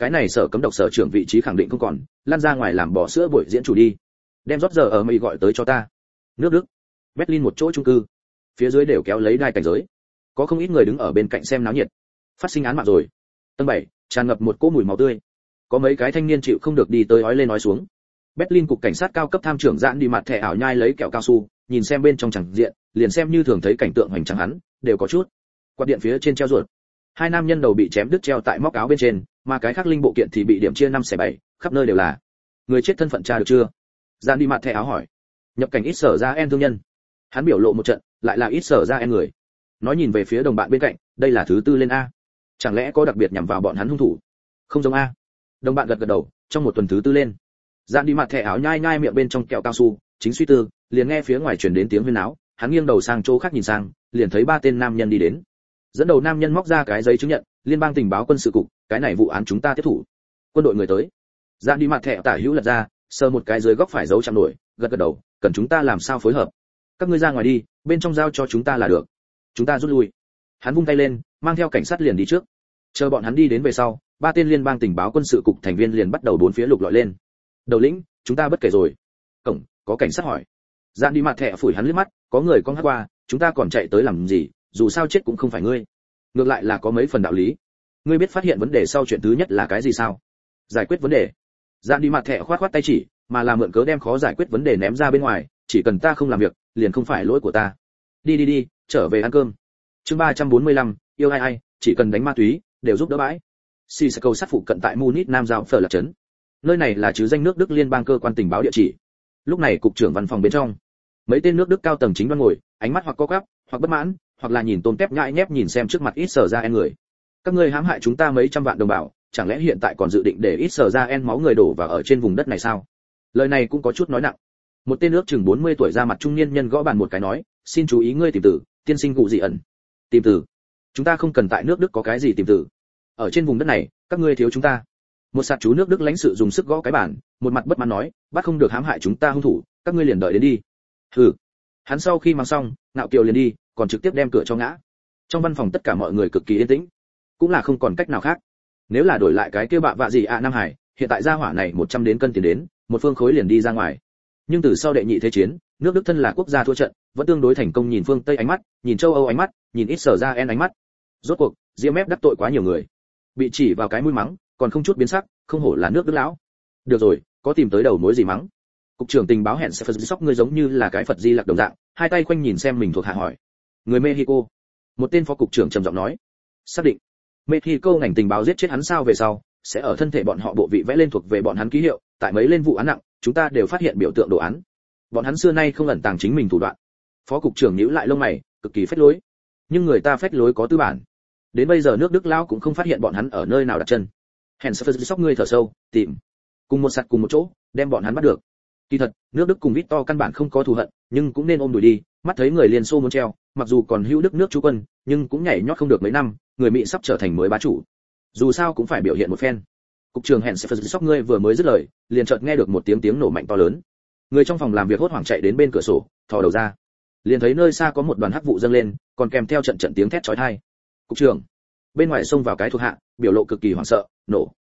cái này sở cấm độc sở trưởng vị trí khẳng định không còn, lăn ra ngoài làm bỏ sữa buổi diễn chủ đi. Đem rót giờ ở mày gọi tới cho ta. Nước Đức, Berlin một chỗ chung cư, phía dưới đều kéo lấy đai cảnh giới, có không ít người đứng ở bên cạnh xem náo nhiệt. Phát sinh án mạng rồi. Tầng 7, tràn ngập một cỗ mùi máu tươi. Có mấy cái thanh niên chịu không được đi tới ói lên nói xuống. Berlin cục cảnh sát cao cấp tham trưởng dạn đi mặt thẻ ảo nhai lấy kẹo cao su, nhìn xem bên trong chẳng diện, liền xem như thường thấy cảnh tượng hoành tráng hắn, đều có chút. Quạt điện phía trên treo ruột. Hai nam nhân đầu bị chém đứt treo tại móc áo bên trên, mà cái khác linh bộ kiện thì bị điểm chia 5/7, khắp nơi đều là. Người chết thân phận tra được chưa? Dạn đi mặt thẻ áo hỏi. Nhập cảnh ít sở ra en thương nhân. Hắn biểu lộ một trận, lại là ít sở ra en người. Nói nhìn về phía đồng bạn bên cạnh, đây là thứ tư lên a. Chẳng lẽ có đặc biệt nhằm vào bọn hắn hung thủ? Không giống a. Đồng bạn gật gật đầu, trong một tuần thứ tư lên. Dạn đi mặt thẻ áo nhai nhai miệng bên trong kẹo cao su, chính suy tư, liền nghe phía ngoài truyền đến tiếng huyên náo, hắn nghiêng đầu sang chỗ khác nhìn sang, liền thấy ba tên nam nhân đi đến. Dẫn đầu nam nhân móc ra cái giấy chứng nhận, liên bang tình báo quân sự cục, cái này vụ án chúng ta tiếp thủ. Quân đội người tới. Dạn đi mặt thẻ tả hữu lật ra, sờ một cái dưới góc phải dấu chạm nổi, gật gật đầu, cần chúng ta làm sao phối hợp? Các ngươi ra ngoài đi, bên trong giao cho chúng ta là được. Chúng ta rút lui. Hắn vung tay lên, mang theo cảnh sát liền đi trước. Chờ bọn hắn đi đến về sau, ba tên liên bang tình báo quân sự cục thành viên liền bắt đầu bốn phía lục lọi lên. Đầu lĩnh, chúng ta bất kể rồi. Cổng, có cảnh sát hỏi. Dạn đi mặt thẻ phủi hắn liếc mắt, có người con hát qua, chúng ta còn chạy tới làm gì, dù sao chết cũng không phải ngươi. Ngược lại là có mấy phần đạo lý. Ngươi biết phát hiện vấn đề sau chuyện thứ nhất là cái gì sao? Giải quyết vấn đề. Dạn đi mặt thẻ khoát khoát tay chỉ, mà là mượn cớ đem khó giải quyết vấn đề ném ra bên ngoài, chỉ cần ta không làm việc, liền không phải lỗi của ta. Đi, trở về ăn cơm. Chương 345, yêu ai, chỉ cần đánh ma túy, đều giúp đỡ bãi. Si sẽ cầu sát phụ cận tại Munich Nam giao phở lạc trấn. Nơi này là chứ danh nước Đức liên bang cơ quan tình báo địa chỉ. Lúc này cục trưởng văn phòng bên trong, mấy tên nước Đức cao tầng chính đoan ngồi, ánh mắt hoặc co quắp, hoặc bất mãn, hoặc là nhìn tôm tép nhãi nhép nhìn xem trước mặt ít sở ra en người. Các ngươi hãm hại chúng ta mấy trăm vạn đồng bào, chẳng lẽ hiện tại còn dự định để ít sở ra en máu người đổ vào ở trên vùng đất này sao? Lời này cũng có chút nói nặng. Một tên nước chừng 40 tuổi ra mặt trung niên nhân gõ bàn một cái nói, xin chú ý ngươi tìm tử, tiên sinh cụ gì ẩn. Tìm tử? Chúng ta không cần tại nước Đức có cái gì tìm tử. Ở trên vùng đất này, các ngươi thiếu chúng ta. Một sạt chú nước Đức lãnh sự dùng sức gõ cái bàn, một mặt bất mãn nói, bắt không được hãm hại chúng ta hung thủ, các ngươi liền đợi đến đi. Hừ. Hắn sau khi mang xong, ngạo kiều liền đi, còn trực tiếp đem cửa cho ngã. Trong văn phòng tất cả mọi người cực kỳ yên tĩnh, cũng là không còn cách nào khác. Nếu là đổi lại cái kia bạ vạ gì Nam Hải, hiện tại gia hỏa này 100 đến cân tiền đến, một phương khối liền đi ra ngoài. Nhưng từ sau đệ nhị thế chiến, nước Đức thân là quốc gia thua trận, vẫn tương đối thành công nhìn phương Tây ánh mắt, nhìn châu Âu ánh mắt, nhìn ít sở ra en ánh mắt. Rốt cuộc, GMF đắc tội quá nhiều người, bị chỉ vào cái mũi mắng, còn không chút biến sắc, không hổ là nước Đức lão. Được rồi, có tìm tới đầu mối gì mắng? Cục trưởng tình báo hẹn sẽ phật sóc ngươi giống như là cái Phật Di Lặc đồng dạng, hai tay quanh nhìn xem mình thuộc hạ hỏi. Người Mexico. Một tên phó cục trưởng trầm giọng nói. Xác định. Mexico ngành tình báo giết chết hắn sao về sau, sẽ ở thân thể bọn họ bộ vị vẽ lên thuộc về bọn hắn ký hiệu, tại mấy lên vụ án nặng, chúng ta đều phát hiện biểu tượng đồ án. Bọn hắn xưa nay không ẩn tàng chính mình thủ đoạn. Phó cục trưởng nhíu lại lông mày, cực kỳ phách lối. Nhưng người ta phách lối có tư bản. Đến bây giờ nước Đức lão cũng không phát hiện bọn hắn ở nơi nào đặt chân. Hèn sẽ sóc ngươi thở sâu, tìm. Cùng một sạt cùng một chỗ, đem bọn hắn bắt được. Kỳ thật, nước Đức cùng Victor căn bản không có thù hận, nhưng cũng nên ôm đuổi đi, mắt thấy người Liên Xô muốn treo, mặc dù còn hữu Đức nước chú quân, nhưng cũng nhảy nhót không được mấy năm, người Mỹ sắp trở thành mới bá chủ. Dù sao cũng phải biểu hiện một phen. Cục trưởng hẹn sẽ sóc ngươi vừa mới dứt lời, liền chợt nghe được một tiếng nổ mạnh to lớn. Người trong phòng làm việc hốt hoảng chạy đến bên cửa sổ, thò đầu ra. Liền thấy nơi xa có một đoàn hắc vụ dâng lên, còn kèm theo trận tiếng thét chói tai. Cục trưởng, bên ngoài xông vào cái thuộc hạ, biểu lộ cực kỳ hoảng sợ,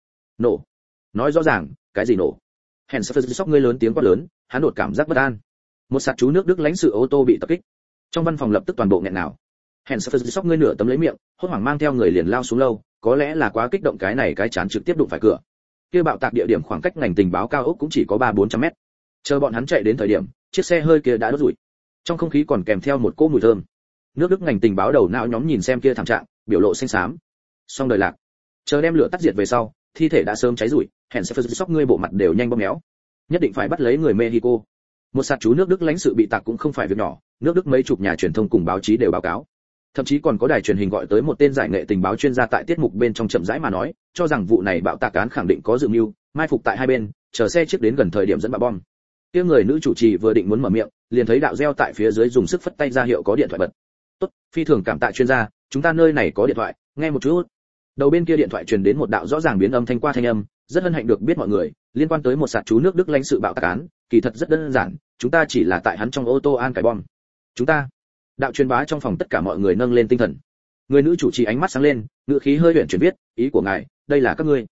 nổ. Nói rõ ràng, cái gì nổ? Hèn sẽ sóc ngươi lớn tiếng quát lớn, hắn đột cảm giác bất an. Một sạt chú nước Đức lãnh sự ô tô bị tập kích. Trong văn phòng lập tức toàn bộ nghẹn nào. Hèn sẽ sóc ngươi nửa tấm lấy miệng, hốt hoảng mang theo người liền lao xuống lâu, có lẽ là quá kích động cái này cái chán trực tiếp đụng phải cửa. Kia bạo tạc địa điểm khoảng cách ngành tình báo cao ốc cũng chỉ có 300-400 mét. Chờ bọn hắn chạy đến thời điểm, chiếc xe hơi kia đã đốt rụi. Trong không khí còn kèm theo một cỗ mùi thơm. Nước Đức ngành tình báo đầu não nhóm nhìn xem kia thảm trạng, biểu lộ xanh xám. Xong đời lạc. Chờ đem lửa tắt diệt về sau, thi thể đã sớm cháy rụi, hèn sẽ sóc ngươi bộ mặt đều nhanh bong méo. Nhất định phải bắt lấy người Mexico. Một sạt chú nước Đức lãnh sự bị tạc cũng không phải việc nhỏ, nước Đức mấy chục nhà truyền thông cùng báo chí đều báo cáo. Thậm chí còn có đài truyền hình gọi tới một tên giải nghệ tình báo chuyên gia tại tiết mục bên trong chậm rãi mà nói, cho rằng vụ này bạo tạc án khẳng định có dự mưu, mai phục tại hai bên, chờ xe trước đến gần thời điểm dẫn bạo bom. Kia người nữ chủ trì vừa định muốn mở miệng, liền thấy đạo reo tại phía dưới dùng sức phất tay ra hiệu có điện thoại bật. Tốt, phi thường cảm tạ chuyên gia, chúng ta nơi này có điện thoại, nghe một chút. Đầu bên kia điện thoại truyền đến một đạo rõ ràng biến âm thanh qua thanh âm, rất hân hạnh được biết mọi người, liên quan tới một sạt chú nước Đức lãnh sự bạo tạc án, kỳ thật rất đơn giản, chúng ta chỉ là tại hắn trong ô tô an cài bom. Chúng ta. Đạo truyền bá trong phòng tất cả mọi người nâng lên tinh thần. Người nữ chủ trì ánh mắt sáng lên, ngữ khí hơi huyền chuyển viết, ý của ngài, đây là các ngươi.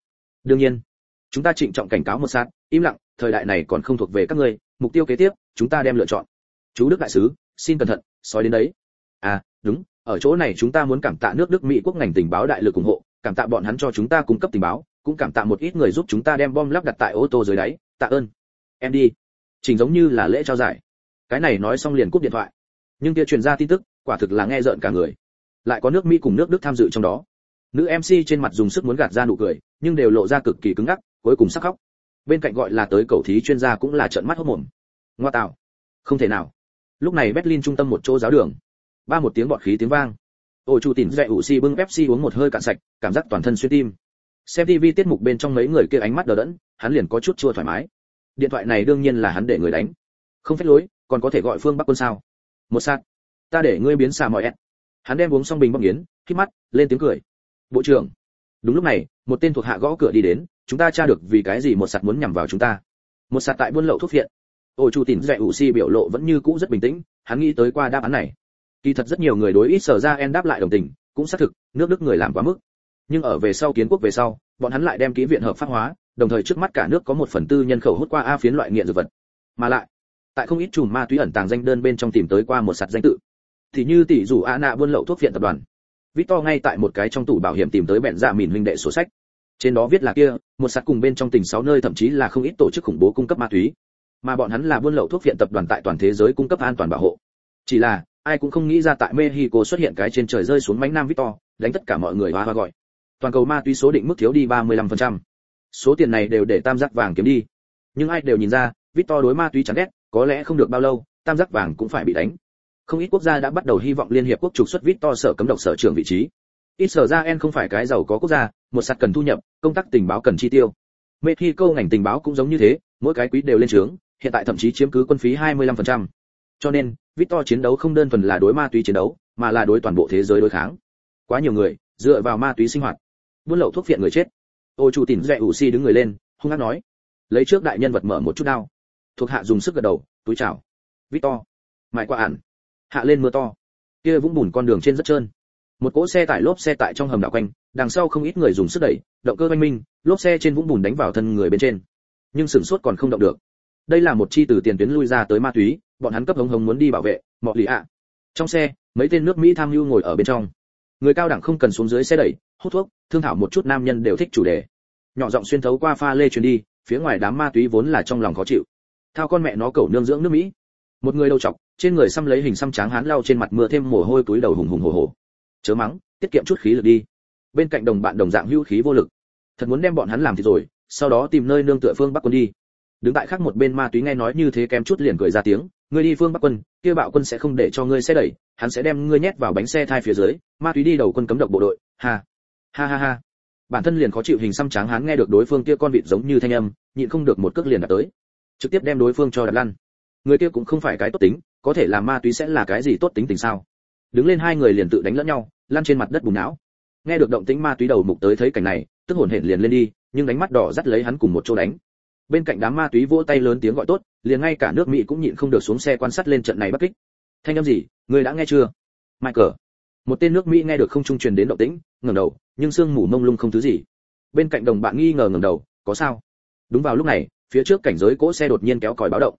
Đương nhiên, chúng ta trịnh trọng cảnh cáo một sát, im lặng, thời đại này còn không thuộc về các ngươi, mục tiêu kế tiếp, chúng ta đem lựa chọn. Chú Đức đại sứ, xin cẩn thận, sói đến đấy. À, đúng, ở chỗ này chúng ta muốn cảm tạ nước Đức Mỹ quốc ngành tình báo đại lực ủng hộ, cảm tạ bọn hắn cho chúng ta cung cấp tình báo, cũng cảm tạ một ít người giúp chúng ta đem bom lắp đặt tại ô tô dưới đáy, tạ ơn. Em đi. Chỉnh giống như là lễ trao giải. Cái này nói xong liền cúp điện thoại. Nhưng kia truyền ra tin tức, quả thực là nghe rợn cả người. Lại có nước Mỹ cùng nước Đức tham dự trong đó. Nữ MC trên mặt dùng sức muốn gạt ra nụ cười, nhưng đều lộ ra cực kỳ cứng ngắc, cuối cùng sắc khóc. Bên cạnh gọi là tới cầu thí chuyên gia cũng là trợn mắt hốt mồm. Ngoa tạo, không thể nào. Lúc này Berlin trung tâm một chỗ giáo đường, ba một tiếng bọt khí tiếng vang. Ôi chủ tỉnh dậy ủ xi bưng Pepsi uống một hơi cạn sạch, cảm giác toàn thân xuyên tim. Xem TV tiết mục bên trong mấy người kia ánh mắt đờ đẫn, hắn liền có chút chua thoải mái. Điện thoại này đương nhiên là hắn để người đánh. Không phép lối, còn có thể gọi Phương Bắc Quân sao? Một sát, ta để ngươi biến xà mọi ẹt. Hắn đem uống xong bình bong yến, khít mắt, lên tiếng cười. Bộ trưởng. Đúng lúc này, một tên thuộc hạ gõ cửa đi đến, chúng ta tra được vì cái gì một sạt muốn nhằm vào chúng ta. Một sạt tại buôn lậu thuốc viện. Ôi chủ tỉnh dạy ủ si biểu lộ vẫn như cũ rất bình tĩnh, hắn nghĩ tới qua đáp án này. Kỳ thật rất nhiều người đối ít sở ra en đáp lại đồng tình, cũng xác thực, nước Đức người làm quá mức. Nhưng ở về sau kiến quốc về sau, bọn hắn lại đem kỹ viện hợp pháp hóa, đồng thời trước mắt cả nước có 1/4 nhân khẩu hút qua a phiến loại nghiện dược vật. Mà lại, tại không ít chùm ma túy ẩn tàng danh đơn bên trong tìm tới qua một sạt danh tự. Thì như tỷ rủ Ana buôn lậu thuốc viện tập đoàn. Victor ngay tại một cái trong tủ bảo hiểm tìm tới bẹn dạ mìn huynh đệ sổ sách. Trên đó viết là kia, một sạt cùng bên trong tỉnh 6 nơi thậm chí là không ít tổ chức khủng bố cung cấp ma túy. Mà bọn hắn là buôn lậu thuốc viện tập đoàn tại toàn thế giới cung cấp an toàn bảo hộ. Chỉ là, ai cũng không nghĩ ra tại Mexico xuất hiện cái trên trời rơi xuống mánh nam Victor, đánh tất cả mọi người hoa gọi. Toàn cầu ma túy số định mức thiếu đi 35%. Số tiền này đều để tam giác vàng kiếm đi. Nhưng ai đều nhìn ra, Victor đối ma túy chán ghét, có lẽ không được bao lâu, tam giác vàng cũng phải bị đánh. Không ít quốc gia đã bắt đầu hy vọng liên hiệp quốc trục xuất Victor sở cấm độc sở trưởng vị trí. Ít sở ra en không phải cái giàu có quốc gia, một sạt cần thu nhập, công tác tình báo cần chi tiêu. Mexico ngành tình báo cũng giống như thế, mỗi cái quý đều lên trướng, hiện tại thậm chí chiếm cứ quân phí 25%. Cho nên, Victor chiến đấu không đơn thuần là đối ma túy chiến đấu, mà là đối toàn bộ thế giới đối kháng. Quá nhiều người dựa vào ma túy sinh hoạt, buôn lậu thuốc viện người chết. Ô chủ tỉnh dạy ủ si đứng người lên, hung hăng nói: lấy trước đại nhân vật mở một chút đao. Thuộc hạ dùng sức gật đầu, túi chào. Victor, mại qua ản. Hạ lên mưa to. Kia vũng bùn con đường trên rất trơn. Một cỗ xe tải lốp xe tại trong hầm đảo quanh, đằng sau không ít người dùng sức đẩy, động cơ oanh minh, lốp xe trên vũng bùn đánh vào thân người bên trên. Nhưng sửng sốt còn không động được. Đây là một chi từ tiền tuyến lui ra tới ma túy, bọn hắn cấp hống hống muốn đi bảo vệ, mọ lì ạ. Trong xe, mấy tên nước Mỹ tham mưu ngồi ở bên trong. Người cao đẳng không cần xuống dưới xe đẩy, hút thuốc, thương thảo một chút nam nhân đều thích chủ đề. Nhỏ giọng xuyên thấu qua pha lê truyền đi, phía ngoài đám ma túy vốn là trong lòng khó chịu. Thao con mẹ nó cẩu nương dưỡng nước Mỹ. Một người đầu trọc, trên người xăm lấy hình xăm tráng hán lau trên mặt mưa thêm mồ hôi túi đầu hùng hùng hổ hổ. Chớ mắng, tiết kiệm chút khí lực đi. Bên cạnh đồng bạn đồng dạng hữu khí vô lực. Thật muốn đem bọn hắn làm thì rồi, sau đó tìm nơi nương tựa Phương Bắc Quân đi. Đứng tại khác một bên ma túy nghe nói như thế kém chút liền cười ra tiếng, ngươi đi Phương Bắc Quân, kia bạo quân sẽ không để cho ngươi xe đẩy, hắn sẽ đem ngươi nhét vào bánh xe thai phía dưới, ma túy đi đầu quân cấm độc bộ đội, ha ha ha. Bản thân liền khó chịu hình xăm tráng hán nghe được đối phương kia con vịt giống như thanh âm, nhịn không được một cước liền đạp tới, trực tiếp đem đối phương cho đạp lăn. Người kia cũng không phải cái tốt tính, có thể làm ma túy sẽ là cái gì tốt tính tình sao? Đứng lên hai người liền tự đánh lẫn nhau, lăn trên mặt đất bùn não. Nghe được động tĩnh ma túy đầu mục tới thấy cảnh này, tức hồn hển liền lên đi, nhưng đánh mắt đỏ dắt lấy hắn cùng một chỗ đánh. Bên cạnh đám ma túy vỗ tay lớn tiếng gọi tốt, liền ngay cả nước Mỹ cũng nhịn không được xuống xe quan sát lên trận này bất kích. Thanh âm gì, người đã nghe chưa? Michael. Một tên nước Mỹ nghe được không trung truyền đến động tĩnh, ngẩng đầu, nhưng sương mù mông lung không thứ gì. Bên cạnh đồng bạn nghi ngờ ngẩng đầu, có sao? Đúng vào lúc này, phía trước cảnh giới cỗ xe đột nhiên kéo còi báo động.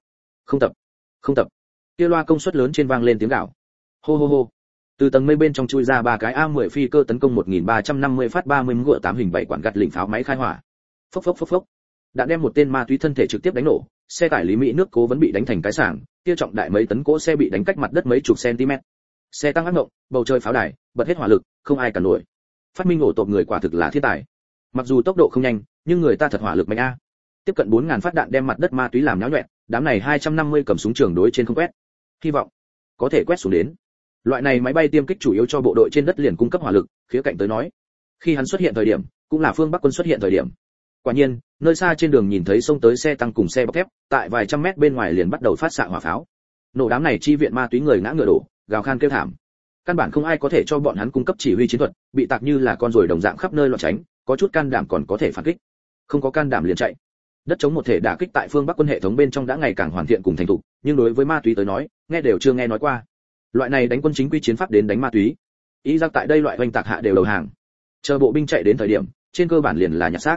Không tập. Kia loa công suất lớn trên vang lên tiếng gào. Hô hô hô. Từ tầng mây bên trong chui ra ba cái A10 phi cơ tấn công 1350 phát 30 ngựa 8 hình 7 quản gạt lỉnh pháo máy khai hỏa. Phốc phốc phốc phốc. Đạn đem một tên ma túy thân thể trực tiếp đánh nổ, xe tải lý Mỹ nước cố vẫn bị đánh thành cái sảng, kia trọng đại mấy tấn cỗ xe bị đánh cách mặt đất mấy chục cm. Xe tăng ác ngộng, bầu trời pháo đài, bật hết hỏa lực, không ai cản nổi. Phát minh ổ tộp người quả thực là thiên tài. Mặc dù tốc độ không nhanh, nhưng người ta thật hỏa lực mạnh a. Tiếp cận 4000 phát đạn đem mặt đất ma túy làm nhão nhọẹt, đám này 250 cầm súng trường đối trên không quét. Hy vọng có thể quét xuống đến. Loại này máy bay tiêm kích chủ yếu cho bộ đội trên đất liền cung cấp hỏa lực, khía cạnh tới nói. Khi hắn xuất hiện thời điểm, cũng là Phương Bắc Quân xuất hiện thời điểm. Quả nhiên, nơi xa trên đường nhìn thấy xông tới xe tăng cùng xe bọc thép, tại vài trăm mét bên ngoài liền bắt đầu phát xạ hỏa pháo. Nổ đám này chi viện ma túy người ngã ngựa đổ, gào khan kêu thảm. Căn bản không ai có thể cho bọn hắn cung cấp chỉ huy chiến thuật, bị tạc như là con ruồi đồng dạng khắp nơi loạn tránh, có chút can đảm còn có thể phản kích. Không có can đảm liền chạy. Đất chống một thể đả kích tại Phương Bắc Quân hệ thống bên trong đã ngày càng hoàn thiện cùng thành thục, nhưng đối với ma túy tới nói, nghe đều chưa nghe nói qua. Loại này đánh quân chính quy chiến pháp đến đánh ma túy. Ý rằng tại đây loại hoành tạc hạ đều đầu hàng. Chờ bộ binh chạy đến thời điểm, trên cơ bản liền là nhặt xác.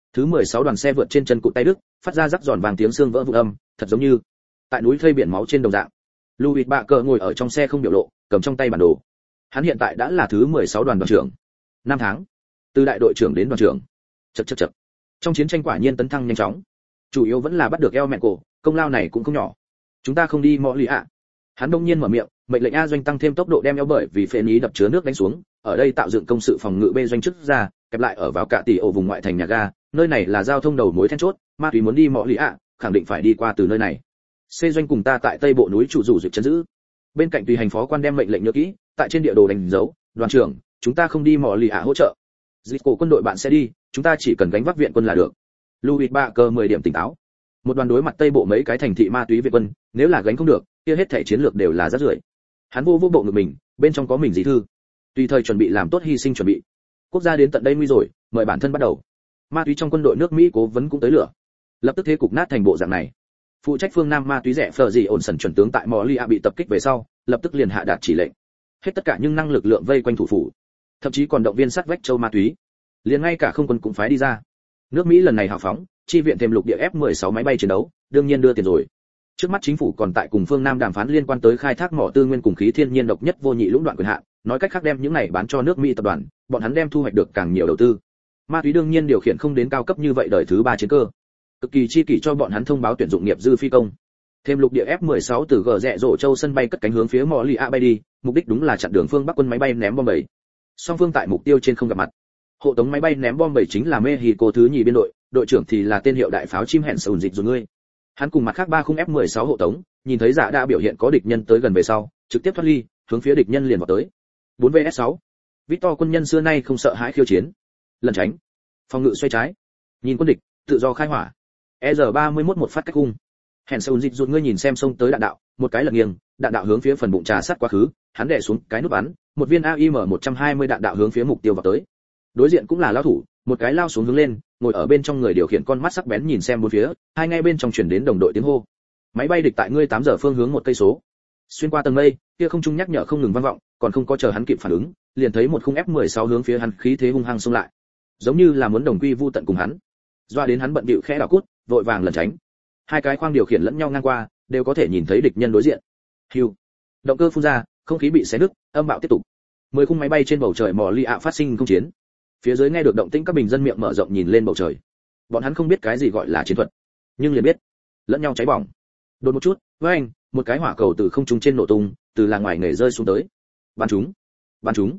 Thứ 16 đoàn xe vượt trên chân cụt tay đức, phát ra rắc giòn vàng tiếng xương vỡ vụn âm, thật giống như tại núi thây biển máu trên đồng dạng. Louis bạ cờ ngồi ở trong xe không biểu lộ, cầm trong tay bản đồ. Hắn hiện tại đã là thứ 16 đoàn trưởng. 5 tháng, từ đại đội trưởng đến đoàn trưởng. Chậc. Trong chiến tranh quả nhiên tấn thăng nhanh chóng. Chủ yếu vẫn là bắt được eo mẹ cổ, công lao này cũng không nhỏ. Chúng ta không đi mọ lì ạ. Hắn đông nhiên mở miệng, mệnh lệnh A doanh tăng thêm tốc độ đem eo bởi vì phệ ní đập chứa nước đánh xuống, ở đây tạo dựng công sự phòng ngự B doanh trước ra, kẹp lại ở vào cả tỷ ổ vùng ngoại thành nhà ga, nơi này là giao thông đầu mối then chốt, ma túy muốn đi mọ lì ạ, khẳng định phải đi qua từ nơi này. C doanh cùng ta tại tây bộ núi trụ rủ dịch trấn giữ. Bên cạnh tùy hành phó quan đem mệnh lệnh nhớ kỹ, tại trên địa đồ đánh dấu, đoàn trưởng, chúng ta không đi mọ lì ạ hỗ trợ. Dịch cổ quân đội bạn sẽ đi, chúng ta chỉ cần gánh vác viện quân là được. Louis Barker 10 điểm tỉnh táo. Một đoàn đối mặt tây bộ mấy cái thành thị ma túy viện quân, nếu là gánh không được, kia hết thảy chiến lược đều là rác rưởi. Hắn vô bộ ngực mình, bên trong có mình dí thư. Tùy thời chuẩn bị làm tốt hy sinh chuẩn bị. Quốc gia đến tận đây nguy rồi, mời bản thân bắt đầu. Ma túy trong quân đội nước Mỹ cố vấn cũng tới lửa. Lập tức thế cục nát thành bộ dạng này. Phụ trách phương Nam ma túy rẻ phở gì ổn sần chuẩn tướng tại Molia bị tập kích về sau, lập tức liền hạ đạt chỉ lệnh. Hết tất cả những năng lực lượng vây quanh thủ phủ, thậm chí còn động viên sát vách châu ma túy. Liền ngay cả không quân cũng phái đi ra. Nước Mỹ lần này hào phóng, chi viện thêm lục địa F-16 máy bay chiến đấu, đương nhiên đưa tiền rồi. Trước mắt chính phủ còn tại cùng phương Nam đàm phán liên quan tới khai thác mỏ tư nguyên cùng khí thiên nhiên độc nhất vô nhị lũng đoạn quyền hạn, nói cách khác đem những này bán cho nước Mỹ tập đoàn, bọn hắn đem thu hoạch được càng nhiều đầu tư. Ma túy đương nhiên điều khiển không đến cao cấp như vậy đời thứ 3 chiến cơ. Cực kỳ chi kỷ cho bọn hắn thông báo tuyển dụng nghiệp dư phi công. Thêm lục địa F-16 từ gờ rẹ rổ châu sân bay cất cánh hướng phía Molia bay đi, mục đích đúng là chặn đường phương Bắc quân máy bay ném bom bầy. Song phương tại mục tiêu trên không gặp mặt. Hộ tống máy bay ném bom bầy chính là Mexico thứ nhì biên đội, đội trưởng thì là tên hiệu đại pháo chim hẹn sùn dịch rồi ngươi. Hắn cùng mặt khác 3 khung F-16 hộ tống, nhìn thấy giả đã biểu hiện có địch nhân tới gần về sau, trực tiếp thoát ly, hướng phía địch nhân liền vào tới. 4vs6. Victor quân nhân xưa nay không sợ hãi khiêu chiến. Lần tránh, phòng ngự xoay trái. Nhìn quân địch, tự do khai hỏa. ER31 một phát cách cung. Hẹn sùn dịch rụt ngươi nhìn xem xông tới đạn đạo, một cái lật nghiêng, đạn đạo hướng phía phần bụng trà sát quá khứ, hắn đè xuống cái nút bắn, một viên AIM-120 đạn đạo hướng phía mục tiêu vào tới. Đối diện cũng là lao thủ, một cái lao xuống hướng lên, ngồi ở bên trong người điều khiển con mắt sắc bén nhìn xem bốn phía, hai ngay bên trong truyền đến đồng đội tiếng hô. Máy bay địch tại ngươi 8 giờ phương hướng 1 cây số. Xuyên qua tầng mây, kia không trung nhắc nhở không ngừng vang vọng, còn không có chờ hắn kịp phản ứng, liền thấy một khung F-16 hướng phía hắn khí thế hung hăng xông lại. Giống như là muốn đồng quy vu tận cùng hắn. Doa đến hắn bận bịu khẽ đảo cút, vội vàng lẩn tránh. Hai cái khoang điều khiển lẫn nhau ngang qua, đều có thể nhìn thấy địch nhân đối diện. Hưu. Động cơ phun ra, không khí bị xé nứt, âm bạo tiếp tục. 10 khung máy bay trên bầu trời mò li ạ phát sinh không chiến. Phía dưới nghe được động tĩnh các bình dân miệng mở rộng nhìn lên bầu trời. Bọn hắn không biết cái gì gọi là chiến thuật, nhưng liền biết lẫn nhau cháy bỏng. Đột một chút, với anh, một cái hỏa cầu từ không trung trên nổ tung, từ là ngoài nghề rơi xuống tới. Bắn chúng.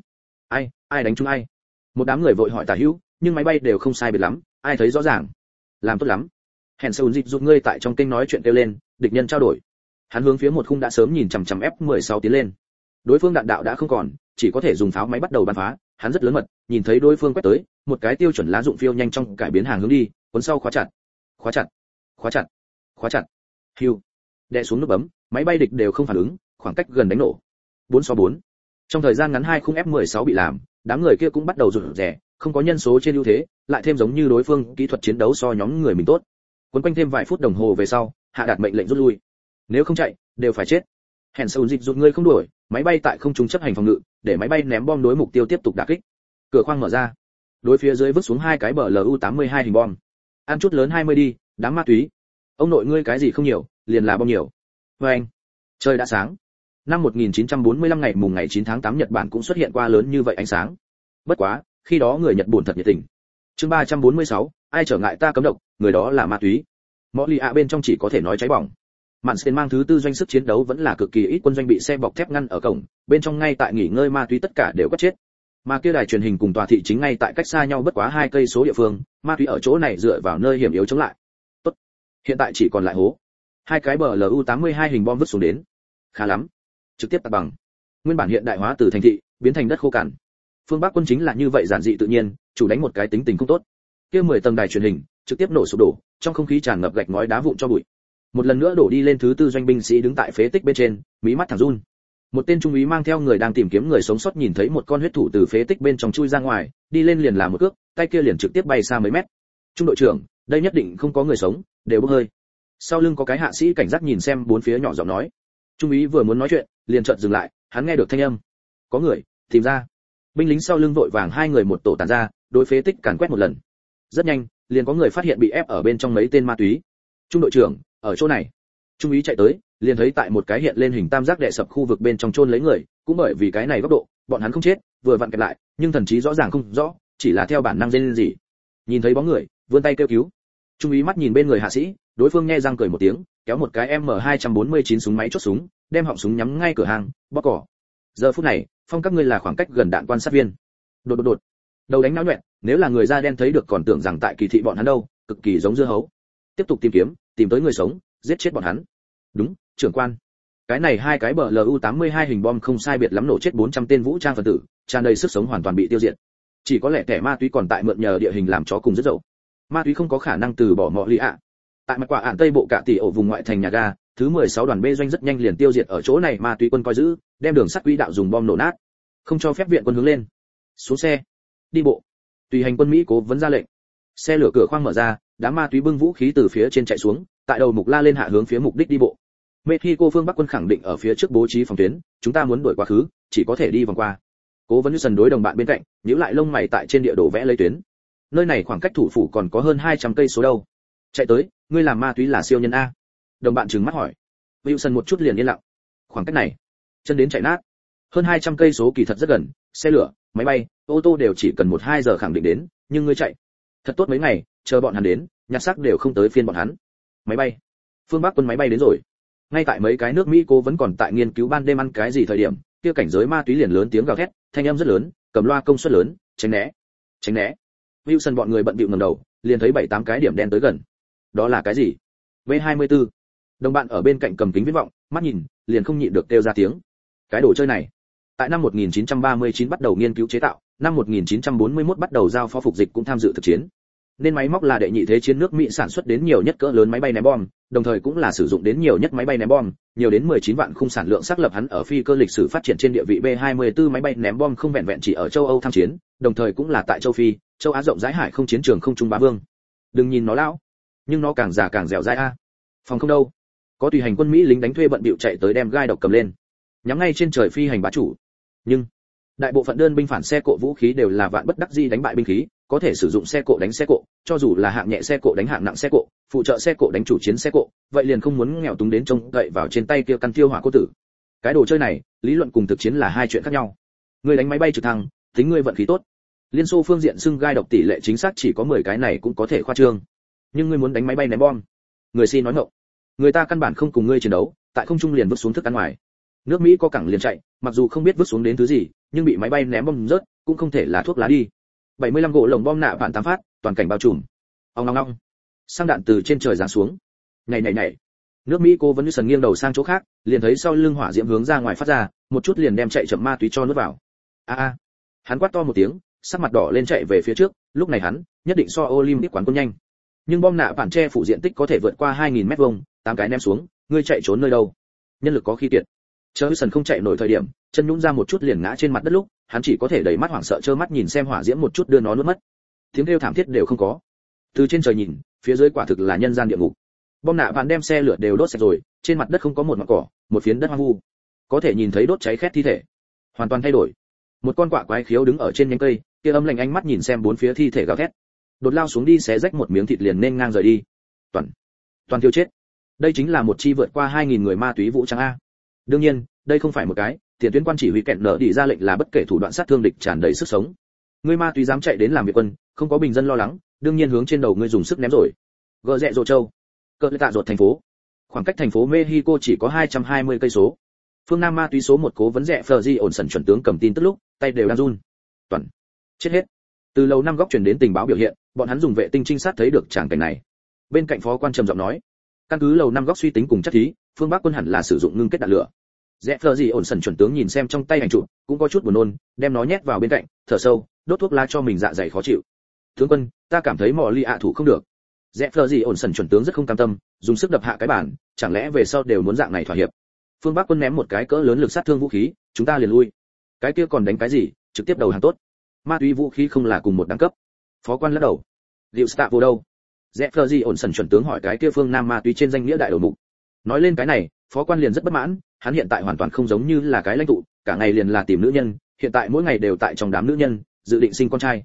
Ai đánh chúng ai? Một đám người vội hỏi tả hữu, nhưng máy bay đều không sai biệt lắm, ai thấy rõ ràng. Làm tốt lắm. Hèn sâu dịch rụt ngươi tại trong kênh nói chuyện kêu lên, địch nhân trao đổi. Hắn hướng phía một khung đã sớm nhìn chằm chằm F-16 tiến lên. Đối phương đạn đạo đã không còn, chỉ có thể dùng pháo máy bắt đầu bắn phá. Hắn rất lớn mật, nhìn thấy đối phương quét tới, một cái tiêu chuẩn lá dụng phiêu nhanh trong cải biến hàng hướng đi, cuốn sau khóa chặt. Hưu. Đè xuống nút bấm, máy bay địch đều không phản ứng, khoảng cách gần đánh nổ. 4-4. Trong thời gian ngắn 2 khung F-16 bị làm, đám người kia cũng bắt đầu rụt rè, không có nhân số trên ưu thế, lại thêm giống như đối phương kỹ thuật chiến đấu so nhóm người mình tốt. Quấn quanh thêm vài phút đồng hồ về sau, hạ đạt mệnh lệnh rút lui. Nếu không chạy, đều phải chết. Hèn sâu dịch rụt ngươi không đuổi, máy bay tại không trung chấp hành phòng ngự, để máy bay ném bom đối mục tiêu tiếp tục đả kích. Cửa khoang mở ra, đối phía dưới vứt xuống 2 cái BLU-82 hình bom. Ăn chút lớn 20 đi, đám ma túy. Ông nội ngươi cái gì không nhiều, liền là bom nhiều. Anh, trời đã sáng. Năm 1945 ngày mùng ngày 9 tháng 8 Nhật Bản cũng xuất hiện qua lớn như vậy ánh sáng. Bất quá, khi đó người Nhật buồn thật nhiệt tình. Chương 346, ai trở ngại ta cấm độc, người đó là ma túy. Molia bên trong chỉ có thể nói cháy bỏng. Manstein mang thứ tư doanh sức chiến đấu vẫn là cực kỳ ít quân doanh bị xe bọc thép ngăn ở cổng, bên trong ngay tại nghỉ ngơi ma túy tất cả đều có chết. Mà kia đài truyền hình cùng tòa thị chính ngay tại cách xa nhau bất quá 2 cây số địa phương, ma túy ở chỗ này dựa vào nơi hiểm yếu chống lại. Tốt, hiện tại chỉ còn lại hố. 2 cái BLU-82 hình bom vứt xuống đến. Khá lắm, trực tiếp tạt bằng. Nguyên bản hiện đại hóa từ thành thị biến thành đất khô cằn. Phương Bắc quân chính là như vậy giản dị tự nhiên, chủ đánh một cái tính tình không tốt. Kia 10 tầng đài truyền hình trực tiếp nổ sụp đổ, trong không khí tràn ngập gạch ngói đá vụn cho bụi. Một lần nữa đổ đi lên thứ tư doanh binh sĩ đứng tại phế tích bên trên, mí mắt thẳng run. Một tên trung úy mang theo người đang tìm kiếm người sống sót nhìn thấy một con huyết thủ từ phế tích bên trong chui ra ngoài, đi lên liền làm một cước, tay kia liền trực tiếp bay xa mấy mét. Trung đội trưởng, đây nhất định không có người sống, đều bốc hơi. Sau lưng có cái hạ sĩ cảnh giác nhìn xem bốn phía nhỏ giọng nói. Trung úy vừa muốn nói chuyện, liền chợt dừng lại, hắn nghe được thanh âm. Có người, tìm ra. Binh lính sau lưng vội vàng 2 người một tổ tản ra, đối phế tích càn quét một lần. Rất nhanh, liền có người phát hiện bị ép ở bên trong mấy tên ma túy. Trung đội trưởng, ở chỗ này. Trung úy chạy tới, liền thấy tại một cái hiện lên hình tam giác đè sập khu vực bên trong chôn lấy người, cũng bởi vì cái này góc độ, bọn hắn không chết, vừa vặn kẹp lại, nhưng thần trí rõ ràng không rõ, chỉ là theo bản năng rên gì. Nhìn thấy bóng người, vươn tay kêu cứu. Trung úy mắt nhìn bên người hạ sĩ, đối phương nhe răng cười một tiếng, kéo một cái M249 súng máy chốt súng, đem họng súng nhắm ngay cửa hàng, bóp cỏ. Giờ phút này, phong các ngươi là khoảng cách gần đạn quan sát viên. Đột. Đầu đánh náo nhuyễn, nếu là người da đen thấy được còn tưởng rằng tại kỳ thị bọn hắn đâu, cực kỳ giống dưa hấu. Tiếp tục tìm kiếm, tìm tới người sống, giết chết bọn hắn. Đúng, trưởng quan. Cái này hai cái BLU-82 hình bom không sai biệt lắm nổ chết 400 tên vũ trang phần tử, tràn đầy sức sống hoàn toàn bị tiêu diệt. Chỉ có lẽ kẻ ma túy còn tại mượn nhờ địa hình làm chó cùng rất dậu. Ma túy không có khả năng từ bỏ mọ lì ạ. Tại mặt quả ản tây bộ cả tỷ ổ vùng ngoại thành nhà ga, thứ 16 đoàn B doanh rất nhanh liền tiêu diệt ở chỗ này ma túy quân coi giữ, đem đường sắt quỹ đạo dùng bom nổ nát. Không cho phép viện quân hướng lên. Xuống xe. Đi bộ. Tùy hành quân Mỹ cố vấn ra lệnh. Xe lửa cửa khoang mở ra, đám ma túy bưng vũ khí từ phía trên chạy xuống, tại đầu mục la lên hạ hướng phía mục đích đi bộ. Mexico phương Bắc quân khẳng định ở phía trước bố trí phòng tuyến, chúng ta muốn đuổi quá khứ, chỉ có thể đi vòng qua. Cố vấn Newson đối đồng bạn bên cạnh, nhíu lại lông mày tại trên địa đồ vẽ lấy tuyến. Nơi này khoảng cách thủ phủ còn có hơn 200 cây số đâu. Chạy tới, ngươi làm ma túy là siêu nhân a? Đồng bạn trừng mắt hỏi. Wilson một chút liền yên lặng. Khoảng cách này, chân đến chạy nát. Hơn 200 cây số kỳ thật rất gần, xe lửa, máy bay, ô tô đều chỉ cần 1-2 giờ khẳng định đến, nhưng ngươi chạy. Thật tốt mấy ngày, chờ bọn hắn đến, nhặt xác đều không tới phiên bọn hắn. Máy bay. Phương Bắc quân máy bay đến rồi. Ngay tại mấy cái nước Mỹ cố vẫn còn tại nghiên cứu ban đêm ăn cái gì thời điểm, kia cảnh giới ma túy liền lớn tiếng gào thét, thanh âm rất lớn, cầm loa công suất lớn, tránh né. Wilson bọn người bận bịu ngẩng đầu, liền thấy 7-8 cái điểm đen tới gần. Đó là cái gì? V24. Đồng bạn ở bên cạnh cầm kính viễn vọng, mắt nhìn, liền không nhịn được kêu ra tiếng. Cái đồ chơi này, tại năm 1939 bắt đầu nghiên cứu chế tạo, năm 1941 bắt đầu giao phó phục dịch cũng tham dự thực chiến. Nên máy móc là đệ nhị thế chiến nước Mỹ sản xuất đến nhiều nhất cỡ lớn máy bay ném bom, đồng thời cũng là sử dụng đến nhiều nhất máy bay ném bom, nhiều đến 19 vạn khung sản lượng xác lập hắn ở phi cơ lịch sử phát triển trên địa vị B-24 máy bay ném bom không vẹn vẹn chỉ ở châu Âu tham chiến, đồng thời cũng là tại châu Phi, châu Á rộng rãi hải không chiến trường không trung bá vương. Đừng nhìn nó lão, nhưng nó càng già càng dẻo dai a. Phòng không đâu. Có tùy hành quân Mỹ lính đánh thuê bận bịu chạy tới đem gai độc cầm lên, nhắm ngay trên trời phi hành bá chủ. Nhưng đại bộ phận đơn binh phản xe cộ vũ khí đều là vạn bất đắc dĩ đánh bại binh khí, có thể sử dụng xe cộ đánh xe cộ, cho dù là hạng nhẹ xe cộ đánh hạng nặng xe cộ, phụ trợ xe cộ đánh chủ chiến xe cộ, vậy liền không muốn nghèo túng đến trông cậy vào trên tay kia căn tiêu hỏa cô tử. Cái đồ chơi này, lý luận cùng thực chiến là hai chuyện khác nhau. Ngươi đánh máy bay trực thăng, tính ngươi vận khí tốt. Liên Xô phương diện xưng gai độc tỷ lệ chính xác chỉ có 10 cái này cũng có thể khoa trương. Nhưng ngươi muốn đánh máy bay ném bom, người xin nói ngọng. Người ta căn bản không cùng ngươi chiến đấu, tại không trung liền vứt xuống thức ăn ngoài. Nước Mỹ có cẳng liền chạy, mặc dù không biết vứt xuống đến thứ gì, nhưng bị máy bay ném bom rớt, cũng không thể là thuốc lá đi. 75 gỗ lồng bom nạ vạn 8 phát, toàn cảnh bao trùm. Ong ong ong. Sang đạn từ trên trời giáng xuống. Nhảy. Nước Mỹ cô vẫn như sần nghiêng đầu sang chỗ khác, liền thấy sau lưng hỏa diễm hướng ra ngoài phát ra, một chút liền đem chạy chậm ma túy cho nuốt vào. A. Hắn quát to một tiếng, sắc mặt đỏ lên chạy về phía trước, lúc này hắn nhất định so Olympic quán quân nhanh. Nhưng bom nạ vạn che phủ diện tích có thể vượt qua 2000 mét vuông, 8 cái ném xuống, ngươi chạy trốn nơi đâu? Nhân lực có khi kiệt. Chớ sần không chạy nổi thời điểm, chân nhũn ra một chút liền ngã trên mặt đất lúc, hắn chỉ có thể đẩy mắt hoảng sợ trơ mắt nhìn xem hỏa diễm một chút đưa nó nuốt mất. Tiếng kêu thảm thiết đều không có. Từ trên trời nhìn, phía dưới quả thực là nhân gian địa ngục. Bom nạ vạn đem xe lửa đều đốt sạch rồi, trên mặt đất không có một mảng cỏ, một phiến đất hoang vu. Có thể nhìn thấy đốt cháy khét thi thể. Hoàn toàn thay đổi. Một con quạ quái khiếu đứng ở trên nhánh cây, kia âm lạnh ánh mắt nhìn xem bốn phía thi thể gào thét. Đột lao xuống đi xé rách một miếng thịt liền nên ngang rời đi. Toàn tiêu chết. Đây chính là một chi vượt qua 2000 người ma túy vũ trang a. Đương nhiên, đây không phải một cái, tiền tuyến quan chỉ huy kẹn nở đi ra lệnh là bất kể thủ đoạn sát thương địch tràn đầy sức sống. Ngươi ma túy dám chạy đến làm việc quân, không có bình dân lo lắng, đương nhiên hướng trên đầu ngươi dùng sức ném rồi. Gờ rẹ rồ châu, cỡ tạ ruột thành phố. Khoảng cách thành phố Mexico chỉ có 220 cây số. Phương Nam ma túy số 1 cố vấn rẻ Fergie ổn sần chuẩn tướng cầm tin tức lúc, tay đều đang run. Toàn chết hết. Từ lầu năm góc truyền đến tình báo biểu hiện, bọn hắn dùng vệ tinh trinh sát thấy được tràng cảnh này. Bên cạnh phó quan trầm giọng nói, căn cứ lầu năm góc suy tính cùng chắc thí, phương Bắc quân hẳn là sử dụng ngưng kết đạn lửa. Rẽ Fergie ổn sần chuẩn tướng nhìn xem trong tay hành trụ, cũng có chút buồn nôn, đem nó nhét vào bên cạnh, thở sâu, đốt thuốc lá cho mình dạ dày khó chịu. Tướng quân, ta cảm thấy mò ly ạ thủ không được. Rẽ Fergie ổn sần chuẩn tướng rất không cam tâm, dùng sức đập hạ cái bàn, chẳng lẽ về sau đều muốn dạng này thỏa hiệp? Phương Bắc quân ném một cái cỡ lớn lực sát thương vũ khí, chúng ta liền lui. Cái kia còn đánh cái gì, trực tiếp đầu hàng tốt. Ma túy vũ khí không là cùng một đẳng cấp. Phó quan lắc đầu. Liệu Stạ vô đâu? Rẽ Fergie ổn sần chuẩn tướng hỏi cái kia phương Nam ma túy trên danh nghĩa đại đầu mục. Nói lên cái này, phó quan liền rất bất mãn, hắn hiện tại hoàn toàn không giống như là cái lãnh tụ, cả ngày liền là tìm nữ nhân, hiện tại mỗi ngày đều tại trong đám nữ nhân, dự định sinh con trai.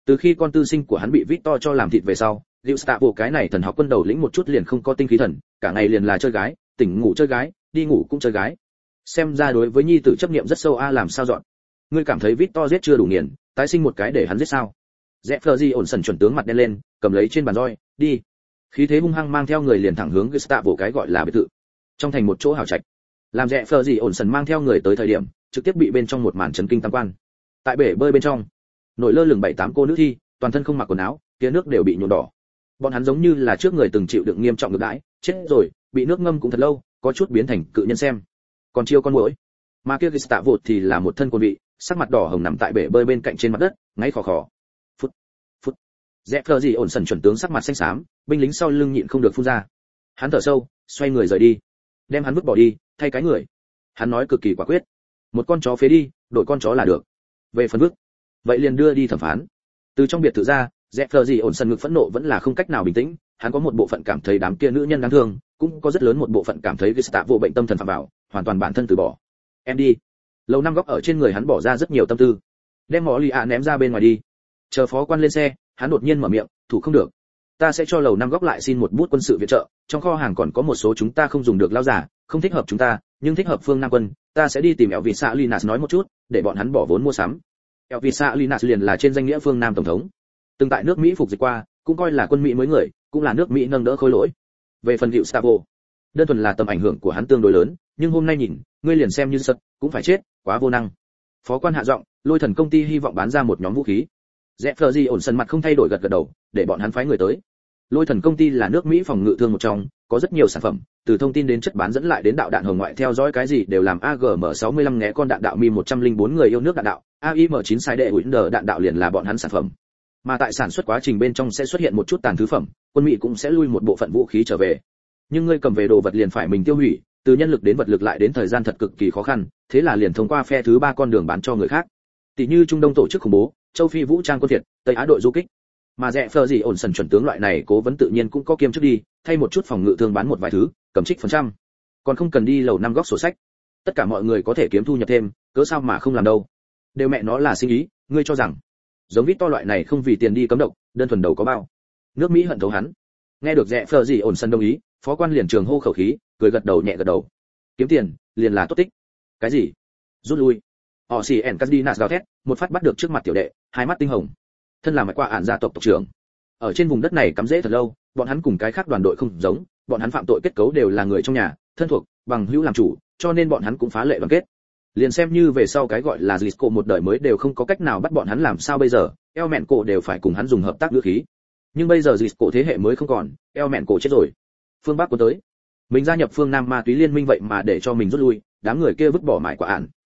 Từ khi con tư sinh của hắn bị Victor cho làm thịt về sau, Gustavo cái này thần học quân đầu lĩnh một chút liền không có tinh khí thần, cả ngày liền là chơi gái, tỉnh ngủ chơi gái, đi ngủ cũng chơi gái. Xem ra đối với nhi tử chấp niệm rất sâu làm sao dọn. Ngươi cảm thấy Victor giết chưa đủ nghiền, tái sinh một cái để hắn giết sao? Jeffrey ổn sần chuẩn tướng mặt đen lên, cầm lấy trên bàn roi, đi. Khí thế hung hăng mang theo người liền thẳng hướng Gustavo cái gọi là biệt thự. Trong thành một chỗ hào trạch, làm Jeffrey ổn sần mang theo người tới thời điểm, trực tiếp bị bên trong một màn chấn kinh tam quan. Tại bể bơi bên trong, nổi lơ lửng 7-8 cô nữ thi, toàn thân không mặc quần áo, tia nước đều bị nhuộm đỏ. Bọn hắn giống như là trước người từng chịu đựng nghiêm trọng ngược đãi, chết rồi, bị nước ngâm cũng thật lâu, có chút biến thành cự nhân xem. Còn chiêu con muỗi. Mà kia Gustavo thì là một thân quân vị, sắc mặt đỏ hồng nằm tại bể bơi bên cạnh trên mặt đất, ngáy khò khò. Phút, phút. Jeffrey ổn sần chuẩn tướng sắc mặt xanh xám, binh lính sau lưng nhịn không được phun ra. Hắn thở sâu, xoay người rời đi, đem hắn vứt bỏ đi, thay cái người. Hắn nói cực kỳ quả quyết, một con chó phế đi, đổi con chó là được. Về phần vứt, vậy liền đưa đi thẩm phán. Từ trong biệt thự ra, Jeffrey ổn sần ngực phẫn nộ vẫn là không cách nào bình tĩnh, hắn có một bộ phận cảm thấy đám kia nữ nhân đáng thương, cũng có rất lớn một bộ phận cảm thấy Gustavo bệnh tâm thần phạm vào, hoàn toàn bản thân từ bỏ. Em đi. Lầu năm góc ở trên người hắn bỏ ra rất nhiều tâm tư, đem mỏ lì ném ra bên ngoài đi. Chờ phó quan lên xe, hắn đột nhiên mở miệng, thủ không được, ta sẽ cho lầu năm góc lại xin một bút quân sự viện trợ, trong kho hàng còn có một số chúng ta không dùng được lao giả, không thích hợp chúng ta, nhưng thích hợp phương Nam quân, ta sẽ đi tìm Elvis Salinas nói một chút, để bọn hắn bỏ vốn mua sắm. Elvis Salinas liền là trên danh nghĩa phương Nam tổng thống, từng tại nước Mỹ phục dịch qua, cũng coi là quân Mỹ mới người, cũng là nước Mỹ nâng đỡ khối lỗi. Về phần Gustavo, đơn thuần là tầm ảnh hưởng của hắn tương đối lớn, nhưng hôm nay nhìn, ngươi liền xem như sật, cũng phải chết, quá vô năng. Phó quan hạ giọng, Lôi Thần công ty hy vọng bán ra một nhóm vũ khí. Jeffrey ổn sần mặt không thay đổi gật gật đầu, để bọn hắn phái người tới. Lôi Thần công ty là nước Mỹ phòng ngự thương một trong, có rất nhiều sản phẩm, từ thông tin đến chất bán dẫn lại đến đạo đạn hồng ngoại theo dõi cái gì đều làm. AGM-65 ngẽ con đạn đạo Mi-104 người yêu nước đạn đạo, AIM-9 sai đệ Winder đạn đạo liền là bọn hắn sản phẩm. Mà tại sản xuất quá trình bên trong sẽ xuất hiện một chút tàn thứ phẩm, quân Mỹ cũng sẽ lui một bộ phận vũ khí trở về. Nhưng ngươi cầm về đồ vật liền phải mình tiêu hủy, từ nhân lực đến vật lực lại đến thời gian thật cực kỳ khó khăn, thế là liền thông qua phe thứ ba con đường bán cho người khác. Tỷ như Trung Đông tổ chức khủng bố, châu Phi vũ trang quân Việt, Tây Á đội du kích. Mà Jeffrey ổn sần chuẩn tướng loại này cố vấn tự nhiên cũng có kiêm chức đi, thay một chút phòng ngự thương bán một vài thứ, cầm trích phần trăm. Còn không cần đi lầu năm góc sổ sách. Tất cả mọi người có thể kiếm thu nhập thêm, cớ sao mà không làm đâu. Đều mẹ nó là sinh ý, ngươi cho rằng giống Victor loại này không vì tiền đi cấm độc, đơn thuần đầu có bao. Nước Mỹ hận thấu hắn. Nghe được Jeffrey ổn sần đồng ý, phó quan liền trường hô khẩu khí, cười gật đầu nhẹ gật đầu. Kiếm tiền, liền là tốt tích. Cái gì? Rút lui. Ocean Casinas gào thét, một phát bắt được trước mặt tiểu đệ, hai mắt tinh hồng. Thân là mạch qua ản gia tộc tộc trưởng. Ở trên vùng đất này cắm rễ thật lâu, bọn hắn cùng cái khác đoàn đội không giống, bọn hắn phạm tội kết cấu đều là người trong nhà, thân thuộc, bằng hữu làm chủ, cho nên bọn hắn cũng phá lệ đoàn kết. Liền xem như về sau cái gọi là Gisco một đời mới đều không có cách nào bắt bọn hắn làm sao bây giờ, eo mẹn cổ đều phải cùng hắn dùng hợp tác ngữ khí. Nhưng bây giờ Gisco thế hệ mới không còn, eo mẹn cổ chết rồi. Phương Bắc có tới. Mình gia nhập phương Nam ma túy liên minh vậy mà để cho mình rút lui, đám người kia vứt bỏ mãi quả ản.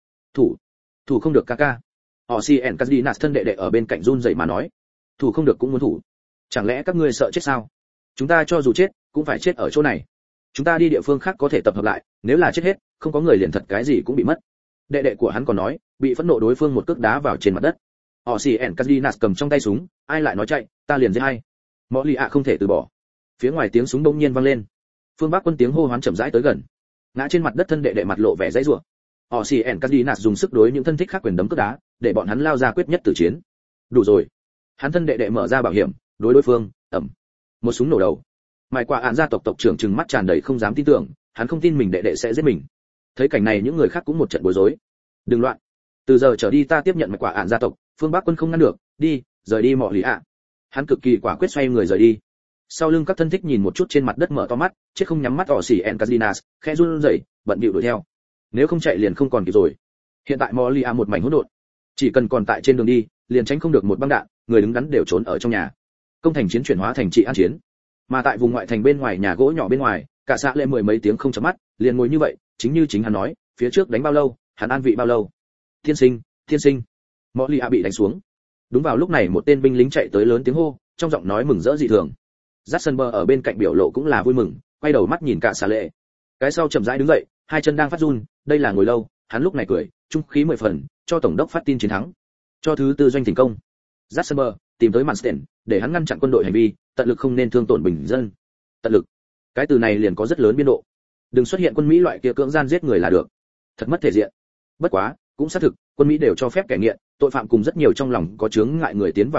Thủ không được ca ca. Ocean Casinas thân đệ đệ ở bên cạnh run rẩy mà nói, thủ không được cũng muốn thủ. Chẳng lẽ các ngươi sợ chết sao? Chúng ta cho dù chết, cũng phải chết ở chỗ này. Chúng ta đi địa phương khác có thể tập hợp lại, nếu là chết hết, không có người liền thật cái gì cũng bị mất. Đệ đệ của hắn còn nói, bị phẫn nộ đối phương một cước đá vào trên mặt đất. Ocean Casinas cầm trong tay súng, ai lại nói chạy, ta liền giết hay. Mọ lì ạ không thể từ bỏ. Phía ngoài tiếng súng bỗng nhiên vang lên. Phương Bắc quân tiếng hô hoán chậm rãi tới gần. Ngã trên mặt đất thân đệ đệ mặt lộ vẻ dãy rủa. Ocean Casinas dùng sức đối những thân thích khác quyền đấm cước đá, để bọn hắn lao ra quyết nhất tử chiến. Đủ rồi. Hắn thân đệ đệ mở ra bảo hiểm, đối phương, ầm. Một súng nổ đầu. Mãi quả ản gia tộc tộc trưởng trừng mắt tràn đầy không dám tin tưởng, hắn không tin mình đệ đệ sẽ giết mình. Thấy cảnh này những người khác cũng một trận bối rối. Đừng loạn. Từ giờ trở đi ta tiếp nhận mạch quả ản gia tộc, Phương Bắc quân không ngăn được, đi, rời đi mọ lì ạ. Hắn cực kỳ quả quyết xoay người rời đi. Sau lưng các thân thích nhìn một chút trên mặt đất mở to mắt, chết không nhắm mắt Ocean Casinas, khẽ run rẩy, bận bịu đuổi theo. Nếu không chạy liền không còn kịp rồi. Hiện tại mọ lì ạ một mảnh hỗn độn, chỉ cần còn tại trên đường đi, liền tránh không được một băng đạn, người đứng đắn đều trốn ở trong nhà. Công thành chiến chuyển hóa thành trị an chiến. Mà tại vùng ngoại thành bên ngoài nhà gỗ nhỏ bên ngoài, cả xã lệ mười mấy tiếng không chớp mắt, liền ngồi như vậy, chính như chính hắn nói, phía trước đánh bao lâu, hắn an vị bao lâu. Thiên sinh. Mọ lì ạ bị đánh xuống. Đúng vào lúc này một tên binh lính chạy tới lớn tiếng hô, trong giọng nói mừng rỡ dị thường. Jackson ở bên cạnh biểu lộ cũng là vui mừng, quay đầu mắt nhìn cả xã lệ. Cái sau chậm rãi đứng dậy, hai chân đang phát run, đây là ngồi lâu, hắn lúc này cười, trung khí 10 phần, cho tổng đốc phát tin chiến thắng, cho thứ tư doanh thành công. Jackson tìm tới Manstein, để hắn ngăn chặn quân đội hành vi, tận lực không nên thương tổn bình dân. Tận lực, cái từ này liền có rất lớn biên độ. Đừng xuất hiện quân Mỹ loại kia cưỡng gian giết người là được. Thật mất thể diện. Bất quá, cũng xác thực, quân Mỹ đều cho phép kẻ nghiện, tội phạm cùng rất nhiều trong lòng có chướng ngại người tiến vào quân đội,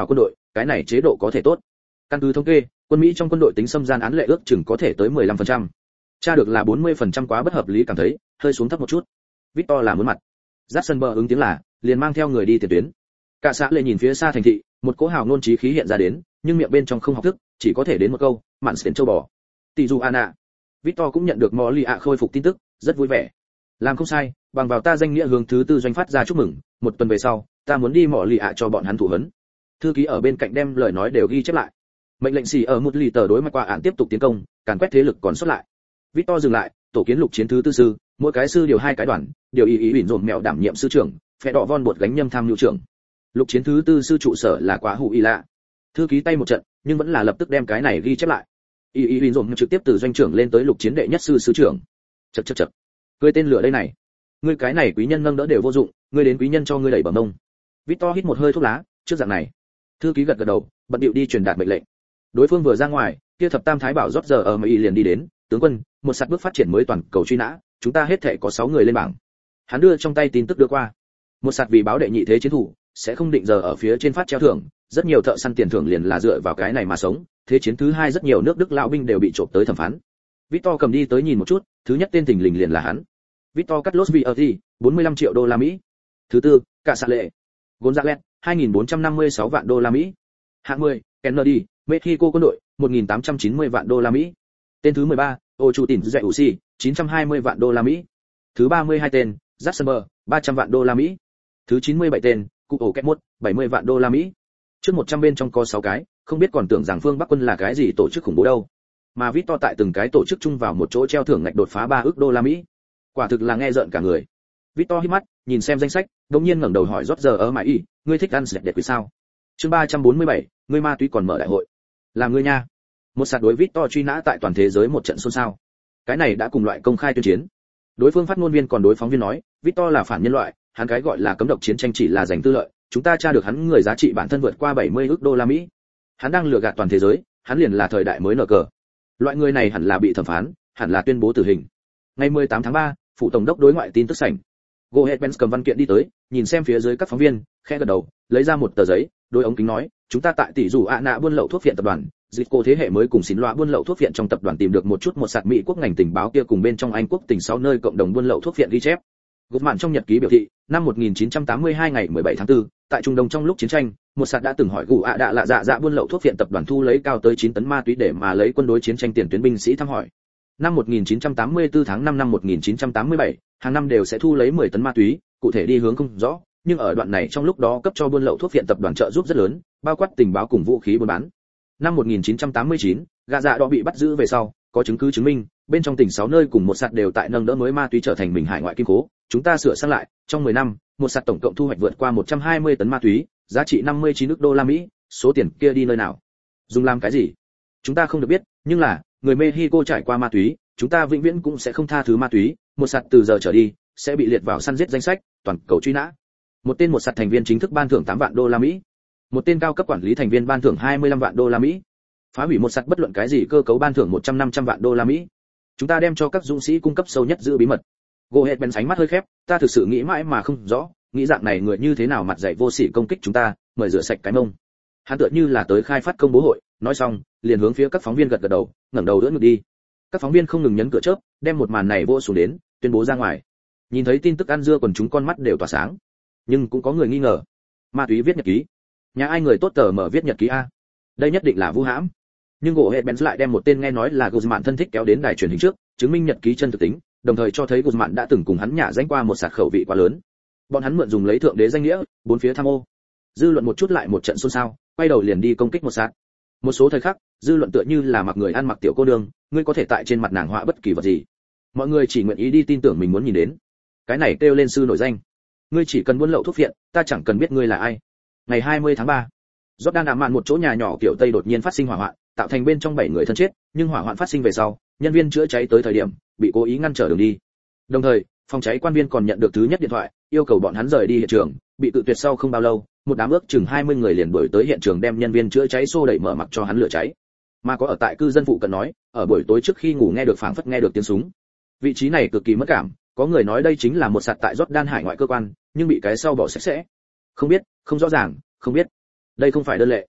cái này chế độ có thể tốt. Căn cứ thống kê, quân Mỹ trong quân đội tính xâm gian án lệ ước chừng có thể tới 15%. Tra được là 40% quá bất hợp lý, cảm thấy hơi xuống thấp một chút. Victor là muốn mặt. Jackson ứng tiếng là, liền mang theo người đi tiền tuyến. Cả xã lệ nhìn phía xa thành thị, một cỗ hào ngôn chí khí hiện ra đến, nhưng miệng bên trong không học thức, chỉ có thể đến một câu, mạn tiền châu bò. Tỷ dù Anna. Victor cũng nhận được Molly ạ khôi phục tin tức, rất vui vẻ. Làm không sai, bằng vào ta danh nghĩa hướng thứ tư doanh phát ra chúc mừng, một tuần về sau, ta muốn đi Molly ạ cho bọn hắn thủ huấn. Thư ký ở bên cạnh đem lời nói đều ghi chép lại. Mệnh lệnh xì ở một lì tờ đối mặt qua án tiếp tục tiến công, càn quét thế lực còn sót lại. Victor dừng lại, tổ kiến lục chiến thứ tư sư, mỗi cái sư điều 2 cái đoàn, điều ý ủy dồn mèo đảm nhiệm sư trưởng, phe đỏ von bột gánh nhâm tham nhu trưởng. Lục chiến thứ tư sư trụ sở là quá hủ y lạ. Thư ký tay một trận, nhưng vẫn là lập tức đem cái này ghi chép lại. Ý ủy dồn trực tiếp từ doanh trưởng lên tới lục chiến đệ nhất sư sư trưởng. Chậc. Ngươi tên lửa đây này. Ngươi cái này quý nhân nâng đỡ đều vô dụng, ngươi đến quý nhân cho ngươi đẩy bờ mông. Victor hít một hơi thuốc lá, trước dạng này. Thư ký gật đầu, bận điệu đi truyền đạt mệnh lệnh. Đối phương vừa ra ngoài, kia thập tam thái bảo rót giờ ở Mỹ liền đi đến, tướng quân, một sạt bước phát triển mới toàn cầu truy nã, chúng ta hết thảy có 6 người lên bảng. Hắn đưa trong tay tin tức đưa qua. Một sạt vì báo đệ nhị thế chiến thủ, sẽ không định giờ ở phía trên phát treo thưởng, rất nhiều thợ săn tiền thưởng liền là dựa vào cái này mà sống, thế chiến thứ 2 rất nhiều nước Đức lão binh đều bị trộm tới thẩm phán. Victor cầm đi tới nhìn một chút, thứ nhất tên thình lình liền là hắn. Victor Carlos Vierti, 45 triệu đô la Mỹ. Thứ tư, cả sạ lệ. Gonzalez, 2456 vạn đô la Mỹ. Hạng 10, Kennedy, Mexico quân đội, 1890 vạn đô la Mỹ. Tên thứ 13, Ô chủ tỉnh Dạy Uzi, 920 vạn đô la Mỹ. Thứ 32 tên, Jackson, 300 vạn đô la Mỹ. Thứ 97 tên, Cụ ổ Kẹt Mốt, 70 vạn đô la Mỹ. Trước 100 bên trong có 6 cái, không biết còn tưởng rằng phương Bắc quân là cái gì tổ chức khủng bố đâu. Mà Victor tại từng cái tổ chức chung vào một chỗ treo thưởng ngạch đột phá 3 ức đô la Mỹ. Quả thực là nghe rợn cả người. Victor hít mắt, nhìn xem danh sách, đột nhiên ngẩng đầu hỏi rót giờ ở mãi y, ngươi thích ăn sẹt đẹp quỷ sao? Chương 347, ngươi ma túy còn mở đại hội. Là ngươi nha. Một sạt đối Victor truy nã tại toàn thế giới một trận xôn xao. Cái này đã cùng loại công khai tuyên chiến. Đối phương phát ngôn viên còn đối phóng viên nói, Victor là phản nhân loại, hắn cái gọi là cấm độc chiến tranh chỉ là giành tư lợi, chúng ta tra được hắn người giá trị bản thân vượt qua 70 ức đô la Mỹ. Hắn đang lừa gạt toàn thế giới, hắn liền là thời đại mới nở cờ. Loại người này hẳn là bị thẩm phán, hẳn là tuyên bố tử hình. Ngày 18 tháng 3, phụ tổng đốc đối ngoại tin tức sảnh. Goetz cầm văn kiện đi tới, nhìn xem phía dưới các phóng viên, khẽ gật đầu, lấy ra một tờ giấy, đối ống kính nói, chúng ta tại tỷ dù ạ nạ buôn lậu thuốc viện tập đoàn, dịch cô thế hệ mới cùng xín loa buôn lậu thuốc viện trong tập đoàn tìm được một chút một sạt Mỹ quốc ngành tình báo kia cùng bên trong Anh quốc tỉnh 6 nơi cộng đồng buôn lậu thuốc viện ghi chép. Gục mạn trong nhật ký biểu thị, năm 1982 ngày 17 tháng 4, tại Trung Đông trong lúc chiến tranh, một sạt đã từng hỏi gù ạ đạ lạ dạ buôn lậu thuốc viện tập đoàn thu lấy cao tới 9 tấn ma túy để mà lấy quân đối chiến tranh tiền tuyến binh sĩ thăm hỏi. Năm 1984 tháng 5 năm 1987, hàng năm đều sẽ thu lấy 10 tấn ma túy, cụ thể đi hướng không rõ, nhưng ở đoạn này trong lúc đó cấp cho buôn lậu thuốc viện tập đoàn trợ giúp rất lớn, bao quát tình báo cùng vũ khí buôn bán. Năm 1989, gà dạ đó bị bắt giữ về sau, có chứng cứ chứng minh, bên trong tỉnh 6 nơi cùng một sạt đều tại nâng đỡ mới ma túy trở thành mình hải ngoại kim cố, chúng ta sửa sang lại, trong 10 năm, một sạt tổng cộng thu hoạch vượt qua 120 tấn ma túy, giá trị 59 ức đô la Mỹ, số tiền kia đi nơi nào? Dùng làm cái gì? Chúng ta không được biết, nhưng là, người Mexico trải qua ma túy, chúng ta vĩnh viễn cũng sẽ không tha thứ ma túy, một sạt từ giờ trở đi sẽ bị liệt vào săn giết danh sách, toàn cầu truy nã. Một tên một sạt thành viên chính thức ban thưởng 8 vạn đô la Mỹ. Một tên cao cấp quản lý thành viên ban thưởng 25 vạn đô la Mỹ. Phá hủy một sạt bất luận cái gì cơ cấu ban thưởng 100-500 vạn đô la Mỹ. Chúng ta đem cho các dũng sĩ cung cấp sâu nhất giữ bí mật. Goetz ánh mắt hơi khép, ta thực sự nghĩ mãi mà không rõ, nghĩ dạng này người như thế nào mặt dày vô sỉ công kích chúng ta, mời rửa sạch cái mông. Hắn tựa như là tới khai phát công bố hội, nói xong, liền hướng phía các phóng viên gật gật đầu, ngẩng đầu đỡ ngực đi. Các phóng viên không ngừng nhấn cửa chớp, đem một màn này vô xuống đến, tuyên bố ra ngoài. Nhìn thấy tin tức ăn dưa quần chúng con mắt đều tỏa sáng. Nhưng cũng có người nghi ngờ. Ma túy viết nhật ký. Nhà ai người tốt tờ mở viết nhật ký a? Đây nhất định là vu hãm. Nhưng Goetz lại đem một tên nghe nói là Guzman thân thích kéo đến đài truyền hình trước, chứng minh nhật ký chân thực tính, đồng thời cho thấy Guzman đã từng cùng hắn nhả danh qua một sạt khẩu vị quá lớn. Bọn hắn mượn dùng lấy thượng đế danh nghĩa, bốn phía tham ô. Dư luận một chút lại một trận xôn xao, quay đầu liền đi công kích một sạt. Một số thời khắc, dư luận tựa như là mặc người ăn mặc tiểu cô nương, ngươi có thể tại trên mặt nàng họa bất kỳ vật gì. Mọi người chỉ nguyện ý đi tin tưởng mình muốn nhìn đến. Cái này kêu lên sư nổi danh. Ngươi chỉ cần buôn lậu thuốc viện, ta chẳng cần biết ngươi là ai. Ngày 20 tháng 3, Jordan ảm mạn một chỗ nhà nhỏ kiểu Tây đột nhiên phát sinh hỏa hoạn, tạo thành bên trong 7 người thân chết, nhưng hỏa hoạn phát sinh về sau, nhân viên chữa cháy tới thời điểm bị cố ý ngăn trở đường đi. Đồng thời, phòng cháy quan viên còn nhận được thứ nhất điện thoại, yêu cầu bọn hắn rời đi hiện trường, bị tự tuyệt sau không bao lâu, một đám ước chừng 20 người liền đuổi tới hiện trường đem nhân viên chữa cháy xô đẩy mở mặc cho hắn lửa cháy. Mà có ở tại cư dân phụ cận nói, ở buổi tối trước khi ngủ nghe được phảng phất nghe được tiếng súng. Vị trí này cực kỳ mất cảm, có người nói đây chính là một sạt tại Jordan hải ngoại cơ quan, nhưng bị cái sau bỏ sạch sẽ. Không biết, không rõ ràng, không biết. Đây không phải đơn lệ.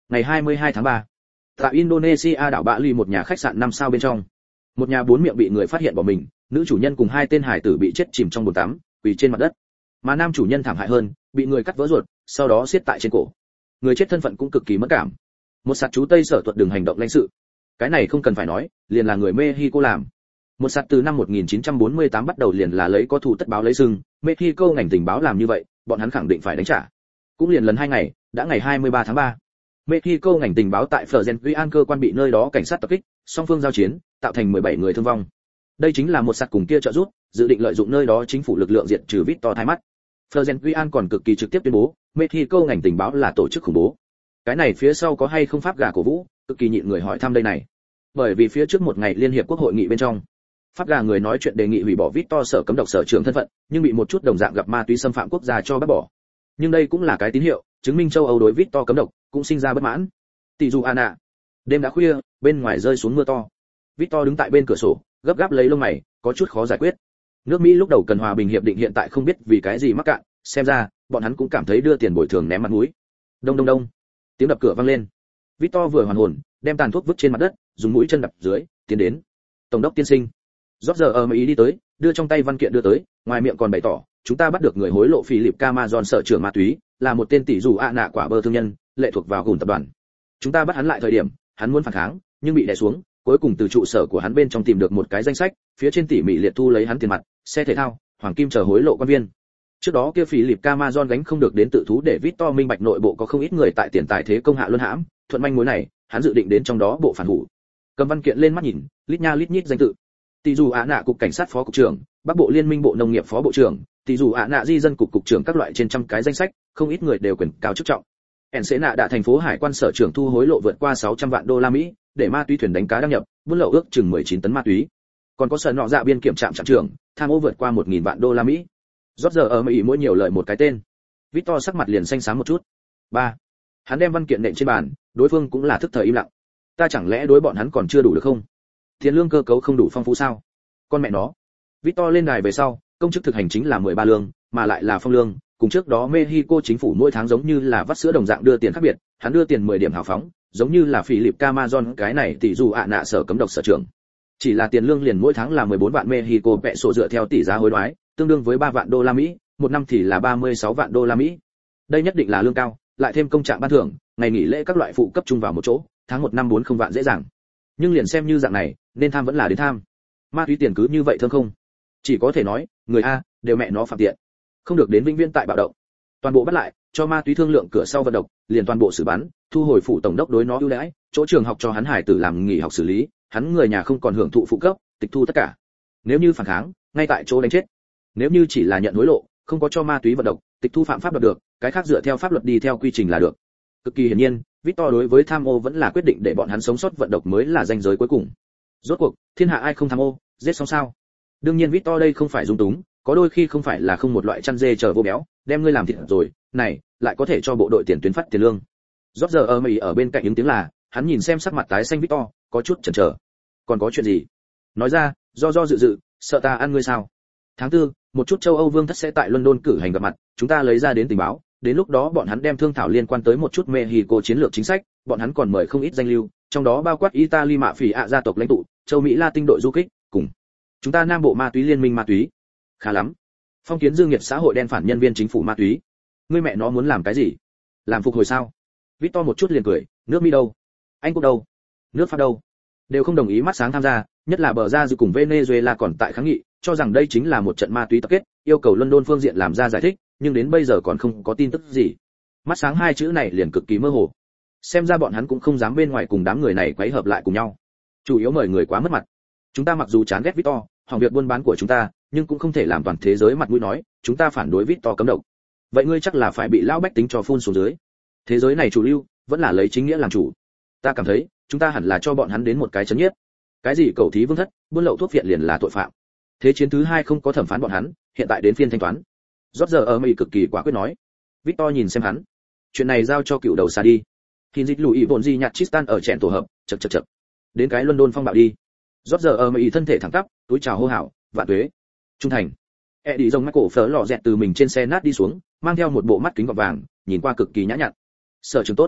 Ngày 22 tháng 3, tại Indonesia đảo Bali một nhà khách sạn 5 sao bên trong, một nhà 4 miệng bị người phát hiện bỏ mình, nữ chủ nhân cùng 2 tên hải tử bị chết chìm trong bồn tắm, quỳ trên mặt đất. Mà nam chủ nhân thảm hại hơn, bị người cắt vỡ ruột, sau đó siết tại trên cổ. Người chết thân phận cũng cực kỳ mẫn cảm. Một sạt chú Tây sở tuật đường hành động lãnh sự. Cái này không cần phải nói, liền là người Mexico làm. Một sạt từ năm 1948 bắt đầu liền là lấy có thù tất báo lấy sừng, Mexico ngành tình báo làm như vậy, bọn hắn khẳng định phải đánh trả. Cũng liền lần 2 ngày, đã ngày 23 tháng 3. Mexico ngành tình báo tại Florian cơ quan bị nơi đó cảnh sát tập kích, song phương giao chiến, tạo thành 17 người thương vong. Đây chính là một sạt cùng kia trợ giúp, dự định lợi dụng nơi đó chính phủ lực lượng diệt trừ Victor Thái mắt. Florian còn cực kỳ trực tiếp tuyên bố, Mexico ngành tình báo là tổ chức khủng bố. Cái này phía sau có hay không pháp gà cổ vũ, cực kỳ nhịn người hỏi thăm đây này. Bởi vì phía trước một ngày liên hiệp quốc hội nghị bên trong, pháp gà người nói chuyện đề nghị hủy bỏ Victor sở cấm độc sở trưởng thân phận, nhưng bị một chút đồng dạng gặp ma túy xâm phạm quốc gia cho bác bỏ. Nhưng đây cũng là cái tín hiệu, chứng minh châu Âu đối Victor cấm độc cũng sinh ra bất mãn. Tỷ dụ Anna. Đêm đã khuya, bên ngoài rơi xuống mưa to. Victor đứng tại bên cửa sổ, gấp gáp lấy lông mày, có chút khó giải quyết. Nước Mỹ lúc đầu cần hòa bình hiệp định hiện tại không biết vì cái gì mắc cạn, xem ra bọn hắn cũng cảm thấy đưa tiền bồi thường ném mặt mũi. Đông đông đông. Tiếng đập cửa vang lên. Victor vừa hoàn hồn, đem tàn thuốc vứt trên mặt đất, dùng mũi chân đập dưới, tiến đến. Tổng đốc tiên sinh. Rót giờ ở Mỹ đi tới, đưa trong tay văn kiện đưa tới, ngoài miệng còn bày tỏ, chúng ta bắt được người hối lộ Philip Camazon sở trưởng ma túy, là một tên tỷ dù ạ nạ quả bơ thương nhân, lệ thuộc vào gùn tập đoàn. Chúng ta bắt hắn lại thời điểm, hắn muốn phản kháng, nhưng bị đè xuống, cuối cùng từ trụ sở của hắn bên trong tìm được một cái danh sách, phía trên tỉ mỉ liệt thu lấy hắn tiền mặt, xe thể thao, hoàng kim chờ hối lộ quan viên. Trước đó kia Philip Camazon gánh không được đến tự thú để Victor minh bạch nội bộ có không ít người tại tiền tài thế công hạ luân hãm, thuận manh mối này, hắn dự định đến trong đó bộ phản hủ. Cầm văn kiện lên mắt nhìn, lít nha lít nhít danh tự. Tỷ dù ạ nạ cục cảnh sát phó cục trưởng, Bắc Bộ Liên minh bộ nông nghiệp phó bộ trưởng, tỷ dù ạ nạ di dân cục cục trưởng các loại trên trăm cái danh sách, không ít người đều quyền cao chức trọng. Ensenada đã thành phố hải quan sở trưởng thu hối lộ vượt qua 600 vạn đô la Mỹ, để ma túy thuyền đánh cá đăng nhập, buôn lậu ước chừng 19 tấn ma túy. Còn có sở nọ dạ biên kiểm trạm trạm trưởng, tham ô vượt qua 1000 vạn đô la Mỹ. Rót giờ ở Mỹ mỗi nhiều lời một cái tên. Victor sắc mặt liền xanh xám một chút. 3. Hắn đem văn kiện nện trên bàn, đối phương cũng là thức thời im lặng. Ta chẳng lẽ đối bọn hắn còn chưa đủ được không? Tiền lương cơ cấu không đủ phong phú sao? Con mẹ nó. Victor lên đài về sau, công chức thực hành chính là 13 lương, mà lại là phong lương, cùng trước đó Mexico chính phủ mỗi tháng giống như là vắt sữa đồng dạng đưa tiền khác biệt, hắn đưa tiền 10 điểm hào phóng, giống như là Philip Camazon cái này tỷ dù ạ nạ sở cấm độc sở trưởng. Chỉ là tiền lương liền mỗi tháng là 14 vạn Mexico peso dựa theo tỷ giá hối đoái, tương đương với 3 vạn đô la Mỹ, một năm thì là 36 vạn đô la Mỹ. Đây nhất định là lương cao, lại thêm công trạng ban thưởng, ngày nghỉ lễ các loại phụ cấp chung vào một chỗ, tháng 1 năm 40 vạn dễ dàng. Nhưng liền xem như dạng này, nên tham vẫn là đến tham. Ma túy tiền cứ như vậy thơm không? Chỉ có thể nói, người a đều mẹ nó phạm tiện. Không được đến vĩnh viễn tại bạo động. Toàn bộ bắt lại, cho ma túy thương lượng cửa sau vận động, liền toàn bộ xử bắn, thu hồi phủ tổng đốc đối nó ưu đãi, chỗ trường học cho hắn hải tử làm nghỉ học xử lý, hắn người nhà không còn hưởng thụ phụ cấp, tịch thu tất cả. Nếu như phản kháng, ngay tại chỗ đánh chết. Nếu như chỉ là nhận hối lộ, không có cho ma túy vận động, tịch thu phạm pháp đoạt được, cái khác dựa theo pháp luật đi theo quy trình là được. Cực kỳ hiển nhiên, Victor đối với tham ô vẫn là quyết định để bọn hắn sống sót vận động mới là ranh giới cuối cùng. Rốt cuộc, thiên hạ ai không tham ô, giết xong sao? Đương nhiên Victor đây không phải dung túng, có đôi khi không phải là không một loại chăn dê chờ vô béo, đem ngươi làm thịt rồi, này, lại có thể cho bộ đội tiền tuyến phát tiền lương. Rốt giờ ở Mỹ ở bên cạnh những tiếng là, hắn nhìn xem sắc mặt tái xanh Victor, có chút chần chờ. Còn có chuyện gì? Nói ra, do dự, sợ ta ăn ngươi sao? Tháng 4, một chút châu Âu vương thất sẽ tại London cử hành gặp mặt, chúng ta lấy ra đến tình báo, đến lúc đó bọn hắn đem thương thảo liên quan tới một chút Mexico chiến lược chính sách, bọn hắn còn mời không ít danh lưu, trong đó bao quát Italy mạ phỉ ạ gia tộc lãnh tụ, châu Mỹ Latin đội du kích, cùng chúng ta Nam Bộ ma túy liên minh ma túy. Khá lắm. Phong kiến dương nghiệt xã hội đen phản nhân viên chính phủ ma túy. Ngươi mẹ nó muốn làm cái gì? Làm phục hồi sao? Victor một chút liền cười, nước Mỹ đâu? Anh Quốc đâu? Nước Pháp đâu? Đều không đồng ý mắt sáng tham gia, nhất là bờ ra dư cùng Venezuela còn tại kháng nghị, cho rằng đây chính là một trận ma túy tập kết, yêu cầu London phương diện làm ra giải thích, nhưng đến bây giờ còn không có tin tức gì. Mắt sáng hai chữ này liền cực kỳ mơ hồ. Xem ra bọn hắn cũng không dám bên ngoài cùng đám người này quấy hợp lại cùng nhau. Chủ yếu mời người quá mất mặt. Chúng ta mặc dù chán ghét Victor, hỏng việc buôn bán của chúng ta, nhưng cũng không thể làm toàn thế giới mặt mũi nói, chúng ta phản đối Victor cấm độc. Vậy ngươi chắc là phải bị lão bách tính cho phun xuống dưới. Thế giới này chủ lưu, vẫn là lấy chính nghĩa làm chủ. Ta cảm thấy, chúng ta hẳn là cho bọn hắn đến một cái chấn nhiếp. Cái gì cầu thí vương thất, buôn lậu thuốc viện liền là tội phạm. Thế chiến thứ 2 không có thẩm phán bọn hắn, hiện tại đến phiên thanh toán. Rốt giờ ở Mỹ cực kỳ quả quyết nói. Victor nhìn xem hắn. Chuyện này giao cho cựu đầu xa đi. Hình dịch lùi vốn gì nhặt Tristan ở chèn tổ hợp, chậc. Đến cái London phong bạo đi. Rốt giờ ở Mỹ thân thể thẳng tắp, túi chào hô hào, vạn tuế. Trung thành. Eddie rồng Michael phở lọ dẹt từ mình trên xe nát đi xuống, mang theo một bộ mắt kính gọt vàng, nhìn qua cực kỳ nhã nhặn. Sở trường tốt.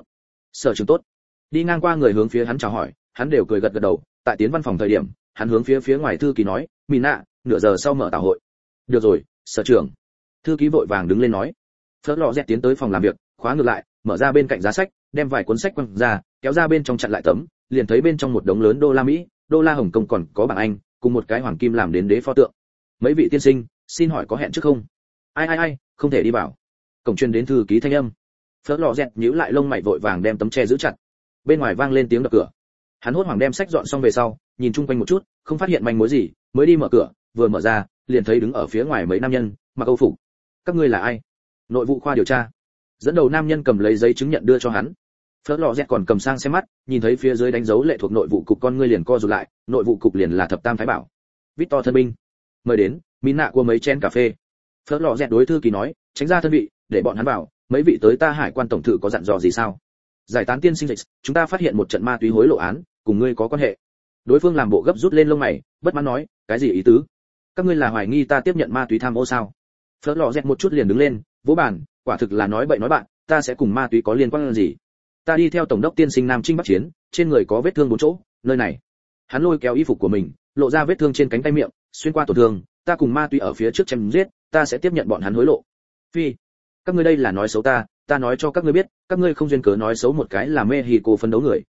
Sở trưởng tốt. Đi ngang qua người hướng phía hắn chào hỏi, hắn đều cười gật gật đầu. Tại tiến văn phòng thời điểm, hắn hướng phía ngoài thư ký nói, Mina, nửa giờ sau mở tảo hội. Được rồi, sở trưởng. Thư ký vội vàng đứng lên nói. Phớt lọ dẹt tiến tới phòng làm việc, khóa ngược lại, mở ra bên cạnh giá sách, đem vài cuốn sách quăng ra, kéo ra bên trong chặn lại tấm, liền thấy bên trong một đống lớn đô la Mỹ, đô la Hồng Kông còn có bảng Anh, cùng một cái hoàng kim làm đến đế pho tượng. Mấy vị tiên sinh, xin hỏi có hẹn trước không? Ai, không thể đi vào. Cổng truyền đến thư ký thanh âm. Phớt lọ dẹt nhíu lại lông mày vội vàng đem tấm che giữ chặt. Bên ngoài vang lên tiếng đập cửa. Hắn hốt hoảng đem sách dọn xong về sau, nhìn chung quanh một chút, không phát hiện manh mối gì, mới đi mở cửa, vừa mở ra, liền thấy đứng ở phía ngoài mấy nam nhân, mặc âu phục. Các ngươi là ai? Nội vụ khoa điều tra. Dẫn đầu nam nhân cầm lấy giấy chứng nhận đưa cho hắn. Phớt lọ dẹt còn cầm sang xem mắt, nhìn thấy phía dưới đánh dấu lệ thuộc nội vụ cục, con ngươi liền co rụt lại, nội vụ cục liền là thập tam thái bảo. Victor thân binh. Mời đến, Mina của mấy chén cà phê. Phớt lọ dẹt đối thư ký nói, tránh ra thân vị, để bọn hắn vào, mấy vị tới ta hải quan tổng thự có dặn dò gì sao? Giải tán tiên sinh dịch, chúng ta phát hiện một trận ma túy hối lộ án, cùng ngươi có quan hệ. Đối phương làm bộ gấp rút lên lông mày, bất mãn nói, cái gì ý tứ? Các ngươi là hoài nghi ta tiếp nhận ma túy tham ô sao? Phớt lọ dẹt một chút liền đứng lên, vỗ bàn, quả thực là nói bậy nói bạn, ta sẽ cùng ma túy có liên quan gì? Ta đi theo tổng đốc tiên sinh Nam Trinh Bắc Chiến, trên người có vết thương 4 chỗ, nơi này. Hắn lôi kéo y phục của mình, lộ ra vết thương trên cánh tay miệng, xuyên qua tổn thương, ta cùng ma túy ở phía trước chém giết, ta sẽ tiếp nhận bọn hắn hối lộ. Phi, các ngươi đây là nói xấu ta nói cho các ngươi biết, các ngươi không duyên cớ nói xấu một cái là Mexico phấn đấu người,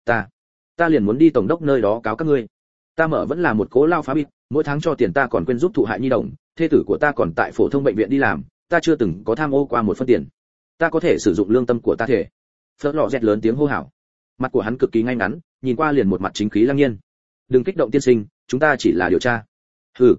ta liền muốn đi tổng đốc nơi đó cáo các ngươi. Ta mở vẫn là một cố lao phá bịt, mỗi tháng cho tiền ta còn quên giúp thụ hại nhi đồng, thê tử của ta còn tại phổ thông bệnh viện đi làm, ta chưa từng có tham ô qua một phân tiền. Ta có thể sử dụng lương tâm của ta thể. Phớt lọ dẹt lớn tiếng hô hào. Mặt của hắn cực kỳ ngay ngắn, nhìn qua liền một mặt chính khí lăng nhiên. Đừng kích động tiên sinh, chúng ta chỉ là điều tra. Hừ,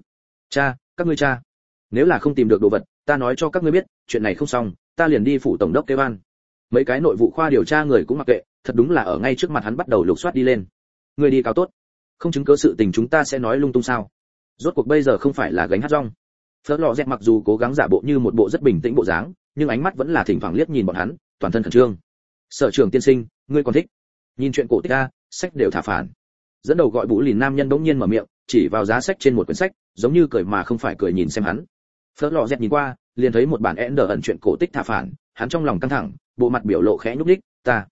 các ngươi tra. Nếu là không tìm được đồ vật, ta nói cho các ngươi biết, chuyện này không xong, ta liền đi phủ tổng đốc kêu an. Mấy cái nội vụ khoa điều tra người cũng mặc kệ, thật đúng là ở ngay trước mặt hắn bắt đầu lục soát đi lên. Người đi cáo tốt, không chứng cứ sự tình chúng ta sẽ nói lung tung sao? Rốt cuộc bây giờ không phải là gánh hát rong. Phớt lọ dẹt mặc dù cố gắng giả bộ như một bộ rất bình tĩnh bộ dáng, nhưng ánh mắt vẫn là thỉnh thoảng liếc nhìn bọn hắn, toàn thân khẩn trương. Sở trưởng tiên sinh, ngươi còn thích? Nhìn chuyện cổ tích a, sách đều thả phản. Dẫn đầu gọi Bú Lìn nam nhân bỗng nhiên mở miệng, chỉ vào giá sách trên một quyển sách, giống như cười mà không phải cười nhìn xem hắn. Phớt lọ dẹt nhìn qua, liền thấy một bản Ender ẩn chuyện cổ tích thả phản, hắn trong lòng căng thẳng, bộ mặt biểu lộ khẽ nhúc nhích,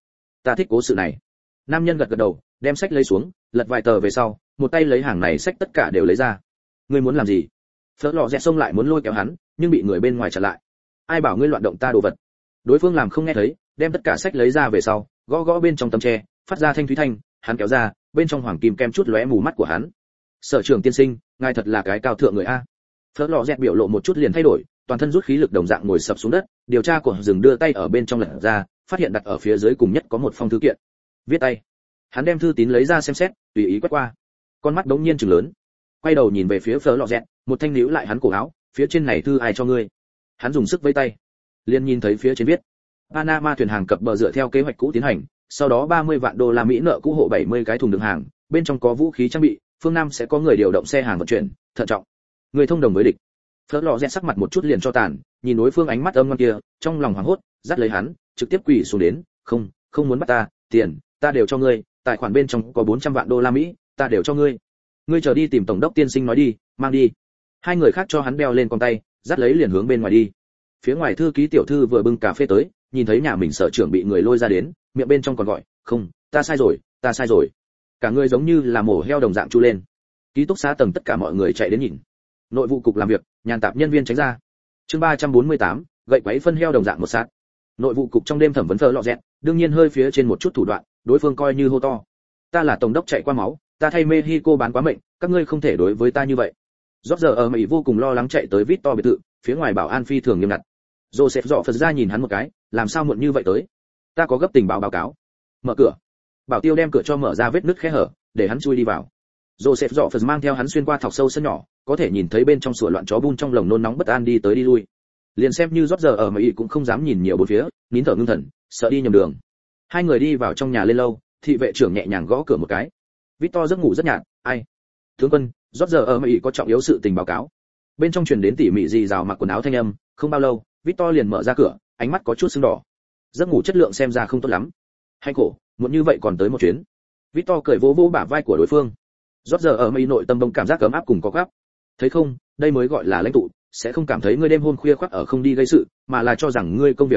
ta thích cố sự này. Nam nhân gật gật đầu, đem sách lấy xuống, lật vài tờ về sau, một tay lấy hàng này sách tất cả đều lấy ra. Ngươi muốn làm gì? Phớt lọ dẹt xông lại muốn lôi kéo hắn, nhưng bị người bên ngoài chặn lại. Ai bảo ngươi loạn động ta đồ vật? Đối phương làm không nghe thấy, đem tất cả sách lấy ra về sau, gõ gõ bên trong tấm tre, phát ra thanh thúy thanh, hắn kéo ra, bên trong hoàng kim kem chút lóe mù mắt của hắn. Sở trưởng tiên sinh, ngài thật là cái cao thượng người a. Phớt lọ dẹt biểu lộ một chút liền thay đổi, toàn thân rút khí lực đồng dạng ngồi sập xuống đất, điều tra của rừng đưa tay ở bên trong lật ra, phát hiện đặt ở phía dưới cùng nhất có một phong thư kiện. Viết tay. Hắn đem thư tín lấy ra xem xét, tùy ý quét qua. Con mắt đống nhiên trừng lớn. Quay đầu nhìn về phía Phớt lọ dẹt, một thanh níu lại hắn cổ áo, phía trên này thư ai cho ngươi? Hắn dùng sức vẫy tay. Liền nhìn thấy phía trên viết: Panama thuyền hàng cập bờ dựa theo kế hoạch cũ tiến hành, sau đó 30 vạn đô la Mỹ nợ cũ hộ 70 cái thùng đựng hàng, bên trong có vũ khí trang bị, phương Nam sẽ có người điều động xe hàng vận chuyển, thận trọng. Người thông đồng với địch. Phớt lọ rẽ sắc mặt một chút liền cho tàn, nhìn đối phương ánh mắt âm ngoan kia, trong lòng hoảng hốt, dắt lấy hắn, trực tiếp quỳ xuống đến, không muốn bắt ta, tiền, ta đều cho ngươi, tài khoản bên trong có 400 vạn đô la Mỹ, ta đều cho ngươi. Ngươi chờ đi tìm tổng đốc tiên sinh nói đi, mang đi. Hai người khác cho hắn đeo lên con tay, dắt lấy liền hướng bên ngoài đi. Phía ngoài thư ký tiểu thư vừa bưng cà phê tới, nhìn thấy nhà mình sở trưởng bị người lôi ra đến, miệng bên trong còn gọi, không, ta sai rồi. Cả người giống như là mổ heo đồng dạng chu lên. Ký túc xá tầng tất cả mọi người chạy đến nhìn. Nội vụ cục làm việc, nhàn tạp nhân viên tránh ra. Chương 348, gậy quấy phân heo đồng dạng một sát. Nội vụ cục trong đêm thẩm vấn Phở lọ dẹt, đương nhiên hơi phía trên một chút thủ đoạn, đối phương coi như hô to. Ta là tổng đốc chạy qua máu, ta thay Mexico bán quá mệnh, các ngươi không thể đối với ta như vậy. Rốt giờ ở Mỹ vô cùng lo lắng chạy tới Victor biệt thự, phía ngoài bảo an phi thường nghiêm ngặt. Joseph dọ Phật ra nhìn hắn một cái, làm sao muộn như vậy tới? Ta có gấp tình báo cáo. Mở cửa. Bảo tiêu đem cửa cho mở ra vết nứt khe hở, để hắn chui đi vào. Joseph dọ Phật mang theo hắn xuyên qua thọc sâu sân nhỏ, có thể nhìn thấy bên trong sủa loạn chó bun trong lồng nôn nóng bất an đi tới đi lui. Liền xem như Rốt giờ ở Mỹ cũng không dám nhìn nhiều bốn phía, nín thở ngưng thần, sợ đi nhầm đường. Hai người đi vào trong nhà lên lâu, thị vệ trưởng nhẹ nhàng gõ cửa một cái. Victor giấc ngủ rất nhạt, ai? Tướng quân, Rốt giờ ở Mỹ có trọng yếu sự tình báo cáo. Bên trong truyền đến tỉ mỉ rì rào mặc quần áo thanh âm, không bao lâu, Victor liền mở ra cửa, ánh mắt có chút sưng đỏ. Giấc ngủ chất lượng xem ra không tốt lắm. Hay khổ, muốn như vậy còn tới một chuyến. Victor cười vỗ vỗ bả vai của đối phương. Rốt giờ ở Mỹ nội tâm bỗng cảm giác ấm áp cùng có gáp. Thấy không, đây mới gọi là lãnh tụ, sẽ không cảm thấy ngươi đêm hôm khuya khoắt ở không đi gây sự, mà là cho rằng ngươi công việc hành khổ,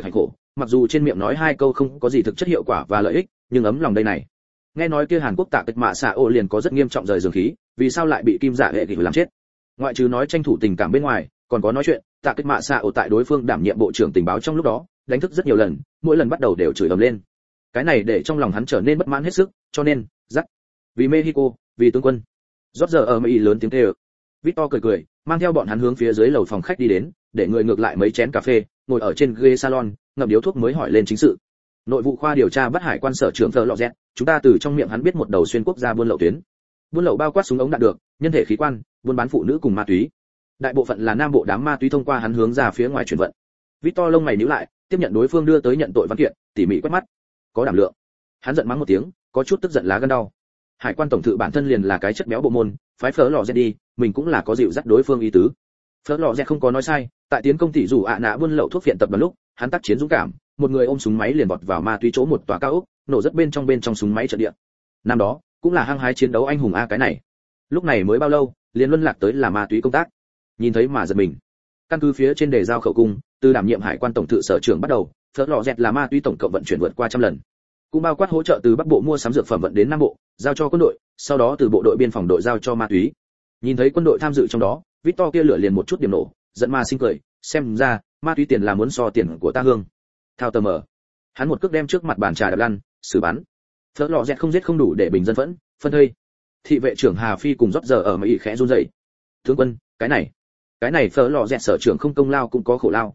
mặc dù trên miệng nói hai câu không có gì thực chất hiệu quả và lợi ích, nhưng ấm lòng đây này. Nghe nói kia Hàn Quốc Tạ Kịch Mạ Xạ Ô liền có rất nghiêm trọng rời giường khí, vì sao lại bị Kim Dạ Hệ Kỷ làm chết? Ngoại trừ nói tranh thủ tình cảm bên ngoài, còn có nói chuyện, Tạ Kịch Mạ Xạ Ô tại đối phương đảm nhiệm bộ trưởng tình báo trong lúc đó, đánh thức rất nhiều lần, mỗi lần bắt đầu đều chửi ầm lên. Cái này để trong lòng hắn trở nên bất mãn hết sức, cho nên, dắt. Vì Mexico, vì tướng quân. Rót giờ ở Mỹ lớn tiếng kêu. Victor cười cười, mang theo bọn hắn hướng phía dưới lầu phòng khách đi đến, để người ngược lại mấy chén cà phê, ngồi ở trên ghế salon, ngậm điếu thuốc mới hỏi lên chính sự. Nội vụ khoa điều tra bắt hải quan sở trưởng Fleur Lọ Dẹt, chúng ta từ trong miệng hắn biết một đầu xuyên quốc gia buôn lậu tuyến. Buôn lậu bao quát súng ống đạn được, nhân thể khí quan, buôn bán phụ nữ cùng ma túy. Đại bộ phận là nam bộ đám ma túy thông qua hắn hướng ra phía ngoài chuyển vận. Victor lông mày nhíu lại, tiếp nhận đối phương đưa tới nhận tội văn kiện, tỉ mỉ quét mắt. Có đảm lượng. Hắn giận mắng một tiếng, có chút tức giận lá gan đau. Hải quan tổng thự bản thân liền là cái chất béo bộ môn, phái Fleur Lọ Dẹt đi, mình cũng là có dịu dắt đối phương ý tứ. Fleur Lọ Dẹt không có nói sai, tại tiến công tỷ rủ ạ nạ buôn lậu thuốc viện tập đoàn lúc, hắn tác chiến dũng cảm, một người ôm súng máy liền vọt vào ma túy chỗ một tòa cao ốc, nổ rất bên trong súng máy trận địa. Năm đó, cũng là hăng hái chiến đấu anh hùng a cái này. Lúc này mới bao lâu, liền luân lạc tới là ma túy công tác. Nhìn thấy mà giật mình. Căn cứ phía trên đề giao khẩu cung, từ đảm nhiệm hải quan tổng thự sở trưởng bắt đầu, Fleur Lọ Dẹt là ma túy tổng cộng vận chuyển vượt qua 100 lần. Cũng bao quát hỗ trợ từ Bắc Bộ mua sắm dược phẩm vận đến Nam Bộ, giao cho quân đội, sau đó từ bộ đội biên phòng đội giao cho ma túy. Nhìn thấy quân đội tham dự trong đó, Victor kia lửa liền một chút điểm nổ, giận ma sinh cười, xem ra, ma túy tiền là muốn so tiền của ta hương. Thao tờ mở. Hắn một cước đem trước mặt bàn trà đập lăn, xử bắn. Fleur Lọ Dẹt không giết không đủ để bình dân phẫn, phân thây. Thị vệ trưởng Hà Phi cùng rót giờ ở Mỹ khẽ run rẩy. Tướng quân, cái này Fleur Lọ Dẹt sở trưởng không công lao cũng có khổ lao,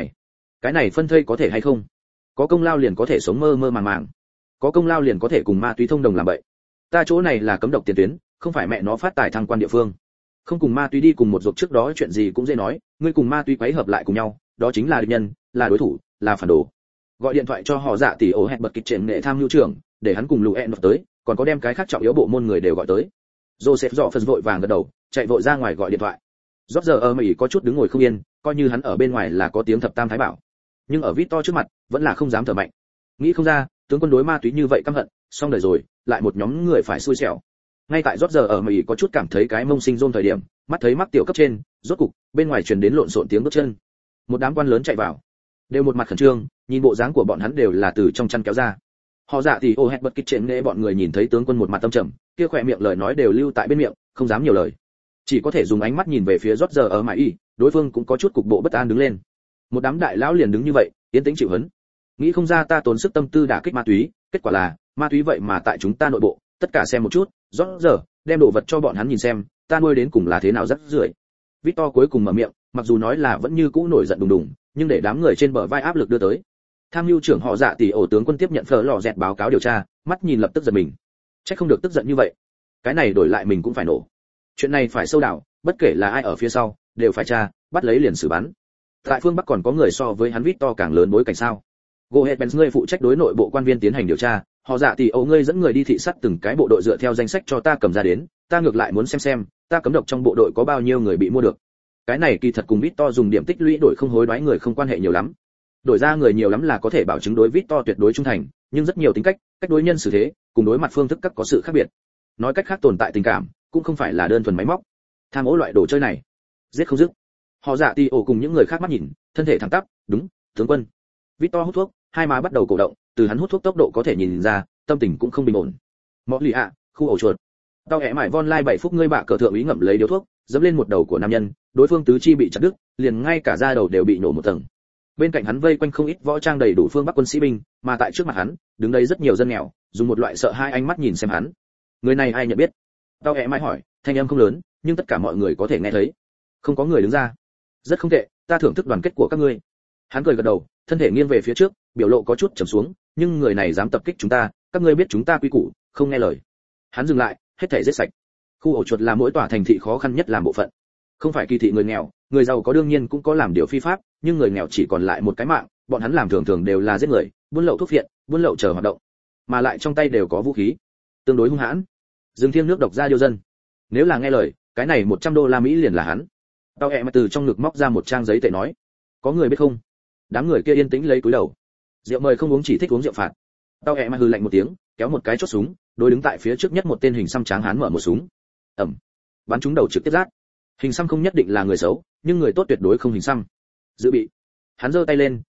cái này phân thây có thể hay không? Có công lao liền có thể sống mơ mơ màng màng, có công lao liền có thể cùng ma túy thông đồng làm bậy. Ta chỗ này là cấm độc tiền tuyến, không phải mẹ nó phát tài thăng quan địa phương. Không cùng ma túy đi cùng một ruột trước đó chuyện gì cũng dễ nói, ngươi cùng ma túy quấy hợp lại cùng nhau, đó chính là địch nhân, là đối thủ, là phản đồ. Gọi điện thoại cho họ Dạ tỷ ổ hẹn bật kịch triển nghệ tham nhu trưởng, để hắn cùng Luen tới, còn có đem cái khác trọng yếu bộ môn người đều gọi tới. Joseph dọ phần vội vàng gật đầu, chạy vội ra ngoài gọi điện thoại. Rót giờ ở Mỹ có chút đứng ngồi không yên, coi như hắn ở bên ngoài là có tiếng thập tam thái bảo, nhưng ở Victor trước mặt, vẫn là không dám thở mạnh. Nghĩ không ra, tướng quân đối ma túy như vậy căm hận, xong đời rồi, lại một nhóm người phải xui xẻo. Ngay tại rót giờ ở Mỹ có chút cảm thấy cái mông sinh rôn thời điểm, mắt thấy mắc tiểu cấp trên, rốt cục, bên ngoài truyền đến lộn xộn tiếng bước chân. Một đám quan lớn chạy vào, đều một mặt khẩn trương, nhìn bộ dáng của bọn hắn đều là từ trong chăn kéo ra. Họ Dạ thì ô hét bật kích trên nệ bọn người nhìn thấy tướng quân một mặt tâm trầm, kia khỏe miệng lời nói đều lưu tại bên miệng, không dám nhiều lời, chỉ có thể dùng ánh mắt nhìn về phía rót giờ ở Mỹ, đối phương cũng có chút cục bộ bất an đứng lên. Một đám đại lão liền đứng như vậy, yên tĩnh chịu hấn. Nghĩ không ra ta tốn sức tâm tư đả kích ma túy, kết quả là ma túy vậy mà tại chúng ta nội bộ, tất cả xem một chút, rót giờ đem đồ vật cho bọn hắn nhìn xem, ta nuôi đến cùng là thế nào rất rưởi. Victor cuối cùng mở miệng, mặc dù nói là vẫn như cũ nổi giận đùng đùng, nhưng để đám người trên bờ vai áp lực đưa tới. Tham mưu trưởng họ Dạ tỷ ổ tướng quân tiếp nhận Fleur Lọ Dẹt báo cáo điều tra, mắt nhìn lập tức giật mình. Chắc không được tức giận như vậy. Cái này đổi lại mình cũng phải nổ. Chuyện này phải sâu đào, bất kể là ai ở phía sau, đều phải tra, bắt lấy liền xử bắn. Tại phương Bắc còn có người so với hắn Victor càng lớn bối cảnh sao? Goetz ngươi phụ trách đối nội bộ quan viên tiến hành điều tra, họ Dạ tỷ ổ ngươi dẫn người đi thị sát từng cái bộ đội dựa theo danh sách cho ta cầm ra đến, ta ngược lại muốn xem, ta cấm độc trong bộ đội có bao nhiêu người bị mua được. Cái này kỳ thật cùng Victor dùng điểm tích lũy đổi không hối đoái người không quan hệ nhiều lắm. Đổi ra người nhiều lắm là có thể bảo chứng đối Victor tuyệt đối trung thành, nhưng rất nhiều tính cách đối nhân xử thế, cùng đối mặt phương thức các có sự khác biệt. Nói cách khác tồn tại tình cảm, cũng không phải là đơn thuần máy móc. Tham ô loại đồ chơi này, giết không dứt. Họ Dạ tỷ ổ cùng những người khác mắt nhìn, thân thể thẳng tắp, đúng, tướng quân. Victor hút thuốc, hai má bắt đầu cổ động, từ hắn hút thuốc tốc độ có thể nhìn ra, tâm tình cũng không bình ổn. Mọ lì ạ, khu ổ chuột. Tao hẽ mải von lai 7 phút ngươi bạ cờ thượng úy ngậm lấy điếu thuốc, dẫm lên một đầu của nam nhân, đối phương tứ chi bị chặt đứt, liền ngay cả da đầu đều bị nổ một tầng. Bên cạnh hắn vây quanh không ít võ trang đầy đủ phương Bắc quân sĩ binh, mà tại trước mặt hắn, đứng đây rất nhiều dân nghèo, dùng một loại sợ hai ánh mắt nhìn xem hắn. Người này ai nhận biết? Tao hẽ mải hỏi, thanh âm không lớn, nhưng tất cả mọi người có thể nghe thấy. Không có người đứng ra. Rất không tệ, ta thưởng thức đoàn kết của các ngươi. Hắn cười gật đầu, thân thể nghiêng về phía trước, biểu lộ có chút trầm xuống, nhưng người này dám tập kích chúng ta, các ngươi biết chúng ta quy củ, không nghe lời. Hắn dừng lại, hết thảy giết sạch. Khu ổ chuột là mỗi tòa thành thị khó khăn nhất làm bộ phận. Không phải kỳ thị người nghèo, người giàu có đương nhiên cũng có làm điều phi pháp, nhưng người nghèo chỉ còn lại một cái mạng, bọn hắn làm thường đều là giết người, buôn lậu thuốc phiện, buôn lậu chờ hoạt động, mà lại trong tay đều có vũ khí, tương đối hung hãn. Dương Thiên nước độc ra điêu dân. Nếu là nghe lời, cái này $100 Mỹ liền là hắn. Tao ẹ mà từ trong ngực móc ra một trang giấy tệ nói, có người biết không? Đám người kia yên tĩnh lấy túi đầu. Rượu mời không uống chỉ thích uống rượu phạt. Tao ẹ mà hừ lạnh một tiếng, kéo một cái chốt súng, đối đứng tại phía trước nhất một tên hình xăm tráng hán mở một súng. Ầm. Bắn trúng đầu trực tiếp rát. Hình xăm không nhất định là người xấu, nhưng người tốt tuyệt đối không hình xăm. Dự bị. Hắn giơ tay lên,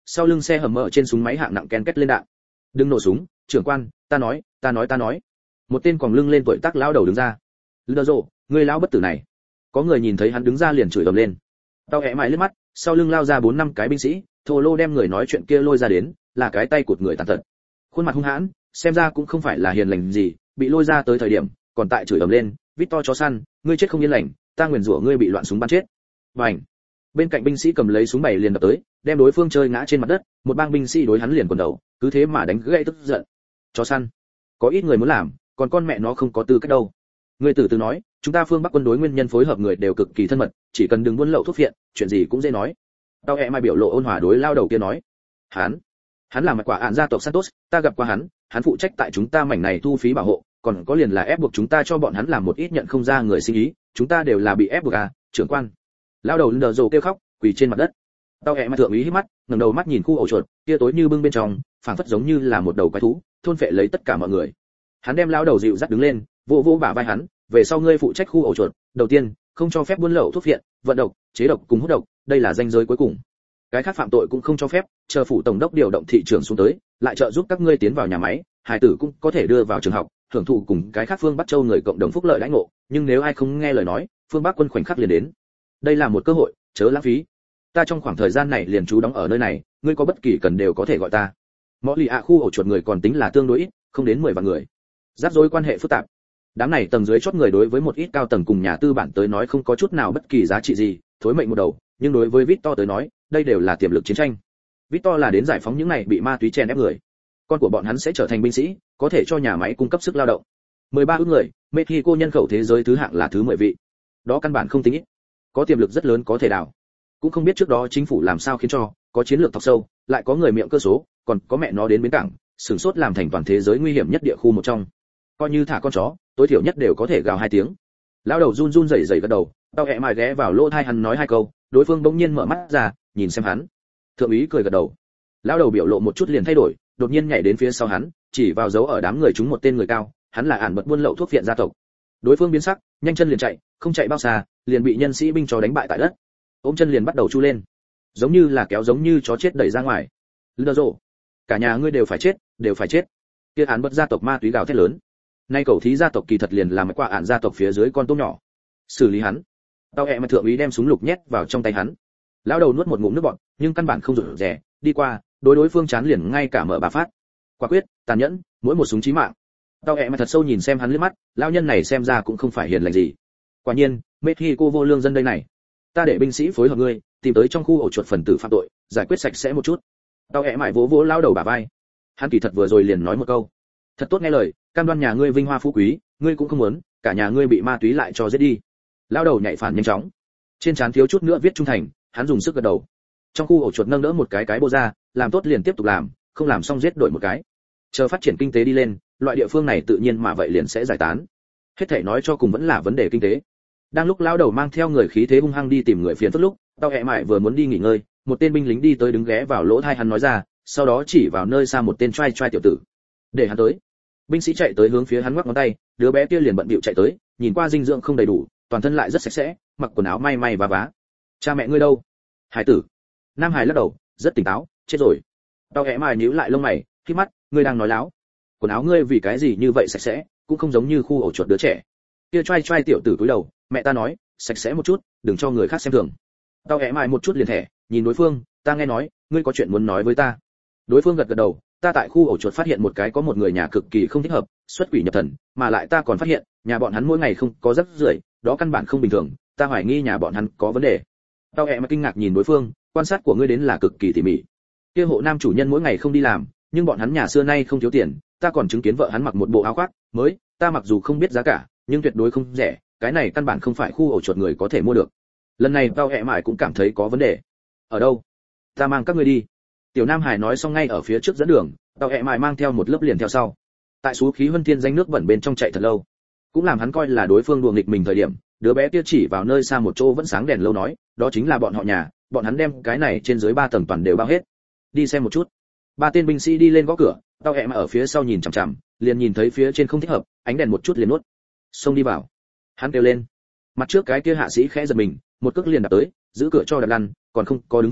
sau lưng xe hầm mở trên súng máy hạng nặng ken két lên đạn. Đừng nổ súng, trưởng quan, ta nói. Một tên còn lưng lên tuổi tác lão đầu đứng ra. Lơ rộ, ngươi lão bất tử này. Có người nhìn thấy hắn đứng ra liền chửi ầm lên. Tao hẹ mãi liếc mắt, sau lưng lao ra 4-5 cái binh sĩ, thô lô đem người nói chuyện kia lôi ra đến, là cái tay cụt người tàn tật. Khuôn mặt hung hãn, xem ra cũng không phải là hiền lành gì, bị lôi ra tới thời điểm, còn tại chửi ầm lên, Victor chó săn, ngươi chết không yên lành, ta nguyền rủa ngươi bị loạn súng bắn chết. Bành. Bên cạnh binh sĩ cầm lấy súng bày liền đập tới, đem đối phương chơi ngã trên mặt đất, một bang binh sĩ đối hắn liền quần đầu, cứ thế mà đánh gãy tức giận. Chó săn, có ít người muốn làm, còn con mẹ nó không có tư cách đâu. Người từ từ nói, chúng ta phương Bắc quân đối nguyên nhân phối hợp người đều cực kỳ thân mật, chỉ cần đừng buôn lậu thuốc phiện, chuyện gì cũng dễ nói. Tao hẹ mai biểu lộ ôn hòa đối lao đầu kia nói, hắn là mặt quả án gia tộc Santos, ta gặp qua hắn phụ trách tại chúng ta mảnh này thu phí bảo hộ, còn có liền là ép buộc chúng ta cho bọn hắn làm một ít nhận không ra người sinh ý, chúng ta đều là bị ép buộc à, trưởng quan. Lao đầu lờ rồ kêu khóc, quỳ trên mặt đất. Tao hẹ mai thượng úy hít mắt, ngẩng đầu mắt nhìn khu ổ chuột, kia tối như bưng bên trong, phảng phất giống như là một đầu quái thú, thôn phệ lấy tất cả mọi người. Hắn đem lao đầu dịu dắt đứng lên, vỗ vỗ bả vai hắn, về sau ngươi phụ trách khu ổ chuột, đầu tiên, không cho phép buôn lậu thuốc phiện, vận độc, chế độc cùng hút độc, đây là ranh giới cuối cùng. Cái khác phạm tội cũng không cho phép, chờ phủ tổng đốc điều động thị trường xuống tới, lại trợ giúp các ngươi tiến vào nhà máy, hải tử cũng có thể đưa vào trường học, hưởng thụ cùng cái khác phương Bắc Châu người cộng đồng phúc lợi đãi ngộ, nhưng nếu ai không nghe lời nói, phương Bắc quân khoảnh khắc liền đến. Đây là một cơ hội, chớ lãng phí. Ta trong khoảng thời gian này liền trú đóng ở nơi này, ngươi có bất kỳ cần đều có thể gọi ta. Mõ lì ạ khu ổ chuột người còn tính là tương đối ít, không đến 10 vạn người. Rắc rối quan hệ phức tạp. Đám này tầng dưới chót người đối với một ít cao tầng cùng nhà tư bản tới nói không có chút nào bất kỳ giá trị gì, thối mệnh một đầu, nhưng đối với Victor tới nói, đây đều là tiềm lực chiến tranh. Victor là đến giải phóng những này bị ma túy chèn ép người. Con của bọn hắn sẽ trở thành binh sĩ, có thể cho nhà máy cung cấp sức lao động. 13 ức người, Mexico nhân khẩu thế giới thứ hạng là thứ 10 vị. Đó căn bản không tính ít. Có tiềm lực rất lớn có thể đào. Cũng không biết trước đó chính phủ làm sao khiến cho, có chiến lược thọc sâu, lại có người miệng cơ số, còn có mẹ nó đến bến cảng, sửng sốt làm thành toàn thế giới nguy hiểm nhất địa khu một trong. Coi như thả con chó, tối thiểu nhất đều có thể gào 2 tiếng. Lão đầu run run rẩy rẩy gật đầu, tao hẹ mài ghé vào lỗ tai hắn nói 2 câu, đối phương bỗng nhiên mở mắt ra, nhìn xem hắn. Thượng úy cười gật đầu. Lão đầu biểu lộ một chút liền thay đổi, đột nhiên nhảy đến phía sau hắn, chỉ vào dấu ở đám người chúng một tên người cao, hắn là ản bật buôn lậu thuốc phiện gia tộc. Đối phương biến sắc, nhanh chân liền chạy, không chạy bao xa, liền bị nhân sĩ binh cho đánh bại tại đất. Ôm chân liền bắt đầu chu lên, giống như là kéo giống như chó chết đẩy ra ngoài. Lơ rộ, cả nhà ngươi đều phải chết, đều phải chết. Kia ản bật gia tộc ma túy gào thét lớn. Nay cầu thí gia tộc kỳ thật liền là một quả ản gia tộc phía dưới con tôm nhỏ. Xử lý hắn. Tao hẹ mà thượng úy đem súng lục nhét vào trong tay hắn. Lão đầu nuốt một ngụm nước bọt, nhưng căn bản không rụt rè, đi qua, đối phương chán liền ngay cả mở bà phát. Quả quyết, tàn nhẫn, mỗi một súng chí mạng. Tao hẹ mà thật sâu nhìn xem hắn liếc mắt, lão nhân này xem ra cũng không phải hiền lành gì. Quả nhiên, Mexico vô lương dân đây này. Ta để binh sĩ phối hợp ngươi, tìm tới trong khu ổ chuột phần tử phạm tội, giải quyết sạch sẽ một chút. Tao hẹ mải vỗ vỗ lão đầu bả vai. Hắn kỳ thật vừa rồi liền nói một câu, thật tốt nghe lời, cam đoan nhà ngươi vinh hoa phú quý, ngươi cũng không muốn, cả nhà ngươi bị ma túy lại cho giết đi. Lão đầu nhảy phản nhanh chóng, trên trán thiếu chút nữa viết trung thành, hắn dùng sức gật đầu. Trong khu ổ chuột nâng đỡ một cái bô ra, làm tốt liền tiếp tục làm, không làm xong giết đổi một cái. Chờ phát triển kinh tế đi lên, loại địa phương này tự nhiên mà vậy liền sẽ giải tán. Hết thảy nói cho cùng vẫn là vấn đề kinh tế. Đang lúc lão đầu mang theo người khí thế hung hăng đi tìm người phiền phức lúc, tao hẹ mải vừa muốn đi nghỉ ngơi, một tên binh lính đi tới đứng ghé vào lỗ tai hắn nói ra, sau đó chỉ vào nơi xa một tên trai tiểu tử. Để hắn tới. Binh sĩ chạy tới hướng phía hắn ngoắc ngón tay, đứa bé kia liền bận bịu chạy tới, nhìn qua dinh dưỡng không đầy đủ, toàn thân lại rất sạch sẽ, mặc quần áo may may vá vá. Cha mẹ ngươi đâu? Hải tử. Nam Hải lắc đầu, rất tỉnh táo, chết rồi. Tao hẹ mải nhíu lại lông mày, khít mắt, ngươi đang nói láo. Quần áo ngươi vì cái gì như vậy sạch sẽ, cũng không giống như khu ổ chuột đứa trẻ. Kia trai tiểu tử cúi đầu, mẹ ta nói, sạch sẽ một chút, đừng cho người khác xem thường. Tao hẹ mải một chút liền thẻ, nhìn đối phương, ta nghe nói, ngươi có chuyện muốn nói với ta. Đối phương gật gật đầu, ta tại khu ổ chuột phát hiện có một người nhà cực kỳ không thích hợp, xuất quỷ nhập thần, mà lại ta còn phát hiện, nhà bọn hắn mỗi ngày không có rắc rưởi, đó căn bản không bình thường, ta hoài nghi nhà bọn hắn có vấn đề. Tao hẹ mà kinh ngạc nhìn đối phương, quan sát của ngươi đến là cực kỳ tỉ mỉ. Kia hộ nam chủ nhân mỗi ngày không đi làm, nhưng bọn hắn nhà xưa nay không thiếu tiền, ta còn chứng kiến vợ hắn mặc một bộ áo khoác mới, ta mặc dù không biết giá cả, nhưng tuyệt đối không rẻ, cái này căn bản không phải khu ổ chuột người có thể mua được. Lần này tao hẹ mải cũng cảm thấy có vấn đề. Ở đâu? Ta mang các ngươi đi. Tiểu Nam Hải nói xong ngay ở phía trước dẫn đường, tao hẹ mải mang theo một lớp liền theo sau. Tại số khí huân thiên danh nước bẩn bên trong chạy thật lâu, cũng làm hắn coi là đối phương đùa nghịch mình thời điểm, đứa bé kia chỉ vào nơi xa một chỗ vẫn sáng đèn lâu nói, đó chính là bọn họ nhà, bọn hắn đem cái này trên dưới 3 tầng toàn đều bao hết. Đi xem một chút. 3 tên binh sĩ đi lên gõ cửa, tao hẹ mà ở phía sau nhìn chằm chằm, liền nhìn thấy phía trên không thích hợp, ánh đèn một chút liền nuốt. Xông đi vào. Hắn kêu lên. Mặt trước cái kia hạ sĩ khẽ giật mình, một cước liền đạp tới, giữ cửa cho đạp lăn, còn không có đứng vững,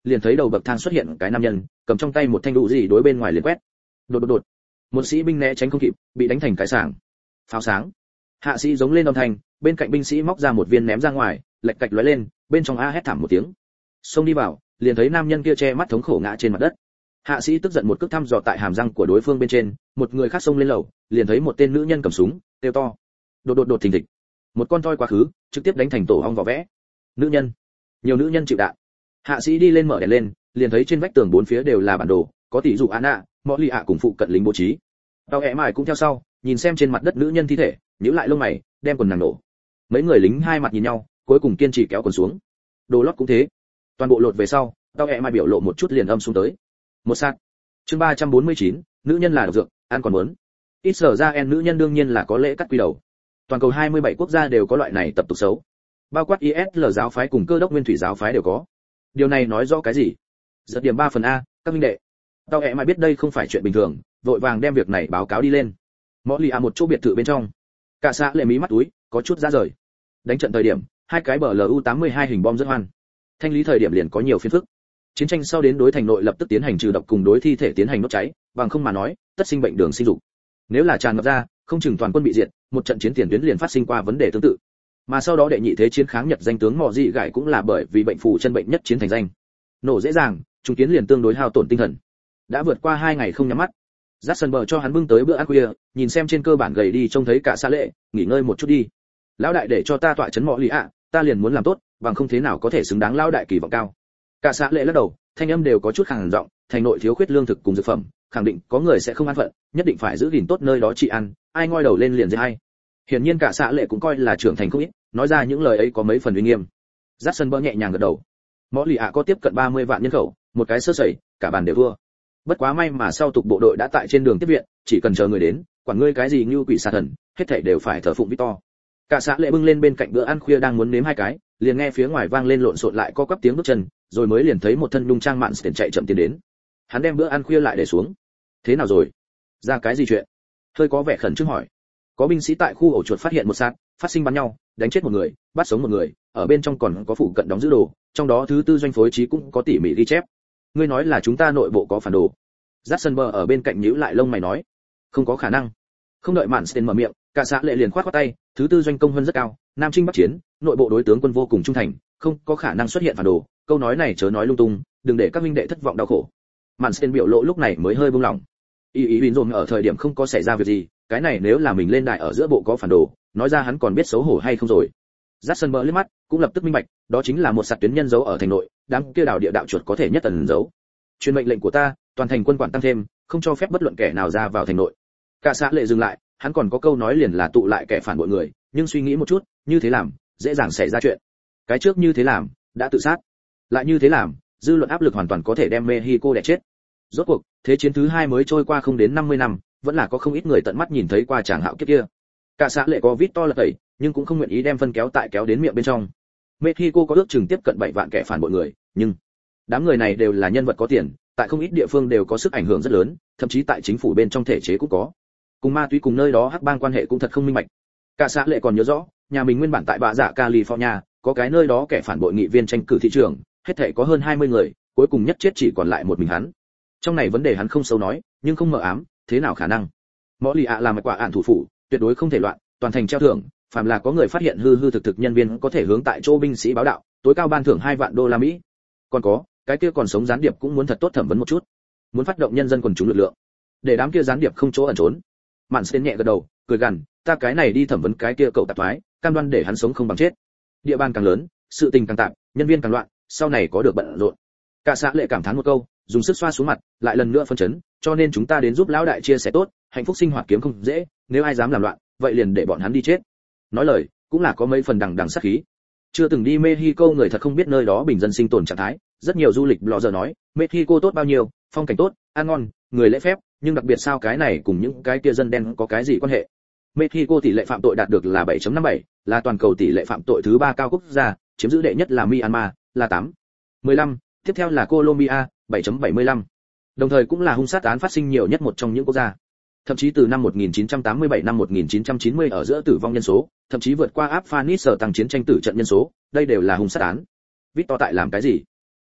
liền thấy đầu bậc thang xuất hiện cái nam nhân, cầm trong tay một thanh đũ gì đối bên ngoài liền quét. Đột. Một sĩ binh né tránh không kịp, bị đánh thành cái sảng. Pháo sáng. Hạ sĩ giống lên âm thanh, bên cạnh binh sĩ móc ra một viên ném ra ngoài, lệch cạch lóe lên, bên trong a hét thảm một tiếng. Xông đi vào, liền thấy nam nhân kia che mắt thống khổ ngã trên mặt đất. Hạ sĩ tức giận một cước thăm dò tại hàm răng của đối phương bên trên, một người khác xông lên lầu, liền thấy một tên nữ nhân cầm súng, kêu to. Đột thình thịch. Một con toi quá khứ, trực tiếp đánh thành tổ ong vỏ vẽ. Nữ nhân, nhiều nữ nhân chịu đạn. Hạ sĩ đi lên mở đèn lên, liền thấy trên vách tường bốn phía đều là bản đồ, có tỷ dụ Anna, Mọ Lì ạ cùng phụ cận lính bố trí. Tao ẹ mải cũng theo sau, nhìn xem trên mặt đất nữ nhân thi thể, nhíu lại lông mày, đem quần nàng nổ. Mấy người lính hai mặt nhìn nhau, cuối cùng kiên trì kéo quần xuống. Đồ lót cũng thế. Toàn bộ lột về sau, tao ẹ mải biểu lộ một chút liền âm xuống tới. Một sát. Chương 349, nữ nhân là độc dược, ăn còn muốn. Ít sở ra en nữ nhân đương nhiên là có lễ cắt quy đầu. Toàn cầu 27 quốc gia đều có loại này tập tục xấu. Bao quát ISL giáo phái cùng cơ đốc nguyên thủy giáo phái đều có. Điều này nói rõ cái gì? Giật điểm 3 phần A, các minh đệ. Tao ẹ mải biết đây không phải chuyện bình thường, vội vàng đem việc này báo cáo đi lên. Mọ Lì ạ một chỗ biệt thự bên trong. Cả xã lệ mí mắt túi, có chút ra rời. Đánh trận thời điểm, hai cái bờ LU-82 hình bom rất hoan. Thanh lý thời điểm liền có nhiều phiền phức. Chiến tranh sau đến đối thành nội lập tức tiến hành trừ độc cùng đối thi thể tiến hành đốt cháy, bằng không mà nói, tất sinh bệnh đường sinh dục. Nếu là tràn ngập ra, không chừng toàn quân bị diệt, một trận chiến tiền tuyến liền phát sinh qua vấn đề tương tự. Mà sau đó đệ nhị thế chiến kháng Nhật danh tướng Mọ Dị Gải cũng là bởi vì bệnh phù chân bệnh nhất chiến thành danh. Nổ dễ dàng, trung kiến liền tương đối hao tổn tinh thần. Đã vượt qua 2 ngày không nhắm mắt. Jackson cho hắn bưng tới bữa ăn khuya, nhìn xem trên cơ bản gầy đi trông thấy cả xã lệ, nghỉ ngơi một chút đi. Lão đại để cho ta tọa chấn Mọ Lì ạ, ta liền muốn làm tốt, bằng không thế nào có thể xứng đáng lão đại kỳ vọng cao. Cả xã lệ lắc đầu, thanh âm đều có chút khàn giọng, thành nội thiếu khuyết lương thực cùng dược phẩm, khẳng định có người sẽ không an phận, nhất định phải giữ gìn tốt nơi đó trị ăn, ai ngoi đầu lên liền dễ hay. Hiển nhiên cả xã lệ cũng coi là trưởng thành không ít, nói ra những lời ấy có mấy phần uy nghiêm. Jackson nhẹ nhàng gật đầu. Mọ Lì ạ có tiếp cận 30 vạn nhân khẩu, một cái sơ sẩy, cả bàn đều thua. Bất quá may mà sau tục bộ đội đã tại trên đường tiếp viện, chỉ cần chờ người đến, quản ngươi cái gì như quỷ xà thần, hết thảy đều phải thờ phụng Victor. Cả xã lệ bưng lên bên cạnh bữa ăn khuya đang muốn nếm hai cái, liền nghe phía ngoài vang lên lộn xộn lại có quắp tiếng bước chân, rồi mới liền thấy một thân nhung trang mạn tiền chạy chậm tiến đến. Hắn đem bữa ăn khuya lại để xuống. Thế nào rồi? Ra cái gì chuyện? Hơi có vẻ khẩn trương hỏi. Có binh sĩ tại khu ổ chuột phát hiện một sát, phát sinh bắn nhau, đánh chết một người, bắt sống một người, ở bên trong còn có phụ cận đóng giữ đồ, trong đó thứ tư doanh phối trí cũng có tỉ mỉ ghi chép. Ngươi nói là chúng ta nội bộ có phản đồ? Jackson ở bên cạnh nhíu lại lông mày nói, không có khả năng. Không đợi Mạn mở miệng, cả xã lệ liền khoát tay, thứ tư doanh công hơn rất cao, nam chinh bắc chiến, nội bộ đối tướng quân vô cùng trung thành, không có khả năng xuất hiện phản đồ. Câu nói này chớ nói lung tung, đừng để các minh đệ thất vọng đau khổ. Mạn biểu lộ lúc này mới hơi buông lỏng. Ý Huỳnh dồn ở thời điểm không có xảy ra việc gì, cái này nếu là mình lên đại ở giữa bộ có phản đồ, nói ra hắn còn biết xấu hổ hay không rồi. Jackson liếc mắt, cũng lập tức minh bạch, đó chính là một sạt tuyến nhân giấu ở thành nội, đám kia đảo địa đạo chuột có thể nhất tần giấu. Truyền mệnh lệnh của ta, toàn thành quân quản tăng thêm, không cho phép bất luận kẻ nào ra vào thành nội. Cả xã lệ dừng lại, hắn còn có câu nói liền là tụ lại kẻ phản bội người, nhưng suy nghĩ một chút, như thế làm, dễ dàng xảy ra chuyện. Cái trước như thế làm, đã tự sát. Lại như thế làm, dư luận áp lực hoàn toàn có thể đem Mexico đè chết. Rốt cuộc, thế chiến thứ 2 mới trôi qua không đến 50 năm, vẫn là có không ít người tận mắt nhìn thấy qua chàng hạo kiếp kia. Cả xã lệ có Victor là tẩy, nhưng cũng không nguyện ý đem phân kéo đến miệng bên trong. Mexico có ước chừng tiếp cận 7 vạn kẻ phản bội người, nhưng đám người này đều là nhân vật có tiền, tại không ít địa phương đều có sức ảnh hưởng rất lớn, thậm chí tại chính phủ bên trong thể chế cũng có. Cùng ma túy cùng nơi đó hắc bang quan hệ cũng thật không minh bạch. Cả xã lệ còn nhớ rõ, nhà mình nguyên bản tại bạ dạ California, có cái nơi đó kẻ phản bội nghị viên tranh cử thị trưởng, hết thảy có hơn 20 người, cuối cùng nhất chết chỉ còn lại một mình hắn. Trong này vấn đề hắn không sâu nói, nhưng không mờ ám, thế nào khả năng? Mọ Lì ạ làm quả án thủ phủ, tuyệt đối không thể loạn, toàn thành treo thưởng, phàm là có người phát hiện hư thực nhân viên có thể hướng tại chỗ binh sĩ báo đạo, tối cao ban thưởng 2 vạn đô la Mỹ. Còn có, cái kia còn sống gián điệp cũng muốn thật tốt thẩm vấn một chút. Muốn phát động nhân dân quần chúng lực lượng, để đám kia gián điệp không chỗ ẩn trốn. Mạn Sen nhẹ gật đầu, cười gằn, ta cái này đi thẩm vấn cái kia cậu tạp thoái, cam đoan để hắn sống không bằng chết. Địa bàn càng lớn, sự tình càng tạp, nhân viên càng loạn, sau này có được bận rộn. Cả xã lệ cảm thán một câu, dùng sức xoa xuống mặt, lại lần nữa phân chấn, cho nên chúng ta đến giúp lão đại chia sẻ tốt, hạnh phúc sinh hoạt kiếm không dễ, nếu ai dám làm loạn, vậy liền để bọn hắn đi chết. Nói lời, cũng là có mấy phần đằng sát khí. Chưa từng đi Mexico người thật không biết nơi đó bình dân sinh tồn trạng thái, rất nhiều du lịch blogger nói, Mexico tốt bao nhiêu, phong cảnh tốt, ăn ngon, người lễ phép, nhưng đặc biệt sao cái này cùng những cái kia dân đen có cái gì quan hệ? Mexico tỷ lệ phạm tội đạt được là 7.57, là toàn cầu tỷ lệ phạm tội thứ 3 cao quốc gia, chiếm giữ đệ nhất là Myanmar, là 8.15, tiếp theo là Colombia, 7.75. Đồng thời cũng là hung sát án phát sinh nhiều nhất một trong những quốc gia. Thậm chí từ năm 1987 năm 1990 ở giữa tử vong nhân số, thậm chí vượt qua Afghanistan tăng chiến tranh tử trận nhân số, đây đều là hung sát án. Victor tại làm cái gì?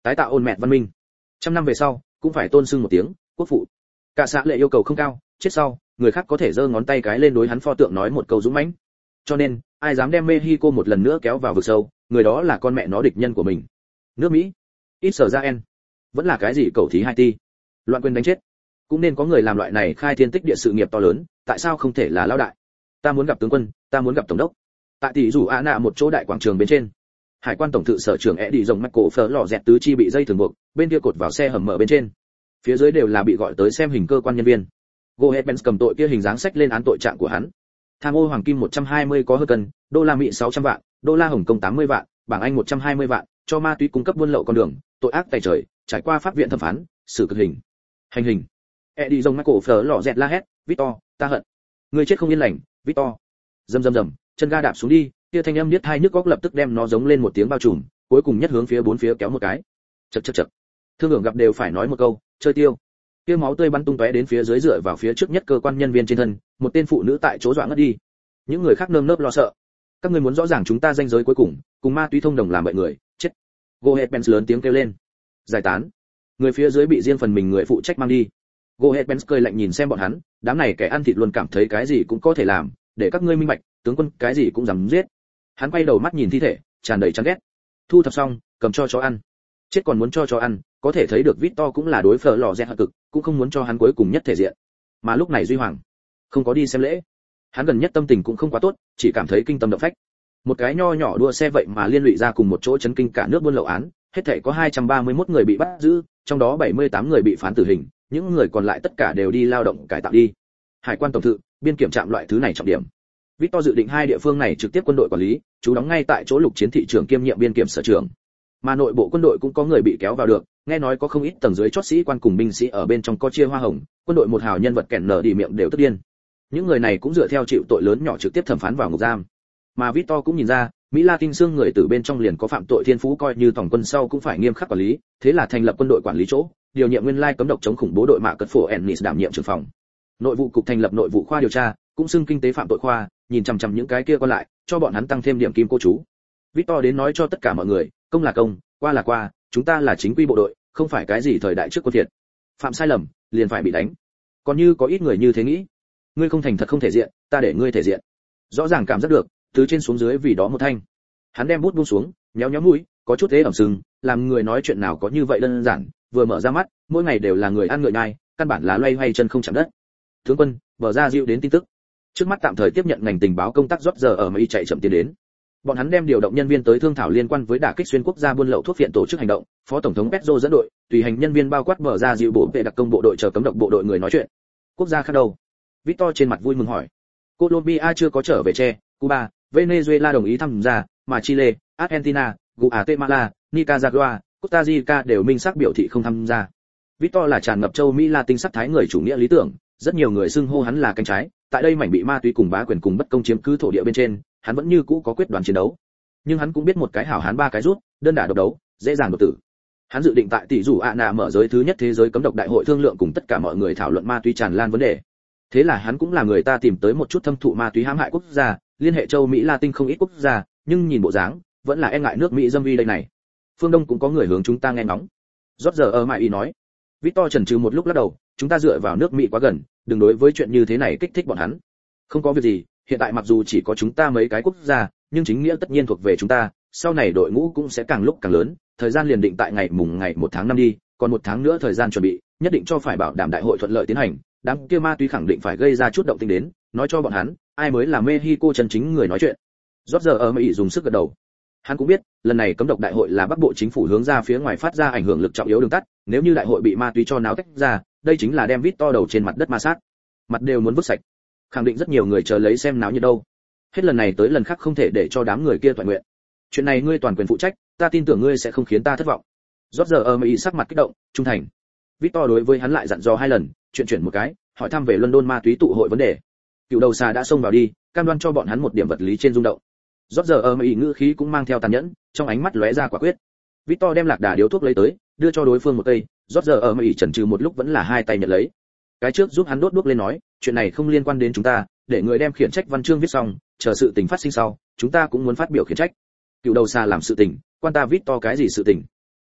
tái tạo ôn mẹt văn minh. Trăm năm về sau cũng phải tôn xưng một tiếng quốc phụ. Cả xã lệ yêu cầu không cao, chết sau người khác có thể giơ ngón tay cái lên đối hắn pho tượng nói một câu dũng mãnh. Cho nên ai dám đem Mexico một lần nữa kéo vào vực sâu, người đó là con mẹ nó địch nhân của mình. Nước Mỹ, Israel, vẫn là cái gì cầu thí Haiti, loạn quyền đánh chết. Cũng nên có người làm loại này khai thiên tích địa sự nghiệp to lớn, tại sao không thể là lão đại? Ta muốn gặp tướng quân, ta muốn gặp tổng đốc. Tại tỷ rủ Ana một chỗ đại quảng trường bên trên, hải quan tổng thự sở trưởng Eddie rồng mắt cổ phở lò dẹt tứ chi bị dây thừng buộc, bên kia cột vào xe hầm mở bên trên. Phía dưới đều là bị gọi tới xem hình cơ quan nhân viên. Goetz cầm tội kia hình dáng sách lên án tội trạng của hắn. Tham ô hoàng kim 120 có hơn cân, đô la Mỹ 600 vạn, đô la Hồng Kông 80 vạn, bảng Anh 120 vạn, cho ma túy cung cấp buôn lậu con đường, tội ác tày trời, trải qua pháp viện thẩm phán, xử cực hình. Hành hình. Eddie rồng mắt cổ phở lò dẹt la hét, Victor, ta hận. Người chết không yên lành, Victor. Rầm rầm rầm, chân ga đạp xuống đi, kia thanh âm niết hai nhức góc lập tức đem nó giống lên một tiếng bao trùm, cuối cùng nhất hướng phía bốn phía kéo một cái. Chậc chậc chậc. Thương hưởng gặp đều phải nói một câu, chơi tiêu. Kia máu tươi bắn tung tóe đến phía dưới dựa vào phía trước nhất cơ quan nhân viên trên thân, một tên phụ nữ tại chỗ dọa ngất đi. Những người khác nơm nớp lo sợ. Các ngươi muốn rõ ràng chúng ta ranh giới cuối cùng ma túy thông đồng làm bậy người, chết. Goetz lớn tiếng kêu lên. Giải tán. Người phía dưới bị riêng phần mình người phụ trách mang đi. Goetz cười lạnh nhìn xem bọn hắn, đám này kẻ ăn thịt luôn cảm thấy cái gì cũng có thể làm, để các ngươi minh bạch, tướng quân cái gì cũng dám giết. Hắn quay đầu mắt nhìn thi thể, tràn đầy chán ghét. Thu thập xong, cầm cho chó ăn. Chết còn muốn cho ăn, có thể thấy được Victor cũng là đối phở lò rẽ hận cực, cũng không muốn cho hắn cuối cùng nhất thể diện. Mà lúc này Duy Hoàng không có đi xem lễ. Hắn gần nhất tâm tình cũng không quá tốt, chỉ cảm thấy kinh tâm động phách. Một cái nho nhỏ đua xe vậy mà liên lụy ra cùng một chỗ chấn kinh cả nước buôn lậu án, hết thảy có 231 người bị bắt giữ, trong đó 78 người bị phán tử hình, những người còn lại tất cả đều đi lao động cải tạo đi. Hải quan tổng thự, biên kiểm trạm loại thứ này trọng điểm. Victor dự định hai địa phương này trực tiếp quân đội quản lý, chú đóng ngay tại chỗ lục chiến thị trưởng kiêm nhiệm biên kiểm sở trưởng. Mà nội bộ quân đội cũng có người bị kéo vào được, nghe nói có không ít tầng dưới chót sĩ quan cùng binh sĩ ở bên trong có chia hoa hồng, quân đội một hào nhân vật kẹn nở đi miệng đều tức điên. Những người này cũng dựa theo chịu tội lớn nhỏ trực tiếp thẩm phán vào ngục giam. Mà Victor cũng nhìn ra, Mỹ Latin xương người từ bên trong liền có phạm tội thiên phú, coi như tổng quân sau cũng phải nghiêm khắc quản lý, thế là thành lập quân đội quản lý chỗ, điều nhiệm nguyên lai cấm độc chống khủng bố đội mạ cật phổ Ennis đảm nhiệm trưởng phòng. Nội vụ cục thành lập nội vụ khoa điều tra, cũng xưng kinh tế phạm tội khoa, nhìn chằm chằm những cái kia còn lại, cho bọn hắn tăng thêm điểm kim cô chú. Victor đến nói cho tất cả mọi người, công là công, qua là qua, chúng ta là chính quy bộ đội, không phải cái gì thời đại trước quân thiệt. Phạm sai lầm, liền phải bị đánh. Còn như có ít người như thế nghĩ, ngươi không thành thật không thể diện, ta để ngươi thể diện. Rõ ràng cảm giác được, từ trên xuống dưới vì đó một thanh. Hắn đem bút buông xuống, nhéo nhéo mũi, có chút thế ẩm sừng, làm người nói chuyện nào có như vậy đơn giản, vừa mở ra mắt, mỗi ngày đều là người ăn ngựa nhai, căn bản là loay hoay chân không chạm đất. Tướng quân, bờ ra dịu đến tin tức. Trước mắt tạm thời tiếp nhận ngành tình báo công tác rót giờ ở Mỹ chạy chậm tiến đến. Bọn hắn đem điều động nhân viên tới thương thảo liên quan với đả kích xuyên quốc gia buôn lậu thuốc viện tổ chức hành động, phó tổng thống Pedro dẫn đội, tùy hành nhân viên bao quát bờ ra dịu bộ vệ đặc công bộ đội chờ cấm độc bộ đội người nói chuyện. Quốc gia khác đâu? Victor trên mặt vui mừng hỏi. Colombia chưa có trở về che, Cuba, Venezuela đồng ý tham gia, mà Chile, Argentina, Guatemala, Nicaragua, Costa Rica đều minh xác biểu thị không tham gia. Victor là tràn ngập châu Mỹ Latin sắc thái người chủ nghĩa lý tưởng, rất nhiều người xưng hô hắn là cánh trái, tại đây mảnh bị ma túy cùng bá quyền cùng bất công chiếm cứ thổ địa bên trên, hắn vẫn như cũ có quyết đoán chiến đấu. Nhưng hắn cũng biết một cái hảo hán ba cái rút, đơn đả độc đấu, dễ dàng đột tử. Hắn dự định tại tỷ rủ Ana mở giới thứ nhất thế giới cấm độc đại hội thương lượng cùng tất cả mọi người thảo luận ma túy tràn lan vấn đề. Thế là hắn cũng là người ta tìm tới một chút thâm thụ ma túy hãm hại quốc gia, liên hệ châu Mỹ Latin không ít quốc gia, nhưng nhìn bộ dáng, vẫn là e ngại nước Mỹ dâm vi đây này. Phương Đông cũng có người hướng chúng ta nghe ngóng. Rót giờ ở mại ý nói. Victor chần chừ một lúc lắc đầu, chúng ta dựa vào nước Mỹ quá gần, đừng đối với chuyện như thế này kích thích bọn hắn. Không có việc gì, hiện tại mặc dù chỉ có chúng ta mấy cái quốc gia, nhưng chính nghĩa tất nhiên thuộc về chúng ta, sau này đội ngũ cũng sẽ càng lúc càng lớn, thời gian liền định tại ngày 1 tháng 5 đi, còn 1 tháng nữa thời gian chuẩn bị, nhất định cho phải bảo đảm đại hội thuận lợi tiến hành, đám kia ma túy khẳng định phải gây ra chút động tĩnh đến, nói cho bọn hắn, ai mới là Mexico chân chính người nói chuyện. Rót giờ ở Mỹ dùng sức gật đầu. Hắn cũng biết, lần này cấm độc đại hội là Bắc Bộ chính phủ hướng ra phía ngoài phát ra ảnh hưởng lực trọng yếu đường tắt, nếu như đại hội bị ma túy cho náo tách ra, đây chính là đem Victor đầu trên mặt đất ma sát. Mặt đều muốn vứt sạch. Khẳng định rất nhiều người chờ lấy xem náo nhiệt đâu. Hết lần này tới lần khác không thể để cho đám người kia toàn nguyện. Chuyện này ngươi toàn quyền phụ trách, ta tin tưởng ngươi sẽ không khiến ta thất vọng. Rót giờ ở Mỹ sắc mặt kích động, trung thành. Victor đối với hắn lại dặn dò 2 lần, chuyển một cái, hỏi thăm về London ma túy tụ hội vấn đề. Cựu đầu xà đã xông vào đi, cam đoan cho bọn hắn một điểm vật lý trên rung động. Rót giờ ở Mỹ ngữ khí cũng mang theo tàn nhẫn, trong ánh mắt lóe ra quả quyết. Victor đem lạc đà điếu thuốc lấy tới, đưa cho đối phương một cây, rót giờ ở Mỹ chần chừ một lúc vẫn là 2 tay nhận lấy. Cái trước giúp hắn đốt đuốc lên nói, chuyện này không liên quan đến chúng ta, để người đem khiển trách văn chương viết xong, chờ sự tình phát sinh sau, chúng ta cũng muốn phát biểu khiển trách. Cựu đầu xà làm sự tình, quan ta Victor cái gì sự tình?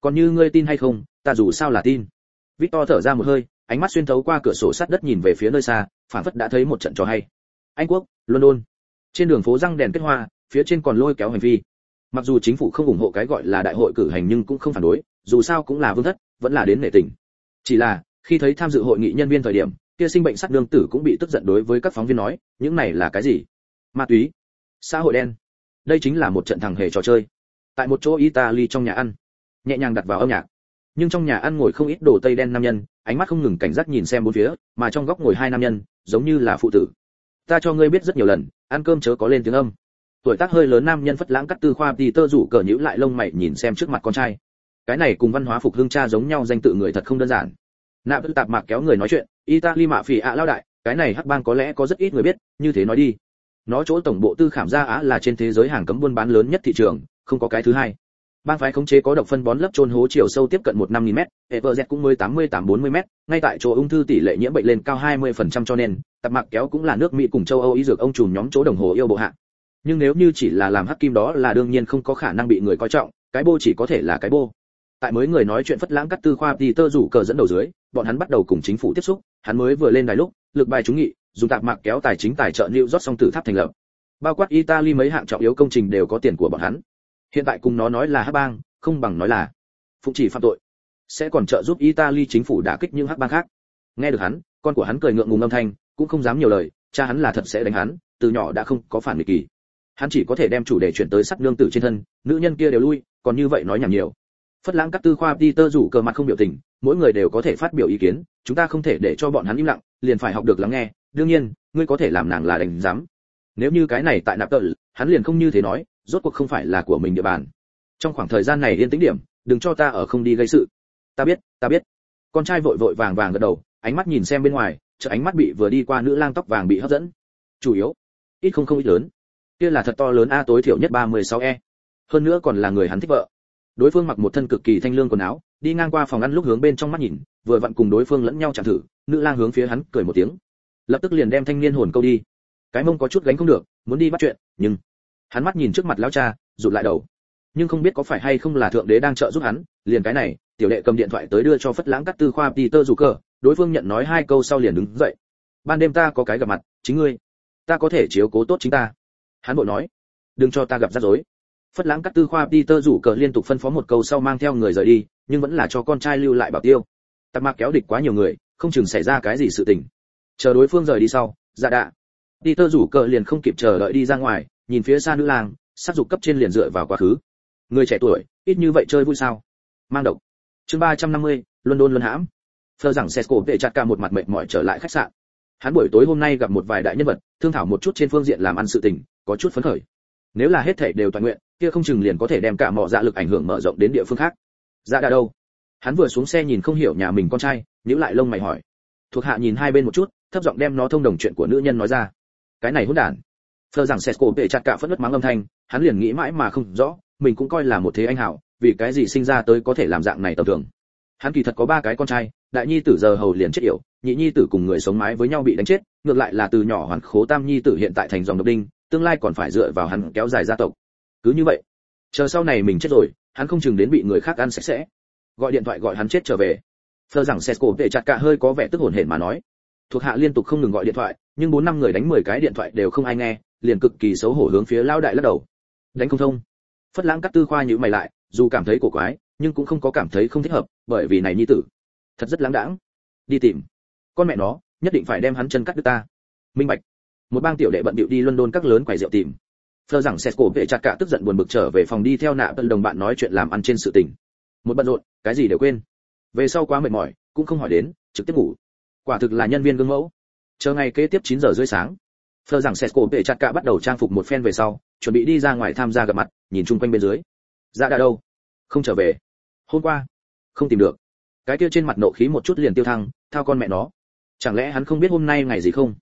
Còn như ngươi tin hay không, ta dù sao là tin. Victor thở ra một hơi, ánh mắt xuyên thấu qua cửa sổ sắt đất nhìn về phía nơi xa, phảng phất đã thấy một trận trò hay. Anh quốc, London. Trên đường phố răng đèn kết hoa, phía trên còn lôi kéo hành vi. Mặc dù chính phủ không ủng hộ cái gọi là đại hội cử hành nhưng cũng không phản đối, dù sao cũng là vương thất, vẫn là đến nể tình. Chỉ là, khi thấy tham dự hội nghị nhân viên thời điểm, kia sinh bệnh sắc nương tử cũng bị tức giận đối với các phóng viên nói, những này là cái gì? Ma túy, xã hội đen. Đây chính là một trận thằng hề trò chơi. Tại một chỗ Italy trong nhà ăn, nhẹ nhàng đặt vào âm nhạc. Nhưng trong nhà ăn ngồi không ít đồ tây đen nam nhân, ánh mắt không ngừng cảnh giác nhìn xem bốn phía, mà trong góc ngồi hai nam nhân, giống như là phụ tử. Ta cho ngươi biết rất nhiều lần, ăn cơm chớ có lên tiếng âm. Tuổi tác hơi lớn nam nhân phất lãng cắt tư khoa Peter rủ cờ nhíu lại lông mày nhìn xem trước mặt con trai. Cái này cùng văn hóa phục hưng cha giống nhau danh tự người thật không đơn giản. Nạp Tư tạp mạc kéo người nói chuyện, Italy mạ phỉ ạ lao đại, cái này hắc bang có lẽ có rất ít người biết, như thế nói đi. Nó chỗ tổng bộ tư khảm gia Á là trên thế giới hàng cấm buôn bán lớn nhất thị trường, không có cái thứ hai. Bang phái khống chế có độc phân bón lấp chôn hố chiều sâu tiếp cận 15000 m, EverZ cũng mới 88-40 m, ngay tại chỗ ung thư tỷ lệ nhiễm bệnh lên cao 20% cho nên, tạp mạc kéo cũng là nước Mỹ cùng châu Âu y dược ông trùm nhóm chỗ đồng hồ yêu bộ hạ. Nhưng nếu như chỉ là làm hắc kim đó là đương nhiên không có khả năng bị người coi trọng, cái bô chỉ có thể là cái bô. Tại mới người nói chuyện phất lãng cắt tư khoa Peter rủ cờ dẫn đầu dưới, bọn hắn bắt đầu cùng chính phủ tiếp xúc, hắn mới vừa lên đài lúc, lực bài chúng nghị, dùng tạp mạc kéo tài chính tài trợ New York song tử tháp thành lập. Bao quát Italy mấy hạng trọng yếu công trình đều có tiền của bọn hắn. Hiện tại cùng nó nói là hắc bang, không bằng nói là phụng chỉ phạm tội, sẽ còn trợ giúp Italy chính phủ đả kích những hắc bang khác. Nghe được hắn, con của hắn cười ngượng ngùng âm thanh, cũng không dám nhiều lời, cha hắn là thật sẽ đánh hắn, từ nhỏ đã không có phản nghịch kỳ. Hắn chỉ có thể đem chủ đề chuyển tới sắc nương tử trên thân, nữ nhân kia đều lui, còn như vậy nói nhảm nhiều. Phất lãng cắt tư khoa Peter rủ cờ mặt không biểu tình, mỗi người đều có thể phát biểu ý kiến, chúng ta không thể để cho bọn hắn im lặng, liền phải học được lắng nghe, đương nhiên, ngươi có thể làm nàng là đánh giám. Nếu như cái này tại nạp tợ, hắn liền không như thế nói, rốt cuộc không phải là của mình địa bàn. Trong khoảng thời gian này yên tĩnh điểm, đừng cho ta ở không đi gây sự. Ta biết. Con trai vội vội vàng vàng gật đầu, ánh mắt nhìn xem bên ngoài, chợ ánh mắt bị vừa đi qua nữ lang tóc vàng bị hấp dẫn. Chủ yếu, ít không ít lớn. Kia là thật to lớn a, tối thiểu nhất 36e. Hơn nữa còn là người hắn thích vợ. Đối phương mặc một thân cực kỳ thanh lương quần áo, đi ngang qua phòng ăn lúc hướng bên trong mắt nhìn, vừa vặn cùng đối phương lẫn nhau chạm thử, nữ lang hướng phía hắn cười một tiếng, lập tức liền đem thanh niên hồn câu đi. Cái mông có chút gánh không được, muốn đi bắt chuyện, nhưng hắn mắt nhìn trước mặt lão cha, rụt lại đầu. Nhưng không biết có phải hay không là thượng đế đang trợ giúp hắn, liền cái này, tiểu đệ cầm điện thoại tới đưa cho phất lãng cắt tư khoa Peter rủ cờ, đối phương nhận nói hai câu sau liền đứng dậy. Ban đêm ta có cái gặp mặt, chính ngươi, ta có thể chiếu cố tốt chính ta. Hắn vội nói, đừng cho ta gặp rắc rối. Phất lãng cắt tư khoa Peter rủ cờ liên tục phân phó một câu sau mang theo người rời đi, nhưng vẫn là cho con trai lưu lại bảo tiêu. Tạp mạc kéo địch quá nhiều người, không chừng xảy ra cái gì sự tình. Chờ đối phương rời đi sau, dạ đạ. Peter rủ cờ liền không kịp chờ đợi đi ra ngoài, nhìn phía xa nữ lang, sắc dục cấp trên liền dựa vào quá khứ. Người trẻ tuổi, ít như vậy chơi vui sao? Mang độc. Chương 350, London luân hãm. Phờ rằng Sesco vệ chặt cả một mặt mệt mỏi trở lại khách sạn. Hắn buổi tối hôm nay gặp một vài đại nhân vật, thương thảo một chút trên phương diện làm ăn sự tình, có chút phấn khởi. Nếu là hết thảy đều toàn nguyện, kia không chừng liền có thể đem cả mọ dạ lực ảnh hưởng mở rộng đến địa phương khác. Dạ đã đâu? Hắn vừa xuống xe nhìn không hiểu nhà mình con trai, nhíu lại lông mày hỏi. Thuộc hạ nhìn hai bên một chút, thấp giọng đem nó thông đồng chuyện của nữ nhân nói ra. Cái này hỗn đản. Phờ rằng Sesco vệ chặt cả phẫn nộ mắng âm thanh, hắn liền nghĩ mãi mà không rõ, mình cũng coi là một thế anh hảo, vì cái gì sinh ra tới có thể làm dạng này tầm thường. Hắn kỳ thật có ba cái con trai, đại nhi tử giờ hầu liền chết yểu, nhị nhi tử cùng người sống mái với nhau bị đánh chết, ngược lại là từ nhỏ hoàn khố tam nhi tử hiện tại thành dòng độc đinh, tương lai còn phải dựa vào hắn kéo dài gia tộc. Cứ như vậy, chờ sau này mình chết rồi, hắn không chừng đến bị người khác ăn sạch sẽ. Gọi điện thoại gọi hắn chết trở về. Phờ rằng Sesco vệ chặt cả hơi có vẻ tức hổn hển mà nói. Thuộc hạ liên tục không ngừng gọi điện thoại, nhưng 4-5 người đánh 10 cái điện thoại đều không ai nghe, liền cực kỳ xấu hổ hướng phía lão đại lắc đầu. Đánh không thông. Phất lãng cắt tư khoa nhíu mày lại, dù cảm thấy cổ quái, nhưng cũng không có cảm thấy không thích hợp, bởi vì này nhi tử thật rất lãng đãng. Đi tìm. Con mẹ nó, nhất định phải đem hắn chân cắt đứt ta. Minh bạch. Một bang tiểu đệ bận bịu đi London các lớn quầy rượu tìm. Phờ rằng Sesco vệ chặt cả tức giận buồn bực trở về phòng đi theo nạ tân đồng bạn nói chuyện làm ăn trên sự tình. Một bận rộn, cái gì đều quên. Về sau quá mệt mỏi, cũng không hỏi đến, trực tiếp ngủ. Quả thực là nhân viên gương mẫu. Chờ ngày kế tiếp 9 giờ rưỡi sáng. Phờ rằng Sesco vệ chặt cả bắt đầu trang phục một phen về sau, chuẩn bị đi ra ngoài tham gia gặp mặt, nhìn chung quanh bên dưới. Dạ đã đâu? Không trở về. Hôm qua, không tìm được. Cái kia trên mặt nộ khí một chút liền tiêu thăng, thao con mẹ nó. Chẳng lẽ hắn không biết hôm nay ngày gì không?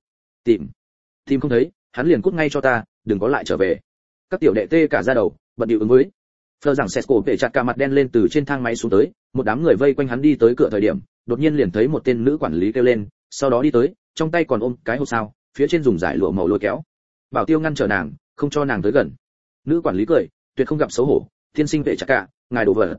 Tìm không thấy, hắn liền cút ngay cho ta, đừng có lại trở về. Các tiểu đệ tê cả da đầu, bận điệu ứng với. Phờ rằng Sesco vệ chặt cả mặt đen lên từ trên thang máy xuống tới, một đám người vây quanh hắn đi tới cửa thời điểm, đột nhiên liền thấy một tên nữ quản lý kêu lên, sau đó đi tới, trong tay còn ôm cái hộp sao, phía trên dùng giải lụa màu lôi kéo. Bảo tiêu ngăn trở nàng, không cho nàng tới gần. Nữ quản lý cười, tuyệt không gặp xấu hổ, tiên sinh vệ chặt cả, ngài đổ vỡ.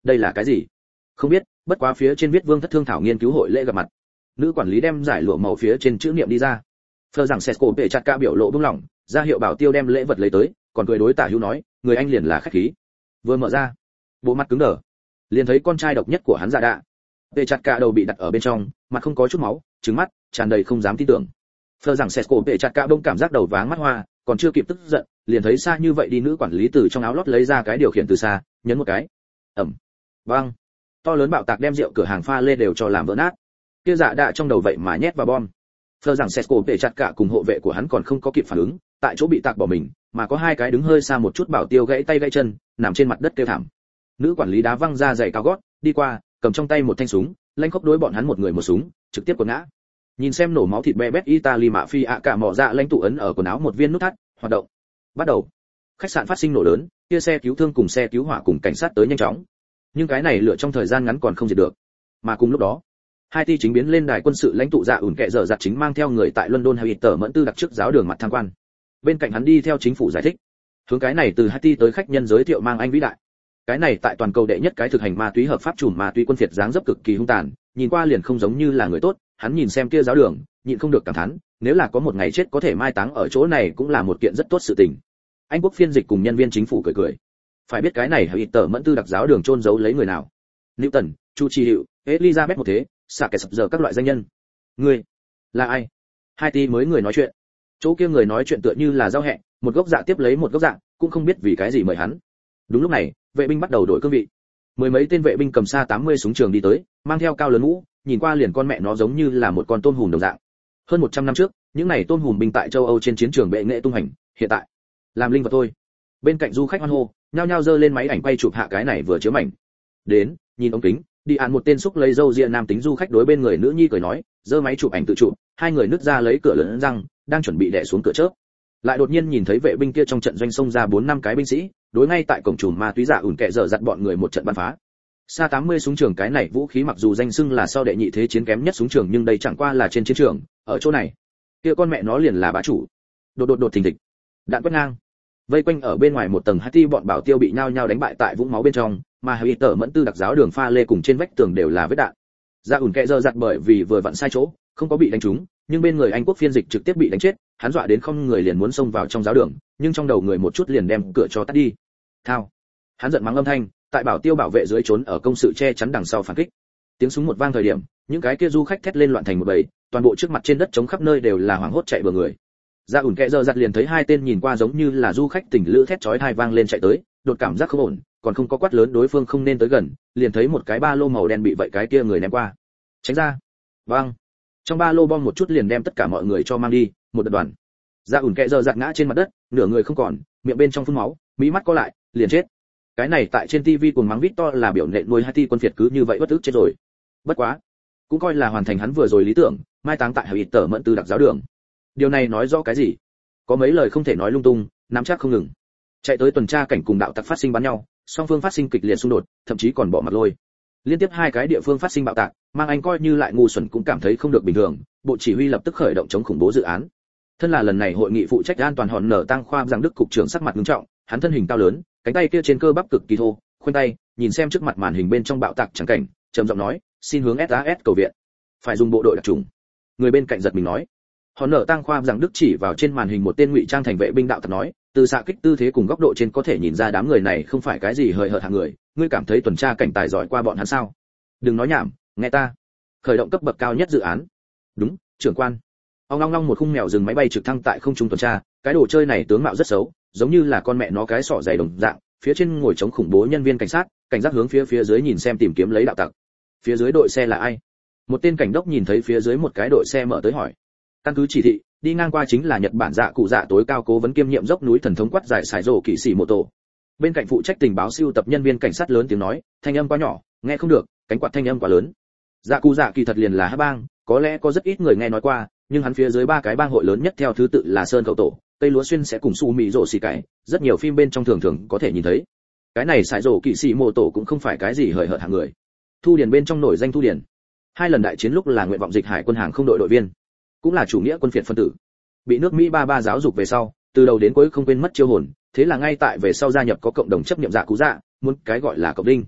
đây là cái gì? Không biết, bất quá phía trên viết Vương Thất Thương Thảo nghiên cứu hội lễ gặp mặt. Nữ quản lý đem giải lụa màu phía trên chữ niệm đi ra. Phờ rằng Sesco bệ chặt cả biểu lộ bưng lỏng, ra hiệu bảo tiêu đem lễ vật lấy tới, còn cười đối Tả Hữu nói, người anh liền là khách khí. Vừa mở ra, bộ mặt cứng đờ, liền thấy con trai độc nhất của hắn Dạ Đạ. Bệ chặt cả đầu bị đặt ở bên trong, mặt không có chút máu, trừng mắt, tràn đầy không dám tin tưởng. Phờ rằng Sesco bệ chặt cả bỗng cảm giác đầu váng mắt hoa, còn chưa kịp tức giận, liền thấy xa như vậy đi nữ quản lý từ trong áo lót lấy ra cái điều khiển từ xa, nhấn một cái. Ầm. Vang. To lớn bạo tạc đem rượu cửa hàng pha lê đều cho làm vỡ nát. Kia Dạ Đạ trong đầu vậy mà nhét vào bom. Phờ rằng Sesco bệ chặt cả cùng hộ vệ của hắn còn không có kịp phản ứng, tại chỗ bị tạc bỏ mình, mà có hai cái đứng hơi xa một chút bảo tiêu gãy tay gãy chân, nằm trên mặt đất kêu thảm. Nữ quản lý đá văng ra giày cao gót, đi qua, cầm trong tay một thanh súng, lanh khốc đối bọn hắn một người một súng, trực tiếp quật ngã. Nhìn xem nổ máu thịt be bét Italy mạ phi ạ cả mỏ dạ lãnh tụ ấn ở quần áo một viên nút thắt, hoạt động. Bắt đầu. Khách sạn phát sinh nổ lớn, kia xe cứu thương cùng xe cứu hỏa cùng cảnh sát tới nhanh chóng. Nhưng cái này lửa trong thời gian ngắn còn không diệt được. Mà cùng lúc đó, Haiti chính biến lên đài quân sự lãnh tụ dạ ủn kệ giờ giặt chính mang theo người tại London hay tờ mẫn tư đặc trước giáo đường mặt tham quan. Bên cạnh hắn đi theo chính phủ giải thích. Hướng cái này từ Haiti tới khách nhân giới thiệu mang anh vĩ đại. Cái này tại toàn cầu đệ nhất cái thực hành ma túy hợp pháp chùm ma túy quân phiệt dáng dấp cực kỳ hung tàn, nhìn qua liền không giống như là người tốt, hắn nhìn xem kia giáo đường, nhịn không được cảm thán, nếu là có một ngày chết có thể mai táng ở chỗ này cũng là một kiện rất tốt sự tình. Anh quốc phiên dịch cùng nhân viên chính phủ cười cười. Phải biết cái này hay tờ mẫn tư đặc giáo đường chôn giấu lấy người nào? Newton, Chu Chi Hiệu, Elizabeth một thế, xả kẻ sập giờ các loại danh nhân. Ngươi là ai? Haiti mới người nói chuyện. Chỗ kia người nói chuyện tựa như là giao hẹn, một gốc dạ tiếp lấy một gốc dạ, cũng không biết vì cái gì mời hắn. Đúng lúc này, vệ binh bắt đầu đổi cương vị. Mười mấy tên vệ binh cầm xa 80 súng trường đi tới, mang theo cao lớn mũ, nhìn qua liền con mẹ nó giống như là một con tôm hùm đồng dạng. Hơn 100 năm trước, những này tôm hùm binh tại châu Âu trên chiến trường bệ nghệ tung hành, hiện tại làm linh vật thôi. Bên cạnh du khách hoan hô, nhao nhao giơ lên máy ảnh quay chụp hạ cái này vừa chiếu mảnh. Đến, nhìn ống kính, đi án một tên xúc lấy dâu ria nam tính du khách đối bên người nữ nhi cười nói, giơ máy chụp ảnh tự chụp, hai người nứt ra lấy cửa lớn răng, đang chuẩn bị đè xuống cửa chớp. Lại đột nhiên nhìn thấy vệ binh kia trong trận doanh xông ra 4-5 cái binh sĩ, đối ngay tại cổng chùm ma túy dạ ủn kệ dở giặt bọn người một trận bắn phá. Sa 80 súng trường cái này vũ khí mặc dù danh xưng là sau đệ nhị thế chiến kém nhất súng trường nhưng đây chẳng qua là trên chiến trường, ở chỗ này, kia con mẹ nó liền là bá chủ. Đột thình thịch, đạn quét ngang. Vây quanh ở bên ngoài một tầng Haiti bọn bảo tiêu bị nhao nhao đánh bại tại vũng máu bên trong, mà Hay tờ mẫn tư đặc giáo đường pha lê cùng trên vách tường đều là vết đạn. Dạ ủn kệ dơ giặt bởi vì vừa vặn sai chỗ, không có bị đánh trúng, nhưng bên người Anh quốc phiên dịch trực tiếp bị đánh chết, hắn dọa đến không người liền muốn xông vào trong giáo đường, nhưng trong đầu người một chút liền đem cửa cho tắt đi. Thao. Hắn giận mắng âm thanh, tại bảo tiêu bảo vệ dưới trốn ở công sự che chắn đằng sau phản kích. Tiếng súng một vang thời điểm, những cái kia du khách thét lên loạn thành một bầy, toàn bộ trước mặt trên đất trống khắp nơi đều là hoảng hốt chạy bừa người. Dạ ủn kệ dơ giặt liền thấy hai tên nhìn qua giống như là du khách tình lữ thét chói tai vang lên chạy tới, đột cảm giác không ổn, còn không có quát lớn đối phương không nên tới gần, liền thấy một cái ba lô màu đen bị vậy cái kia người ném qua. Tránh ra. Vang. Trong ba lô bom một chút liền đem tất cả mọi người cho mang đi, một đợt đoàn. Dạ ủn kệ dơ giặt ngã trên mặt đất, nửa người không còn, miệng bên trong phun máu, mí mắt co lại, liền chết. Cái này tại trên TV cuồng mắng Victor là biểu nện nuôi Haiti quân phiệt cứ như vậy bất ức chết rồi. Bất quá, cũng coi là hoàn thành hắn vừa rồi lý tưởng, mai táng tại Hay tờ mẫn tư đặc giáo đường. Điều này nói rõ cái gì? Có mấy lời không thể nói lung tung, nắm chắc không ngừng. Chạy tới tuần tra cảnh cùng đạo tặc phát sinh bắn nhau, song phương phát sinh kịch liệt xung đột, thậm chí còn bỏ mặt lôi. Liên tiếp hai cái địa phương phát sinh bạo tạc, mang anh coi như lại ngu xuẩn cũng cảm thấy không được bình thường, bộ chỉ huy lập tức khởi động chống khủng bố dự án. Thân là lần này hội nghị phụ trách an toàn hòn nở tăng khoa rằng Đức cục trưởng sắc mặt nghiêm trọng, hắn thân hình cao lớn, cánh tay kia trên cơ bắp cực kỳ thô, khoanh tay, nhìn xem trước mặt màn hình bên trong bạo tạc chẳng cảnh, trầm giọng nói, xin hướng SAS cầu viện. Phải dùng bộ đội đặc trùng. Người bên cạnh giật mình nói. Hòn nở tăng khoa rằng Đức chỉ vào trên màn hình một tên ngụy trang thành vệ binh đạo tặc nói, từ xạ kích tư thế cùng góc độ trên có thể nhìn ra đám người này không phải cái gì hời hợt hạng người, ngươi cảm thấy tuần tra cảnh tài giỏi qua bọn hắn sao? Đừng nói nhảm, nghe ta. Khởi động cấp bậc cao nhất dự án. Đúng, trưởng quan. Ông long long một khung mèo rừng máy bay trực thăng tại không trung tuần tra, cái đồ chơi này tướng mạo rất xấu, giống như là con mẹ nó cái sọ dày đồng dạng, phía trên ngồi chống khủng bố nhân viên cảnh sát, cảnh giác hướng phía dưới nhìn xem tìm kiếm lấy đạo tặc. Phía dưới đội xe là ai? Một tên cảnh đốc nhìn thấy phía dưới một cái đội xe mở tới hỏi. Căn cứ chỉ thị, đi ngang qua chính là Nhật Bản dạ cụ dạ tối cao cố vấn kiêm nhiệm dốc núi thần thống quát giải sải rồ kỵ sĩ mô tổ. Bên cạnh phụ trách tình báo siêu tập nhân viên cảnh sát lớn tiếng nói, thanh âm quá nhỏ, nghe không được, cánh quạt thanh âm quá lớn. Dạ cụ dạ kỳ thật liền là hắc bang, có lẽ có rất ít người nghe nói qua, nhưng hắn phía dưới ba cái bang hội lớn nhất theo thứ tự là Sơn Cầu Tổ, Tây Lúa Xuyên sẽ cùng Su Mị Rồ xì cải, rất nhiều phim bên trong thường thường có thể nhìn thấy. Cái này sải rồ kỵ sĩ mô tổ cũng không phải cái gì hời hợt hạng người. Thu Điền bên trong nổi danh Thu Điền, hai lần đại chiến lúc là nguyện vọng dịch hải quân hàng không đội đội viên, cũng là chủ nghĩa quân phiệt phân tử, bị nước Mỹ ba giáo dục về sau, từ đầu đến cuối không quên mất chiêu hồn, thế là ngay tại về sau gia nhập có cộng đồng chấp niệm dạ cú dạ, muốn cái gọi là cộng đinh.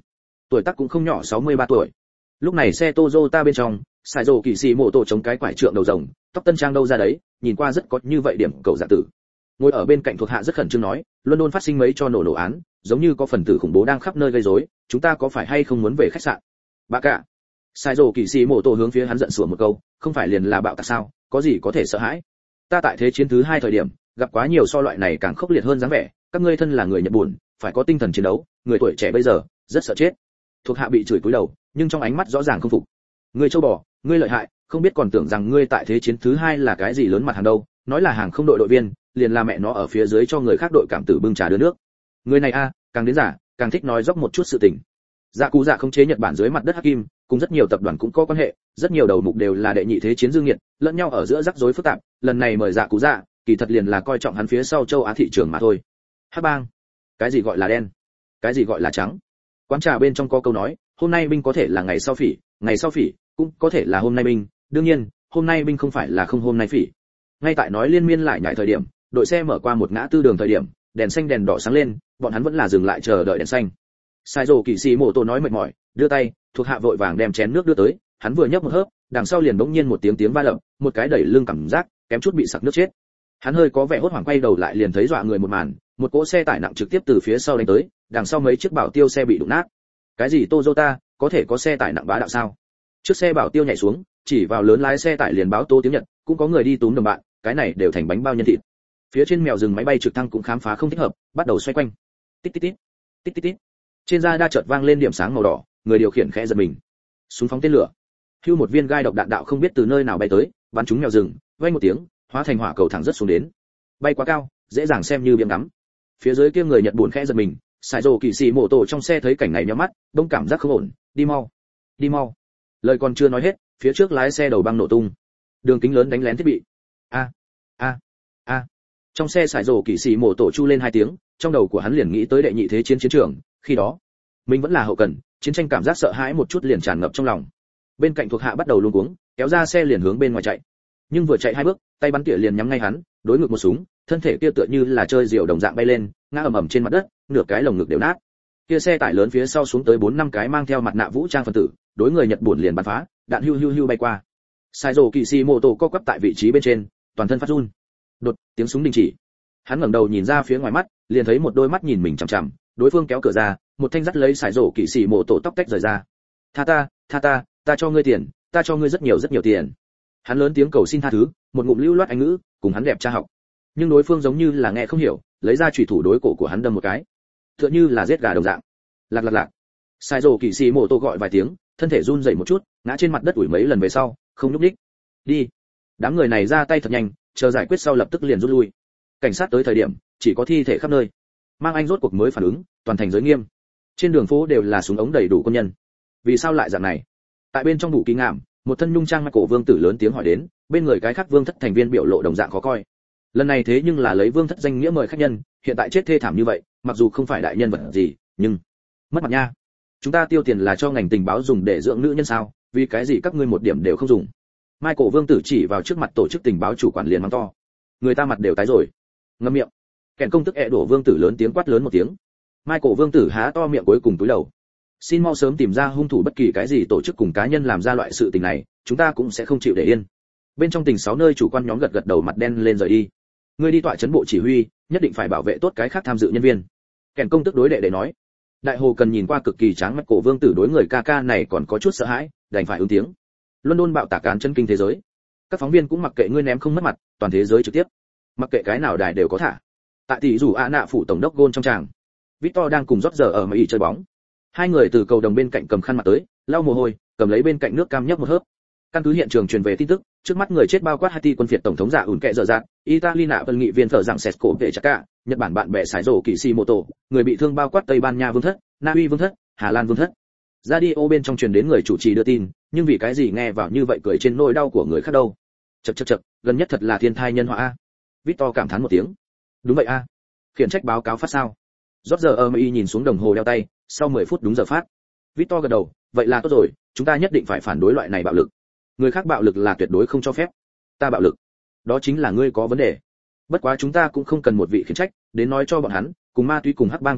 tuổi tác cũng không nhỏ, 63 tuổi. Lúc này xe Toyota bên trong, Sai Dầu Kỳ Sĩ Mộ Tổ chống cái quải trượng đầu rồng, tóc tân trang đâu ra đấy, nhìn qua rất có như vậy điểm cầu dạ tử. Ngồi ở bên cạnh thuộc hạ rất khẩn trương nói, London phát sinh mấy cho nổ án, giống như có phần tử khủng bố đang khắp nơi gây rối, chúng ta có phải hay không muốn về khách sạn? Bà cả. Sai Dầu Kỳ Sĩ Mộ Tổ hướng phía hắn giận sủa một câu, không phải liền là bạo tạc sao, có gì có thể sợ hãi? Ta tại thế chiến thứ 2 thời điểm, gặp quá nhiều so loại này càng khốc liệt hơn dáng vẻ, các ngươi thân là người Nhật buồn, phải có tinh thần chiến đấu, người tuổi trẻ bây giờ rất sợ chết. Thuộc hạ bị chửi cúi đầu, nhưng trong ánh mắt rõ ràng không phục. Ngươi châu bò, ngươi lợi hại, không biết còn tưởng rằng ngươi tại thế chiến thứ 2 là cái gì lớn mặt hàng đâu, nói là hàng không đội đội viên, liền là mẹ nó ở phía dưới cho người khác đội cảm tử bưng trà đưa nước. Người này a, càng đến giả, càng thích nói dốc một chút sự tình. Dạ Cú Dạ khống chế Nhật Bản dưới mặt đất Hắc Kim, cùng rất nhiều tập đoàn cũng có quan hệ, rất nhiều đầu mục đều là đệ nhị thế chiến dương nghiệt, lẫn nhau ở giữa rắc rối phức tạp, lần này mời Dạ Cú Dạ, kỳ thật liền là coi trọng hắn phía sau châu Á thị trường mà thôi. Hắc bang, cái gì gọi là đen, cái gì gọi là trắng? Quán trà bên trong có câu nói, hôm nay binh có thể là ngày sau phỉ cũng có thể là hôm nay binh, đương nhiên, hôm nay binh không phải là không hôm nay phỉ. Ngay tại nói liên miên lại nhảy thời điểm, đội xe mở qua một ngã tư đường thời điểm, đèn xanh đèn đỏ sáng lên, bọn hắn vẫn là dừng lại chờ đợi đèn xanh. Sai Dầu Kỳ Sĩ Mộ Tổ nói mệt mỏi, đưa tay, thuộc hạ vội vàng đem chén nước đưa tới, hắn vừa nhấp một hớp, đằng sau liền bỗng nhiên một tiếng va đập, một cái đẩy lưng cảm giác, kém chút bị sặc nước chết. Hắn hơi có vẻ hốt hoảng quay đầu lại liền thấy dọa người một màn, một cỗ xe tải nặng trực tiếp từ phía sau đánh tới, đằng sau mấy chiếc bảo tiêu xe bị đụng nát. Cái gì Toyota, có thể có xe tải nặng bá đạo sao? Trước xe bảo tiêu nhảy xuống, chỉ vào lớn lái xe tải liền báo Tô tiếng Nhật, cũng có người đi túm đồng bạn, cái này đều thành bánh bao nhân thịt. Phía trên mèo rừng máy bay trực thăng cũng khám phá không thích hợp, bắt đầu xoay quanh. Tít tít tít, tít tít tít. Trên da đa chợt vang lên điểm sáng màu đỏ, người điều khiển khẽ giật mình. Súng phóng tên lửa. Hưu một viên gai độc đạn đạo không biết từ nơi nào bay tới, bắn trúng mèo rừng, vang một tiếng, hóa thành hỏa cầu thẳng rất xuống đến. Bay quá cao, dễ dàng xem như biếng ngắm. Phía dưới kia người Nhật buồn khẽ giật mình, Sai Dầu Kỳ Sĩ Mộ Tổ trong xe thấy cảnh này nhíu mắt, đông cảm giác không ổn, đi mau, đi mau. Lời còn chưa nói hết, phía trước lái xe đầu băng nổ tung, đường kính lớn đánh lén thiết bị. A a. Trong xe Sai Dầu Kỳ Sĩ Mộ Tổ chu lên 2 tiếng, trong đầu của hắn liền nghĩ tới đệ nhị thế chiến chiến trường, khi đó mình vẫn là hậu cần, chiến tranh cảm giác sợ hãi một chút liền tràn ngập trong lòng. Bên cạnh thuộc hạ bắt đầu luống cuống, kéo ra xe liền hướng bên ngoài chạy. Nhưng vừa chạy 2 bước, tay bắn tỉa liền nhắm ngay hắn, đối ngực một súng, thân thể kia tựa như là chơi diều đồng dạng bay lên, ngã ầm ầm trên mặt đất, nửa cái lồng ngực đều nát. Kia xe tải lớn phía sau xuống tới 4-5 cái mang theo mặt nạ vũ trang phần tử, đối người Nhật buồn liền bắn phá, đạn hưu bay qua. Sai Dầu Kỳ Sĩ Mộ Tổ co quắp tại vị trí bên trên, toàn thân phát run. Đột, tiếng súng đình chỉ. Hắn ngẩng đầu nhìn ra phía ngoài mắt, liền thấy một đôi mắt nhìn mình chằm chằm, đối phương kéo cửa ra, một thanh dắt lấy Sai Dầu Kỳ Sĩ Mộ Tổ tóc tách rời ra. Tha ta, ta cho ngươi tiền, ta cho ngươi rất nhiều tiền. Hắn lớn tiếng cầu xin tha thứ, một ngụm lưu loát Anh ngữ, cùng hắn đẹp tra học. Nhưng đối phương giống như là nghe không hiểu, lấy ra chủy thủ đối cổ của hắn đâm một cái, tựa như là giết gà đồng dạng. Lạc. Sai Dầu Kỳ Sĩ Mộ Tổ gọi vài tiếng, thân thể run rẩy một chút, ngã trên mặt đất ủi mấy lần về sau, không nhúc nhích. Đi. Đám người này ra tay thật nhanh, chờ giải quyết sau lập tức liền rút lui. Cảnh sát tới thời điểm, chỉ có thi thể khắp nơi. Mang Anh rốt cuộc mới phản ứng, toàn thành giới nghiêm. Trên đường phố đều là súng ống đầy đủ quân nhân. Vì sao lại dạng này? Tại bên trong bù kỳ ngạm, một thân nhung trang mặc cổ vương tử lớn tiếng hỏi đến, bên người cái khác vương thất thành viên biểu lộ đồng dạng khó coi. Lần này thế nhưng là lấy vương thất danh nghĩa mời khách nhân, hiện tại chết thê thảm như vậy, mặc dù không phải đại nhân vật gì, nhưng mất mặt nha. Chúng ta tiêu tiền là cho ngành tình báo dùng để dưỡng nữ nhân sao, vì cái gì các ngươi một điểm đều không dùng? Michael vương tử chỉ vào trước mặt tổ chức tình báo chủ quản liền mắng to. Người ta mặt đều tái rồi. Ngậm miệng. Kẻn công tức đổ vương tử lớn tiếng quát lớn một tiếng. Michael vương tử há to miệng cuối cùng cúi đầu. Xin mau sớm tìm ra hung thủ, bất kỳ cái gì tổ chức cùng cá nhân làm ra loại sự tình này, chúng ta cũng sẽ không chịu để yên. Bên trong tỉnh 6 nơi chủ quan nhóm gật đầu mặt đen lên rời đi. Ngươi đi tọa trấn bộ chỉ huy, nhất định phải bảo vệ tốt cái khác tham dự nhân viên. Kẻn công tức đối đệ để nói. Đại hồ cần nhìn qua cực kỳ tráng mắt cổ vương tử đối người ca ca này còn có chút sợ hãi, đành phải ứng tiếng. London bạo tạc án chân kinh thế giới. Các phóng viên cũng mặc kệ ngươi ném không mất mặt, toàn thế giới trực tiếp. Mặc kệ cái nào đài đều có thả. Tại tỷ rủ ạ nạ phủ tổng đốc gôn trong tràng. Victor đang cùng rót giờ ở mỹ chơi bóng. Hai người từ cầu đồng bên cạnh cầm khăn mặt tới, lau mồ hôi, cầm lấy bên cạnh nước cam nhấp một hớp. Căn cứ hiện trường truyền về tin tức, trước mắt người chết bao quát Haiti quân phiệt tổng thống giả ủn kẹ dở dạn, Italy nạ vân nghị viên thợ rằng Sesco về Chaka, Nhật Bản bạn bè Sai Dầu Kỳ Sĩ Mộ Tổ, người bị thương bao quát Tây Ban Nha vương thất, Na Uy vương thất, Hà Lan vương thất. Radio bên trong truyền đến người chủ trì đưa tin, nhưng vì cái gì nghe vào như vậy cười trên nỗi đau của người khác đâu? Chậc, gần nhất thật là thiên thai nhân họa a. Victor cảm thán một tiếng. Đúng vậy a. Khiển trách báo cáo phát sao? Rót giờ Mỹ nhìn xuống đồng hồ đeo tay, sau 10 phút đúng giờ phát. Victor gật đầu, vậy là tốt rồi, chúng ta nhất định phải phản đối loại này bạo lực. Người khác bạo lực là tuyệt đối không cho phép. Ta bạo lực, đó chính là ngươi có vấn đề. Bất quá chúng ta cũng không cần một vị khiển trách, đến nói cho bọn hắn, cùng ma túy cùng hắc bang quấy nhiễu,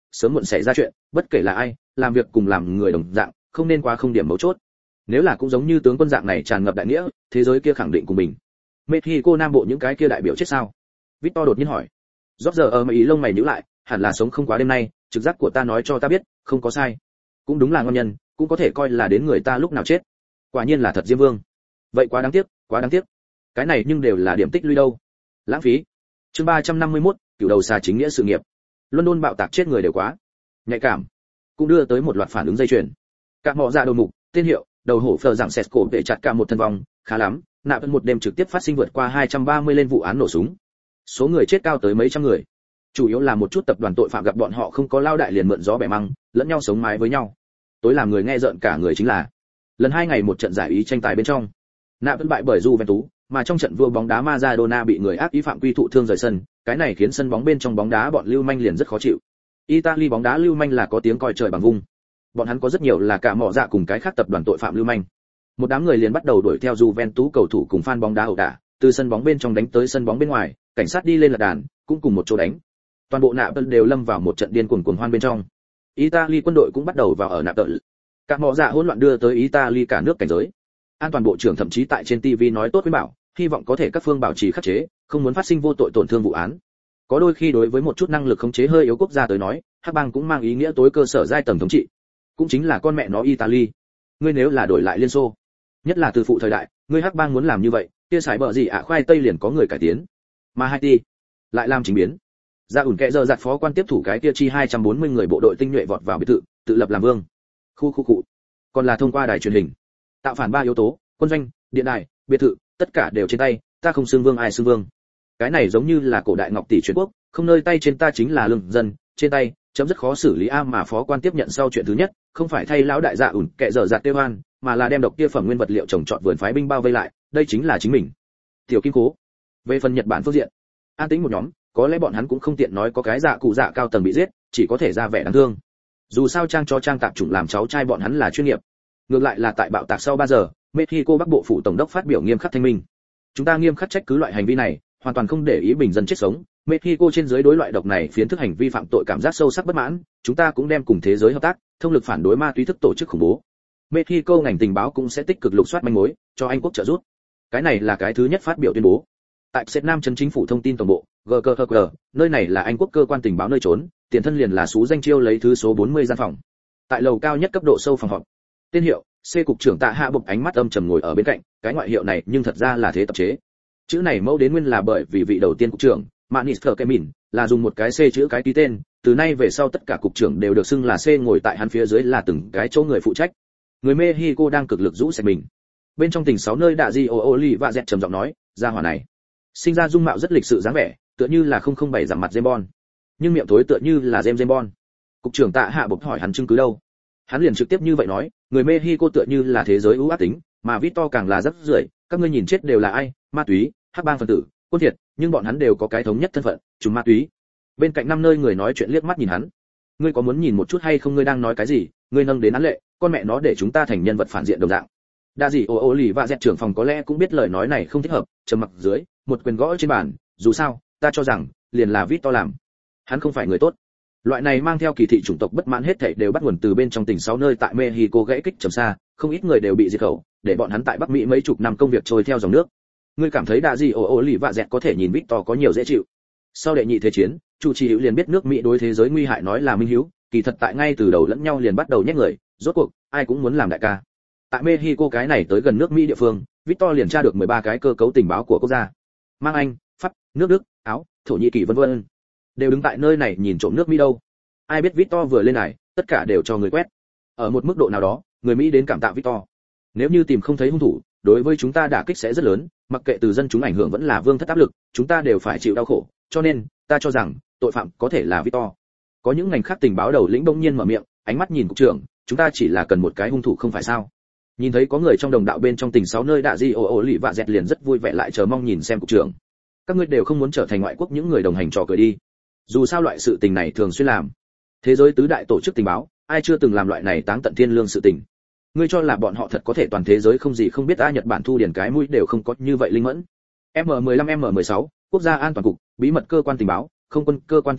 sớm muộn xảy ra chuyện, bất kể là ai, làm việc cùng làm người đồng dạng, không nên quá không điểm mấu chốt. Nếu là cũng giống như tướng quân dạng này tràn ngập đại nghĩa, thế giới kia khẳng định cùng mình. Mexico Nam Bộ những cái kia đại biểu chết sao? Victor đột nhiên hỏi. Roger ở ý lông mày nhíu lại, hẳn là sống không quá đêm nay, trực giác của ta nói cho ta biết, không có sai. Cũng đúng là ngon nhân, cũng có thể coi là đến người ta lúc nào chết. Quả nhiên là thật Diêm Vương. Vậy quá đáng tiếc, quá đáng tiếc. Cái này nhưng đều là điểm tích lũy đâu. Lãng phí. Chương 351, cửu đầu xà chính nghĩa sự nghiệp. London bạo tạc chết người đều quá nhạy cảm, cũng đưa tới một loạt phản ứng dây chuyền. Các mọ ra đầu mục, tên hiệu, đầu hổ phờ dạng Sesco để chặt cả một thân vong, khá lắm, nạp một đêm trực tiếp phát sinh vượt qua 230 lên vụ án nổ súng. Số người chết cao tới mấy trăm người. Chủ yếu là một chút tập đoàn tội phạm gặp bọn họ không có lao đại liền mượn gió bẻ măng, lẫn nhau sống mái với nhau. Tối làm người nghe rợn cả người chính là lần 2 ngày một trận giải ý tranh tài bên trong, nạp bại bởi Juventus, mà trong trận vua bóng đá Maradona bị người ác ý phạm quy thụ thương rời sân, cái này khiến sân bóng bên trong bóng đá bọn lưu manh liền rất khó chịu. Italy bóng đá lưu manh là có tiếng coi trời bằng vung. Bọn hắn có rất nhiều là cả mọ dạ cùng cái khác tập đoàn tội phạm lưu manh. Một đám người liền bắt đầu đuổi theo Juventus cầu thủ cùng fan bóng đá ẩu đả, từ sân bóng bên trong đánh tới sân bóng bên ngoài, cảnh sát đi lên lật đàn, cũng cùng một chỗ đánh. Toàn bộ nạp đều lâm vào một trận điên cuồng cuồng hoan bên trong. Italy quân đội cũng bắt đầu vào ở nạp tợ. Các mọ dạ hỗn loạn đưa tới Italy cả nước cảnh giới. An toàn bộ trưởng thậm chí tại trên TV nói tốt với bảo, hy vọng có thể các phương bảo trì khắc chế, không muốn phát sinh vô tội tổn thương vụ án. Có đôi khi đối với một chút năng lực khống chế hơi yếu quốc gia tới nói, hắc bang cũng mang ý nghĩa tối cơ sở giai tầng thống trị, cũng chính là con mẹ nó Italy. Ngươi nếu là đổi lại Liên Xô, nhất là từ phụ thời đại, ngươi hắc bang muốn làm như vậy, kia xài bợ gì khoai tây liền có người cải tiến. Mà Haiti lại làm chính biến. Ra ủn kệ giờ giặt phó quan tiếp thủ cái kia chi 240 người bộ đội tinh nhuệ vọt vào biệt thự, tự lập làm vương. Khu. Còn là thông qua đài truyền hình. Tạo phản 3 yếu tố, quân doanh, điện đài, biệt thự, tất cả đều trên tay, ta không xưng vương ai xưng vương. Cái này giống như là cổ đại ngọc tỷ truyền quốc, không nơi tay trên ta chính là lương dân, trên tay, chấm rất khó xử lý a mà phó quan tiếp nhận sau chuyện thứ nhất, không phải thay lão đại dạ ủn kệ giờ giặt tiêu hoan, mà là đem độc kia phẩm nguyên vật liệu trồng trọt vườn phái binh bao vây lại, đây chính là chính mình. Tiểu Kim Cố. Về phần Nhật Bản phương diện, an tĩnh một nhóm, có lẽ bọn hắn cũng không tiện nói có cái dạ cụ dạ cao tầng bị giết, chỉ có thể ra vẻ đáng thương. Dù sao trang cho trang tạp chủng làm cháu trai bọn hắn là chuyên nghiệp. Ngược lại là tại bạo tạc sau 3 giờ, Mexico Bắc Bộ phủ tổng đốc phát biểu nghiêm khắc thanh minh. Chúng ta nghiêm khắc trách cứ loại hành vi này, hoàn toàn không để ý bình dân chết sống. Mexico trên dưới đối loại độc này phiến thức hành vi phạm tội cảm giác sâu sắc bất mãn, chúng ta cũng đem cùng thế giới hợp tác, thông lực phản đối ma túy thức tổ chức khủng bố. Mexico ngành tình báo cũng sẽ tích cực lục soát manh mối, cho Anh quốc trợ giúp. Cái này là cái thứ nhất phát biểu tuyên bố. Tại Việt Nam trấn chính phủ thông tin tổng bộ, GKG, nơi này là Anh quốc cơ quan tình báo nơi trốn, tiền thân liền là số danh chiêu lấy thứ số 40 gian phòng. Tại lầu cao nhất cấp độ sâu phòng họp. Tên hiệu, C cục trưởng Tạ Hạ Bục ánh mắt âm trầm ngồi ở bên cạnh, cái ngoại hiệu này nhưng thật ra là thế tập chế. Chữ này mẫu đến nguyên là bởi vì vị đầu tiên cục trưởng, Manister Kemin, là dùng một cái C chữ cái ký tên, từ nay về sau tất cả cục trưởng đều được xưng là C, ngồi tại hắn phía dưới là từng cái chỗ người phụ trách. Người Mexico đang cực lực rũ sạch mình. Bên trong tỉnh 6 nơi đạ di Oli và dẹt trầm giọng nói, gia hỏa này, sinh ra dung mạo rất lịch sự dáng vẻ, tựa như là 007 giảm mặt James Bond, nhưng miệng thối tựa như là James Bond. Cục trưởng Tạ Hạ Bục hỏi hắn chứng cứ đâu? Hắn liền trực tiếp như vậy nói, người Mexico tựa như là thế giới ưu ác tính, mà Victor càng là rất rưởi, các ngươi nhìn chết đều là ai, ma túy, hắc bang phân tử, quân thiệt, nhưng bọn hắn đều có cái thống nhất thân phận, chúng ma túy. Bên cạnh 5 nơi người nói chuyện liếc mắt nhìn hắn. Ngươi có muốn nhìn một chút hay không, ngươi đang nói cái gì? Ngươi nâng đến án lệ, con mẹ nó để chúng ta thành nhân vật phản diện đồng dạng. Đa gì ô lì và dẹt trưởng phòng có lẽ cũng biết lời nói này không thích hợp, trầm mặc dưới, một quyền gõ trên bàn, dù sao, ta cho rằng, liền là Victor làm. Hắn không phải người tốt. Loại này mang theo kỳ thị chủng tộc bất mãn hết thảy đều bắt nguồn từ bên trong tỉnh 6 nơi tại Mexico gãy kích trầm xa, không ít người đều bị diệt khẩu, để bọn hắn tại Bắc Mỹ mấy chục năm công việc trôi theo dòng nước. Ngươi cảm thấy đa gì ô lì và dẹt có thể nhìn Victor có nhiều dễ chịu? Sau đệ nhị thế chiến, chủ trì hữu liền biết nước Mỹ đối thế giới nguy hại nói là minh hiếu, kỳ thật tại ngay từ đầu lẫn nhau liền bắt đầu nhét người, rốt cuộc ai cũng muốn làm đại ca. Tại Mexico cái này tới gần nước Mỹ địa phương, Victor liền tra được 13 cái cơ cấu tình báo của quốc gia. Mang Anh, Pháp, nước Đức, Áo, Thổ Nhĩ Kỳ vân vân, đều đứng tại nơi này nhìn trộm nước Mỹ đâu. Ai biết Victor vừa lên này, tất cả đều cho người quét. Ở một mức độ nào đó, người Mỹ đến cảm tạ Victor. Nếu như tìm không thấy hung thủ, đối với chúng ta đả kích sẽ rất lớn, mặc kệ từ dân chúng ảnh hưởng vẫn là vương thất áp lực, chúng ta đều phải chịu đau khổ, cho nên, ta cho rằng, tội phạm có thể là Victor. Có những ngành khác tình báo đầu lĩnh bỗng nhiên mở miệng, ánh mắt nhìn cục trưởng, chúng ta chỉ là cần một cái hung thủ không phải sao? Nhìn thấy có người trong đồng đạo bên trong tỉnh 6 nơi đạ di ô lì vạ dẹt liền rất vui vẻ lại chờ mong nhìn xem cục trưởng. Các ngươi đều không muốn trở thành ngoại quốc những người đồng hành trò cười đi. Dù sao loại sự tình này thường xuyên làm. Thế giới tứ đại tổ chức tình báo, ai chưa từng làm loại này táng tận thiên lương sự tình. Ngươi cho là bọn họ thật có thể toàn thế giới không gì không biết? Nhật Bản thu điển cái mũi đều không có như vậy linh mẫn. M15 M16, quốc gia an toàn cục, bí mật cơ quan tình báo, không quân cơ quan tình báo,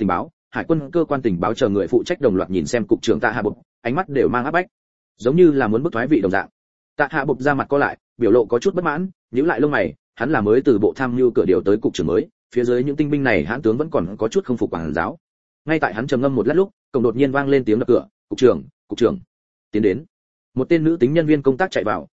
hải quân cơ quan tình báo chờ người phụ trách đồng loạt nhìn xem cục trưởng Tạ Hạ Bộc, ánh mắt đều mang áp bách, giống như là muốn bức thoái vị đồng dạng. Tạ Hạ Bộc ra mặt co lại, biểu lộ có chút bất mãn, nhíu lại lông mày, hắn là mới từ bộ tham mưu cửa điều tới cục trưởng mới, phía dưới những tinh binh này hãn tướng vẫn còn có chút không phục quản giáo. Ngay tại hắn trầm ngâm một lát lúc, cổng đột nhiên vang lên tiếng đập cửa, cục trưởng, tiến đến. Một tên nữ tính nhân viên công tác chạy vào,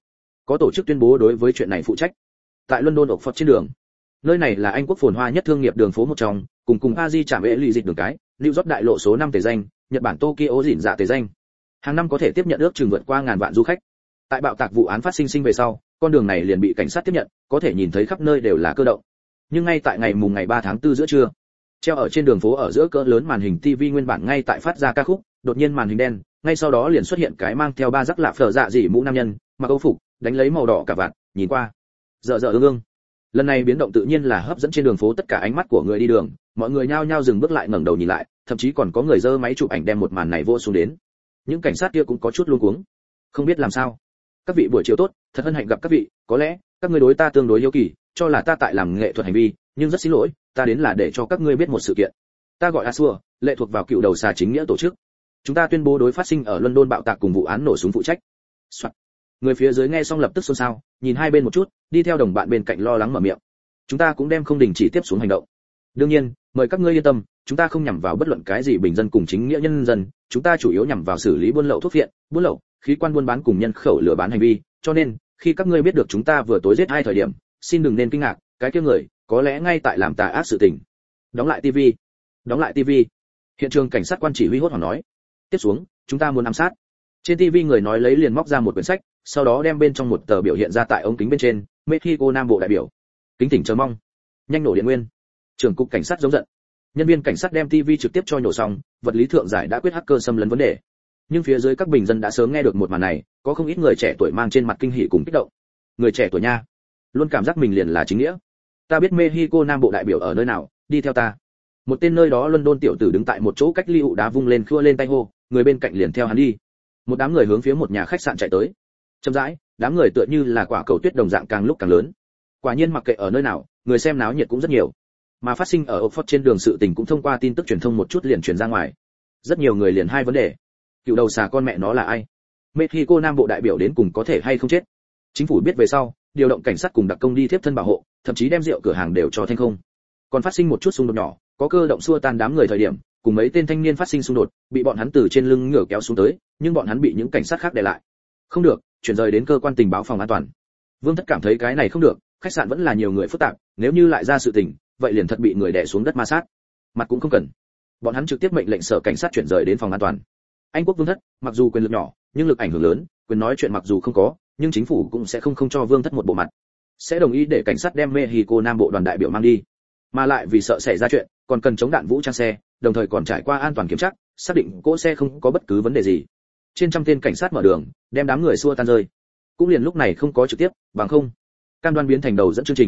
có tổ chức tuyên bố đối với chuyện này phụ trách. Tại London Oxford trên đường, nơi này là Anh quốc phồn hoa nhất thương nghiệp đường phố một trong, cùng Aji chạm ệ lì dịch đường cái, New York đại lộ số 5 tề danh, Nhật Bản Tokyo dỉn dạ tề danh. Hàng năm có thể tiếp nhận ước chừng vượt qua ngàn vạn du khách. Tại bạo tạc vụ án phát sinh về sau, con đường này liền bị cảnh sát tiếp nhận, có thể nhìn thấy khắp nơi đều là cơ động. Nhưng ngay tại ngày 3 tháng 4 giữa trưa, treo ở trên đường phố ở giữa cỡ lớn màn hình TV nguyên bản ngay tại phát ra ca khúc, đột nhiên màn hình đen, ngay sau đó liền xuất hiện cái mang theo ba rắc lạ phở dạ dị mũ nam nhân, mặc âu phục, đánh lấy màu đỏ cả vạt, nhìn qua dở dở ương. Lần này biến động tự nhiên là hấp dẫn trên đường phố tất cả ánh mắt của người đi đường, mọi người nhao nhao dừng bước lại ngẩng đầu nhìn lại, thậm chí còn có người giơ máy chụp ảnh đem một màn này vô xuống đến. Những cảnh sát kia cũng có chút luống cuống, không biết làm sao. Các vị buổi chiều tốt, thật hân hạnh gặp các vị, có lẽ các ngươi đối ta tương đối hiếu kỳ, cho là ta tại làm nghệ thuật hành vi, nhưng rất xin lỗi, ta đến là để cho các ngươi biết một sự kiện. Ta gọi Asua, lệ thuộc vào cựu đầu xà chính nghĩa tổ chức. Chúng ta tuyên bố đối phát sinh ở London bạo tạc cùng vụ án nổ súng phụ trách. Soạn. Người phía dưới nghe xong lập tức xôn xao, nhìn hai bên một chút, đi theo đồng bạn bên cạnh lo lắng mở miệng. Chúng ta cũng đem không đình chỉ tiếp xuống hành động. Đương nhiên, mời các ngươi yên tâm, chúng ta không nhằm vào bất luận cái gì bình dân cùng chính nghĩa nhân dân, chúng ta chủ yếu nhằm vào xử lý buôn lậu thuốc viện, buôn lậu, khí quan buôn bán cùng nhân khẩu lừa bán hành vi, cho nên, khi các ngươi biết được chúng ta vừa tối giết hai thời điểm, xin đừng nên kinh ngạc, cái kia người, có lẽ ngay tại làm tà ác sự tình. Đóng lại TV. Đóng lại TV. Hiện trường cảnh sát quan chỉ huy hốt hoảng nói. Tiếp xuống, chúng ta muốn ám sát. Trên TV người nói lấy liền móc ra một quyển sách, sau đó đem bên trong một tờ biểu hiện ra tại ống kính bên trên, Mexico Nam Bộ đại biểu. Kính thỉnh chờ mong. Nhanh nổ điện nguyên. Trưởng cục cảnh sát giống giận. Nhân viên cảnh sát đem TV trực tiếp cho nhổ xong, vật lý thượng giải đã quyết hacker xâm lấn vấn đề. Nhưng phía dưới các bình dân đã sớm nghe được một màn này, có không ít người trẻ tuổi mang trên mặt kinh hỉ cùng kích động. Người trẻ tuổi nha, luôn cảm giác mình liền là chính nghĩa. Ta biết Mexico Nam Bộ đại biểu ở nơi nào, đi theo ta. Một tên nơi đó London tiểu tử đứng tại một chỗ cách ly ụ đá vung lên khua lên tay hô, người bên cạnh liền theo hắn đi. Một đám người hướng phía một nhà khách sạn chạy tới. Chậm rãi, đám người tựa như là quả cầu tuyết đồng dạng càng lúc càng lớn. Quả nhiên mặc kệ ở nơi nào, người xem náo nhiệt cũng rất nhiều. Mà phát sinh ở Oxford trên đường sự tình cũng thông qua tin tức truyền thông một chút liền truyền ra ngoài. Rất nhiều người liền hai vấn đề. Cựu đầu xà con mẹ nó là ai? Mexico Nam Bộ đại biểu đến cùng có thể hay không chết? Chính phủ biết về sau, điều động cảnh sát cùng đặc công đi tiếp thân bảo hộ, thậm chí đem rượu cửa hàng đều cho thanh không. Còn phát sinh một chút xung đột nhỏ, có cơ động xua tan đám người thời điểm, cùng mấy tên thanh niên phát sinh xung đột, bị bọn hắn từ trên lưng ngửa kéo xuống tới, nhưng bọn hắn bị những cảnh sát khác đè lại. Không được, chuyển rời đến cơ quan tình báo phòng an toàn. Vương Thất cảm thấy cái này không được, khách sạn vẫn là nhiều người phức tạp, nếu như lại ra sự tình, vậy liền thật bị người đè xuống đất ma sát. Mặt cũng không cần. Bọn hắn trực tiếp mệnh lệnh sở cảnh sát chuyển rời đến phòng an toàn. Anh quốc Vương Thất, mặc dù quyền lực nhỏ, nhưng lực ảnh hưởng lớn, quyền nói chuyện mặc dù không có, nhưng chính phủ cũng sẽ không cho Vương Thất một bộ mặt. Sẽ đồng ý để cảnh sát đem Mexico Nam Bộ đoàn đại biểu mang đi. Mà lại vì sợ xảy ra chuyện, còn cần chống đạn vũ trang xe, đồng thời còn trải qua an toàn kiểm tra, xác định cỗ xe không có bất cứ vấn đề gì. Trên trăm tên cảnh sát mở đường, đem đám người xua tan rơi. Cũng liền lúc này không có trực tiếp, bằng không, cam đoan biến thành đầu dẫn chương trình.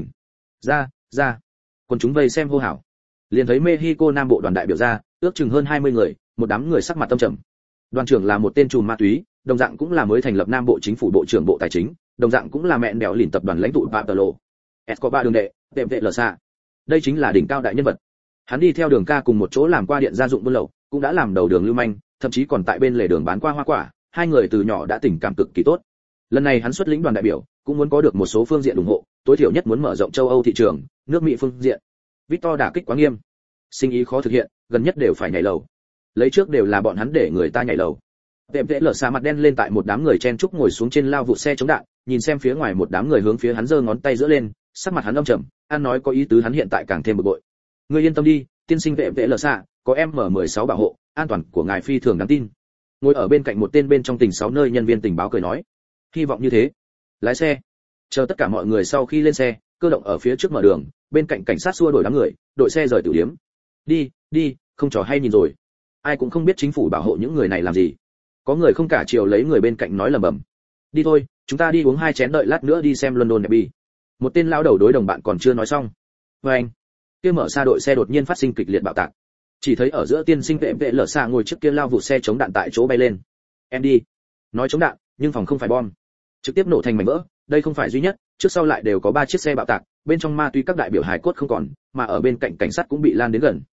Ra. Quân chúng vây xem hô hào. Liền thấy Mexico Nam Bộ đoàn đại biểu ra, ước chừng hơn 20 người, một đám người sắc mặt tâm trầm. Đoàn trưởng là một tên trùm ma túy, đồng dạng cũng là mới thành lập Nam Bộ chính phủ bộ trưởng bộ tài chính, đồng dạng cũng là mẹ đèo lìn tập đoàn lãnh tụ Pablo Escobar đường đệ, tiệm vệ lờ xa. Đây chính là đỉnh cao đại nhân vật. Hắn đi theo Đường Ca cùng một chỗ làm qua điện gia dụng buôn lậu, cũng đã làm đầu đường lưu manh, thậm chí còn tại bên lề đường bán qua hoa quả, hai người từ nhỏ đã tình cảm cực kỳ tốt. Lần này hắn xuất lĩnh đoàn đại biểu, cũng muốn có được một số phương diện ủng hộ, tối thiểu nhất muốn mở rộng châu Âu thị trường, nước Mỹ phương diện. Victor đả kích quá nghiêm, sinh ý khó thực hiện, gần nhất đều phải nhảy lầu. Lấy trước đều là bọn hắn để người ta nhảy lầu. Tệm vệ lở xa mặt đen lên tại một đám người chen chúc ngồi xuống trên lao vụ xe chống đạn, nhìn xem phía ngoài một đám người hướng phía hắn giơ ngón tay giữa lên, sắc mặt hắn âm trầm, ăn nói có ý tứ hắn hiện tại càng thêm bực bội. Ngươi yên tâm đi, tiên sinh vệ vệ lở xa, có M16 bảo hộ, an toàn của ngài phi thường đáng tin. Ngồi ở bên cạnh một tên bên trong tỉnh 6 nơi nhân viên tình báo cười nói, hy vọng như thế. Lái xe. Chờ tất cả mọi người sau khi lên xe, cơ động ở phía trước mở đường, bên cạnh cảnh sát xua đuổi đám người, đội xe rời tử điếm. Đi, không trò hay nhìn rồi. Ai cũng không biết chính phủ bảo hộ những người này làm gì. Có người không cả chiều lấy người bên cạnh nói lầm bầm. Đi thôi, chúng ta đi uống 2 chén đợi lát nữa đi xem London Derby. Một tên lão đầu đối đồng bạn còn chưa nói xong. Và anh, kia mở xa đội xe đột nhiên phát sinh kịch liệt bạo tạc. Chỉ thấy ở giữa tiên sinh vệ vệ lở xa ngồi trước kia lao vụ xe chống đạn tại chỗ bay lên. Em đi. Nói chống đạn, nhưng phòng không phải bom. Trực tiếp nổ thành mảnh vỡ, đây không phải duy nhất, trước sau lại đều có 3 chiếc xe bạo tạc, bên trong ma túy các đại biểu hài cốt không còn, mà ở bên cạnh cảnh sát cũng bị lan đến gần.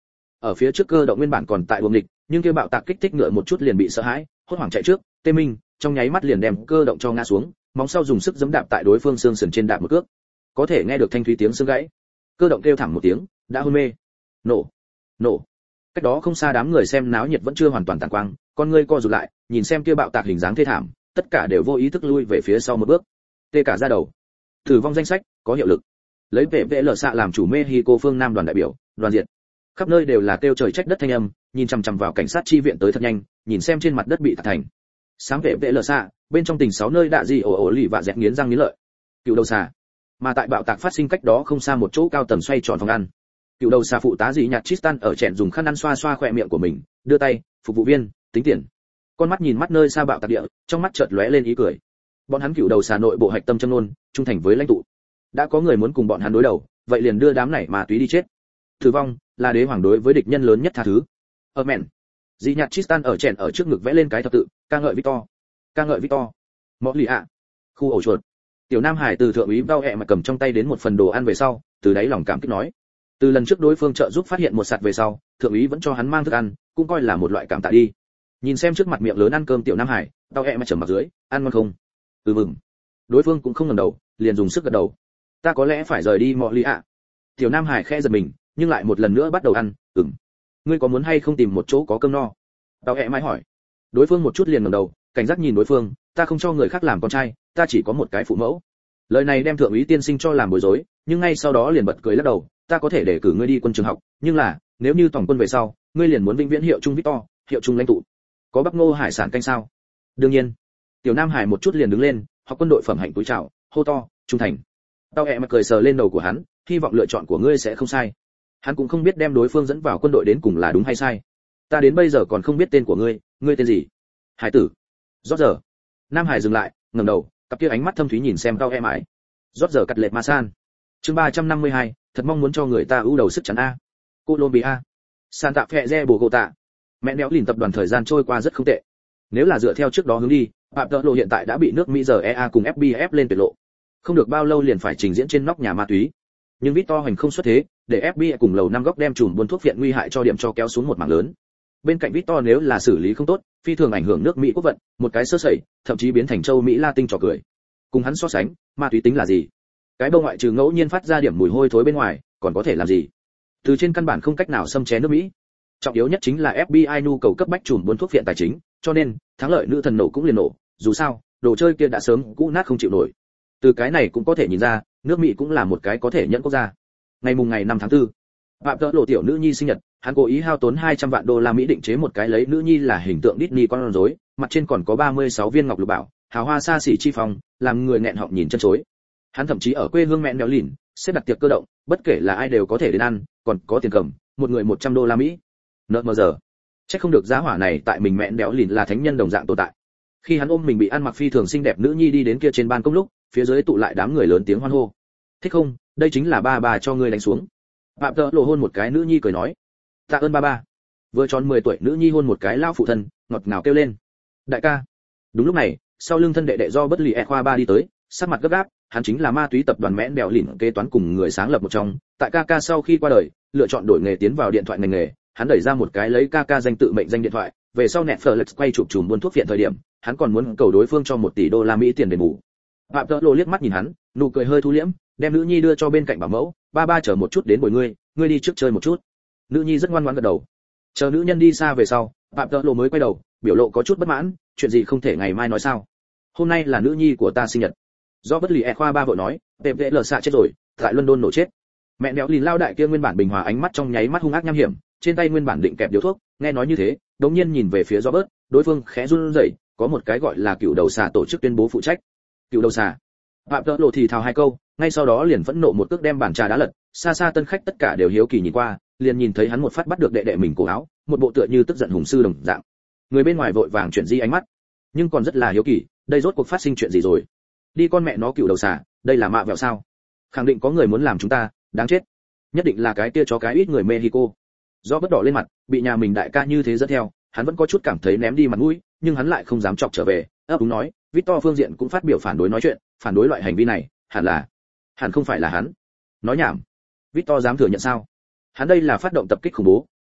Ở phía trước cơ động nguyên bản còn tại uổng địch, nhưng kia bạo tạc kích thích ngựa một chút liền bị sợ hãi, hốt hoảng chạy trước, Tê Minh trong nháy mắt liền đem cơ động cho ngã xuống, móng sau dùng sức giẫm đạp tại đối phương xương sườn trên đạp một cước. Có thể nghe được thanh thúy tiếng xương gãy. Cơ động kêu thảm một tiếng, đã hôn mê. Nổ, nổ. Cách đó không xa đám người xem náo nhiệt vẫn chưa hoàn toàn tàn quang, con ngươi co rụt lại, nhìn xem kia bạo tạc hình dáng thê thảm, tất cả đều vô ý thức lui về phía sau một bước. Tê cả da đầu. Tử vong danh sách có hiệu lực. Lấy vệ vệ lở xạ làm chủ Mexico phương Nam đoàn đại biểu, đoàn diệt. Khắp nơi đều là kêu trời trách đất thanh âm, nhìn chằm chằm vào cảnh sát chi viện tới thật nhanh, nhìn xem trên mặt đất bị tạc thành. Sáng vệ vệ lở xạ, bên trong tỉnh 6 nơi đạ gì ổ lì và dẹt nghiến răng nghiến lợi. Cựu đầu xà. Mà tại bạo tạc phát sinh cách đó không xa một chỗ cao tầng xoay tròn phòng ăn. Cựu đầu xà phụ tá dị nhạt Tristan ở chèn dùng khăn ăn xoa xoa khóe miệng của mình, đưa tay, phục vụ viên, tính tiền. Con mắt nhìn mắt nơi xa bạo tạc địa, trong mắt chợt lóe lên ý cười. Bọn hắn cựu đầu xà nội bộ hạch tâm châm luôn, trung thành với lãnh tụ. Đã có người muốn cùng bọn hắn đối đầu, vậy liền đưa đám này mà túy đi chết. Tử vong là đế hoàng đối với địch nhân lớn nhất tha thứ. Amen. Dị nhạt Tristan ở chèn ở trước ngực vẽ lên cái thập tự, ca ngợi Victor. Ca ngợi Victor. Mọ lì ạ. Khu ổ chuột. Tiểu Nam Hải từ thượng úy bao hẹ mà cầm trong tay đến một phần đồ ăn về sau, từ đáy lòng cảm kích nói. Từ lần trước đối phương trợ giúp phát hiện một sạt về sau, thượng úy vẫn cho hắn mang thức ăn, cũng coi là một loại cảm tạ đi. Nhìn xem trước mặt miệng lớn ăn cơm Tiểu Nam Hải, bao hẹ mà trầm mặt dưới, ăn ngon không? Mừng. Đối phương cũng không ngẩng đầu, liền dùng sức gật đầu. Ta có lẽ phải rời đi Mọ lì ạ. Tiểu Nam Hải khẽ giật mình, nhưng lại một lần nữa bắt đầu ăn. Ngươi có muốn hay không tìm một chỗ có cơm no? Bao hẹ mãi hỏi. Đối phương một chút liền ngẩng đầu, cảnh giác nhìn đối phương, ta không cho người khác làm con trai, ta chỉ có một cái phụ mẫu. Lời này đem thượng úy tiên sinh cho làm bối rối, nhưng ngay sau đó liền bật cười lắc đầu, ta có thể để cử ngươi đi quân trường học, nhưng là nếu như tổng quân về sau, ngươi liền muốn vĩnh viễn hiệu trung Victor, hiệu trung lãnh tụ. Có bắp ngô hải sản canh sao? Đương nhiên. Tiểu Nam Hải một chút liền đứng lên, học quân đội phẩm hạnh túi chào, hô to, trung thành. Tao hẹ mà cười sờ lên đầu của hắn, hy vọng lựa chọn của ngươi sẽ không sai. Hắn cũng không biết đem đối phương dẫn vào quân đội đến cùng là đúng hay sai. Ta đến bây giờ còn không biết tên của ngươi, ngươi tên gì? Hải tử. Rót giờ. Nam Hải dừng lại, ngẩng đầu, cặp kia ánh mắt thâm thúy nhìn xem Tao hẹ mãi. Rót giờ cắt lệ ma san. Chương 352, thật mong muốn cho người ta ưu đầu sức chắn a. Colombia. Santa Fe Bogota. Mẹ đéo lìn tập đoàn thời gian trôi qua rất không tệ. Nếu là dựa theo trước đó hướng đi, Phạm Tợ Lộ hiện tại đã bị nước Mỹ giờ EA cùng FBI ép lên tuyệt lộ. Không được bao lâu liền phải trình diễn trên nóc nhà ma túy. Nhưng Victor hành không xuất thế, để FBI cùng lầu năm góc đem chùm buôn thuốc viện nguy hại cho điểm cho kéo xuống một mảng lớn. Bên cạnh Victor nếu là xử lý không tốt, phi thường ảnh hưởng nước Mỹ quốc vận, một cái sơ sẩy, thậm chí biến thành châu Mỹ Latin trò cười. Cùng hắn so sánh, ma túy tính là gì? Cái bông ngoại trừ ngẫu nhiên phát ra điểm mùi hôi thối bên ngoài, còn có thể làm gì? Từ trên căn bản không cách nào xâm chén nước Mỹ. Trọng yếu nhất chính là FBI nhu cầu cấp bách chùm buôn thuốc viện tài chính, cho nên thắng lợi nữ thần nổ cũng liền nổ. Dù sao, đồ chơi kia đã sớm cũ nát không chịu nổi. Từ cái này cũng có thể nhìn ra, nước Mỹ cũng là một cái có thể nhẫn quốc gia. Ngày 5 tháng 4, Phạm Tợ Lộ tiểu nữ nhi sinh nhật, hắn cố ý hao tốn 200 vạn đô la Mỹ định chế một cái lấy nữ nhi là hình tượng Disney con rối, mặt trên còn có 36 viên ngọc lục bảo, hào hoa xa xỉ chi phong, làm người nghẹn họng nhìn chân chối. Hắn thậm chí ở quê hương mẹ đéo lìn, xếp đặt tiệc cơ động, bất kể là ai đều có thể đến ăn, còn có tiền cầm, một người 100 đô la Mỹ. Nợ mờ giờ. Chắc không được giá hỏa này tại mình mẹ đéo lìn là thánh nhân đồng dạng tồn tại. Khi hắn ôm mình bị ăn mặc phi thường xinh đẹp nữ nhi đi đến kia trên ban công lúc, phía dưới tụ lại đám người lớn tiếng hoan hô. Thích không, đây chính là ba bà cho ngươi đánh xuống. Phạm Tợ Lộ hôn một cái nữ nhi cười nói, tạ ơn ba ba. Vừa tròn 10 tuổi nữ nhi hôn một cái lão phụ thân, ngọt ngào kêu lên, đại ca. Đúng lúc này, sau lưng thân đệ đệ do bất lì khoa ba đi tới, sắc mặt gấp gáp, hắn chính là ma túy tập đoàn mẽn bèo lìn kế toán cùng người sáng lập một trong. Tại ca sau khi qua đời, lựa chọn đổi nghề tiến vào điện thoại ngành nghề, hắn đẩy ra một cái lấy ca danh tự mệnh danh điện thoại. Về sau Netflix quay chụp chùm buôn thuốc viện thời điểm, hắn còn muốn cầu đối phương cho 1 tỷ đô la Mỹ tiền đền bù. Phạm Tợ Lộ liếc mắt nhìn hắn, nụ cười hơi thu liễm, đem nữ nhi đưa cho bên cạnh bảo mẫu, ba ba chờ một chút đến bồi ngươi đi trước chơi một chút. Nữ nhi rất ngoan ngoãn gật đầu. Chờ nữ nhân đi xa về sau, Phạm Tợ Lộ mới quay đầu, biểu lộ có chút bất mãn, chuyện gì không thể ngày mai nói sao? Hôm nay là nữ nhi của ta sinh nhật. Do bất lì khoa ba vợ nói, PVL xạ chết rồi, tại London nổ chết. Mẹ đéo lìn lao đại kia nguyên bản bình hòa ánh mắt trong nháy mắt hung ác nham hiểm, trên tay nguyên bản định kẹp điếu thuốc, nghe nói như thế, đống nhiên nhìn về phía Robert, đối phương khẽ run rẩy, có một cái gọi là cựu đầu xà tổ chức tuyên bố phụ trách. Cựu đầu xà. Phạm Tợ Lộ thì thào hai câu, ngay sau đó liền phẫn nộ một cước đem bàn trà đá lật, xa xa tân khách tất cả đều hiếu kỳ nhìn qua, liền nhìn thấy hắn một phát bắt được đệ đệ mình cổ áo, một bộ tựa như tức giận hùng sư đồng dạng. Người bên ngoài vội vàng chuyển di ánh mắt, nhưng còn rất là hiếu kỳ, đây rốt cuộc phát sinh chuyện gì rồi? Đi con mẹ nó cựu đầu xà, đây là mạ vẹo sao? Khẳng định có người muốn làm chúng ta, đáng chết. Nhất định là cái kia chó cái ít người Mexico. Do bất đỏ lên mặt, bị nhà mình đại ca như thế dẫn theo, hắn vẫn có chút cảm thấy ném đi mặt mũi, nhưng hắn lại không dám chọc trở về, ấp úng nói, Victor phương diện cũng phát biểu phản đối nói chuyện, phản đối loại hành vi này, hẳn không phải là hắn. Nói nhảm. Victor dám thừa nhận sao? Hắn đây là phát động tập kích khủng bố,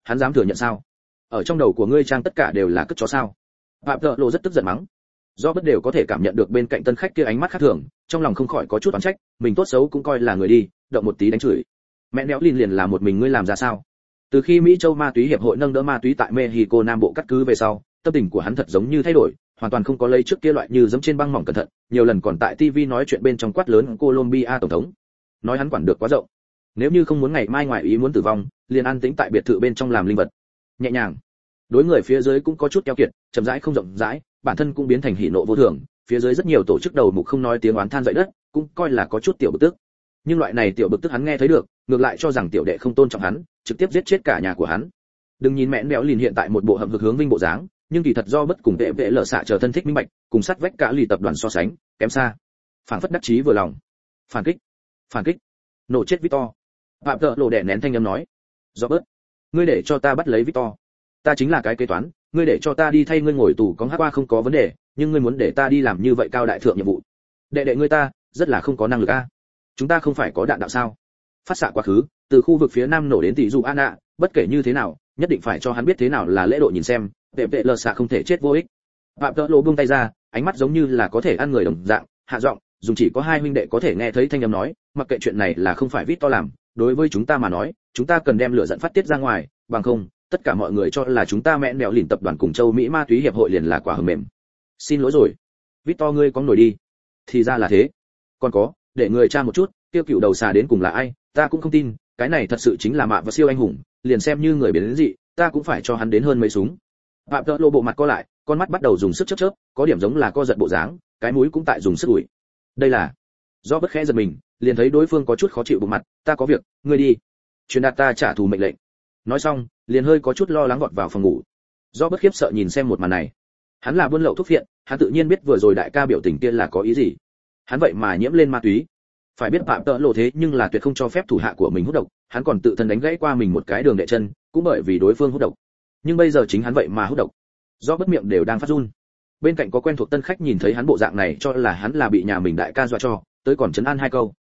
hắn dám thừa nhận sao? Ở trong đầu của ngươi trang tất cả đều là cất chó sao? Phạm Tợ Lộ rất tức giận mắng. Do bất đều có thể cảm nhận được bên cạnh tân khách kia ánh mắt khác thường, trong lòng không khỏi có chút oán trách, mình tốt xấu cũng coi là người đi, động một tí đánh chửi. Mẹ đéo liền là một mình ngươi làm ra sao? Từ khi Mỹ châu ma túy hiệp hội nâng đỡ ma túy tại Mexico Nam Bộ cắt cứ về sau, tâm tình của hắn thật giống như thay đổi, hoàn toàn không có lấy trước kia loại như giẫm trên băng mỏng cẩn thận, nhiều lần còn tại TV nói chuyện bên trong quát lớn Colombia tổng thống. Nói hắn quản được quá rộng. Nếu như không muốn ngày mai ngoài ý muốn tử vong, liền an tĩnh tại biệt thự bên trong làm linh vật. Nhẹ nhàng. Đối người phía dưới cũng có chút keo kiệt, chậm rãi không rộng rãi, bản thân cũng biến thành hỉ nộ vô thường, phía dưới rất nhiều tổ chức đầu mục không nói tiếng oán than dậy đất, cũng coi là có chút tiểu bực tức. Nhưng loại này tiểu bực tức hắn nghe thấy được, ngược lại cho rằng tiểu đệ không tôn trọng hắn, trực tiếp giết chết cả nhà của hắn. Đừng nhìn mẹn béo lìn hiện tại một bộ hậm hực hướng vinh bộ dáng, nhưng kỳ thật do bất cùng vệ vệ lở xạ chờ thân thích minh bạch, cùng sát vách cả lì tập đoàn so sánh, kém xa. Phảng phất đắc chí vừa lòng. Phản kích, nổ chết Victor. Phạm Tợ Lộ đè nén thanh âm nói, do bớt, ngươi để cho ta bắt lấy Victor, ta chính là cái kế toán, ngươi để cho ta đi thay ngươi ngồi tù có hát qua không có vấn đề, nhưng ngươi muốn để ta đi làm như vậy cao đại thượng nhiệm vụ, đệ ngươi ta rất là không có năng lực a. Chúng ta không phải có đạn đạo sao? Phát xạ quá khứ, từ khu vực phía nam nổ đến tỷ dụ Anna, bất kể như thế nào, nhất định phải cho hắn biết thế nào là lễ độ nhìn xem, vệ lờ xạ không thể chết vô ích. Phạm Tợ Lộ buông tay ra, ánh mắt giống như là có thể ăn người đồng dạng, hạ giọng, dùng chỉ có hai huynh đệ có thể nghe thấy thanh âm nói, mặc kệ chuyện này là không phải Victor làm, đối với chúng ta mà nói, chúng ta cần đem lửa giận phát tiết ra ngoài, bằng không, tất cả mọi người cho là chúng ta mẹn mèo lìn tập đoàn cùng châu Mỹ ma túy hiệp hội liền là quả hờ mềm. Xin lỗi rồi, Victor ngươi có nổi đi. Thì ra là thế. Còn có, để người tra một chút, tiêu cựu đầu xà đến cùng là ai, ta cũng không tin, cái này thật sự chính là mạ và siêu anh hùng, liền xem như người biến đến dị, ta cũng phải cho hắn đến hơn mấy súng. Phạm Tợ Lộ bộ mặt co lại, con mắt bắt đầu dùng sức chớp, có điểm giống là co giật bộ dáng, cái mũi cũng tại dùng sức ủi. Đây là, do bất khẽ giật mình, liền thấy đối phương có chút khó chịu bộ mặt, ta có việc, ngươi đi. Truyền đạt ta trả thù mệnh lệnh. Nói xong, liền hơi có chút lo lắng vọt vào phòng ngủ. Do bất khiếp sợ nhìn xem một màn này. Hắn là buôn lậu thuốc phiện, hắn tự nhiên biết vừa rồi đại ca biểu tình kia là có ý gì. Hắn vậy mà nhiễm lên ma túy. Phải biết Phạm Tợ Lộ thế nhưng là tuyệt không cho phép thủ hạ của mình hút độc, hắn còn tự thân đánh gãy qua mình một cái đường đệ chân, cũng bởi vì đối phương hút độc. Nhưng bây giờ chính hắn vậy mà hút độc. Do bất miệng đều đang phát run. Bên cạnh có quen thuộc tân khách nhìn thấy hắn bộ dạng này cho là hắn là bị nhà mình đại ca dọa cho, tới còn trấn an hai câu.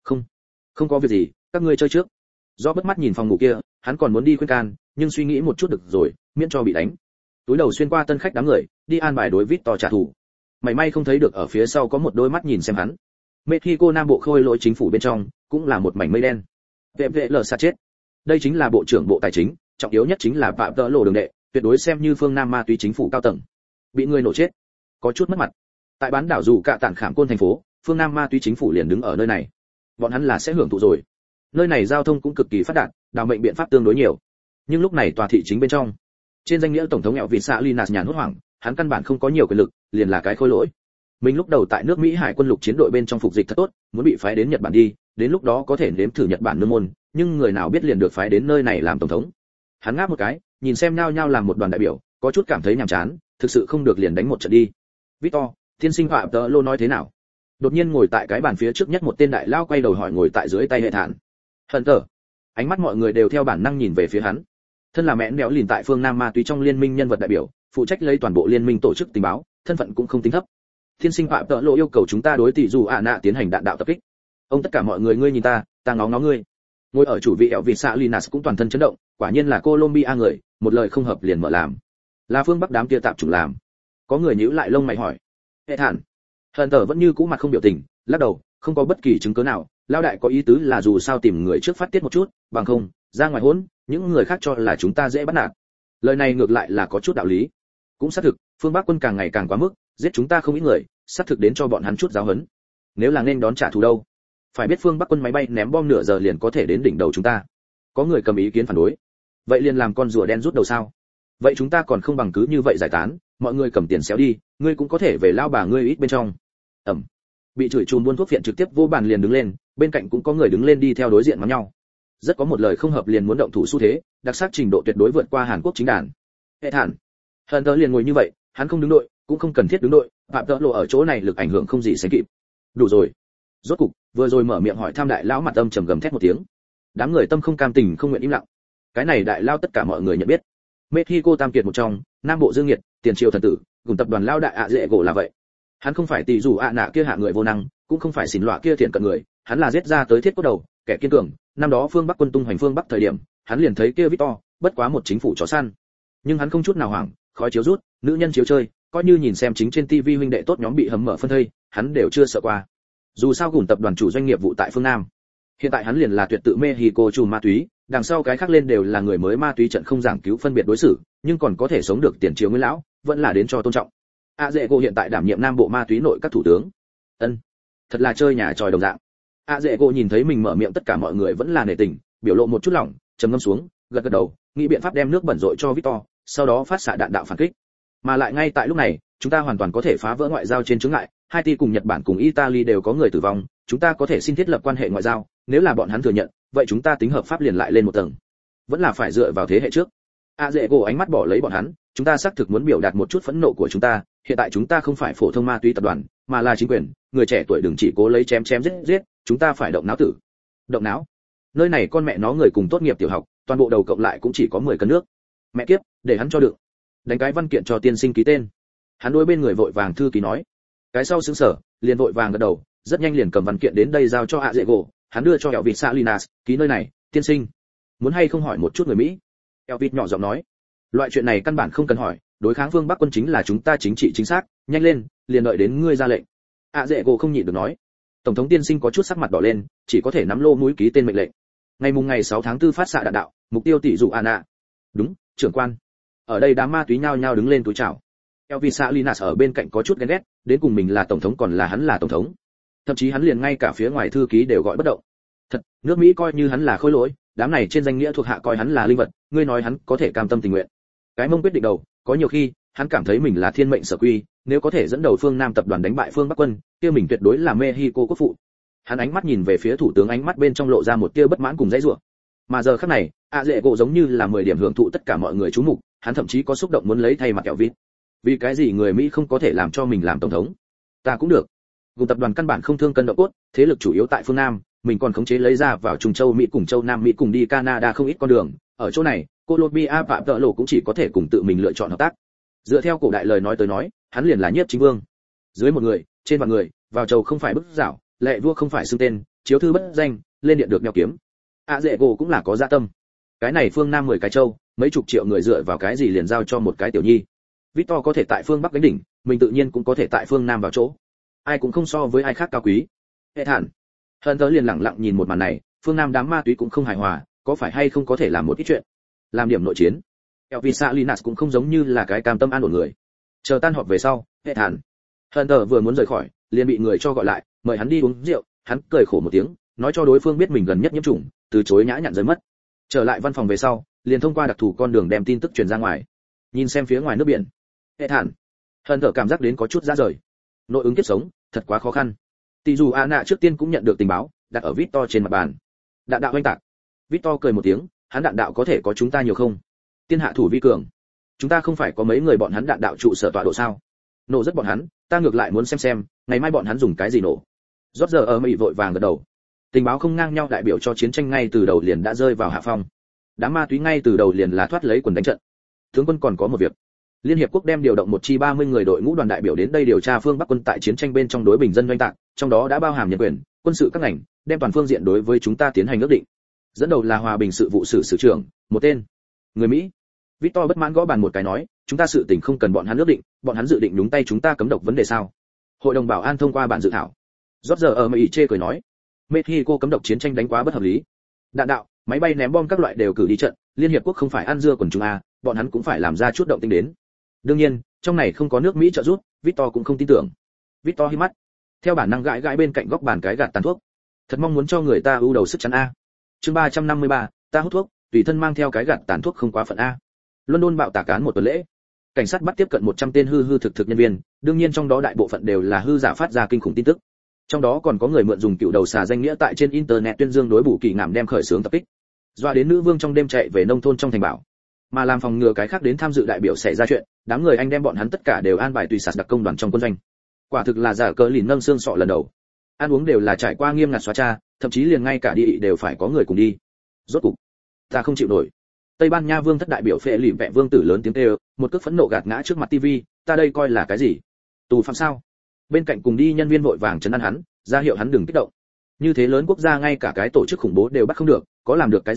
Không có việc gì, các ngươi chơi trước. Do bất mắt nhìn phòng ngủ kia, hắn còn muốn đi khuyên can, nhưng suy nghĩ một chút được rồi, miễn cho bị đánh. Túi đầu xuyên qua tân khách đám người, đi an bài đối Victor trả thù. Mảy may không thấy được ở phía sau có một đôi mắt nhìn xem hắn. Mexico Nam Bộ khôi lỗi chính phủ bên trong, cũng là một mảnh mây đen. Vệ lở sát chết. Đây chính là bộ trưởng bộ tài chính, trọng yếu nhất chính là Phạm Tợ Lộ đường đệ, tuyệt đối xem như phương Nam ma túy chính phủ cao tầng. Bị người nổ chết, có chút mất mặt. Tại bán đảo dù cả tản khảm côn thành phố, phương Nam ma túy chính phủ liền đứng ở nơi này. Bọn hắn là sẽ hưởng thụ rồi. Nơi này giao thông cũng cực kỳ phát đạt, đào mệnh biện pháp tương đối nhiều. Nhưng lúc này tòa thị chính bên trong, trên danh nghĩa tổng thống nghèo Vịt Salinas nhàn hốt hoảng, hắn căn bản không có nhiều quyền lực, liền là cái khôi lỗi. Mình lúc đầu tại nước Mỹ hải quân lục chiến đội bên trong phục dịch thật tốt, muốn bị phái đến Nhật Bản đi, đến lúc đó có thể nếm thử Nhật Bản nương môn, nhưng người nào biết liền được phái đến nơi này làm tổng thống. Hắn ngáp một cái, nhìn xem nhao nhao làm một đoàn đại biểu, có chút cảm thấy nhàm chán, thực sự không được liền đánh một trận đi. Victor, tiên sinh Phạm Tợ Lộ nói thế nào? Đột nhiên ngồi tại cái bàn phía trước nhất một tên đại lao quay đầu hỏi ngồi tại dưới tay hệ thản. Hunter. Ánh mắt mọi người đều theo bản năng nhìn về phía hắn. Thân là mẽn béo lìn tại phương Nam ma túy trong liên minh nhân vật đại biểu, phụ trách lấy toàn bộ liên minh tổ chức tình báo, thân phận cũng không tính thấp. Thiên sinh Phạm Tợ Lộ yêu cầu chúng ta đối tỷ dù nạ tiến hành đạn đạo tập kích. Ông tất cả mọi người ngươi nhìn ta ngó ngó ngươi. Ngồi ở chủ vị ẻo Vịt Salinas cũng toàn thân chấn động, quả nhiên là Colombia người, một lời không hợp liền mở làm. Là phương Bắc đám kia tạm chủng làm. Có người nhíu lại lông mày hỏi. Hệ thản. Hunter vẫn như cũ mặt không biểu tình, lắc đầu, không có bất kỳ chứng cứ nào, lao đại có ý tứ là dù sao tìm người trước phát tiết một chút, bằng không, ra ngoài hỗn, những người khác cho là chúng ta dễ bắt nạt. Lời này ngược lại là có chút đạo lý. Cũng xác thực, phương Bắc quân càng ngày càng quá mức, giết chúng ta không ít người, xác thực đến cho bọn hắn chút giáo huấn. Nếu là nên đón trả thù đâu? Phải biết phương Bắc quân máy bay ném bom nửa giờ liền có thể đến đỉnh đầu chúng ta. Có người cầm ý kiến phản đối. Vậy liền làm con rùa đen rút đầu sao? Vậy chúng ta còn không bằng cứ như vậy giải tán, mọi người cầm tiền xéo đi, ngươi cũng có thể về lao bà ngươi ít bên trong. Bị chửi chùm buôn thuốc phiện trực tiếp vô bàn liền đứng lên, bên cạnh cũng có người đứng lên đi theo đối diện mắng nhau. Rất có một lời không hợp liền muốn động thủ xu thế, đặc sắc trình độ tuyệt đối vượt qua Hàn Quốc chính đàn. Hệ thản. Hunter liền ngồi như vậy, hắn không đứng đội, cũng không cần thiết đứng đội, Phạm Tợ Lộ ở chỗ này lực ảnh hưởng không gì sánh kịp. Đủ rồi. Rốt cục, vừa rồi mở miệng hỏi tham đại lão mặt âm trầm gầm thét một tiếng. Đám người tâm không cam tình không nguyện im lặng. Cái này đại lao tất cả mọi người nhận biết. Mexico tam kiệt một trong, Nam Bộ Dương Nghiệt, tiền triều thần tử, cùng tập đoàn lao đại ạ dễ gỗ là vậy. Hắn không phải tỷ dù nạ kia hạ người vô năng, cũng không phải xỉn loạ kia thiện cận người, hắn là giết ra tới thiết cốt đầu, kẻ kiên cường. Năm đó phương Bắc quân tung hoành phương Bắc thời điểm, hắn liền thấy kia Victor, bất quá một chính phủ chó săn. Nhưng hắn không chút nào hoảng, khói chiếu rút, nữ nhân chiếu chơi, coi như nhìn xem chính trên TV huynh đệ tốt nhóm bị hầm mở phân thây, hắn đều chưa sợ qua. Dù sao gùn tập đoàn chủ doanh nghiệp vụ tại phương Nam. Hiện tại hắn liền là tuyệt tự Mexico chủ ma túy, đằng sau cái khác lên đều là người mới ma túy trận không giảng cứu phân biệt đối xử, nhưng còn có thể sống được tiền triều nguyên lão, vẫn là đến cho tôn trọng. Dệ hiện tại đảm nhiệm Nam Bộ ma túy nội các thủ tướng. Ân, thật là chơi nhà tròi đồng dạng. Dệ nhìn thấy mình mở miệng tất cả mọi người vẫn là nể tình, biểu lộ một chút lỏng, trầm ngâm xuống, gật gật đầu, nghĩ biện pháp đem nước bẩn rội cho Victor, sau đó phát xạ đạn đạo phản kích. Mà lại ngay tại lúc này, chúng ta hoàn toàn có thể phá vỡ ngoại giao trên chướng ngại, Haiti cùng Nhật Bản cùng Italy đều có người tử vong, chúng ta có thể xin thiết lập quan hệ ngoại giao, nếu là bọn hắn thừa nhận, vậy chúng ta tính hợp pháp liền lại lên một tầng. Vẫn là phải dựa vào thế hệ trước. Dệ ánh mắt bỏ lấy bọn hắn, chúng ta xác thực muốn biểu đạt một chút phẫn nộ của chúng ta, hiện tại chúng ta không phải phổ thông ma túy tập đoàn, mà là chính quyền, người trẻ tuổi đừng chỉ cố lấy chém giết, chúng ta phải động não tử. Động não? Nơi này con mẹ nó người cùng tốt nghiệp tiểu học, toàn bộ đầu cộng lại cũng chỉ có 10 cân nước. Mẹ kiếp, để hắn cho đựng. Đánh cái văn kiện cho tiên sinh ký tên. Hắn đối bên người vội vàng thư ký nói. Cái sau sững sờ, liền vội vàng gật đầu, rất nhanh liền cầm văn kiện đến đây giao cho Dệ hắn đưa cho Elvis Salinas, ký nơi này, tiên sinh. Muốn hay không hỏi một chút người Mỹ? Elvis nhỏ giọng nói. Loại chuyện này căn bản không cần hỏi, đối kháng phương Bắc quân chính là chúng ta chính trị chính xác, nhanh lên, liền đợi đến ngươi ra lệnh. Dệ không nhịn được nói. Tổng thống tiên sinh có chút sắc mặt đỏ lên, chỉ có thể nắm lô mũi ký tên mệnh lệnh. Ngày 6 tháng 4 phát xạ đạn đạo, mục tiêu tỷ dụ Anna. Đúng, trưởng quan. Ở đây đám ma túy nhao nhao đứng lên túi chào. Elvis Salinas ở bên cạnh có chút ghen ghét, đến cùng mình là tổng thống còn là hắn là tổng thống. Thậm chí hắn liền ngay cả phía ngoài thư ký đều gọi bất động. Thật, nước Mỹ coi như hắn là khôi lỗi, đám này trên danh nghĩa thuộc hạ coi hắn là linh vật, ngươi nói hắn có thể cam tâm tình nguyện. Cái mông quyết định đầu, có nhiều khi, hắn cảm thấy mình là thiên mệnh sở quy, nếu có thể dẫn đầu phương Nam tập đoàn đánh bại phương Bắc quân, kia mình tuyệt đối là Mexico quốc phụ. Hắn ánh mắt nhìn về phía thủ tướng, ánh mắt bên trong lộ ra một tia bất mãn cùng dãy rủa. Mà giờ khắc này, Dệ giống như là 10 điểm hưởng thụ tất cả mọi người chú mục, hắn thậm chí có xúc động muốn lấy thay mặt Elvis. Vì cái gì người Mỹ không có thể làm cho mình làm tổng thống? Ta cũng được. Gồm tập đoàn căn bản không thương cân độ cốt, thế lực chủ yếu tại phương Nam, mình còn khống chế lấy ra vào Trung Châu Mỹ cùng Châu Nam Mỹ cùng đi Canada không ít con đường, ở chỗ này, Colombia và Tợ Lộ cũng chỉ có thể cùng tự mình lựa chọn hợp tác. Dựa theo cổ đại lời nói tới nói, hắn liền là nhiếp chính vương. Dưới một người, trên vạn người, vào chầu không phải bức dảo, lệ vua không phải xưng tên, chiếu thư bất danh, lên điện được đeo kiếm. Dệ cũng là có dạ tâm. Cái này phương Nam 10 cái châu, mấy chục triệu người dựa vào cái gì liền giao cho một cái tiểu nhi. Victor có thể tại phương Bắc gánh đỉnh, mình tự nhiên cũng có thể tại phương Nam vào chỗ. Ai cũng không so với ai khác cao quý. Hệ thản. Hận tớ liền lặng lặng nhìn một màn này, phương Nam đám ma túy cũng không hài hòa, có phải hay không có thể làm một ít chuyện. Làm điểm nội chiến. Elvis Salinas cũng không giống như là cái cam tâm an ổn người. Chờ tan họp về sau, hệ thản. Hận tớ vừa muốn rời khỏi, liền bị người cho gọi lại, mời hắn đi uống rượu, hắn cười khổ một tiếng, nói cho đối phương biết mình gần nhất nhiễm trùng, từ chối nhã nhặn rơi mất. Trở lại văn phòng về sau, liền thông qua đặc thù con đường đem tin tức truyền ra ngoài. Nhìn xem phía ngoài nước biển, hệ thản. Hận tớ cảm giác đến có chút ra rời. Nội ứng kiếp sống, thật quá khó khăn. Tỷ dù Anna trước tiên cũng nhận được tình báo, đặt ở Victor trên mặt bàn. Đạn đạo oanh tạc. Victor cười một tiếng, hắn đạn đạo có thể có chúng ta nhiều không? Tiên hạ thủ vi cường. Chúng ta không phải có mấy người bọn hắn đạn đạo trụ sở tọa độ sao? Nổ rất bọn hắn, ta ngược lại muốn xem, ngày mai bọn hắn dùng cái gì nổ. Rốt giờ ở Mỹ vội vàng gật đầu. Tình báo không ngang nhau đại biểu cho chiến tranh ngay từ đầu liền đã rơi vào hạ phong. Đám ma túy ngay từ đầu liền là thoát lấy quần đánh trận. Tướng quân còn có một việc. Liên hiệp quốc đem điều động một chi 30 người đội ngũ đoàn đại biểu đến đây điều tra phương Bắc quân tại chiến tranh bên trong đối bình dân doanh tạc, trong đó đã bao hàm nhân quyền, quân sự các ngành, đem toàn phương diện đối với chúng ta tiến hành ước định. Dẫn đầu là hòa bình sự vụ sử trưởng, một tên người Mỹ. Victor bất mãn gõ bàn một cái nói, chúng ta sự tình không cần bọn hắn ước định, bọn hắn dự định nhúng tay chúng ta cấm độc vấn đề sao? Hội đồng bảo an thông qua bản dự thảo. Rốt giờ ở Mỹ chê cười nói, Mexico cấm độc chiến tranh đánh quá bất hợp lý. Đạn đạo, máy bay ném bom các loại đều cử đi trận, liên hiệp quốc không phải ăn dưa quần chúng a, bọn hắn cũng phải làm ra chút động tĩnh đến. Đương nhiên, trong này không có nước Mỹ trợ giúp, Victor cũng không tin tưởng. Victor hí mắt, theo bản năng gãi gãi bên cạnh góc bàn cái gạt tàn thuốc. Thật mong muốn cho người ta ưu đầu sức chắn a. Chương 353, ta hút thuốc, tùy thân mang theo cái gạt tàn thuốc không quá phận a. London bạo tạc án một tuần lễ. Cảnh sát bắt tiếp cận 100 tên hư thực nhân viên, đương nhiên trong đó đại bộ phận đều là hư giả phát ra kinh khủng tin tức. Trong đó còn có người mượn dùng cựu đầu xà danh nghĩa tại trên internet tuyên dương đối bù kỳ ngảm đem khởi xướng tập kích. Doa đến nữ vương trong đêm chạy về nông thôn trong thành bảo. Mà làm phòng ngừa cái khác đến tham dự đại biểu xảy ra chuyện, đám người anh đem bọn hắn tất cả đều an bài tùy sạt đặc công đoàn trong quân doanh. Quả thực là giả cờ lìn nâng xương sọ lần đầu. Ăn uống đều là trải qua nghiêm ngặt xóa tra, thậm chí liền ngay cả đi đều phải có người cùng đi. Rốt cục, ta không chịu nổi. Tây Ban Nha vương thất đại biểu phệ lìm vẹ vương tử lớn tiếng kêu, một cước phẫn nộ gạt ngã trước mặt tivi, ta đây coi là cái gì? Tù phạm sao? Bên cạnh cùng đi nhân viên vội vàng trấn an hắn, ra hiệu hắn đừng kích động. Như thế lớn quốc gia ngay cả cái tổ chức khủng bố đều bắt không được, có làm được cái gì?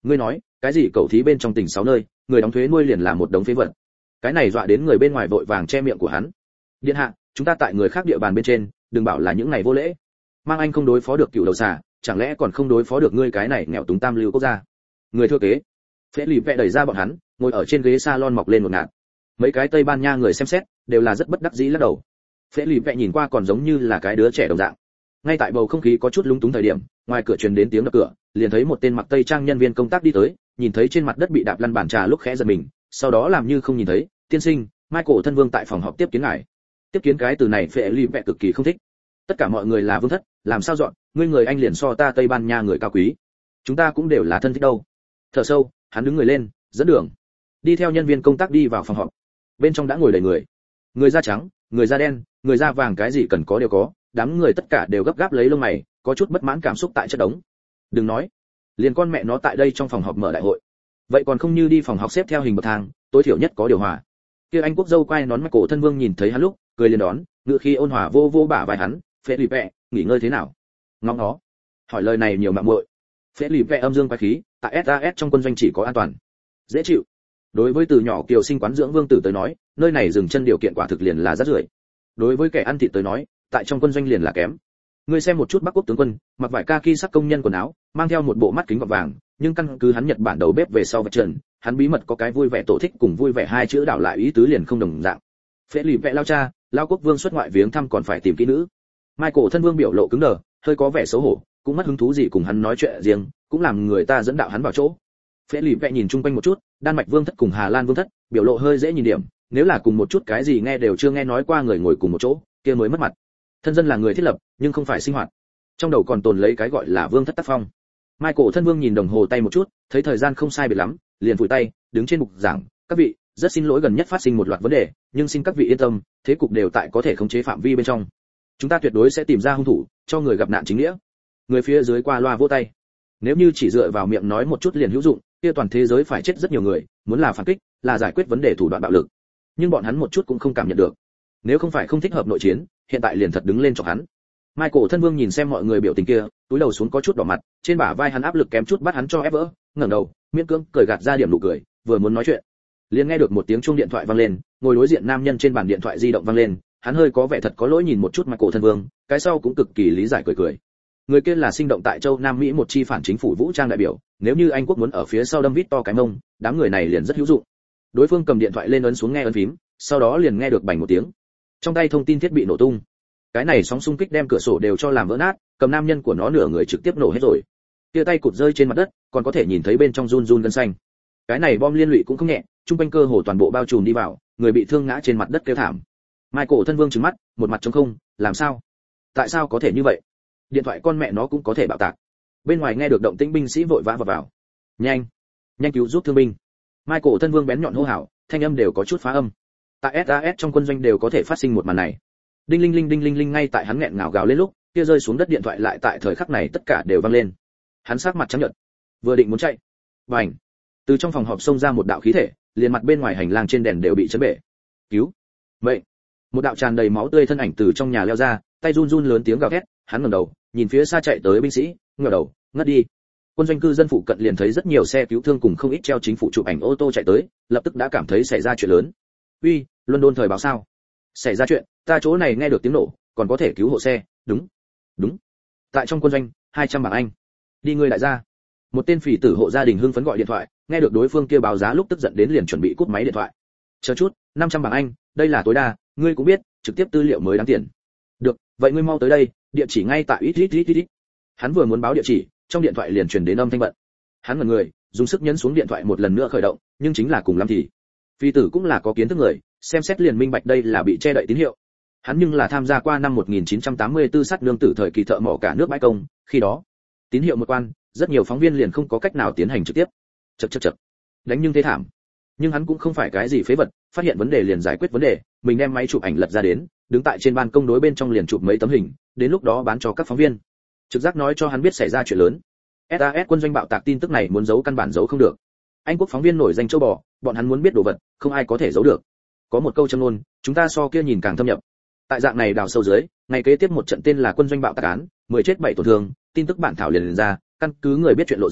Ngươi nói, cái gì cầu thí bên trong tỉnh 6 nơi, người đóng thuế nuôi liền là một đống phế vật. Cái này dọa đến người bên ngoài vội vàng che miệng của hắn. Điện hạ, chúng ta tại người khác địa bàn bên trên, đừng bảo là những ngày vô lễ. Mang anh không đối phó được cựu đầu xà, chẳng lẽ còn không đối phó được ngươi cái này nghèo túng tam lưu quốc gia. Người thừa kế. Phễ lì vẽ đẩy ra bọn hắn, ngồi ở trên ghế salon mọc lên một ngạt. Mấy cái Tây Ban Nha người xem xét, đều là rất bất đắc dĩ lắc đầu. Phễ lì vẽ nhìn qua còn giống như là cái đứa trẻ đồng dạng. Ngay tại bầu không khí có chút lúng túng thời điểm, ngoài cửa truyền đến tiếng đập cửa, liền thấy một tên mặc tây trang nhân viên công tác đi tới, nhìn thấy trên mặt đất bị đạp lăn bàn trà lúc khẽ giật mình, sau đó làm như không nhìn thấy. Tiên sinh, Michael thân vương tại phòng họp tiếp kiến ngài. Tiếp kiến cái từ này Phệ Ly Vẹ cực kỳ không thích. Tất cả mọi người là vương thất, làm sao dọn, ngươi người anh liền so ta Tây Ban Nha người cao quý. Chúng ta cũng đều là thân thích đâu. Thở sâu, hắn đứng người lên, dẫn đường. Đi theo nhân viên công tác đi vào phòng họp. Bên trong đã ngồi đầy người. Người da trắng, người da đen, người da vàng cái gì cần có đều có, đám người tất cả đều gấp gáp lấy lông mày, có chút bất mãn cảm xúc tại chất đống. Đừng nói, liền con mẹ nó tại đây trong phòng họp mở đại hội. Vậy còn không như đi phòng học xếp theo hình bậc thang, tối thiểu nhất có điều hòa. Kia anh quốc dâu quay nón Michael thân vương nhìn thấy hắn lúc, cười liền đón, ngự khi ôn hòa vô vô bả vai hắn, "Felipe, nghỉ ngơi thế nào?" Ngóng nó. Hỏi lời này nhiều mạng muội. Felipe âm dương quái khí, tại SAS trong quân doanh chỉ có an toàn. Dễ chịu. Đối với từ nhỏ kiều sinh quán dưỡng vương tử tới nói, nơi này dừng chân điều kiện quả thực liền là rất rưởi. Đối với kẻ ăn thịt tới nói, tại trong quân doanh liền là kém. Ngươi xem một chút Bắc Quốc tướng quân, mặc vải kaki sắc công nhân quần áo, mang theo một bộ mắt kính gọng vàng, nhưng căn cứ hắn Nhật Bản đầu bếp về sau vạch trần, hắn bí mật có cái vui vẻ tổ thích cùng vui vẻ hai chữ đảo lại ý tứ liền không đồng dạng. Phễ lì vẽ lao cha, lao quốc vương xuất ngoại viếng thăm còn phải tìm kỹ nữ. Michael thân vương biểu lộ cứng đờ, hơi có vẻ xấu hổ, cũng mất hứng thú gì cùng hắn nói chuyện riêng, cũng làm người ta dẫn đạo hắn vào chỗ. Phễ lì vẽ nhìn chung quanh một chút, Đan Mạch vương thất cùng Hà Lan vương thất, biểu lộ hơi dễ nhìn điểm, nếu là cùng một chút cái gì nghe đều chưa nghe nói qua người ngồi cùng một chỗ, kia mới mất mặt. Thân dân là người thiết lập, nhưng không phải sinh hoạt. Trong đầu còn tồn lấy cái gọi là vương thất tác phong. Michael thân vương nhìn đồng hồ tay một chút, thấy thời gian không sai biệt lắm, liền vùi tay, đứng trên bục giảng, "Các vị, rất xin lỗi gần nhất phát sinh một loạt vấn đề, nhưng xin các vị yên tâm, thế cục đều tại có thể khống chế phạm vi bên trong. Chúng ta tuyệt đối sẽ tìm ra hung thủ, cho người gặp nạn chính nghĩa." Người phía dưới qua loa vỗ tay. Nếu như chỉ dựa vào miệng nói một chút liền hữu dụng, kia toàn thế giới phải chết rất nhiều người, muốn là phản kích, là giải quyết vấn đề thủ đoạn bạo lực. Nhưng bọn hắn một chút cũng không cảm nhận được. Nếu không phải không thích hợp nội chiến, hiện tại liền thật đứng lên chọc hắn. Michael thân vương nhìn xem mọi người biểu tình kia, túi đầu xuống có chút đỏ mặt, trên bả vai hắn áp lực kém chút bắt hắn cho ép vỡ, ngẩng đầu, miễn cưỡng cười gạt ra điểm nụ cười, vừa muốn nói chuyện, liền nghe được một tiếng chuông điện thoại vang lên, ngồi đối diện nam nhân trên bàn điện thoại di động vang lên, hắn hơi có vẻ thật có lỗi nhìn một chút Michael thân vương, cái sau cũng cực kỳ lý giải cười cười. Người kia là sinh động tại châu Nam Mỹ một chi phản chính phủ vũ trang đại biểu, nếu như Anh quốc muốn ở phía sau đâm vít to cái mông, đám người này liền rất hữu dụng. Đối phương cầm điện thoại lên ấn xuống nghe ấn phím, sau đó liền nghe được bành một tiếng. Trong tay thông tin thiết bị nổ tung. Cái này sóng xung kích đem cửa sổ đều cho làm vỡ nát, cầm nam nhân của nó nửa người trực tiếp nổ hết rồi. Kia tay cụt rơi trên mặt đất, còn có thể nhìn thấy bên trong run run gân xanh. Cái này bom liên lụy cũng không nhẹ, trung quanh cơ hồ toàn bộ bao trùm đi vào, người bị thương ngã trên mặt đất kêu thảm. Michael thân vương trừng mắt, một mặt trống không, làm sao? Tại sao có thể như vậy? Điện thoại con mẹ nó cũng có thể bạo tạc. Bên ngoài nghe được động tĩnh binh sĩ vội vã vào. Nhanh, nhanh cứu giúp thương binh. Michael thân vương bén nhọn hô hào, thanh âm đều có chút phá âm. Tại SAS trong quân doanh đều có thể phát sinh một màn này. Đinh linh linh đinh linh linh, ngay tại hắn nghẹn ngào gào lên lúc, kia rơi xuống đất điện thoại lại tại thời khắc này tất cả đều vang lên. Hắn sắc mặt trắng nhợt, vừa định muốn chạy, bành, từ trong phòng họp xông ra một đạo khí thể, liền mặt bên ngoài hành lang trên đèn đều bị chấn bể. Cứu, vậy, một đạo tràn đầy máu tươi thân ảnh từ trong nhà leo ra, tay run run lớn tiếng gào thét, hắn ngẩng đầu, nhìn phía xa chạy tới binh sĩ, ngửa đầu, ngất đi. Quân doanh cư dân phụ cận liền thấy rất nhiều xe cứu thương cùng không ít treo chính phủ chụp ảnh ô tô chạy tới, lập tức đã cảm thấy xảy ra chuyện lớn. Uy, London thời báo sao? Xảy ra chuyện, ta chỗ này nghe được tiếng nổ, còn có thể cứu hộ xe, đúng. Đúng. Tại trong quân doanh, 200 bảng Anh. Đi ngươi đại gia. Một tên phỉ tử hộ gia đình hưng phấn gọi điện thoại, nghe được đối phương kia báo giá lúc tức giận đến liền chuẩn bị cúp máy điện thoại. Chờ chút, 500 bảng Anh, đây là tối đa, ngươi cũng biết, trực tiếp tư liệu mới đáng tiền. Được, vậy ngươi mau tới đây, địa chỉ ngay tại ít. Hắn vừa muốn báo địa chỉ, trong điện thoại liền truyền đến âm thanh bận. Hắn ngẩn người, dùng sức nhấn xuống điện thoại một lần nữa khởi động, nhưng chính là cùng lắm thì. Phi tử cũng là có kiến thức người, xem xét liền minh bạch đây là bị che đậy tín hiệu. Hắn nhưng là tham gia qua năm 1984 sát nương tử thời kỳ thợ mỏ cả nước bãi công, khi đó, tín hiệu một quan, rất nhiều phóng viên liền không có cách nào tiến hành trực tiếp. Chậc. Đánh nhưng thế thảm. Nhưng hắn cũng không phải cái gì phế vật, phát hiện vấn đề liền giải quyết vấn đề, mình đem máy chụp ảnh lật ra đến, đứng tại trên ban công đối bên trong liền chụp mấy tấm hình, đến lúc đó bán cho các phóng viên. Trực giác nói cho hắn biết xảy ra chuyện lớn. SAS quân doanh bạo tạc tin tức này muốn giấu căn bản giấu không được. Anh quốc phóng viên nổi danh châu bò, bọn hắn muốn biết đồ vật, không ai có thể giấu được. Có một câu châm ngôn, chúng ta so kia nhìn càng thâm nhập. Tại dạng này đào sâu dưới, ngày kế tiếp một trận tên là quân doanh bạo tạc án, 10 chết 7 tổn thương, tin tức bản thảo liền ra, căn cứ người biết chuyện lộ ra,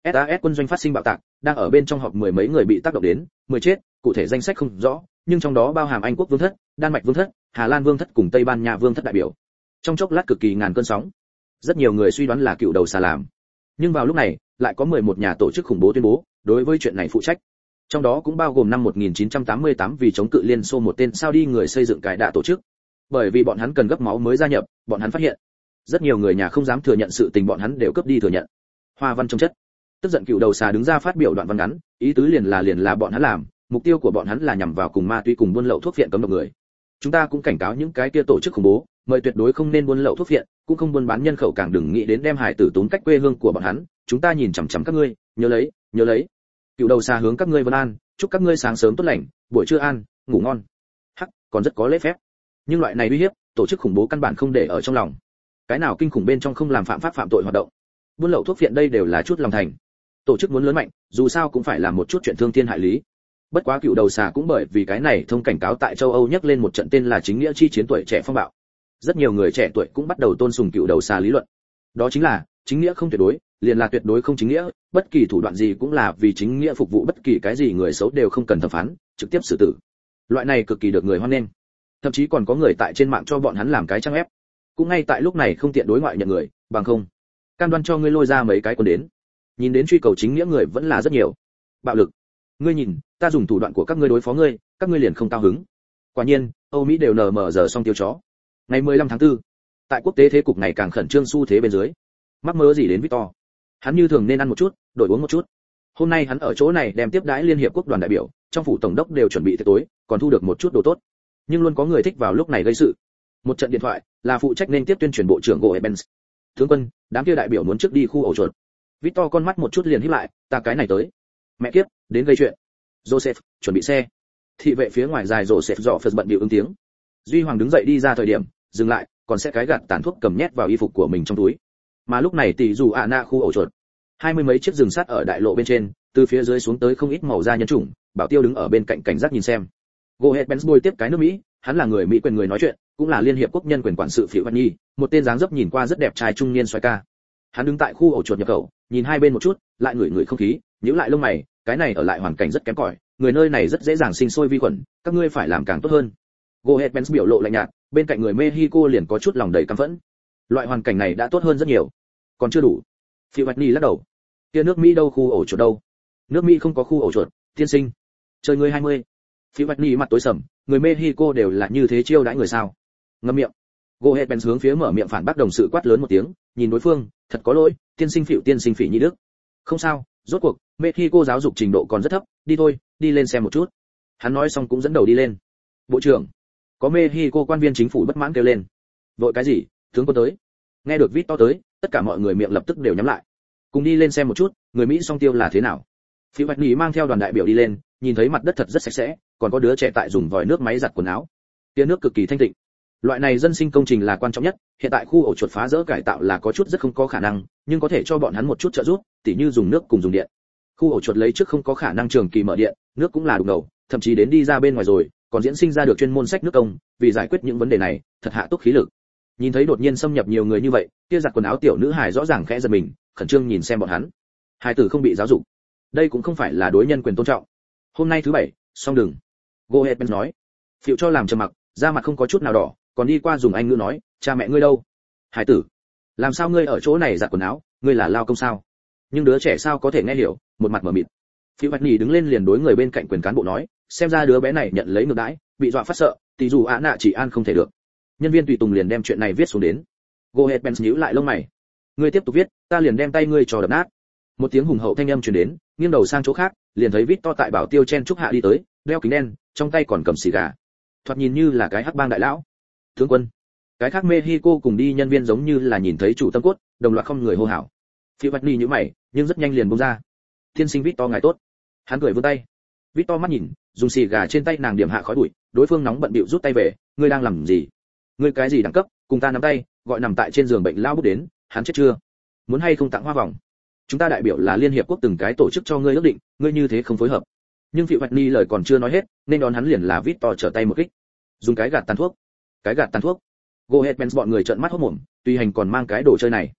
SAS quân doanh phát sinh bạo tạc, đang ở bên trong họp mười mấy người bị tác động đến, 10 chết, cụ thể danh sách không rõ, nhưng trong đó bao hàm Anh quốc vương thất, Đan Mạch vương thất, Hà Lan vương thất cùng Tây Ban Nha vương thất đại biểu. Trong chốc lát cực kỳ ngàn cơn sóng. Rất nhiều người suy đoán là cựu đầu xà làm. Nhưng vào lúc này, lại có 11 nhà tổ chức khủng bố tuyên bố, đối với chuyện này phụ trách. Trong đó cũng bao gồm năm 1988 vì chống cự Liên Xô một tên Saudi người xây dựng cái đạ tổ chức. Bởi vì bọn hắn cần gấp máu mới gia nhập, bọn hắn phát hiện rất nhiều người nhà không dám thừa nhận sự tình bọn hắn đều cướp đi thừa nhận. Hoa văn trong chất. Tức giận cựu đầu xà đứng ra phát biểu đoạn văn ngắn, ý tứ liền là bọn hắn làm, mục tiêu của bọn hắn là nhằm vào cùng ma túy cùng buôn lậu thuốc phiện cấm độc người. Chúng ta cũng cảnh cáo những cái kia tổ chức khủng bố, mời tuyệt đối không nên buôn lậu thuốc phiện, cũng không buôn bán nhân khẩu, càng đừng nghĩ đến đem hải tử tốn cách quê hương của bọn hắn, chúng ta nhìn chằm chằm các ngươi, nhớ lấy. Cựu đầu xà hướng các ngươi vân an, chúc các ngươi sáng sớm tốt lành, buổi trưa an, ngủ ngon. Hắc, còn rất có lễ phép. Nhưng loại này uy hiếp, tổ chức khủng bố căn bản không để ở trong lòng. Cái nào kinh khủng bên trong không làm phạm pháp phạm tội hoạt động. Buôn lậu thuốc phiện đây đều là chút lòng thành. Tổ chức muốn lớn mạnh, dù sao cũng phải làm một chút chuyện thương thiên hại lý. Bất quá cựu đầu xà cũng bởi vì cái này thông cảnh cáo tại châu Âu nhắc lên một trận tên là chính nghĩa chi chiến tuổi trẻ phong bạo. Rất nhiều người trẻ tuổi cũng bắt đầu tôn sùng cựu đầu xà lý luận. Đó chính là chính nghĩa không tuyệt đối, liền là tuyệt đối không chính nghĩa, bất kỳ thủ đoạn gì cũng là vì chính nghĩa phục vụ, bất kỳ cái gì người xấu đều không cần thẩm phán, trực tiếp xử tử. Loại này cực kỳ được người hoan nghênh. Thậm chí còn có người tại trên mạng cho bọn hắn làm cái trang ép. Cũng ngay tại lúc này không tiện đối ngoại nhận người, bằng không cam đoan cho ngươi lôi ra mấy cái quân đến. Nhìn đến truy cầu chính nghĩa người vẫn là rất nhiều. Bạo lực. Ngươi nhìn, ta dùng thủ đoạn của các ngươi đối phó ngươi, các ngươi liền không cao hứng. Quả nhiên, Âu Mỹ đều nở mở giờ xong tiêu chó. Ngày 15 tháng 4, tại quốc tế thế cục ngày càng khẩn trương xu thế bên dưới, mắc mơ gì đến Victor. Hắn như thường nên ăn một chút, đổi uống một chút. Hôm nay hắn ở chỗ này đem tiếp đãi Liên hiệp quốc đoàn đại biểu, trong phủ tổng đốc đều chuẩn bị tiệc tối, còn thu được một chút đồ tốt. Nhưng luôn có người thích vào lúc này gây sự. Một trận điện thoại, là phụ trách nên tiếp tuyên truyền bộ trưởng Goebbels. Tướng quân, đám kia đại biểu muốn trước đi khu ổ chuột. Victor con mắt một chút liền híp lại, ta cái này tới. Mẹ kiếp, đến gây chuyện. Joseph, chuẩn bị xe. Thị vệ phía ngoài dài Joseph dọ phật bận bịu ứng tiếng. Duy Hoàng đứng dậy đi ra thời điểm, dừng lại, còn sẽ cái gạt tàn thuốc cầm nhét vào y phục của mình trong túi. Mà lúc này tỷ dù ạ nạ khu ổ chuột, 20 mấy chiếc rừng sắt ở đại lộ bên trên, từ phía dưới xuống tới không ít màu da nhân chủng, Bảo Tiêu đứng ở bên cạnh cảnh giác nhìn xem. Goebbels bồi tiếp cái nước Mỹ, hắn là người Mỹ quyền người nói chuyện, cũng là Liên hiệp quốc nhân quyền quản sự Phiệu Văn Nhi, một tên dáng dấp nhìn qua rất đẹp trai trung niên xoái ca. Hắn đứng tại khu ổ chuột nhập khẩu, nhìn hai bên một chút, lại ngửi không khí, nhíu lại lông mày, cái này ở lại hoàn cảnh rất kém cỏi, người nơi này rất dễ dàng sinh sôi vi khuẩn, các ngươi phải làm càng tốt hơn. Goebbels biểu lộ lạnh nhạt, bên cạnh người Mexico liền có chút lòng đầy căm phẫn. Loại hoàn cảnh này đã tốt hơn rất nhiều, còn chưa đủ. Phiệu Văn Nhi lắc đầu. Kia nước Mỹ đâu, khu ổ chuột đâu? Nước Mỹ không có khu ổ chuột, tiên sinh. Chơi ngươi 20. Phiệu Văn Nhi mặt tối sầm, người Mexico đều là như thế chiêu đãi người sao? Ngậm miệng. Goebbels hướng phía mở miệng phản bác đồng sự quát lớn một tiếng, nhìn đối phương, thật có lỗi, tiên sinh Phỉ Nhi Đức. Không sao, rốt cuộc Mexico giáo dục trình độ còn rất thấp, đi thôi, đi lên xem một chút. Hắn nói xong cũng dẫn đầu đi lên. Bộ trưởng, có Mexico quan viên chính phủ bất mãn kêu lên. Vội cái gì, tướng quân tới. Nghe được Victor tới, tất cả mọi người miệng lập tức đều nhắm lại. Cùng đi lên xem một chút, người Mỹ song tiêu là thế nào. Phiệu Bạch Nhi mang theo đoàn đại biểu đi lên, nhìn thấy mặt đất thật rất sạch sẽ, còn có đứa trẻ tại dùng vòi nước máy giặt quần áo. Tia nước cực kỳ thanh tịnh. Loại này dân sinh công trình là quan trọng nhất, hiện tại khu ổ chuột phá dỡ cải tạo là có chút rất không có khả năng, nhưng có thể cho bọn hắn một chút trợ giúp, tỉ như dùng nước cùng dùng điện. Khu ổ chuột lấy trước không có khả năng trường kỳ mở điện, nước cũng là đục ngầu, thậm chí đến đi ra bên ngoài rồi, còn diễn sinh ra được chuyên môn sách nước công, vì giải quyết những vấn đề này, thật hạ túc khí lực. Nhìn thấy đột nhiên xâm nhập nhiều người như vậy, kia giặt quần áo tiểu nữ hài rõ ràng khẽ giật mình, khẩn trương nhìn xem bọn hắn. Hai tử không bị giáo dục, đây cũng không phải là đối nhân quyền tôn trọng. Hôm nay thứ bảy, xong đừng. Goebbels nói. Phiệu cho làm trầm mặc, da mặt không có chút nào đỏ, còn đi qua dùng anh ngữ nói, cha mẹ ngươi đâu? Hải tử, làm sao ngươi ở chỗ này giặt quần áo, ngươi là lao công sao? Nhưng đứa trẻ sao có thể nghe hiểu, một mặt mở mịt. Phiệu Bạch Nhi đứng lên liền đối người bên cạnh quyền cán bộ nói, xem ra đứa bé này nhận lấy ngược đãi, bị dọa phát sợ, tỷ dù ạ nạ chỉ an không thể được. Nhân viên tùy tùng liền đem chuyện này viết xuống đến. Goebbels nhíu lại lông mày. Ngươi tiếp tục viết, ta liền đem tay ngươi cho đập nát. Một tiếng hùng hậu thanh âm truyền đến, nghiêng đầu sang chỗ khác, liền thấy Victor tại Bảo Tiêu chen trúc hạ đi tới, đeo kính đen, trong tay còn cầm xì gà. Thoạt nhìn như là cái hắc bang đại lão. Tướng quân. Cái khác Mexico cùng đi nhân viên giống như là nhìn thấy chủ tâm cốt, đồng loạt không người hô hào. Phiệu Bạch Nhi nhíu mày, nhưng rất nhanh liền buông ra. Tiên sinh Victor ngài tốt. Hắn cười vươn tay. Victor mắt nhìn, dùng xì gà trên tay nàng điểm hạ khói bụi, đối phương nóng bận bịu rút tay về, ngươi đang làm gì? Ngươi cái gì đẳng cấp, cùng ta nắm tay, gọi nằm tại trên giường bệnh lao bút đến, hắn chết chưa? Muốn hay không tặng hoa vòng? Chúng ta đại biểu là Liên hiệp quốc từng cái tổ chức cho ngươi ước định, ngươi như thế không phối hợp. Nhưng Phiệu Bạch Nhi lời còn chưa nói hết, nên đón hắn liền là Victor trở tay một kích. Dùng cái gạt tàn thuốc. Cái gạt tàn thuốc. Goebbels bọn người trợn mắt hốt mồm, tuy hành còn mang cái đồ chơi này.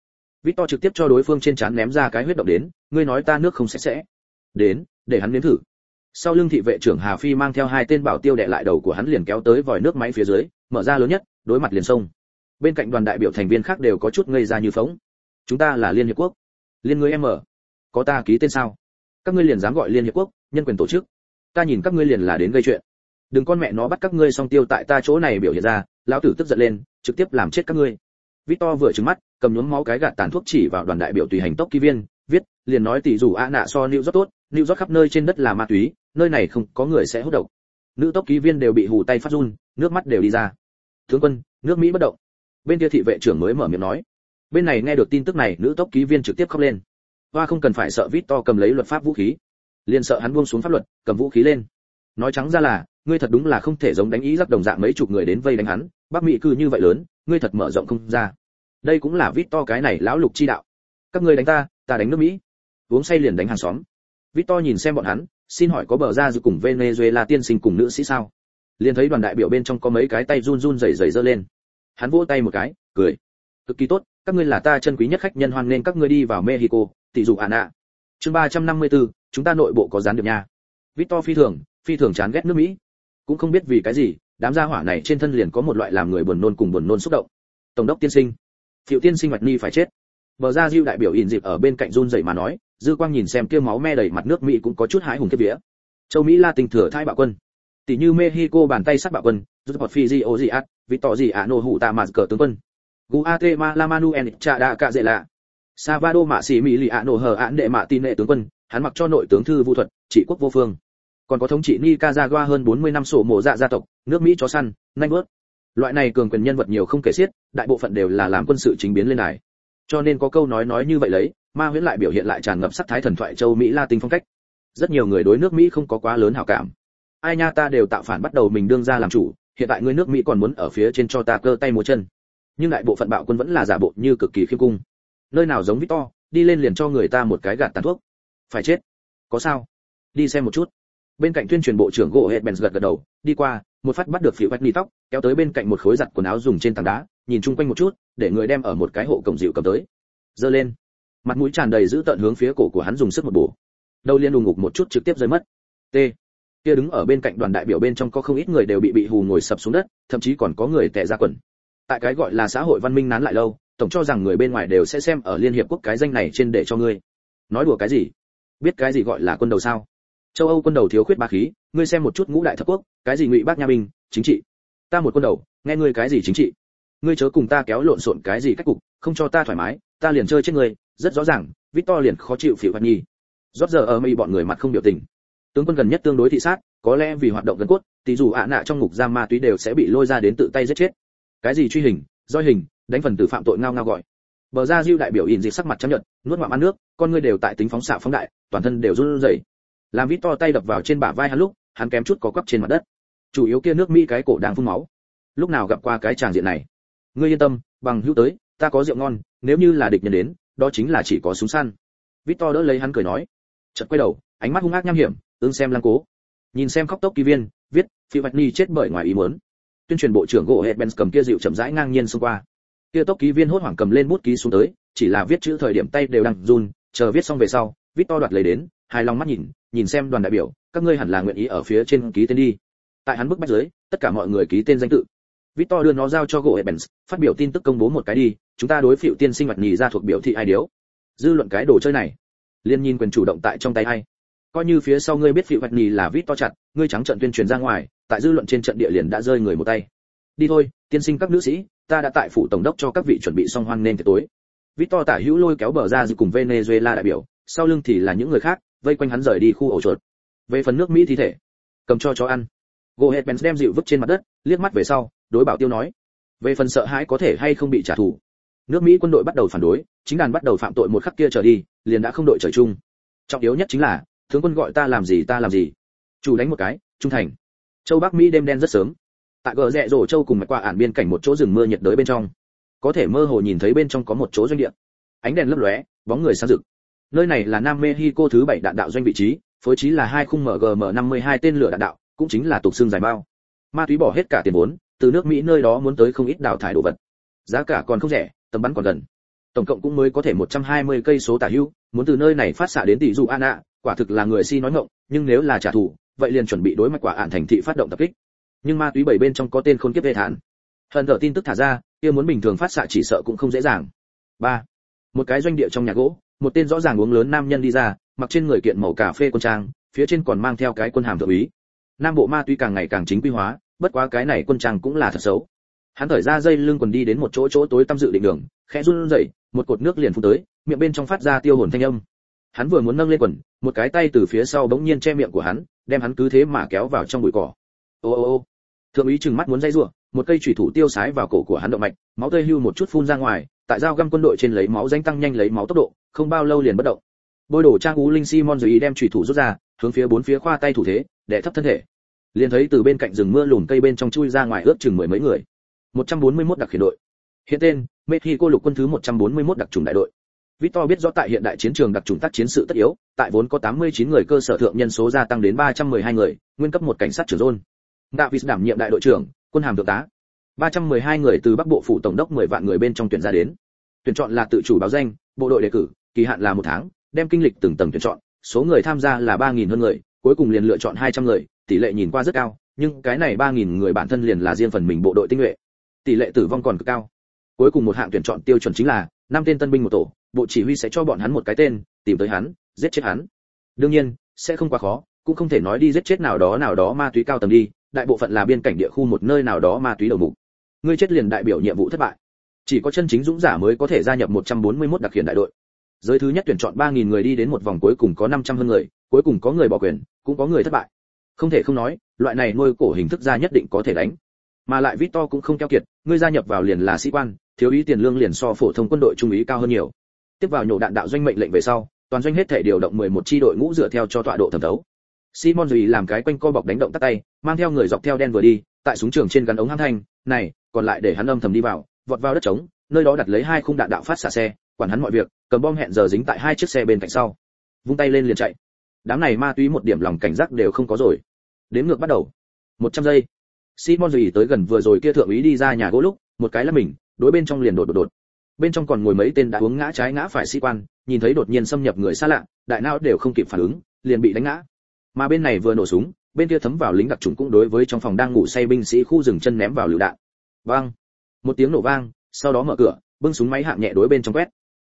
Victor trực tiếp cho đối phương trên trán ném ra cái huyết động đến, ngươi nói ta nước không sạch sẽ. Đến, để hắn nếm thử. Sau lưng thị vệ trưởng Hà Phi mang theo hai tên bảo tiêu đè lại đầu của hắn liền kéo tới vòi nước máy phía dưới, mở ra lớn nhất, đối mặt liền sông. Bên cạnh đoàn đại biểu thành viên khác đều có chút ngây ra như phỗng. Chúng ta là Liên hiệp quốc. Liên ngươi em ở. Có ta ký tên sao? Các ngươi liền dám gọi Liên hiệp quốc, nhân quyền tổ chức. Ta nhìn các ngươi liền là đến gây chuyện. Đừng con mẹ nó bắt các ngươi song tiêu tại ta chỗ này biểu hiện ra, lão tử tức giận lên, trực tiếp làm chết các ngươi. Victor vừa trừng mắt, cầm nhuốm máu cái gạt tàn thuốc chỉ vào đoàn đại biểu tùy hành tốc ký viên, viết, liền nói tỷ dù ạ nạ so New York tốt, New York khắp nơi trên đất là ma túy, nơi này không có người sẽ hút độc. Nữ tốc ký viên đều bị hù tay phát run, nước mắt đều đi ra. Tướng quân, nước Mỹ bất động. Bên kia thị vệ trưởng mới mở miệng nói. Bên này nghe được tin tức này, nữ tốc ký viên trực tiếp khóc lên. Hoa không cần phải sợ Victor cầm lấy luật pháp vũ khí, liền sợ hắn buông xuống pháp luật, cầm vũ khí lên. Nói trắng ra là, ngươi thật đúng là không thể giống đánh ý giặc đồng dạng mấy chục người đến vây đánh hắn, Bắc Mỹ cư như vậy lớn, ngươi thật mở rộng không ra. Đây cũng là Victor cái này lão lục chi đạo. Các ngươi đánh ta, ta đánh nước Mỹ. Uống say liền đánh hàng xóm. Victor nhìn xem bọn hắn, xin hỏi có bờ ra dự cùng Venezuela tiên sinh cùng nữ sĩ sao? Liền thấy đoàn đại biểu bên trong có mấy cái tay run run rẩy rẩy giơ lên. Hắn vỗ tay một cái, cười. Cực kỳ tốt, các ngươi là ta chân quý nhất khách nhân hoan nên các ngươi đi vào Mexico, tỷ dụ Anna. Chương 354, chúng ta nội bộ có gián điệp nha. Victor phi thường chán ghét nước Mỹ. Cũng không biết vì cái gì, đám gia hỏa này trên thân liền có một loại làm người buồn nôn cùng buồn nôn xúc động. Tổng đốc tiên sinh, Phiệu tiên sinh Mạch Ni phải chết. Bờ ra Diêu đại biểu ỉn dịp ở bên cạnh run rẩy mà nói, dư quang nhìn xem kia máu me đầy mặt nước Mỹ cũng có chút hãi hùng kiếp vía. Châu Mỹ La tình thừa thai bạo quân, tỷ như Mexico bàn tay sắt bạo quân, rút bọt Fiji Oziat, Victor Ano hủ tạ mạt cờ tướng quân. Guatemala Manuel Chada Cạ Dệ Lạ. Salvador Mạ Sĩ Mỹ Lì Ano hờ án đệ mạ tin nệ tướng quân, hắn mặc cho nội tướng thư vu thuật, trị quốc vô phương. Còn có thống trị Nicaragua hơn 40 năm sổ mộ dạ gia tộc, nước Mỹ chó săn, nhanh bớt. Loại này cường quyền nhân vật nhiều không kể xiết, đại bộ phận đều là làm quân sự chính biến lên đài. Cho nên có câu nói như vậy lấy, ma huyễn lại biểu hiện lại tràn ngập sắc thái thần thoại châu Mỹ Latin phong cách. Rất nhiều người đối nước Mỹ không có quá lớn hảo cảm. Ai nha ta đều tạo phản bắt đầu mình đương ra làm chủ, hiện tại người nước Mỹ còn muốn ở phía trên cho ta cơ tay múa chân. Nhưng đại bộ phận bạo quân vẫn là giả bộ như cực kỳ khiêm cung. Nơi nào giống Victor, đi lên liền cho người ta một cái gạt tàn thuốc. Phải chết. Có sao? Đi xem một chút. Bên cạnh tuyên truyền bộ trưởng gỗ hệt bèn gật đầu, đi qua, một phát bắt được Phiệu Whitney tóc, kéo tới bên cạnh một khối giặt quần áo dùng trên tảng đá, nhìn chung quanh một chút, để người đem ở một cái hộ cổng dịu cầm tới. Giơ lên. Mặt mũi tràn đầy giữ tợn hướng phía cổ của hắn dùng sức một bổ. Đầu liên đùng ngục một chút trực tiếp rơi mất. T. Kia đứng ở bên cạnh đoàn đại biểu bên trong có không ít người đều bị hù ngồi sập xuống đất, thậm chí còn có người tè ra quần. Tại cái gọi là xã hội văn minh nán lại lâu, tổng cho rằng người bên ngoài đều sẽ xem ở Liên hiệp quốc cái danh này trên để cho ngươi. Nói đùa cái gì? Biết cái gì gọi là quân đầu sao? Châu Âu quân đầu thiếu khuyết bá khí, ngươi xem một chút ngũ đại thập quốc, cái gì ngụy bác nha binh, chính trị. Ta một quân đầu, nghe ngươi cái gì chính trị? Ngươi chớ cùng ta kéo lộn xộn cái gì cách cục, không cho ta thoải mái, ta liền chơi chết ngươi, rất rõ ràng, Victor liền khó chịu Phiệu Whitney. Rót giờ ở mây bọn người mặt không biểu tình. Tướng quân gần nhất tương đối thị sát, có lẽ vì hoạt động gần cốt, tỷ dù ạ nạ trong ngục giam ma túy đều sẽ bị lôi ra đến tự tay giết chết. Cái gì truy hình, roi hình, đánh phần tử phạm tội ngao ngao gọi. Bờ ra Diêu đại biểu ỉn dịch sắc mặt trắng nhợt, nuốt ngụm ăn nước, con ngươi đều tại tính phóng xạ phóng đại, toàn thân đều run rẩy. Làm Victor tay đập vào trên bả vai hắn lúc, hắn kém chút có quắp trên mặt đất. Chủ yếu kia nước Mỹ cái cổ đang phun máu. Lúc nào gặp qua cái tràng diện này? Ngươi yên tâm, bằng hữu tới, ta có rượu ngon, nếu như là địch nhân đến, đó chính là chỉ có súng săn. Victor đỡ lấy hắn cười nói. Chợt quay đầu, ánh mắt hung ác nham hiểm, ương xem lăng cố. Nhìn xem khóc tốc ký viên, viết, Phiệu Whitney chết bởi ngoài ý muốn. Tuyên truyền bộ trưởng gỗ Hedbens cầm kia dịu chậm rãi ngang nhiên xông qua. Kia tốc ký viên hốt hoảng cầm lên bút ký xuống tới, chỉ là viết chữ thời điểm tay đều đang run, chờ viết xong về sau, Victor đoạt lấy đến, hài lòng mắt nhìn xem đoàn đại biểu, các ngươi hẳn là nguyện ý ở phía trên ký tên đi. Tại hắn bức bách dưới, tất cả mọi người ký tên danh tự. Victor đưa nó giao cho gỗ Hedbens, phát biểu tin tức công bố một cái đi, chúng ta đối Phiệu tiên sinh mặt nhì ra thuộc biểu thị ai điếu. Dư luận cái đồ chơi này, liên nhìn quyền chủ động tại trong tay ai. Coi như phía sau ngươi biết Phiệu Whitney là Victor chặt, ngươi trắng trận tuyên truyền ra ngoài, tại dư luận trên trận địa liền đã rơi người một tay. Đi thôi, tiên sinh các nữ sĩ, ta đã tại phủ tổng đốc cho các vị chuẩn bị xong hoan nên tiệc tối. Victor tả hữu lôi kéo bờ ra dự cùng Venezuela đại biểu, sau lưng thì là những người khác, vây quanh hắn rời đi khu ổ chuột. Về phần nước Mỹ thi thể, cầm cho ăn. Goetz đem dịu vứt trên mặt đất, liếc mắt về sau, đối bảo tiêu nói: về phần sợ hãi có thể hay không bị trả thù, nước Mỹ quân đội bắt đầu phản đối, chính đàn bắt đầu phạm tội một khắc kia trở đi, liền đã không đội trời chung. Trọng yếu nhất chính là, tướng quân gọi ta làm gì ta làm gì. Chủ đánh một cái, trung thành. Châu Bắc Mỹ đêm đen rất sớm. Tại gờ rẽ rổ châu cùng mạch qua ản biên cảnh một chỗ rừng mưa nhiệt đới bên trong, có thể mơ hồ nhìn thấy bên trong có một chỗ doanh địa. Ánh đèn lấp lóe, bóng người sáng rực. Nơi này là Nam Mexico thứ 7 đạn đạo doanh vị trí, phối trí là 2 khung MGM-52 tên lửa đạn đạo, cũng chính là tục xương dài bao. Ma túy bỏ hết cả tiền vốn, từ nước Mỹ nơi đó muốn tới không ít đào thải đồ vật. Giá cả còn không rẻ, tầm bắn còn gần. tổng cộng cũng mới có thể 120 cây số tả hữu, muốn từ nơi này phát xạ đến tỷ dụ an ạ, quả thực là người si nói ngọng, nhưng nếu là trả thù, vậy liền chuẩn bị đối mặt quả ạn thành thị phát động tập kích. Nhưng ma túy bảy bên trong có tên khốn kiếp vệ thản. Hận thở tin tức thả ra, kia muốn bình thường phát xạ chỉ sợ cũng không dễ dàng. 3. Một cái doanh địa trong nhà gỗ, một tên rõ ràng uống lớn nam nhân đi ra, mặc trên người kiện màu cà phê quân trang, phía trên còn mang theo cái quân hàm thượng úy. Nam bộ ma túy càng ngày càng chính quy hóa, bất quá cái này quân trang cũng là thật xấu. Hắn thở ra dây lưng quần đi đến một chỗ tối tăm dự định đường, khẽ run rẩy, một cột nước liền phun tới, miệng bên trong phát ra tiêu hồn thanh âm. Hắn vừa muốn nâng lên quần, một cái tay từ phía sau bỗng nhiên che miệng của hắn, đem hắn cứ thế mà kéo vào trong bụi cỏ. Ô ô ô. Thượng úy trừng mắt muốn dây rủa, một cây chủy thủ tiêu sái vào cổ của hắn động mạch, máu tươi hưu một chút phun ra ngoài, tại dao găm quân đội trên lấy máu danh tăng nhanh lấy máu tốc độ, không bao lâu liền bất động. Bôi đổ trang ú linh Simon rồi đem chủy thủ rút ra, hướng phía bốn phía khoa tay thủ thế, đè thấp thân thể. Liền thấy từ bên cạnh rừng mưa lùn cây bên trong chui ra ngoài ước chừng mười mấy người. 141 đặc khiển đội. Hiện tên: Mexico lục quân thứ 141 đặc chủng đại đội. Victor biết rõ tại hiện đại chiến trường đặc chủng tác chiến sự tất yếu, tại vốn có 89 người cơ sở thượng nhân số gia tăng đến 312 người, nguyên cấp một cảnh sát trưởng John. Davis đảm nhiệm đại đội trưởng, quân hàm thượng tá. 312 người từ Bắc Bộ phủ tổng đốc 10 vạn người bên trong tuyển ra đến. Tuyển chọn là tự chủ báo danh, bộ đội đề cử, kỳ hạn là 1 tháng, đem kinh lịch từng tầng tuyển chọn, số người tham gia là 3000 hơn người, cuối cùng liền lựa chọn 200 người, tỷ lệ nhìn qua rất cao, nhưng cái này 3000 người bản thân liền là riêng phần mình bộ đội tinh nhuệ. Tỷ lệ tử vong còn cực cao. Cuối cùng một hạng tuyển chọn tiêu chuẩn chính là 5 tên tân binh một tổ, bộ chỉ huy sẽ cho bọn hắn một cái tên, tìm tới hắn, giết chết hắn. Đương nhiên, sẽ không quá khó, cũng không thể nói đi giết chết nào đó ma túy cao tầng đi, đại bộ phận là biên cảnh địa khu một nơi nào đó ma túy đầu mục. Ngươi chết liền đại biểu nhiệm vụ thất bại. Chỉ có chân chính dũng giả mới có thể gia nhập 141 đặc khiển đại đội. Giới thứ nhất tuyển chọn 3000 người đi đến một vòng cuối cùng có 500 hơn người, cuối cùng có người bỏ quyền, cũng có người thất bại. Không thể không nói, loại này nuôi cổ hình thức ra nhất định có thể đánh. Mà lại Victor cũng không keo kiệt, ngươi gia nhập vào liền là sĩ quan, thiếu úy tiền lương liền so phổ thông quân đội trung úy cao hơn nhiều. Tiếp vào nhổ đạn đạo doanh mệnh lệnh về sau, toàn doanh hết thể điều động 11 chi đội ngũ dựa theo cho tọa độ thẩm thấu. Simon Duy làm cái quanh co bọc đánh động tắt tay, mang theo người dọc theo đen vừa đi, tại súng trường trên gắn ống hăng thanh, này, còn lại để hắn âm thầm đi vào, vọt vào đất trống, nơi đó đặt lấy 2 khung đạn đạo phát xạ xe, quản hắn mọi việc, cầm bom hẹn giờ dính tại 2 chiếc xe bên cạnh sau. Vung tay lên liền chạy. Đám này ma túy một điểm lòng cảnh giác đều không có rồi. Đếm ngược bắt đầu. 100 giây. Simon Duy tới gần vừa rồi kia thượng úy đi ra nhà gỗ lúc, một cái là mình, đối bên trong liền đột. Bên trong còn ngồi mấy tên đã uống ngã trái ngã phải sĩ quan, nhìn thấy đột nhiên xâm nhập người xa lạ, đại não đều không kịp phản ứng, liền bị đánh ngã. Mà bên này vừa nổ súng, bên kia thấm vào lính đặc chủng cũng đối với trong phòng đang ngủ say binh sĩ khu dừng chân ném vào lựu đạn. Vang, một tiếng nổ vang, sau đó mở cửa, bưng súng máy hạng nhẹ đối bên trong quét.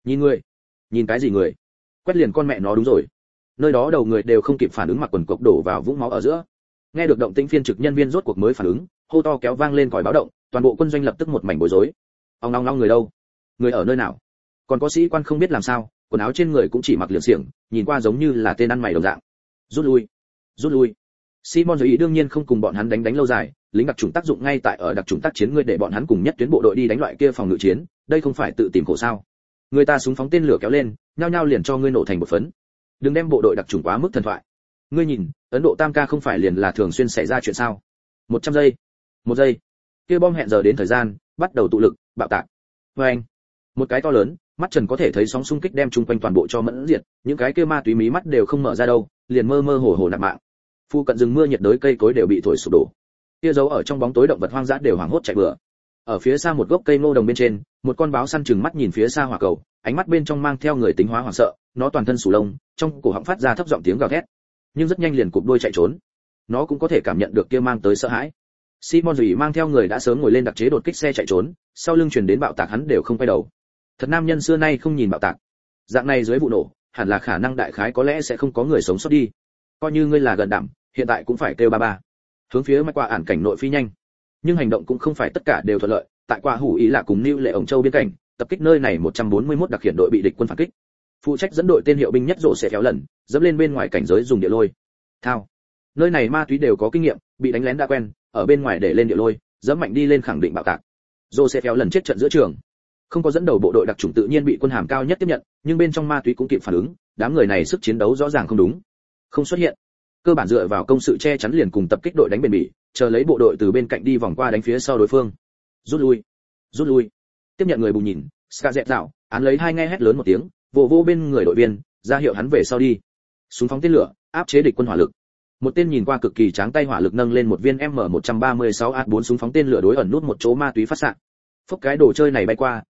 Nhìn cái gì người? Quét liền con mẹ nó đúng rồi. Nơi đó đầu người đều không kịp phản ứng mặc quần cộc đổ vào vũng máu ở giữa. Nghe được động tĩnh phiên trực nhân viên rốt cuộc mới phản ứng, hô to kéo vang lên còi báo động, toàn bộ quân doanh lập tức một mảnh bối rối. Ong long người đâu? Người ở nơi nào? Còn có sĩ quan không biết làm sao, quần áo trên người cũng chỉ mặc liều xiển, nhìn qua giống như là tên ăn mày đồng dạng. Rút lui. Simon Duy đương nhiên không cùng bọn hắn đánh lâu dài, lính đặc chủng tác dụng ngay tại ở đặc chủng tác chiến, người để bọn hắn cùng nhất tuyến bộ đội đi đánh loại kia phòng ngự chiến, đây không phải tự tìm khổ sao? Người ta súng phóng tên lửa kéo lên, nhao nhao liền cho ngươi nổ thành một phấn. Đừng đem bộ đội đặc chủng quá mức thần thoại. Ngươi nhìn, Ấn Độ Tam ca không phải liền là thường xuyên xảy ra chuyện sao? 100 giây. 1 giây. Kia bom hẹn giờ đến thời gian, bắt đầu tụ lực, bạo tạc. Oeng. Một cái to lớn, mắt Trần có thể thấy sóng xung kích đem chung quanh toàn bộ cho mẫn diệt, những cái kia ma túy mí mắt đều không mở ra đâu, liền mơ hồ nạp mạng. Phu cận rừng mưa nhiệt đới cây cối đều bị thổi sụp đổ. Kia giấu ở trong bóng tối động vật hoang dã đều hoảng hốt chạy bừa. Ở phía xa một gốc cây ngô đồng bên trên, một con báo săn chừng mắt nhìn phía xa hỏa cầu, ánh mắt bên trong mang theo người tính hóa hoảng sợ, nó toàn thân sù lông, trong cổ họng phát ra thấp giọng tiếng gào thét, nhưng rất nhanh liền cụp đuôi chạy trốn. Nó cũng có thể cảm nhận được kia mang tới sợ hãi. Simon Duy mang theo người đã sớm ngồi lên đặc chế đột kích xe chạy trốn, sau lưng truyền đến bạo tạc hắn đều không quay đầu. Thật nam nhân xưa nay không nhìn bạo tạc. Dạng này dưới vụ nổ, hẳn là khả năng đại khái có lẽ sẽ không có người sống sót đi. Coi như ngươi là gần đảm, hiện tại cũng phải kêu ba ba. Hướng phía mạch qua ản cảnh nội phi nhanh. Nhưng hành động cũng không phải tất cả đều thuận lợi, tại qua hủ ý là cùng Lưu Lệ ổng châu biên cảnh, tập kích nơi này 141 đặc khiển đội bị địch quân phản kích. Phụ trách dẫn đội tên hiệu binh nhất rộ sẽ kéo lần, dẫm lên bên ngoài cảnh giới dùng địa lôi. Thao. Nơi này ma túy đều có kinh nghiệm, bị đánh lén đã quen, ở bên ngoài để lên địa lôi, dẫm mạnh đi lên khẳng định bạo tạc. Rộ sẽ kéo lần chết trận giữa trường. Không có dẫn đầu bộ đội đặc chủng tự nhiên bị quân hàm cao nhất tiếp nhận, nhưng bên trong ma túy cũng kịp phản ứng, đám người này sức chiến đấu rõ ràng không đúng. Không xuất hiện. Cơ bản dựa vào công sự che chắn liền cùng tập kích đội đánh bền bỉ, chờ lấy bộ đội từ bên cạnh đi vòng qua đánh phía sau đối phương. Rút lui. Tiếp nhận người bù nhìn, Ska dẹp dạo, án lấy hai nghe hét lớn một tiếng, vô bên người đội viên, ra hiệu hắn về sau đi. Súng phóng tên lửa, áp chế địch quân hỏa lực. Một tên nhìn qua cực kỳ tráng tay hỏa lực nâng lên một viên M136A4 súng phóng tên lửa đối ẩn nút một chỗ ma túy phát xạ. Phốc cái đồ chơi này bay qua,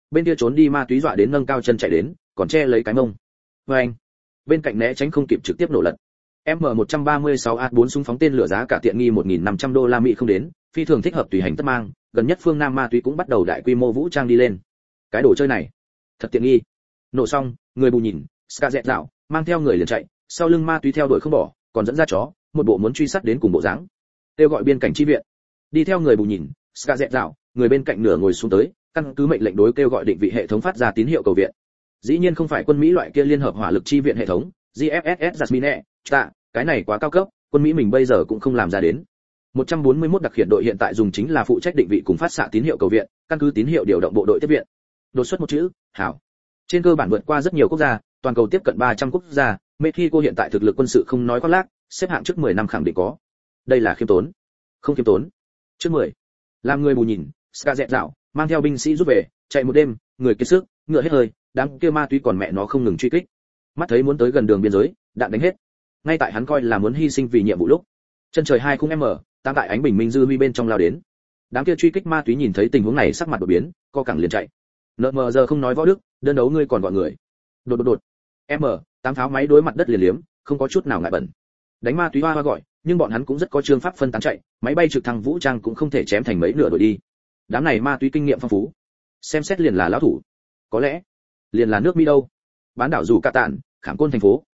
bên kia trốn đi ma túy dọa đến nâng cao chân chạy đến, còn che lấy cái mông. Anh, bên cạnh né tránh không kịp trực tiếp nổ lật. M136A4 súng phóng tên lửa giá cả tiện nghi $1.500 không đến, phi thường thích hợp tùy hành tất mang, gần nhất phương Nam ma túy cũng bắt đầu đại quy mô vũ trang đi lên. Cái đồ chơi này, thật tiện nghi. Nổ xong, người bù nhìn, Ska dẹt dạo, mang theo người liền chạy, sau lưng ma túy theo đuổi không bỏ, còn dẫn ra chó, một bộ muốn truy sát đến cùng bộ dáng. Kêu gọi biên cảnh chi viện. Đi theo người bù nhìn, Ska dẹt dạo, người bên cạnh nửa ngồi xuống tới, căn cứ mệnh lệnh đối kêu gọi định vị hệ thống phát ra tín hiệu cầu viện. Dĩ nhiên không phải quân Mỹ loại kia liên hợp hỏa lực chi viện hệ thống, GFSS Jasmine, cái này quá cao cấp, quân Mỹ mình bây giờ cũng không làm ra đến. 141 đặc hiện đội hiện tại dùng chính là phụ trách định vị cùng phát xạ tín hiệu cầu viện, căn cứ tín hiệu điều động bộ đội tiếp viện. Đột xuất một chữ, hảo. Trên cơ bản vượt qua rất nhiều quốc gia, toàn cầu tiếp cận 300 quốc gia, Mexico hiện tại thực lực quân sự không nói khoác lác, xếp hạng trước 10 năm khẳng định có. Đây là khiêm tốn. Không khiêm tốn. Trước 10. Làm người bù nhìn, Ska dẹt dạo, mang theo binh sĩ rút về, chạy một đêm, người kiệt sức, ngựa hết hơi, đám kia ma túy còn mẹ nó không ngừng truy kích. Mắt thấy muốn tới gần đường biên giới, đạn đánh hết. Ngay tại hắn coi là muốn hy sinh vì nhiệm vụ lúc, chân trời 20m, tam tại ánh bình minh dư huy bên trong lao đến. Đám kia truy kích ma túy nhìn thấy tình huống này sắc mặt đột biến, co cẳng liền chạy. Nợ mờ giờ không nói võ đức, đơn đấu ngươi còn gọi người. Đột. M8 pháo máy đối mặt đất liền liếm, không có chút nào ngại bẩn. Đánh ma túy hoa gọi, nhưng bọn hắn cũng rất có chương pháp phân tán chạy, máy bay trực thăng vũ trang cũng không thể chém thành mấy nửa đuổi đi. Đám này ma túy kinh nghiệm phong phú, xem xét liền là lão thủ. Có lẽ liền là nước Mỹ đâu. Bán đảo dù Cạ Tạn, Khảm Côn thành phố.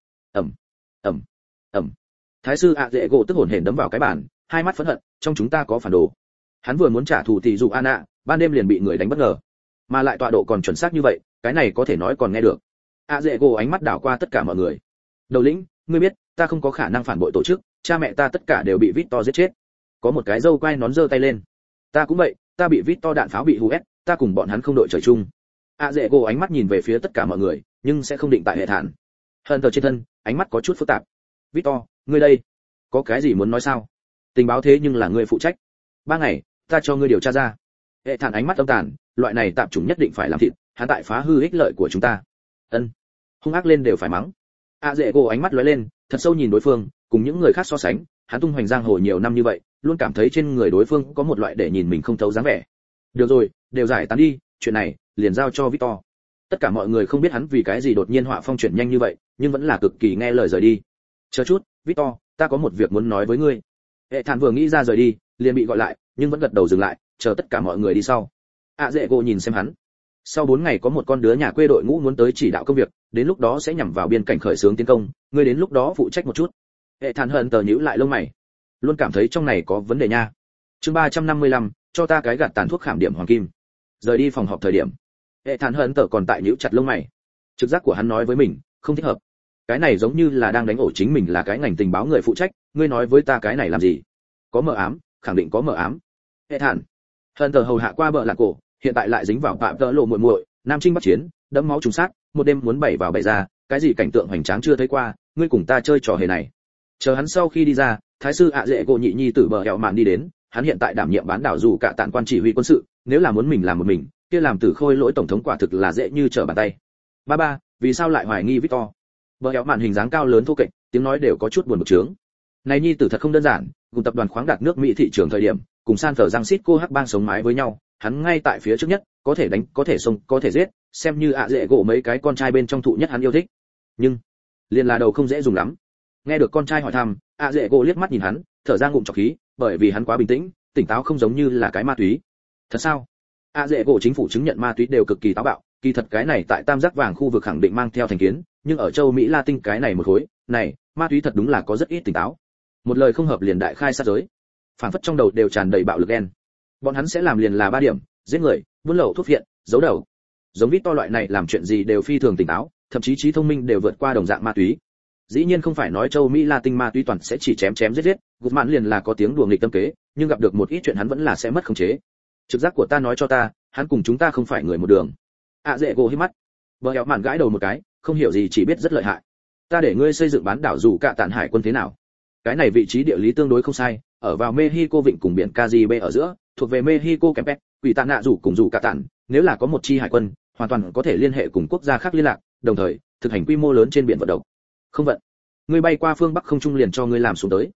Ầm. Thái sư ạ dễ gỗ tức hổn hển đấm vào cái bàn, hai mắt phẫn hận, trong chúng ta có phản đồ. Hắn vừa muốn trả thù thì dù Anna, ban đêm liền bị người đánh bất ngờ. Mà lại tọa độ còn chuẩn xác như vậy, cái này có thể nói còn nghe được. ạ dễ gỗ ánh mắt đảo qua tất cả mọi người. Đầu lĩnh, ngươi biết, ta không có khả năng phản bội tổ chức, cha mẹ ta tất cả đều bị Victor giết chết. Có một cái dâu quai nón giơ tay lên. Ta cũng vậy, ta bị Victor đạn pháo bị hù ép, ta cùng bọn hắn không đội trời chung. ạ dễ gỗ ánh mắt nhìn về phía tất cả mọi người, nhưng sẽ không định tại hệ thản. Hơn tờ trên thân, ánh mắt có chút phức tạp. Victor, ngươi đây, có cái gì muốn nói sao? Tình báo thế nhưng là ngươi phụ trách. 3 ngày, ta cho ngươi điều tra ra. Hệ thản ánh mắt âm tàn, loại này tạp chủng nhất định phải làm thịt, hắn tại phá hư ích lợi của chúng ta. Ân, hung ác lên đều phải mắng. Dễ gỗ ánh mắt lóe lên, thật sâu nhìn đối phương, cùng những người khác so sánh, hắn tung hoành giang hồ nhiều năm như vậy, luôn cảm thấy trên người đối phương có một loại để nhìn mình không thấu dáng vẻ. Được rồi, đều giải tán đi, chuyện này liền giao cho Victor. Tất cả mọi người không biết hắn vì cái gì đột nhiên họa phong chuyển nhanh như vậy, nhưng vẫn là cực kỳ nghe lời rời đi. Chờ chút, Victor, ta có một việc muốn nói với ngươi. Hệ thản vừa nghĩ ra rời đi, liền bị gọi lại, nhưng vẫn gật đầu dừng lại, chờ tất cả mọi người đi sau. Dễ gỗ nhìn xem hắn. Sau 4 ngày có một con đứa nhà quê đội ngũ muốn tới chỉ đạo công việc, đến lúc đó sẽ nhằm vào biên cảnh khởi xướng tiến công, ngươi đến lúc đó phụ trách một chút. Hệ thản hận tờ nhíu lại lông mày, luôn cảm thấy trong này có vấn đề nha. Chương 355, cho ta cái gạt tàn thuốc khảm điểm hoàng kim. Rời đi phòng họp thời điểm, hệ thản hận tờ còn tại nhíu chặt lông mày. Trực giác của hắn nói với mình, không thích hợp. Cái này giống như là đang đánh ổ chính mình là cái ngành tình báo người phụ trách, ngươi nói với ta cái này làm gì? Có mờ ám, khẳng định có mờ ám. Hệ thản hận tờ hầu hạ qua bờ lạc cổ, hiện tại lại dính vào phạm tợ lộ muội muội, nam chinh bắc chiến, đẫm máu trùng sát, một đêm muốn bày vào bày ra, cái gì cảnh tượng hoành tráng chưa thấy qua, ngươi cùng ta chơi trò hề này. Chờ hắn sau khi đi ra, thái sư dễ gỗ nhị nhi tử bờ hẹo mạn đi đến, hắn hiện tại đảm nhiệm bán đảo dù Cạ Tạn quan chỉ huy quân sự, nếu là muốn mình làm một mình, kia làm Tử Khôi lỗi tổng thống quả thực là dễ như trở bàn tay. Ba, vì sao lại hoài nghi Victor? Bờ hẹo mạn hình dáng cao lớn thô kệch, tiếng nói đều có chút buồn bực trướng. Này nhi tử thật không đơn giản, cùng tập đoàn khoáng đạt nước Mỹ thị trường thời điểm, cùng San Francisco hắc bang sống mái với nhau, hắn ngay tại phía trước nhất, có thể đánh, có thể xông, có thể giết, xem như dễ gỗ mấy cái con trai bên trong thụ nhất hắn yêu thích. Nhưng liền là đầu không dễ dùng lắm. Nghe được con trai hỏi thăm, dễ gỗ liếc mắt nhìn hắn, thở ra ngụm trọc khí, bởi vì hắn quá bình tĩnh, tỉnh táo không giống như là cái ma túy. Thật sao? Dễ gỗ chính phủ chứng nhận ma túy đều cực kỳ táo bạo, kỳ thật cái này tại tam giác vàng khu vực khẳng định mang theo thành kiến, nhưng ở châu Mỹ Latin cái này một khối, này, ma túy thật đúng là có rất ít tỉnh táo. Một lời không hợp liền đại khai sát giới. Phản phất trong đầu đều tràn đầy bạo lực đen. Bọn hắn sẽ làm liền là 3 điểm, giết người, buôn lậu thuốc viện, giấu đầu. Giống Victor loại này làm chuyện gì đều phi thường tỉnh táo, thậm chí trí thông minh đều vượt qua đồng dạng ma túy. Dĩ nhiên không phải nói châu Mỹ Latin ma túy toàn sẽ chỉ chém giết, Guzman liền là có tiếng đùa nghịch tâm kế, nhưng gặp được một ít chuyện hắn vẫn là sẽ mất khống chế. Trực giác của ta nói cho ta, hắn cùng chúng ta không phải người một đường. Dễ gỗ hí mắt. Bờ hẹo mạn gãi đầu một cái, không hiểu gì chỉ biết rất lợi hại. Ta để ngươi xây dựng bán đảo dù Cạ Tạn hải quân thế nào? Cái này vị trí địa lý tương đối không sai, ở vào Mexico vịnh cùng biển Caribe ở giữa, thuộc về Mexico Kempes, Quỷ Tạ Nạ rủ cùng dù Cạ Tạn, nếu là có một chi hải quân, hoàn toàn có thể liên hệ cùng quốc gia khác liên lạc, đồng thời thực hành quy mô lớn trên biển vận động. Không vận, ngươi bay qua phương Bắc không trung liền cho ngươi làm xuống tới.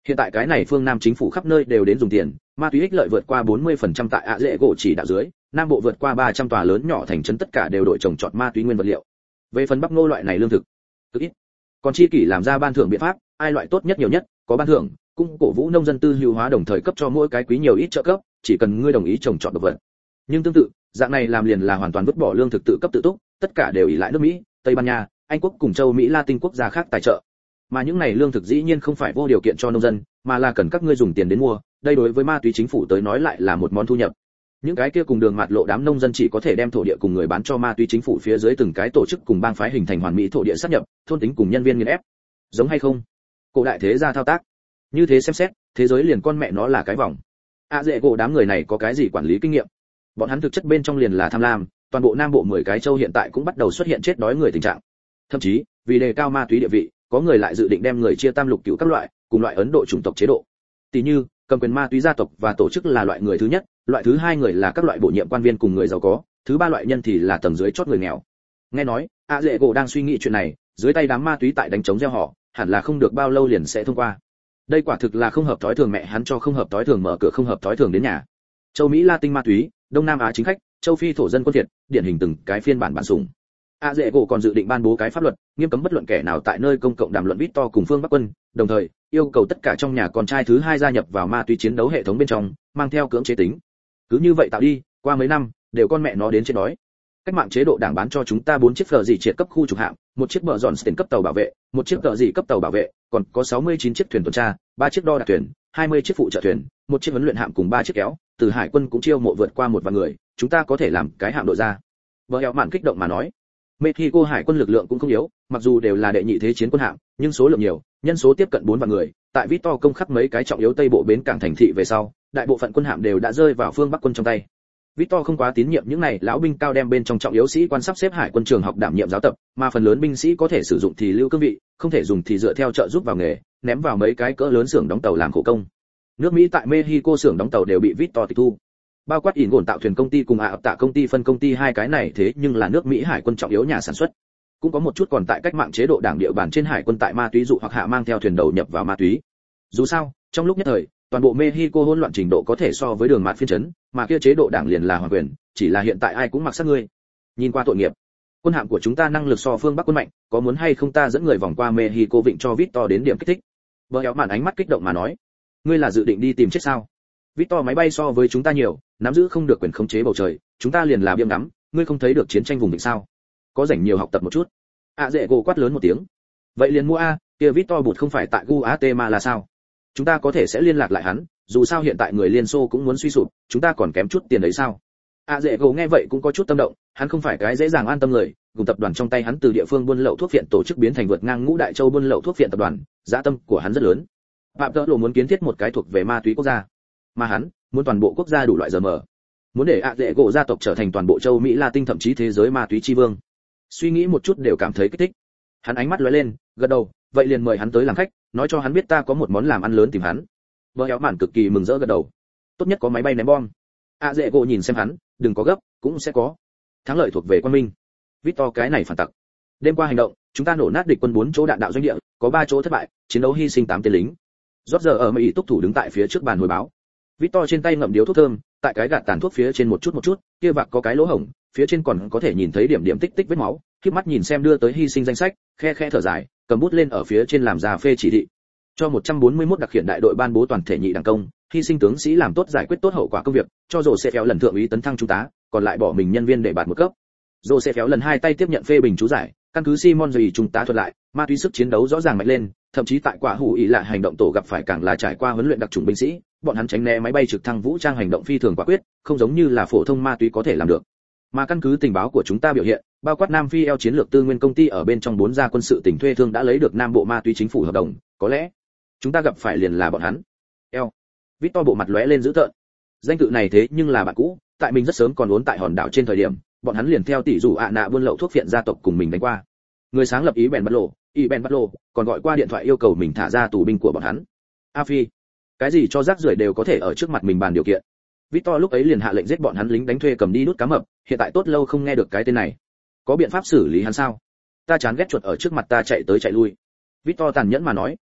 Hiện tại cái này phương Nam chính phủ khắp nơi đều đến dùng tiền, ma túy ích lợi vượt qua 40% tại ạ dễ gỗ chỉ đạo dưới, Nam Bộ vượt qua 300 tòa lớn nhỏ thành trấn tất cả đều đổi trồng trọt ma túy nguyên vật liệu. Về phần bắp ngô loại này lương thực, cực ít. Còn chi kỷ làm ra ban thưởng biện pháp, ai loại tốt nhất nhiều nhất, có ban thưởng, cũng cổ vũ nông dân tư hữu hóa đồng thời cấp cho mỗi cái quý nhiều ít trợ cấp, chỉ cần ngươi đồng ý trồng trọt độc vật. Nhưng tương tự, dạng này làm liền là hoàn toàn vứt bỏ lương thực tự cấp tự túc, tất cả đều ỷ lại nước Mỹ, Tây Ban Nha, Anh quốc cùng châu Mỹ Latin quốc gia khác tài trợ. Mà những này lương thực dĩ nhiên không phải vô điều kiện cho nông dân, mà là cần các ngươi dùng tiền đến mua, đây đối với ma túy chính phủ tới nói lại là một món thu nhập. Những cái kia cùng đường mạt lộ đám nông dân chỉ có thể đem thổ địa cùng người bán cho ma túy chính phủ phía dưới từng cái tổ chức cùng bang phái hình thành hoàn mỹ thổ địa sát nhập, thôn tính cùng nhân viên nghiền ép. Giống hay không? Cổ đại thế gia thao tác. Như thế xem xét, thế giới liền con mẹ nó là cái vòng. Dễ gỗ đám người này có cái gì quản lý kinh nghiệm? Bọn hắn thực chất bên trong liền là tham lam, toàn bộ Nam Bộ 10 cái châu hiện tại cũng bắt đầu xuất hiện chết đói người tình trạng. Thậm chí, vì đề cao ma túy địa vị, có người lại dự định đem người chia tam lục cửu các loại, cùng loại Ấn Độ chủng tộc chế độ. Tỷ như, cầm quyền ma túy gia tộc và tổ chức là loại người thứ nhất, loại thứ hai người là các loại bổ nhiệm quan viên cùng người giàu có, thứ ba loại nhân thì là tầng dưới chót người nghèo. Nghe nói, Dễ gỗ đang suy nghĩ chuyện này, dưới tay đám ma túy tại đánh chống gieo họ, hẳn là không được bao lâu liền sẽ thông qua. Đây quả thực là không hợp thói thường, mẹ hắn cho không hợp thói thường mở cửa không hợp thói thường đến nhà. Châu Mỹ Latin ma túy, Đông Nam Á chính khách, châu Phi thổ dân quân thiệt, điển hình từng cái phiên bản bản sủng. Dễ gỗ còn dự định ban bố cái pháp luật, nghiêm cấm bất luận kẻ nào tại nơi công cộng đàm luận Victor cùng Phương Bắc Quân, đồng thời yêu cầu tất cả trong nhà con trai thứ hai gia nhập vào ma túy chiến đấu hệ thống bên trong, mang theo cưỡng chế tính. Cứ như vậy tạo đi, qua mấy năm, đều con mẹ nó đến chết đói. Cách mạng chế độ đảng bán cho chúng ta 4 chiếc phở dị triệt cấp khu trục hạm, một chiếc bờ dọn tiền cấp tàu bảo vệ, một chiếc phở dị cấp tàu bảo vệ, còn có 69 chiếc thuyền tuần tra, 3 chiếc đo đạc thuyền, 20 chiếc phụ trợ thuyền, một chiếc huấn luyện hạm cùng 3 chiếc kéo, từ hải quân cũng chiêu mộ vượt qua 1 vạn người, chúng ta có thể làm cái hạm đội ra. Bờ eo mạn kích động mà nói. Mexico hải quân lực lượng cũng không yếu, mặc dù đều là đệ nhị thế chiến quân hạm, nhưng số lượng nhiều, nhân số tiếp cận 4 vạn người, tại Victor công khắc mấy cái trọng yếu tây bộ bến cảng thành thị về sau, đại bộ phận quân hạm đều đã rơi vào phương Bắc quân trong tay. Victor không quá tín nhiệm những này lão binh cao đem bên trong trọng yếu sĩ quan sắp xếp hải quân trường học đảm nhiệm giáo tập, mà phần lớn binh sĩ có thể sử dụng thì lưu cương vị, không thể dùng thì dựa theo trợ giúp vào nghề, ném vào mấy cái cỡ lớn xưởng đóng tàu làm khổ công. Nước Mỹ tại Mexico xưởng đóng tàu đều bị Victor tịch thu. Bao quát ỉn gồn tạo thuyền công ty cùng tạ công ty phân công ty hai cái này thế nhưng là nước Mỹ hải quân trọng yếu nhà sản xuất. Cũng có một chút còn tại cách mạng chế độ đảng địa bàn trên hải quân tại ma túy dụ hoặc hạ mang theo thuyền đầu nhập vào ma túy. Dù sao, trong lúc nhất thời, toàn bộ Mexico hỗn loạn trình độ có thể so với đường mạt phiên trấn, mà kia chế độ đảng liền là hoàng quyền, chỉ là hiện tại ai cũng mặc sát ngươi. Nhìn qua tội nghiệp. Quân hạm của chúng ta năng lực so phương Bắc quân mạnh, có muốn hay không ta dẫn người vòng qua Mexico vịnh cho Victor đến điểm kích thích. Bờ éo màn ánh mắt kích động mà nói, ngươi là dự định đi tìm chết sao? Victor máy bay so với chúng ta nhiều, nắm giữ không được quyền khống chế bầu trời, chúng ta liền là biêm ngắm, ngươi không thấy được chiến tranh vùng vịnh sao? Có rảnh nhiều học tập một chút. Dễ gỗ quát lớn một tiếng. Vậy liền mua a, kia Victor bụt không phải tại Guatemala sao? Chúng ta có thể sẽ liên lạc lại hắn, dù sao hiện tại người Liên Xô cũng muốn suy sụp, chúng ta còn kém chút tiền đấy sao? Dễ gỗ nghe vậy cũng có chút tâm động, hắn không phải cái dễ dàng an tâm người, cùng tập đoàn trong tay hắn từ địa phương buôn lậu thuốc viện tổ chức biến thành vượt ngang ngũ đại châu buôn lậu thuốc viện tập đoàn, dã tâm của hắn rất lớn. Phạm Tợ Lộ muốn kiến thiết một cái thuộc về ma túy quốc gia, mà hắn muốn toàn bộ quốc gia đủ loại giờ mở, muốn để Dễ gỗ gia tộc trở thành toàn bộ châu Mỹ Latin thậm chí thế giới ma túy chi vương. Suy nghĩ một chút đều cảm thấy kích thích. Hắn ánh mắt lóe lên, gật đầu, vậy liền mời hắn tới làm khách, nói cho hắn biết ta có một món làm ăn lớn tìm hắn. Bờ éo mạn cực kỳ mừng rỡ gật đầu. Tốt nhất có máy bay ném bom. Dễ gỗ nhìn xem hắn, đừng có gấp, cũng sẽ có. Thắng lợi thuộc về Quan Minh. Victor cái này phản tặc. Đêm qua hành động, chúng ta nổ nát địch quân 4 chỗ đạn đạo doanh địa, có 3 chỗ thất bại, chiến đấu hy sinh 8 tên lính. Rốt giờ ở Mỹ túc thủ đứng tại phía trước bàn hồi báo. Victor trên tay ngậm điếu thuốc thơm, tại cái gạt tàn thuốc phía trên một chút, kia vạc có cái lỗ hổng, phía trên còn có thể nhìn thấy điểm điểm tích tích vết máu, khép mắt nhìn xem đưa tới hy sinh danh sách, khe thở dài, cầm bút lên ở phía trên làm ra phê chỉ thị. Cho 141 đặc hiện đại đội ban bố toàn thể nhị đẳng công, hy sinh tướng sĩ làm tốt giải quyết tốt hậu quả công việc, cho Joseph lần thượng úy tấn thăng trung tá, còn lại bỏ mình nhân viên để bạt một cấp. Joseph lần hai tay tiếp nhận phê bình chú giải, căn cứ Simon gì trung tá thuật lại, ma túy sức chiến đấu rõ ràng mạnh lên, thậm chí tại quả hủ ý là hành động tổ gặp phải càng là trải qua huấn luyện đặc chủng binh sĩ, bọn hắn tránh né máy bay trực thăng vũ trang hành động phi thường quả quyết, không giống như là phổ thông ma túy có thể làm được. Mà căn cứ tình báo của chúng ta biểu hiện, bao quát Nam Phi eo chiến lược tư nguyên công ty ở bên trong 4 gia quân sự tỉnh thuê thương đã lấy được Nam Bộ ma túy chính phủ hợp đồng, có lẽ chúng ta gặp phải liền là bọn hắn. Eo. Victor bộ mặt lóe lên dữ tợn. Danh tự này thế nhưng là bạn cũ, tại mình rất sớm còn uốn tại hòn đảo trên thời điểm, bọn hắn liền theo tỷ dụ nạ buôn lậu thuốc phiện gia tộc cùng mình đánh qua. Người sáng lập ý bèn bắt lộ, còn gọi qua điện thoại yêu cầu mình thả ra tù binh của bọn hắn. A Phi, cái gì cho rác rưởi đều có thể ở trước mặt mình bàn điều kiện. Victor lúc ấy liền hạ lệnh giết bọn hắn lính đánh thuê cầm đi đút cá mập, hiện tại tốt lâu không nghe được cái tên này. Có biện pháp xử lý hắn sao? Ta chán ghét chuột ở trước mặt ta chạy tới chạy lui. Victor tàn nhẫn mà nói,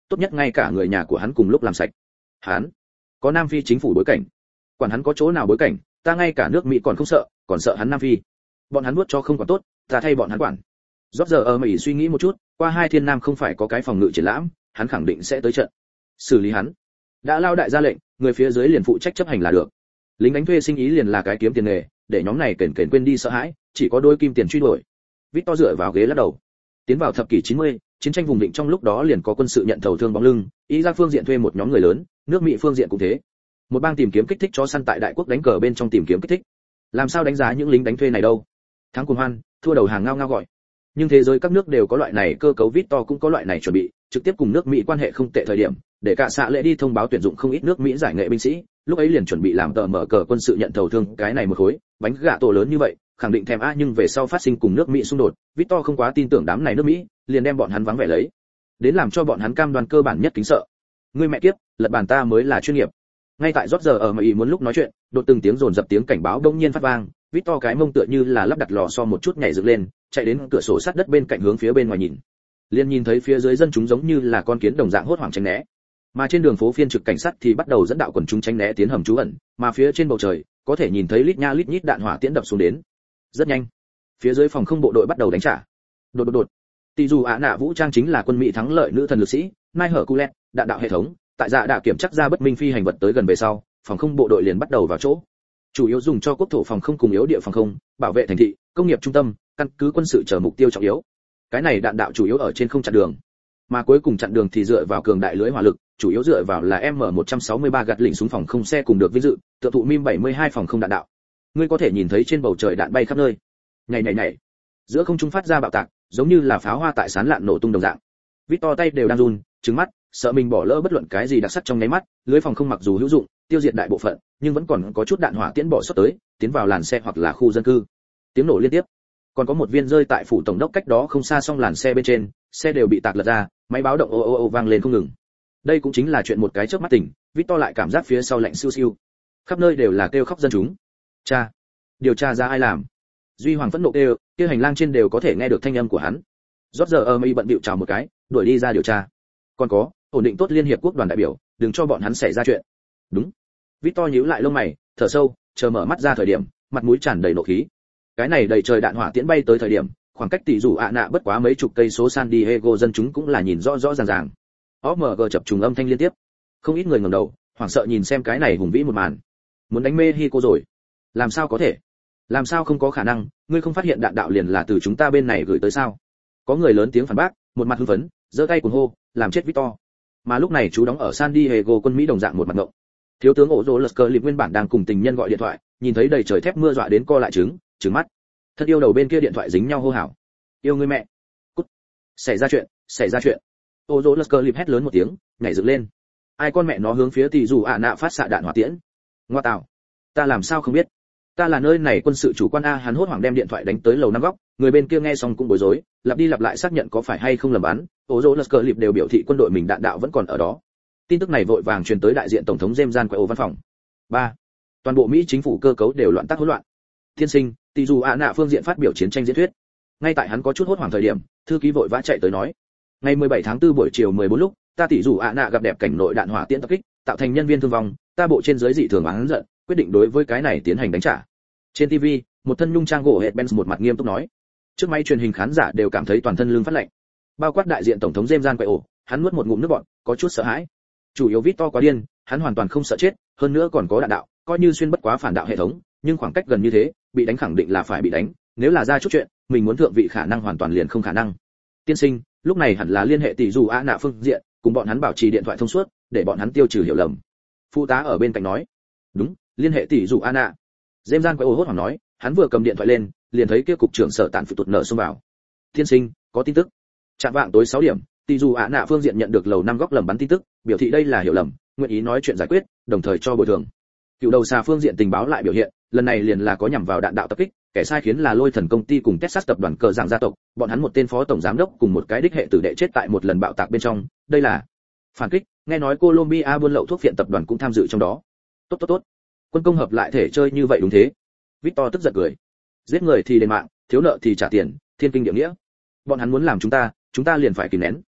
tốt nhất ngay cả người nhà của hắn cùng lúc làm sạch. Hắn có Nam Phi chính phủ bối cảnh, quản hắn có chỗ nào bối cảnh, ta ngay cả nước Mỹ còn không sợ, còn sợ hắn Nam Phi. Bọn hắn nuốt cho không còn tốt, ta thay bọn hắn quản. Rốt giờ ở Mỹ suy nghĩ một chút, qua 2 thiên nam không phải có cái phòng ngự triển lãm, hắn khẳng định sẽ tới trận. Xử lý hắn. Đã lao đại ra lệnh, người phía dưới liền phụ trách chấp hành là được. Lính đánh thuê sinh ý liền là cái kiếm tiền nghề, để nhóm này kền quên đi sợ hãi, chỉ có đôi kim tiền truy đuổi. Victor dựa vào ghế lắc đầu. Tiến vào thập kỷ 90, chiến tranh vùng định trong lúc đó liền có quân sự nhận thầu thương bóng lưng, ý ra phương diện thuê một nhóm người lớn, nước Mỹ phương diện cũng thế. Một bang tìm kiếm kích thích chó săn tại đại quốc đánh cờ bên trong tìm kiếm kích thích. Làm sao đánh giá những lính đánh thuê này đâu? Thắng cuồng hoan, thua đầu hàng ngao ngao gọi. Nhưng thế giới các nước đều có loại này cơ cấu, Victor cũng có loại này chuẩn bị, trực tiếp cùng nước Mỹ quan hệ không tệ thời điểm, để cả xạ lệ đi thông báo tuyển dụng không ít nước Mỹ giải nghệ binh sĩ, lúc ấy liền chuẩn bị làm tờ mở cờ quân sự nhận thầu thương, cái này một khối, bánh gạ tổ lớn như vậy, khẳng định thèm a, nhưng về sau phát sinh cùng nước Mỹ xung đột, Victor không quá tin tưởng đám này nước Mỹ, liền đem bọn hắn vắng vẻ lấy, đến làm cho bọn hắn cam đoan cơ bản nhất kính sợ. Ngươi mẹ kiếp, lật bàn ta mới là chuyên nghiệp. Ngay tại rót giờ ở Mỹ muốn lúc nói chuyện, đột từng tiếng rồn dập tiếng cảnh báo đông nhiên phát vang, Victor cái mông tựa như là lắp đặt lò xo một chút nhảy dựng lên, chạy đến cửa sổ sát đất bên cạnh hướng phía bên ngoài nhìn. Liền nhìn thấy phía dưới dân chúng giống như là con kiến đồng dạng hốt hoảng tránh né. Mà trên đường phố phiên trực cảnh sát thì bắt đầu dẫn đạo quần chúng tránh né tiến hầm trú ẩn, mà phía trên bầu trời có thể nhìn thấy lít nha lít nhít đạn hỏa tiễn đập xuống đến. Rất nhanh, phía dưới phòng không bộ đội bắt đầu đánh trả. Đột. Tỷ dù Á Nạ vũ trang chính là quân Mỹ thắng lợi nữ thần lực sĩ, Mai Hở Culet, đạn đạo hệ thống, tại dạ đã kiểm chắc ra bất minh phi hành vật tới gần về sau, phòng không bộ đội liền bắt đầu vào chỗ. Chủ yếu dùng cho quốc thổ phòng không cùng yếu địa phòng không, bảo vệ thành thị, công nghiệp trung tâm, căn cứ quân sự chờ mục tiêu trọng yếu. Cái này đạn đạo chủ yếu ở trên không chặn đường, mà cuối cùng chặn đường thì dựa vào cường đại lưới hỏa lực, chủ yếu dựa vào là M163 gạt lỉnh súng phòng không xe cùng được vinh dự, tượng thụ Mim 72 phòng không đạn đạo. Ngươi có thể nhìn thấy trên bầu trời đạn bay khắp nơi. Nhảy. Giữa không trung phát ra bạo tạc, giống như là pháo hoa tại sán lạn nổ tung đồng dạng. Victor tay đều đang run, trừng mắt, sợ mình bỏ lỡ bất luận cái gì đặc sắc trong nháy mắt, lưới phòng không mặc dù hữu dụng, tiêu diệt đại bộ phận, nhưng vẫn còn có chút đạn hỏa tiễn bỏ sót tới, tiến vào làn xe hoặc là khu dân cư. Tiếng nổ liên tiếp. Còn có một viên rơi tại phủ tổng đốc cách đó không xa, song làn xe bên trên, xe đều bị tạc lật ra, máy báo động ô vang lên không ngừng. Đây cũng chính là chuyện một cái chớp mắt tỉnh, Victor lại cảm giác phía sau lạnh siêu siêu. Khắp nơi đều là kêu khóc dân chúng. Cha, điều tra ra ai làm? Duy Hoàng phẫn nộ kêu, kia hành lang trên đều có thể nghe được thanh âm của hắn. Rốt giờ ở Mỹ bận bịu chào một cái, đuổi đi ra điều tra. Còn có, ổn định tốt Liên hiệp quốc đoàn đại biểu, đừng cho bọn hắn xảy ra chuyện. Đúng. Victor nhíu lại lông mày, thở sâu, chờ mở mắt ra thời điểm, mặt mũi tràn đầy nộ khí. Cái này đầy trời đạn hỏa tiễn bay tới thời điểm, khoảng cách tỷ dù ạ nạ bất quá mấy chục cây số San Diego, dân chúng cũng là nhìn rõ ràng. OMG chập trùng âm thanh liên tiếp. Không ít người ngẩng đầu, hoảng sợ nhìn xem cái này hùng vĩ một màn. Muốn đánh Mexico rồi? Làm sao có thể? Làm sao không có khả năng, ngươi không phát hiện đạn đạo liền là từ chúng ta bên này gửi tới sao? Có người lớn tiếng phản bác, một mặt hưng phấn, giơ tay cuồng hô, làm chết Victor. Mà lúc này chú đóng ở San Diego quân Mỹ đồng dạng một mặt ngộng. Thiếu tướng Ổ Rô Lật Lịp nguyên bản đang cùng tình nhân gọi điện thoại, nhìn thấy đầy trời thép mưa dọa đến co lại trứng mắt. Thật yêu đầu bên kia điện thoại dính nhau hô hào. Yêu người mẹ. Cút. Xảy ra chuyện. Ổ Rô Lật Lịp hét lớn một tiếng, nhảy dựng lên. Ai con mẹ nó hướng phía tỷ dù ạ nạ phát xạ đạn hỏa tiễn? Ngoa tạo. Ta làm sao không biết? Ta là nơi này quân sự chủ quan a, hắn hốt hoảng đem điện thoại đánh tới lầu năm góc, người bên kia nghe xong cũng bối rối, lặp đi lặp lại xác nhận có phải hay không lầm bắn, Ổ Rô Lật Lịp đều biểu thị quân đội mình đạn đạo vẫn còn ở đó. Tin tức này vội vàng truyền tới đại diện tổng thống James Jan Quay văn phòng. 3. Toàn bộ Mỹ chính phủ cơ cấu đều loạn tác hỗn loạn. Thiên sinh, tỷ dù ạ nạ phương diện phát biểu chiến tranh diễn thuyết. Ngay tại hắn có chút hốt hoảng thời điểm, thư ký vội vã chạy tới nói. Ngày 17 tháng 4 buổi chiều 14 lúc, ta tỷ dù ạ nạ gặp đẹp cảnh nội đạn hỏa tiễn tập kích, tạo thành nhân viên thương vong, ta bộ trên dưới dị thường oán giận, quyết định đối với cái này tiến hành đánh trả. Trên TV, một thân nhung trang gỗ hệt Benz một mặt nghiêm túc nói. Trước máy truyền hình khán giả đều cảm thấy toàn thân lưng phát lạnh. Bao quát đại diện tổng thống James Jan Quay, hắn nuốt một ngụm nước bọt, có chút sợ hãi. Chủ yếu Victor quá điên, hắn hoàn toàn không sợ chết, hơn nữa còn có đạn đạo, coi như xuyên bất quá phản đạo hệ thống, nhưng khoảng cách gần như thế, bị đánh khẳng định là phải bị đánh, nếu là ra chút chuyện, mình muốn thượng vị khả năng hoàn toàn liền không khả năng. Tiên sinh, lúc này hẳn là liên hệ tỷ dù ạ nạ phương diện, cùng bọn hắn bảo trì điện thoại thông suốt, để bọn hắn tiêu trừ hiểu lầm. Phụ tá ở bên cạnh nói. Đúng, liên hệ tỷ dù ạ nạ. James Jan quay hốt hoảng nói, hắn vừa cầm điện thoại lên, liền thấy kia cục trưởng sở tạn phụ tụt nợ xông vào. Tiên sinh, có tin tức. Chạm vạng tối 6 điểm, tỷ dù ạ nạ phương diện nhận được lầu 5 góc lầm bắn tin tức, biểu thị đây là hiểu lầm, nguyện ý nói chuyện giải quyết, đồng thời cho bồi thường. Cựu đầu xà phương diện tình báo lại biểu hiện, lần này liền là có nhằm vào đạn đạo tập kích, kẻ sai khiến là Lôi Thần công ty cùng Texas tập đoàn cờ giảng gia tộc, bọn hắn một tên phó tổng giám đốc cùng một cái đích hệ tử đệ chết tại một lần bạo tạc bên trong, đây là phản kích, nghe nói Colombia buôn lậu thuốc viện tập đoàn cũng tham dự trong đó. Tốt. Quân công hợp lại thể chơi như vậy đúng thế. Victor tức giận cười. Giết người thì đền mạng, thiếu nợ thì trả tiền, thiên kinh địa nghĩa. Bọn hắn muốn làm chúng ta liền phải kìm nén.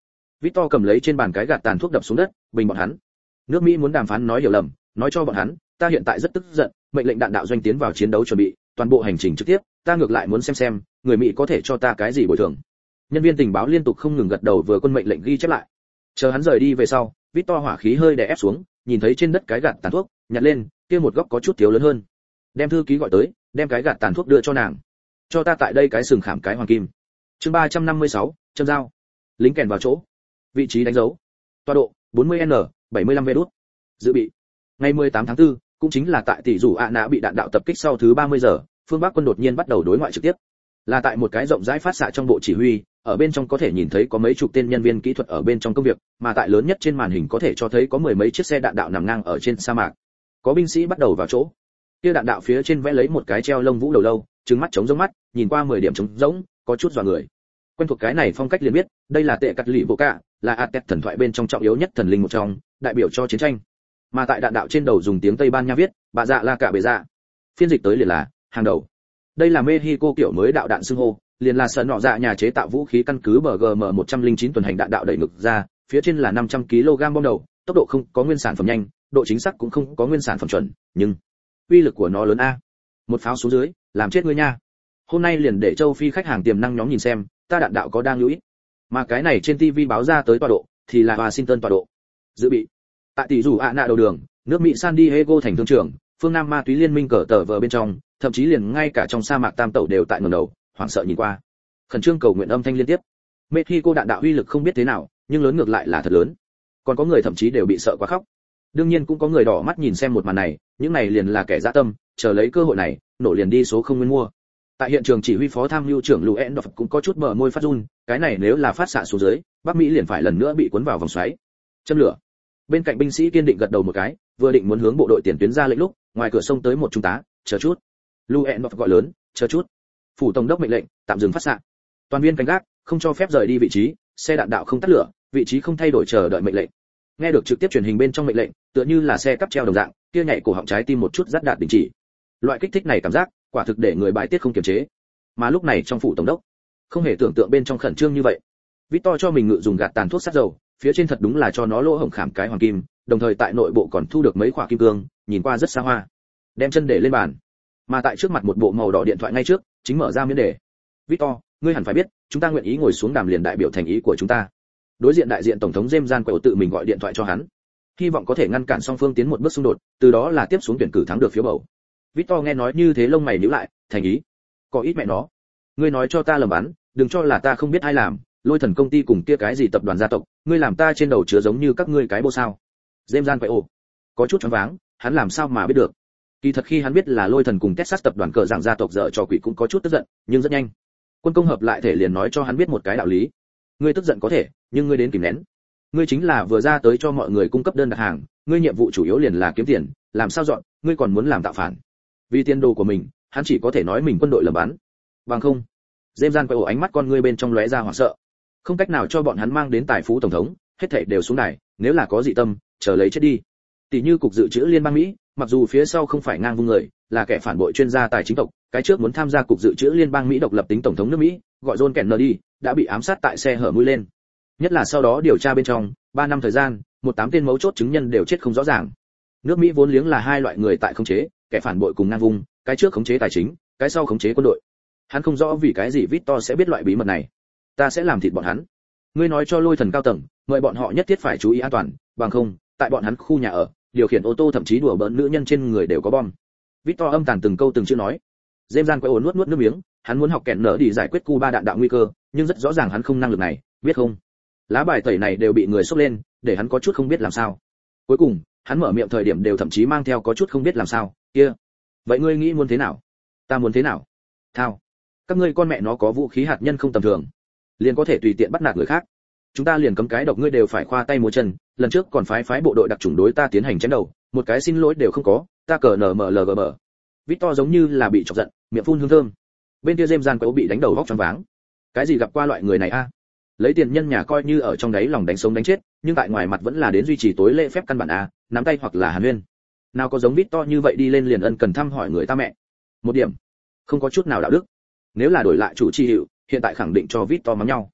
Victor cầm lấy trên bàn cái gạt tàn thuốc đập xuống đất, bình bọn hắn. Nước Mỹ muốn đàm phán nói hiểu lầm, nói cho bọn hắn, ta hiện tại rất tức giận, mệnh lệnh đạn đạo doanh tiến vào chiến đấu chuẩn bị, toàn bộ hành trình trực tiếp, ta ngược lại muốn xem người Mỹ có thể cho ta cái gì bồi thường. Nhân viên tình báo liên tục không ngừng gật đầu vừa quân mệnh lệnh ghi chép lại. Chờ hắn rời đi về sau, Victor hỏa khí hơi đè ép xuống, nhìn thấy trên đất cái gạt tàn thuốc, nhặt lên, kia một góc có chút thiếu lớn hơn. Đem thư ký gọi tới, đem cái gạt tàn thuốc đưa cho nàng. Cho ta tại đây cái sừng khảm cái hoàng kim. Chương 356, châm dao. Lính kèn vào chỗ. Vị trí đánh dấu. Tọa độ 40N, 75V đút. Dự bị. Ngày 18 tháng 4, cũng chính là tại tỷ rủ ạ nã bị đạn đạo tập kích sau thứ 30 giờ, phương Bắc quân đột nhiên bắt đầu đối ngoại trực tiếp. Là tại một cái rộng rãi phát xạ trong bộ chỉ huy, ở bên trong có thể nhìn thấy có mấy chục tên nhân viên kỹ thuật ở bên trong công việc, mà tại lớn nhất trên màn hình có thể cho thấy có mười mấy chiếc xe đạn đạo nằm ngang ở trên sa mạc. Có binh sĩ bắt đầu vào chỗ. Kia đạn đạo phía trên vẽ lấy một cái treo lông vũ đầu lâu, trừng mắt chống giống mắt, nhìn qua 10 điểm trống giống, có chút dọa người. Quen thuộc cái này phong cách liền biết, đây là tệ cắt lì bộ cả, là Aztec thần thoại bên trong trọng yếu nhất thần linh một trong, đại biểu cho chiến tranh. Mà tại đạn đạo trên đầu dùng tiếng Tây Ban Nha viết, bà dạ là cả bề dạ. Phiên dịch tới liền là hàng đầu. Đây là Mexico kiểu mới đạo đạn xưng hô, liền là sân nọ dạ nhà chế tạo vũ khí căn cứ BGM-109 tuần hành đạn đạo đẩy ngực ra, phía trên là 500 kg bom đầu, tốc độ không có nguyên sản phẩm nhanh, độ chính xác cũng không có nguyên sản phẩm chuẩn, nhưng uy lực của nó lớn a. Một pháo xuống dưới, làm chết ngươi nha. Hôm nay liền để châu Phi khách hàng tiềm năng nhóm nhìn xem, ta đạn đạo có đang lưu ý. Mà cái này trên TV báo ra tới tọa độ, thì là Washington tọa độ. Dự bị. Tại tỷ rủ ạ nạ đầu đường, nước Mỹ San Diego thành thương trường, phương Nam ma túy liên minh cờ tờ vờ bên trong, thậm chí liền ngay cả trong sa mạc tam tẩu đều tại ngẩng đầu, hoảng sợ nhìn qua. Khẩn trương cầu nguyện âm thanh liên tiếp. Mexico đạn đạo uy lực không biết thế nào, nhưng lớn ngược lại là thật lớn. Còn có người thậm chí đều bị sợ quá khóc. Đương nhiên cũng có người đỏ mắt nhìn xem một màn này, những này liền là kẻ dã tâm, chờ lấy cơ hội này, nổ liền đi số không nguyên mua. Tại hiện trường chỉ huy phó tham mưu trưởng Luen Đọc cũng có chút mở môi phát run, cái này nếu là phát xạ xuống dưới, Bắc Mỹ liền phải lần nữa bị cuốn vào vòng xoáy. Châm lửa. Bên cạnh binh sĩ kiên định gật đầu một cái, vừa định muốn hướng bộ đội tiền tuyến ra lệnh lúc, ngoài cửa sông tới một trung tá, chờ chút. Luen Đọc gọi lớn, chờ chút. Phủ tổng đốc mệnh lệnh, tạm dừng phát xạ. Toàn viên canh gác, không cho phép rời đi vị trí, xe đạn đạo không tắt lửa, vị trí không thay đổi chờ đợi mệnh lệnh. Nghe được trực tiếp truyền hình bên trong mệnh lệnh, tựa như là xe cắp treo đồng dạng, kia nhảy cổ họng trái tim một chút rát đạt đình chỉ. Loại kích thích này cảm giác, quả thực để người bài tiết không kiềm chế. Mà lúc này trong phủ tổng đốc, không hề tưởng tượng bên trong khẩn trương như vậy. Victor cho mình ngự dùng gạt tàn thuốc sát dầu, phía trên thật đúng là cho nó lỗ hổng khảm cái hoàng kim, đồng thời tại nội bộ còn thu được mấy khỏa kim cương, nhìn qua rất xa hoa. Đem chân để lên bàn, mà tại trước mặt một bộ màu đỏ điện thoại ngay trước, chính mở ra miếng đề. Victor, ngươi hẳn phải biết, chúng ta nguyện ý ngồi xuống đàm liền đại biểu thành ý của chúng ta. Đối diện đại diện tổng thống James Jan Quẹo tự mình gọi điện thoại cho hắn, hy vọng có thể ngăn cản song phương tiến một bước xung đột, từ đó là tiếp xuống tuyển cử thắng được phiếu bầu. Victor nghe nói như thế lông mày nhíu lại, thành ý. Có ít mẹ nó. Ngươi nói cho ta lầm bắn, đừng cho là ta không biết ai làm, Lôi Thần công ty cùng kia cái gì tập đoàn gia tộc, ngươi làm ta trên đầu chứa giống như các ngươi cái bô sao? James Jan Quẹo có chút choáng váng, hắn làm sao mà biết được? Kỳ thật khi hắn biết là Lôi Thần cùng Texas tập đoàn cờ giảng gia tộc dở trò quỷ cũng có chút tức giận, nhưng rất nhanh, quân công hợp lại thể liền nói cho hắn biết một cái đạo lý. Ngươi tức giận có thể, nhưng ngươi đến kìm nén. Ngươi chính là vừa ra tới cho mọi người cung cấp đơn đặt hàng, ngươi nhiệm vụ chủ yếu liền là kiếm tiền, làm sao dọn, ngươi còn muốn làm tạo phản. Vì tiền đồ của mình, hắn chỉ có thể nói mình quân đội lầm bắn. Bằng không, James Jan quay ổ ánh mắt con ngươi bên trong lóe ra hoảng sợ. Không cách nào cho bọn hắn mang đến tài phú tổng thống, hết thảy đều xuống đài, nếu là có dị tâm, chờ lấy chết đi. Tỷ như cục dự trữ liên bang Mỹ, mặc dù phía sau không phải ngang vung người, là kẻ phản bội chuyên gia tài chính tộc, cái trước muốn tham gia cục dự trữ liên bang Mỹ độc lập tính tổng thống nước Mỹ, gọi John Kennedy, đã bị ám sát tại xe hở mũi lên. Nhất là sau đó điều tra bên trong, 3 năm thời gian, 18 tên mấu chốt chứng nhân đều chết không rõ ràng. Nước Mỹ vốn liếng là hai loại người tại khống chế, kẻ phản bội cùng ngang vung, cái trước khống chế tài chính, cái sau khống chế quân đội. Hắn không rõ vì cái gì Victor sẽ biết loại bí mật này. Ta sẽ làm thịt bọn hắn. Ngươi nói cho Lôi Thần cao tầng, mời bọn họ nhất thiết phải chú ý an toàn, bằng không, tại bọn hắn khu nhà ở, điều khiển ô tô thậm chí đùa bỡn nữ nhân trên người đều có bom. Victor âm tàn từng câu từng chữ nói. James Jan quay nuốt nước miếng, hắn muốn học kẹn nở đi giải quyết Cuba đạn đạo nguy cơ, nhưng rất rõ ràng hắn không năng lực này, biết không? Lá bài tẩy này đều bị người xốc lên, để hắn có chút không biết làm sao. Cuối cùng, hắn mở miệng thời điểm đều thậm chí mang theo có chút không biết làm sao. Kia, vậy ngươi nghĩ muốn thế nào? Ta muốn thế nào? Thao, các ngươi con mẹ nó có vũ khí hạt nhân không tầm thường, liền có thể tùy tiện bắt nạt người khác. Chúng ta liền cấm cái độc ngươi đều phải khoa tay múa chân, lần trước còn phái bộ đội đặc chủng đối ta tiến hành chém đầu, một cái xin lỗi đều không có, ta cờ nở mở lờ gờ bờ. Victor giống như là bị chọc giận, miệng phun hương thơm. Bên kia James Jan quẹo bị đánh đầu vóc choáng váng. Cái gì gặp qua loại người này a? Lấy tiền nhân nhà coi như ở trong đấy lòng đánh sống đánh chết, nhưng tại ngoài mặt vẫn là đến duy trì tối lễ phép căn bản a, nắm tay hoặc là hàn huyên. Nào có giống Victor như vậy đi lên liền ân cần thăm hỏi người ta mẹ. Một điểm, không có chút nào đạo đức. Nếu là đổi lại chủ chi hiệu, hiện tại khẳng định cho Victor mắng nhau.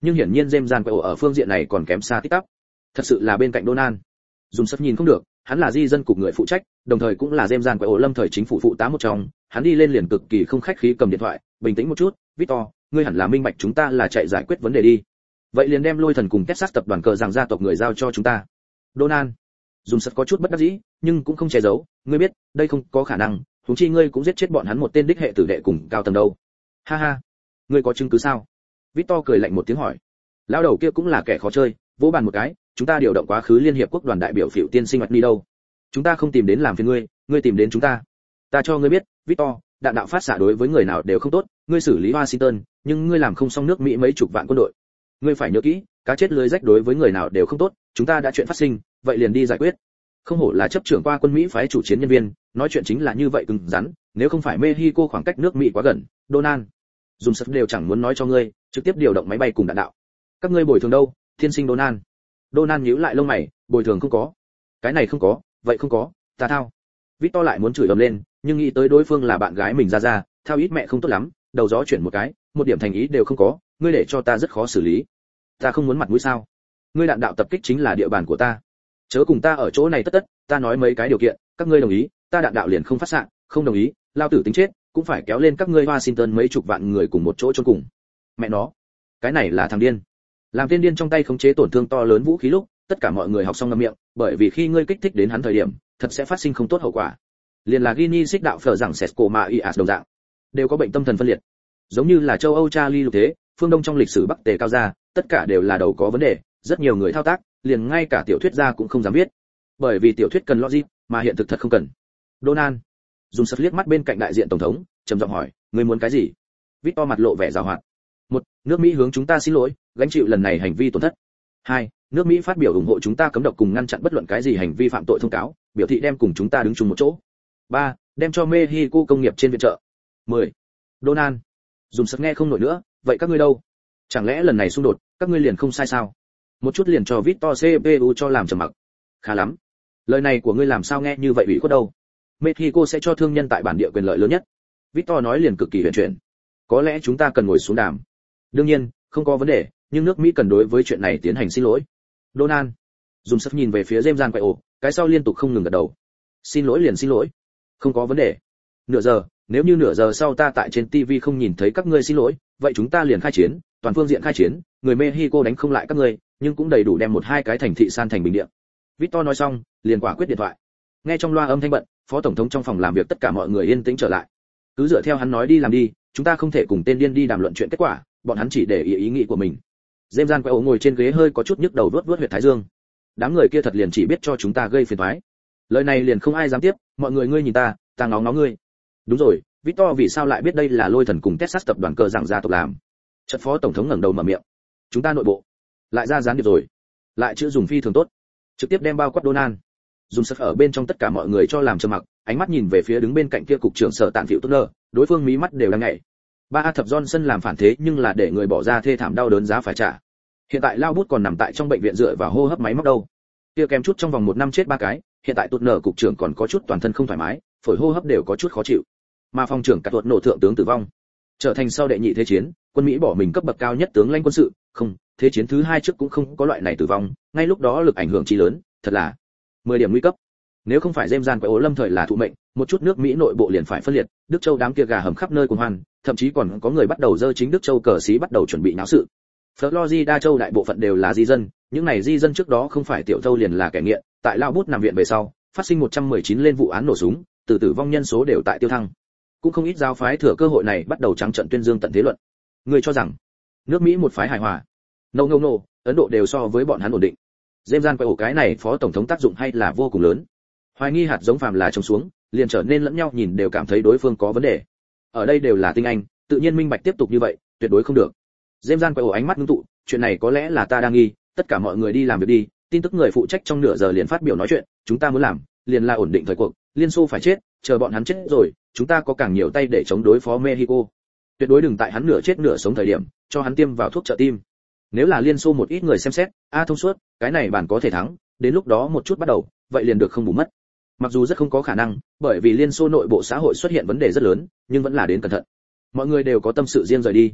nhưng hiển nhiên James Jan ở phương diện này còn kém xa tích tắp. Thật sự là bên cạnh Donald. Dùng sắp nhìn không được, hắn là di dân cục người phụ trách, đồng thời cũng là James Jan lâm thời chính phủ phụ tá một trong, hắn đi lên liền cực kỳ không khách khí cầm điện thoại, bình tĩnh một chút, Victor, ngươi hẳn là minh bạch chúng ta là chạy giải quyết vấn đề đi. Vậy liền đem Lôi Thần cùng Texas tập đoàn cờ rằng gia tộc người giao cho chúng ta. Donald. Dùng sắp có chút bất đắc dĩ, nhưng cũng không che giấu, ngươi biết, đây không có khả năng, huống chi ngươi cũng giết chết bọn hắn một tên đích hệ tử đệ cùng cao tầng đâu. Ha ha, ngươi có chứng cứ sao? Victor cười lạnh một tiếng hỏi. Lão đầu kia cũng là kẻ khó chơi, vỗ bàn một cái, chúng ta điều động quá khứ liên hiệp quốc đoàn đại biểu phiểu tiên sinh mặt đi đâu? Chúng ta không tìm đến làm phiền ngươi tìm đến chúng ta. Ta cho ngươi biết, Victor, đạn đạo phát xạ đối với người nào đều không tốt, ngươi xử lý Washington, nhưng ngươi làm không xong nước Mỹ mấy chục vạn quân đội. Ngươi phải nhớ kỹ, cá chết lưới rách đối với người nào đều không tốt, chúng ta đã chuyện phát sinh, vậy liền đi giải quyết. Không hổ là chấp trưởng qua quân Mỹ phái chủ chiến nhân viên, nói chuyện chính là như vậy cứng rắn, nếu không phải Mexico khoảng cách nước Mỹ quá gần, Donald, dùng sắp đều chẳng muốn nói cho ngươi, trực tiếp điều động máy bay cùng đạn đạo. Các ngươi bồi thường đâu, thiên sinh Donald? Donald nhíu lại lông mày, bồi thường không có. Cái này không có, vậy không có, ta thao. Victor lại muốn chửi ầm lên, nhưng nghĩ tới đối phương là bạn gái mình ra, thao ít mẹ không tốt lắm, đầu gió chuyển một cái, một điểm thành ý đều không có, ngươi để cho ta rất khó xử lý. Ta không muốn mặt mũi sao? Ngươi đạn đạo tập kích chính là địa bàn của ta. Chớ cùng ta ở chỗ này tất, ta nói mấy cái điều kiện, các ngươi đồng ý, ta đạn đạo liền không phát xạ, không đồng ý, lao tử tính chết, cũng phải kéo lên các ngươi Washington mấy chục vạn người cùng một chỗ chôn cùng. Mẹ nó, cái này là thằng điên. Làm tên điên trong tay khống chế tổn thương to lớn vũ khí lúc, tất cả mọi người học xong ngậm miệng, bởi vì khi ngươi kích thích đến hắn thời điểm, thật sẽ phát sinh không tốt hậu quả. Liền là Guinness xích đạo phở rằng Sesco mà Ias đồng dạng, đều có bệnh tâm thần phân liệt. Giống như là châu Âu Charlie lục thế, phương Đông trong lịch sử Bắc Tề cao gia, tất cả đều là đầu có vấn đề, rất nhiều người thao tác, liền ngay cả tiểu thuyết gia cũng không dám viết. Bởi vì tiểu thuyết cần logic, mà hiện thực thật không cần. Donald dùng sật liếc mắt bên cạnh đại diện tổng thống, trầm giọng hỏi, ngươi muốn cái gì? Victor mặt lộ vẻ giàu hoạt. Một, nước Mỹ hướng chúng ta xin lỗi, gánh chịu lần này hành vi tổn thất. Hai, nước Mỹ phát biểu ủng hộ chúng ta cấm độc cùng ngăn chặn bất luận cái gì hành vi phạm tội thông cáo, biểu thị đem cùng chúng ta đứng chung một chỗ. Ba, đem cho Mexico công nghiệp trên viện trợ. 10. Donald dùng sật nghe không nổi nữa, vậy các ngươi đâu? Chẳng lẽ lần này xung đột, các ngươi liền không sai sao? Một chút liền cho Victor CPU cho làm trầm mặc. Khá lắm. Lời này của ngươi làm sao nghe như vậy ủy khuất đâu? Mexico sẽ cho thương nhân tại bản địa quyền lợi lớn nhất. Victor nói liền cực kỳ huyền chuyển. Có lẽ chúng ta cần ngồi xuống đàm. Đương nhiên, không có vấn đề, nhưng nước Mỹ cần đối với chuyện này tiến hành xin lỗi. Donald dùng sức nhìn về phía James Jan quay ổ, cái sau liên tục không ngừng gật đầu. Xin lỗi liền xin lỗi. Không có vấn đề. Nửa giờ, nếu như nửa giờ sau ta tại trên TV không nhìn thấy các ngươi xin lỗi, vậy chúng ta liền khai chiến, toàn phương diện khai chiến, người Mexico đánh không lại các ngươi, nhưng cũng đầy đủ đem một hai cái thành thị san thành bình địa. Victor nói xong, liền quả quyết điện thoại. Nghe trong loa âm thanh bận, phó tổng thống trong phòng làm việc tất cả mọi người yên tĩnh trở lại. Cứ dựa theo hắn nói đi làm đi, chúng ta không thể cùng tên điên đi đàm luận chuyện kết quả, bọn hắn chỉ để ý nghĩ của mình. James Jan quay ổ ngồi trên ghế hơi có chút nhức đầu vuốt huyệt thái dương. Đám người kia thật liền chỉ biết cho chúng ta gây phiền toái. Lời này liền không ai dám tiếp, mọi người ngươi nhìn ta ngó ngươi. Đúng rồi, Victor vì sao lại biết đây là Lôi Thần cùng Texas tập đoàn cờ rằng gia tộc làm? Trận phó tổng thống ngẩng đầu mở miệng. Chúng ta nội bộ lại ra gián điệp rồi, lại chữ dùng phi thường tốt, trực tiếp đem bao quát Donald. Dùng sức ở bên trong tất cả mọi người cho làm trầm mặc, ánh mắt nhìn về phía đứng bên cạnh kia cục trưởng sở tạn phiệu tốt nơ, đối phương mí mắt đều đang nhảy. Ba thập Johnson làm phản thế nhưng là để người bỏ ra thê thảm đau đớn giá phải trả. Hiện tại Lao Bút còn nằm tại trong bệnh viện dựa vào hô hấp máy móc đâu. Kia kém chút trong vòng 1 năm chết 3 cái, hiện tại tụt nở cục trưởng còn có chút toàn thân không thoải mái, phổi hô hấp đều có chút khó chịu. Mà phòng trưởng cả tuột nổ thượng tướng tử vong, trở thành sau đệ nhị thế chiến, quân Mỹ bỏ mình cấp bậc cao nhất tướng lãnh quân sự, không, thế chiến thứ 2 trước cũng không có loại này tử vong, ngay lúc đó lực ảnh hưởng chí lớn, thật là 10 điểm nguy cấp. Nếu không phải James Jan quay ố lâm thời là thụ mệnh, một chút nước Mỹ nội bộ liền phải phân liệt, Đức Châu đám kia gà hầm khắp nơi cuồng hoan, thậm chí còn có người bắt đầu dơ chính Đức Châu cờ xí bắt đầu chuẩn bị náo sự. Florida châu đại bộ phận đều là di dân, những này di dân trước đó không phải tiểu thâu liền là kẻ nghiện, tại Lao Bút nằm viện về sau, phát sinh 119 lên vụ án nổ súng, tử vong nhân số đều tại tiêu thăng. Cũng không ít giáo phái thừa cơ hội này bắt đầu trắng trợn tuyên dương tận thế luận. Người cho rằng nước Mỹ một phái hài hòa. No, Ấn Độ đều so với bọn hắn ổn định. James Jan quay ổ cái này phó tổng thống tác dụng hay là vô cùng lớn. Hoài nghi hạt giống phàm là trồng xuống, liền trở nên lẫn nhau nhìn đều cảm thấy đối phương có vấn đề. Ở đây đều là tinh anh, tự nhiên minh bạch tiếp tục như vậy, tuyệt đối không được. James Jan quay ổ ánh mắt ngưng tụ, chuyện này có lẽ là ta đang nghi, tất cả mọi người đi làm việc đi, tin tức người phụ trách trong nửa giờ liền phát biểu nói chuyện, chúng ta muốn làm, liền là ổn định thời cuộc, Liên Xô phải chết, chờ bọn hắn chết rồi, chúng ta có càng nhiều tay để chống đối phó Mexico. Tuyệt đối đừng tại hắn nửa chết nửa sống thời điểm, cho hắn tiêm vào thuốc trợ tim. Nếu là Liên Xô một ít người xem xét, thông suốt, cái này bản có thể thắng, đến lúc đó một chút bắt đầu, vậy liền được không bù mất. Mặc dù rất không có khả năng, bởi vì Liên Xô nội bộ xã hội xuất hiện vấn đề rất lớn, nhưng vẫn là đến cẩn thận. Mọi người đều có tâm sự riêng rời đi.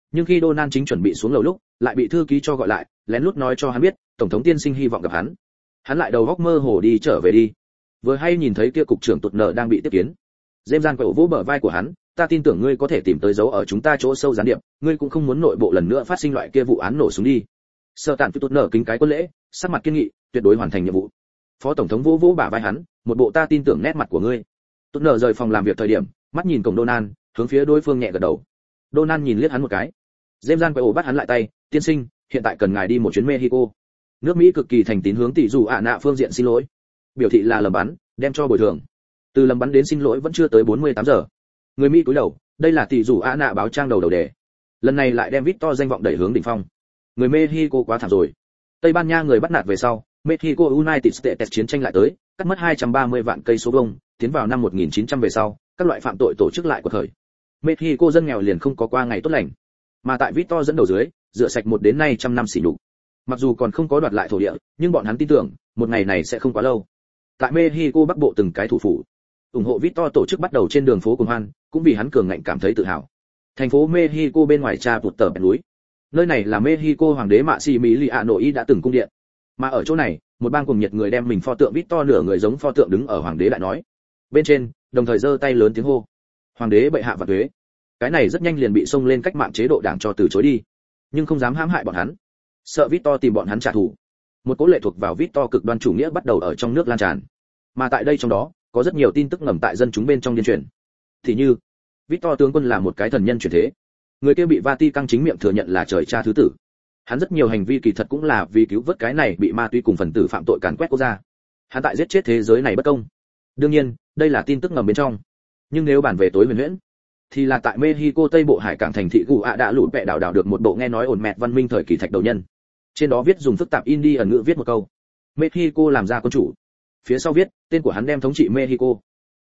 Nhưng khi Donald chính chuẩn bị xuống lầu lúc, lại bị thư ký cho gọi lại, lén lút nói cho hắn biết, tổng thống tiên sinh hy vọng gặp hắn. Hắn lại đầu góc mơ hồ đi trở về đi. Vừa hay nhìn thấy kia cục trưởng tụt nợ đang bị tiếp kiến. James Jan quẹo vỗ bờ vai của hắn, ta tin tưởng ngươi có thể tìm tới dấu ở chúng ta chỗ sâu gián điệp, ngươi cũng không muốn nội bộ lần nữa phát sinh loại kia vụ án nổ súng đi. Sở Tạn tụt nợ kính cái quân lễ, sắc mặt kiên nghị, tuyệt đối hoàn thành nhiệm vụ. Phó tổng thống vỗ vỗ bả vai hắn, một bộ ta tin tưởng nét mặt của ngươi. Tụt nợ rời phòng làm việc thời điểm, mắt nhìn cổng Donald, hướng phía đối phương nhẹ gật đầu. Donald nhìn liếc hắn một cái. James Jan quẹo bắt hắn lại tay, tiên sinh, hiện tại cần ngài đi một chuyến Mexico. Nước Mỹ cực kỳ thành tín hướng tỷ dù ạ nạ phương diện xin lỗi, biểu thị là lầm bắn, đem cho bồi thường. Từ lầm bắn đến xin lỗi vẫn chưa tới 48 giờ. Người Mỹ cúi đầu, đây là tỷ dù ạ nạ báo trang đầu đề. Lần này lại đem Victor danh vọng đẩy hướng đỉnh phong. Người Mexico quá thảm rồi. Tây Ban Nha người bắt nạt về sau, Mexico United States chiến tranh lại tới, cắt mất 230 vạn cây số vuông, tiến vào năm 1900 về sau, các loại phạm tội tổ chức lại của thời. Mexico dân nghèo liền không có qua ngày tốt lành. Mà tại Victor dẫn đầu dưới, rửa sạch một đến nay trăm năm sỉ nhục. Mặc dù còn không có đoạt lại thổ địa, nhưng bọn hắn tin tưởng, một ngày này sẽ không quá lâu. Tại Mexico bắc bộ từng cái thủ phủ, ủng hộ Victor tổ chức bắt đầu trên đường phố cùng hoan, cũng vì hắn cường ngạnh cảm thấy tự hào. Thành phố Mexico bên ngoài cha tụt tờ bẹn núi. Nơi này là Mexico hoàng đế Maximiliano I đã từng cung điện. Mà ở chỗ này, một bang cùng nhiệt người đem mình pho tượng Victor nửa người giống pho tượng đứng ở hoàng đế đại nói. Bên trên, đồng thời giơ tay lớn tiếng hô: "Hoàng đế bệ hạ và thuế." Cái này rất nhanh liền bị xông lên cách mạng chế độ đảng cho từ chối đi, nhưng không dám hãm hại bọn hắn, sợ Victor tìm bọn hắn trả thù. Một cố lệ thuộc vào Victor cực đoan chủ nghĩa bắt đầu ở trong nước lan tràn. Mà tại đây trong đó, có rất nhiều tin tức ngầm tại dân chúng bên trong điên truyền. Thì như, Victor tướng quân là một cái thần nhân chuyển thế. Người kia bị Vatican chính miệng thừa nhận là trời cha thứ tử. Hắn rất nhiều hành vi kỳ thật cũng là vì cứu vớt cái này bị ma túy cùng phần tử phạm tội càn quét quốc gia. Hắn tại giết chết thế giới này bất công. Đương nhiên, đây là tin tức ngầm bên trong. Nhưng nếu bản về tối huyền huyễn, thì là tại Mexico Tây Bộ Hải cảng thành thị Gù ạ đã lụt bẹ đảo được một bộ nghe nói ổn mẹt văn minh thời kỳ thạch đầu nhân. Trên đó viết dùng phức tạp Indian ngữ viết một câu: Mexico làm ra quân chủ. Phía sau viết, tên của hắn đem thống trị Mexico,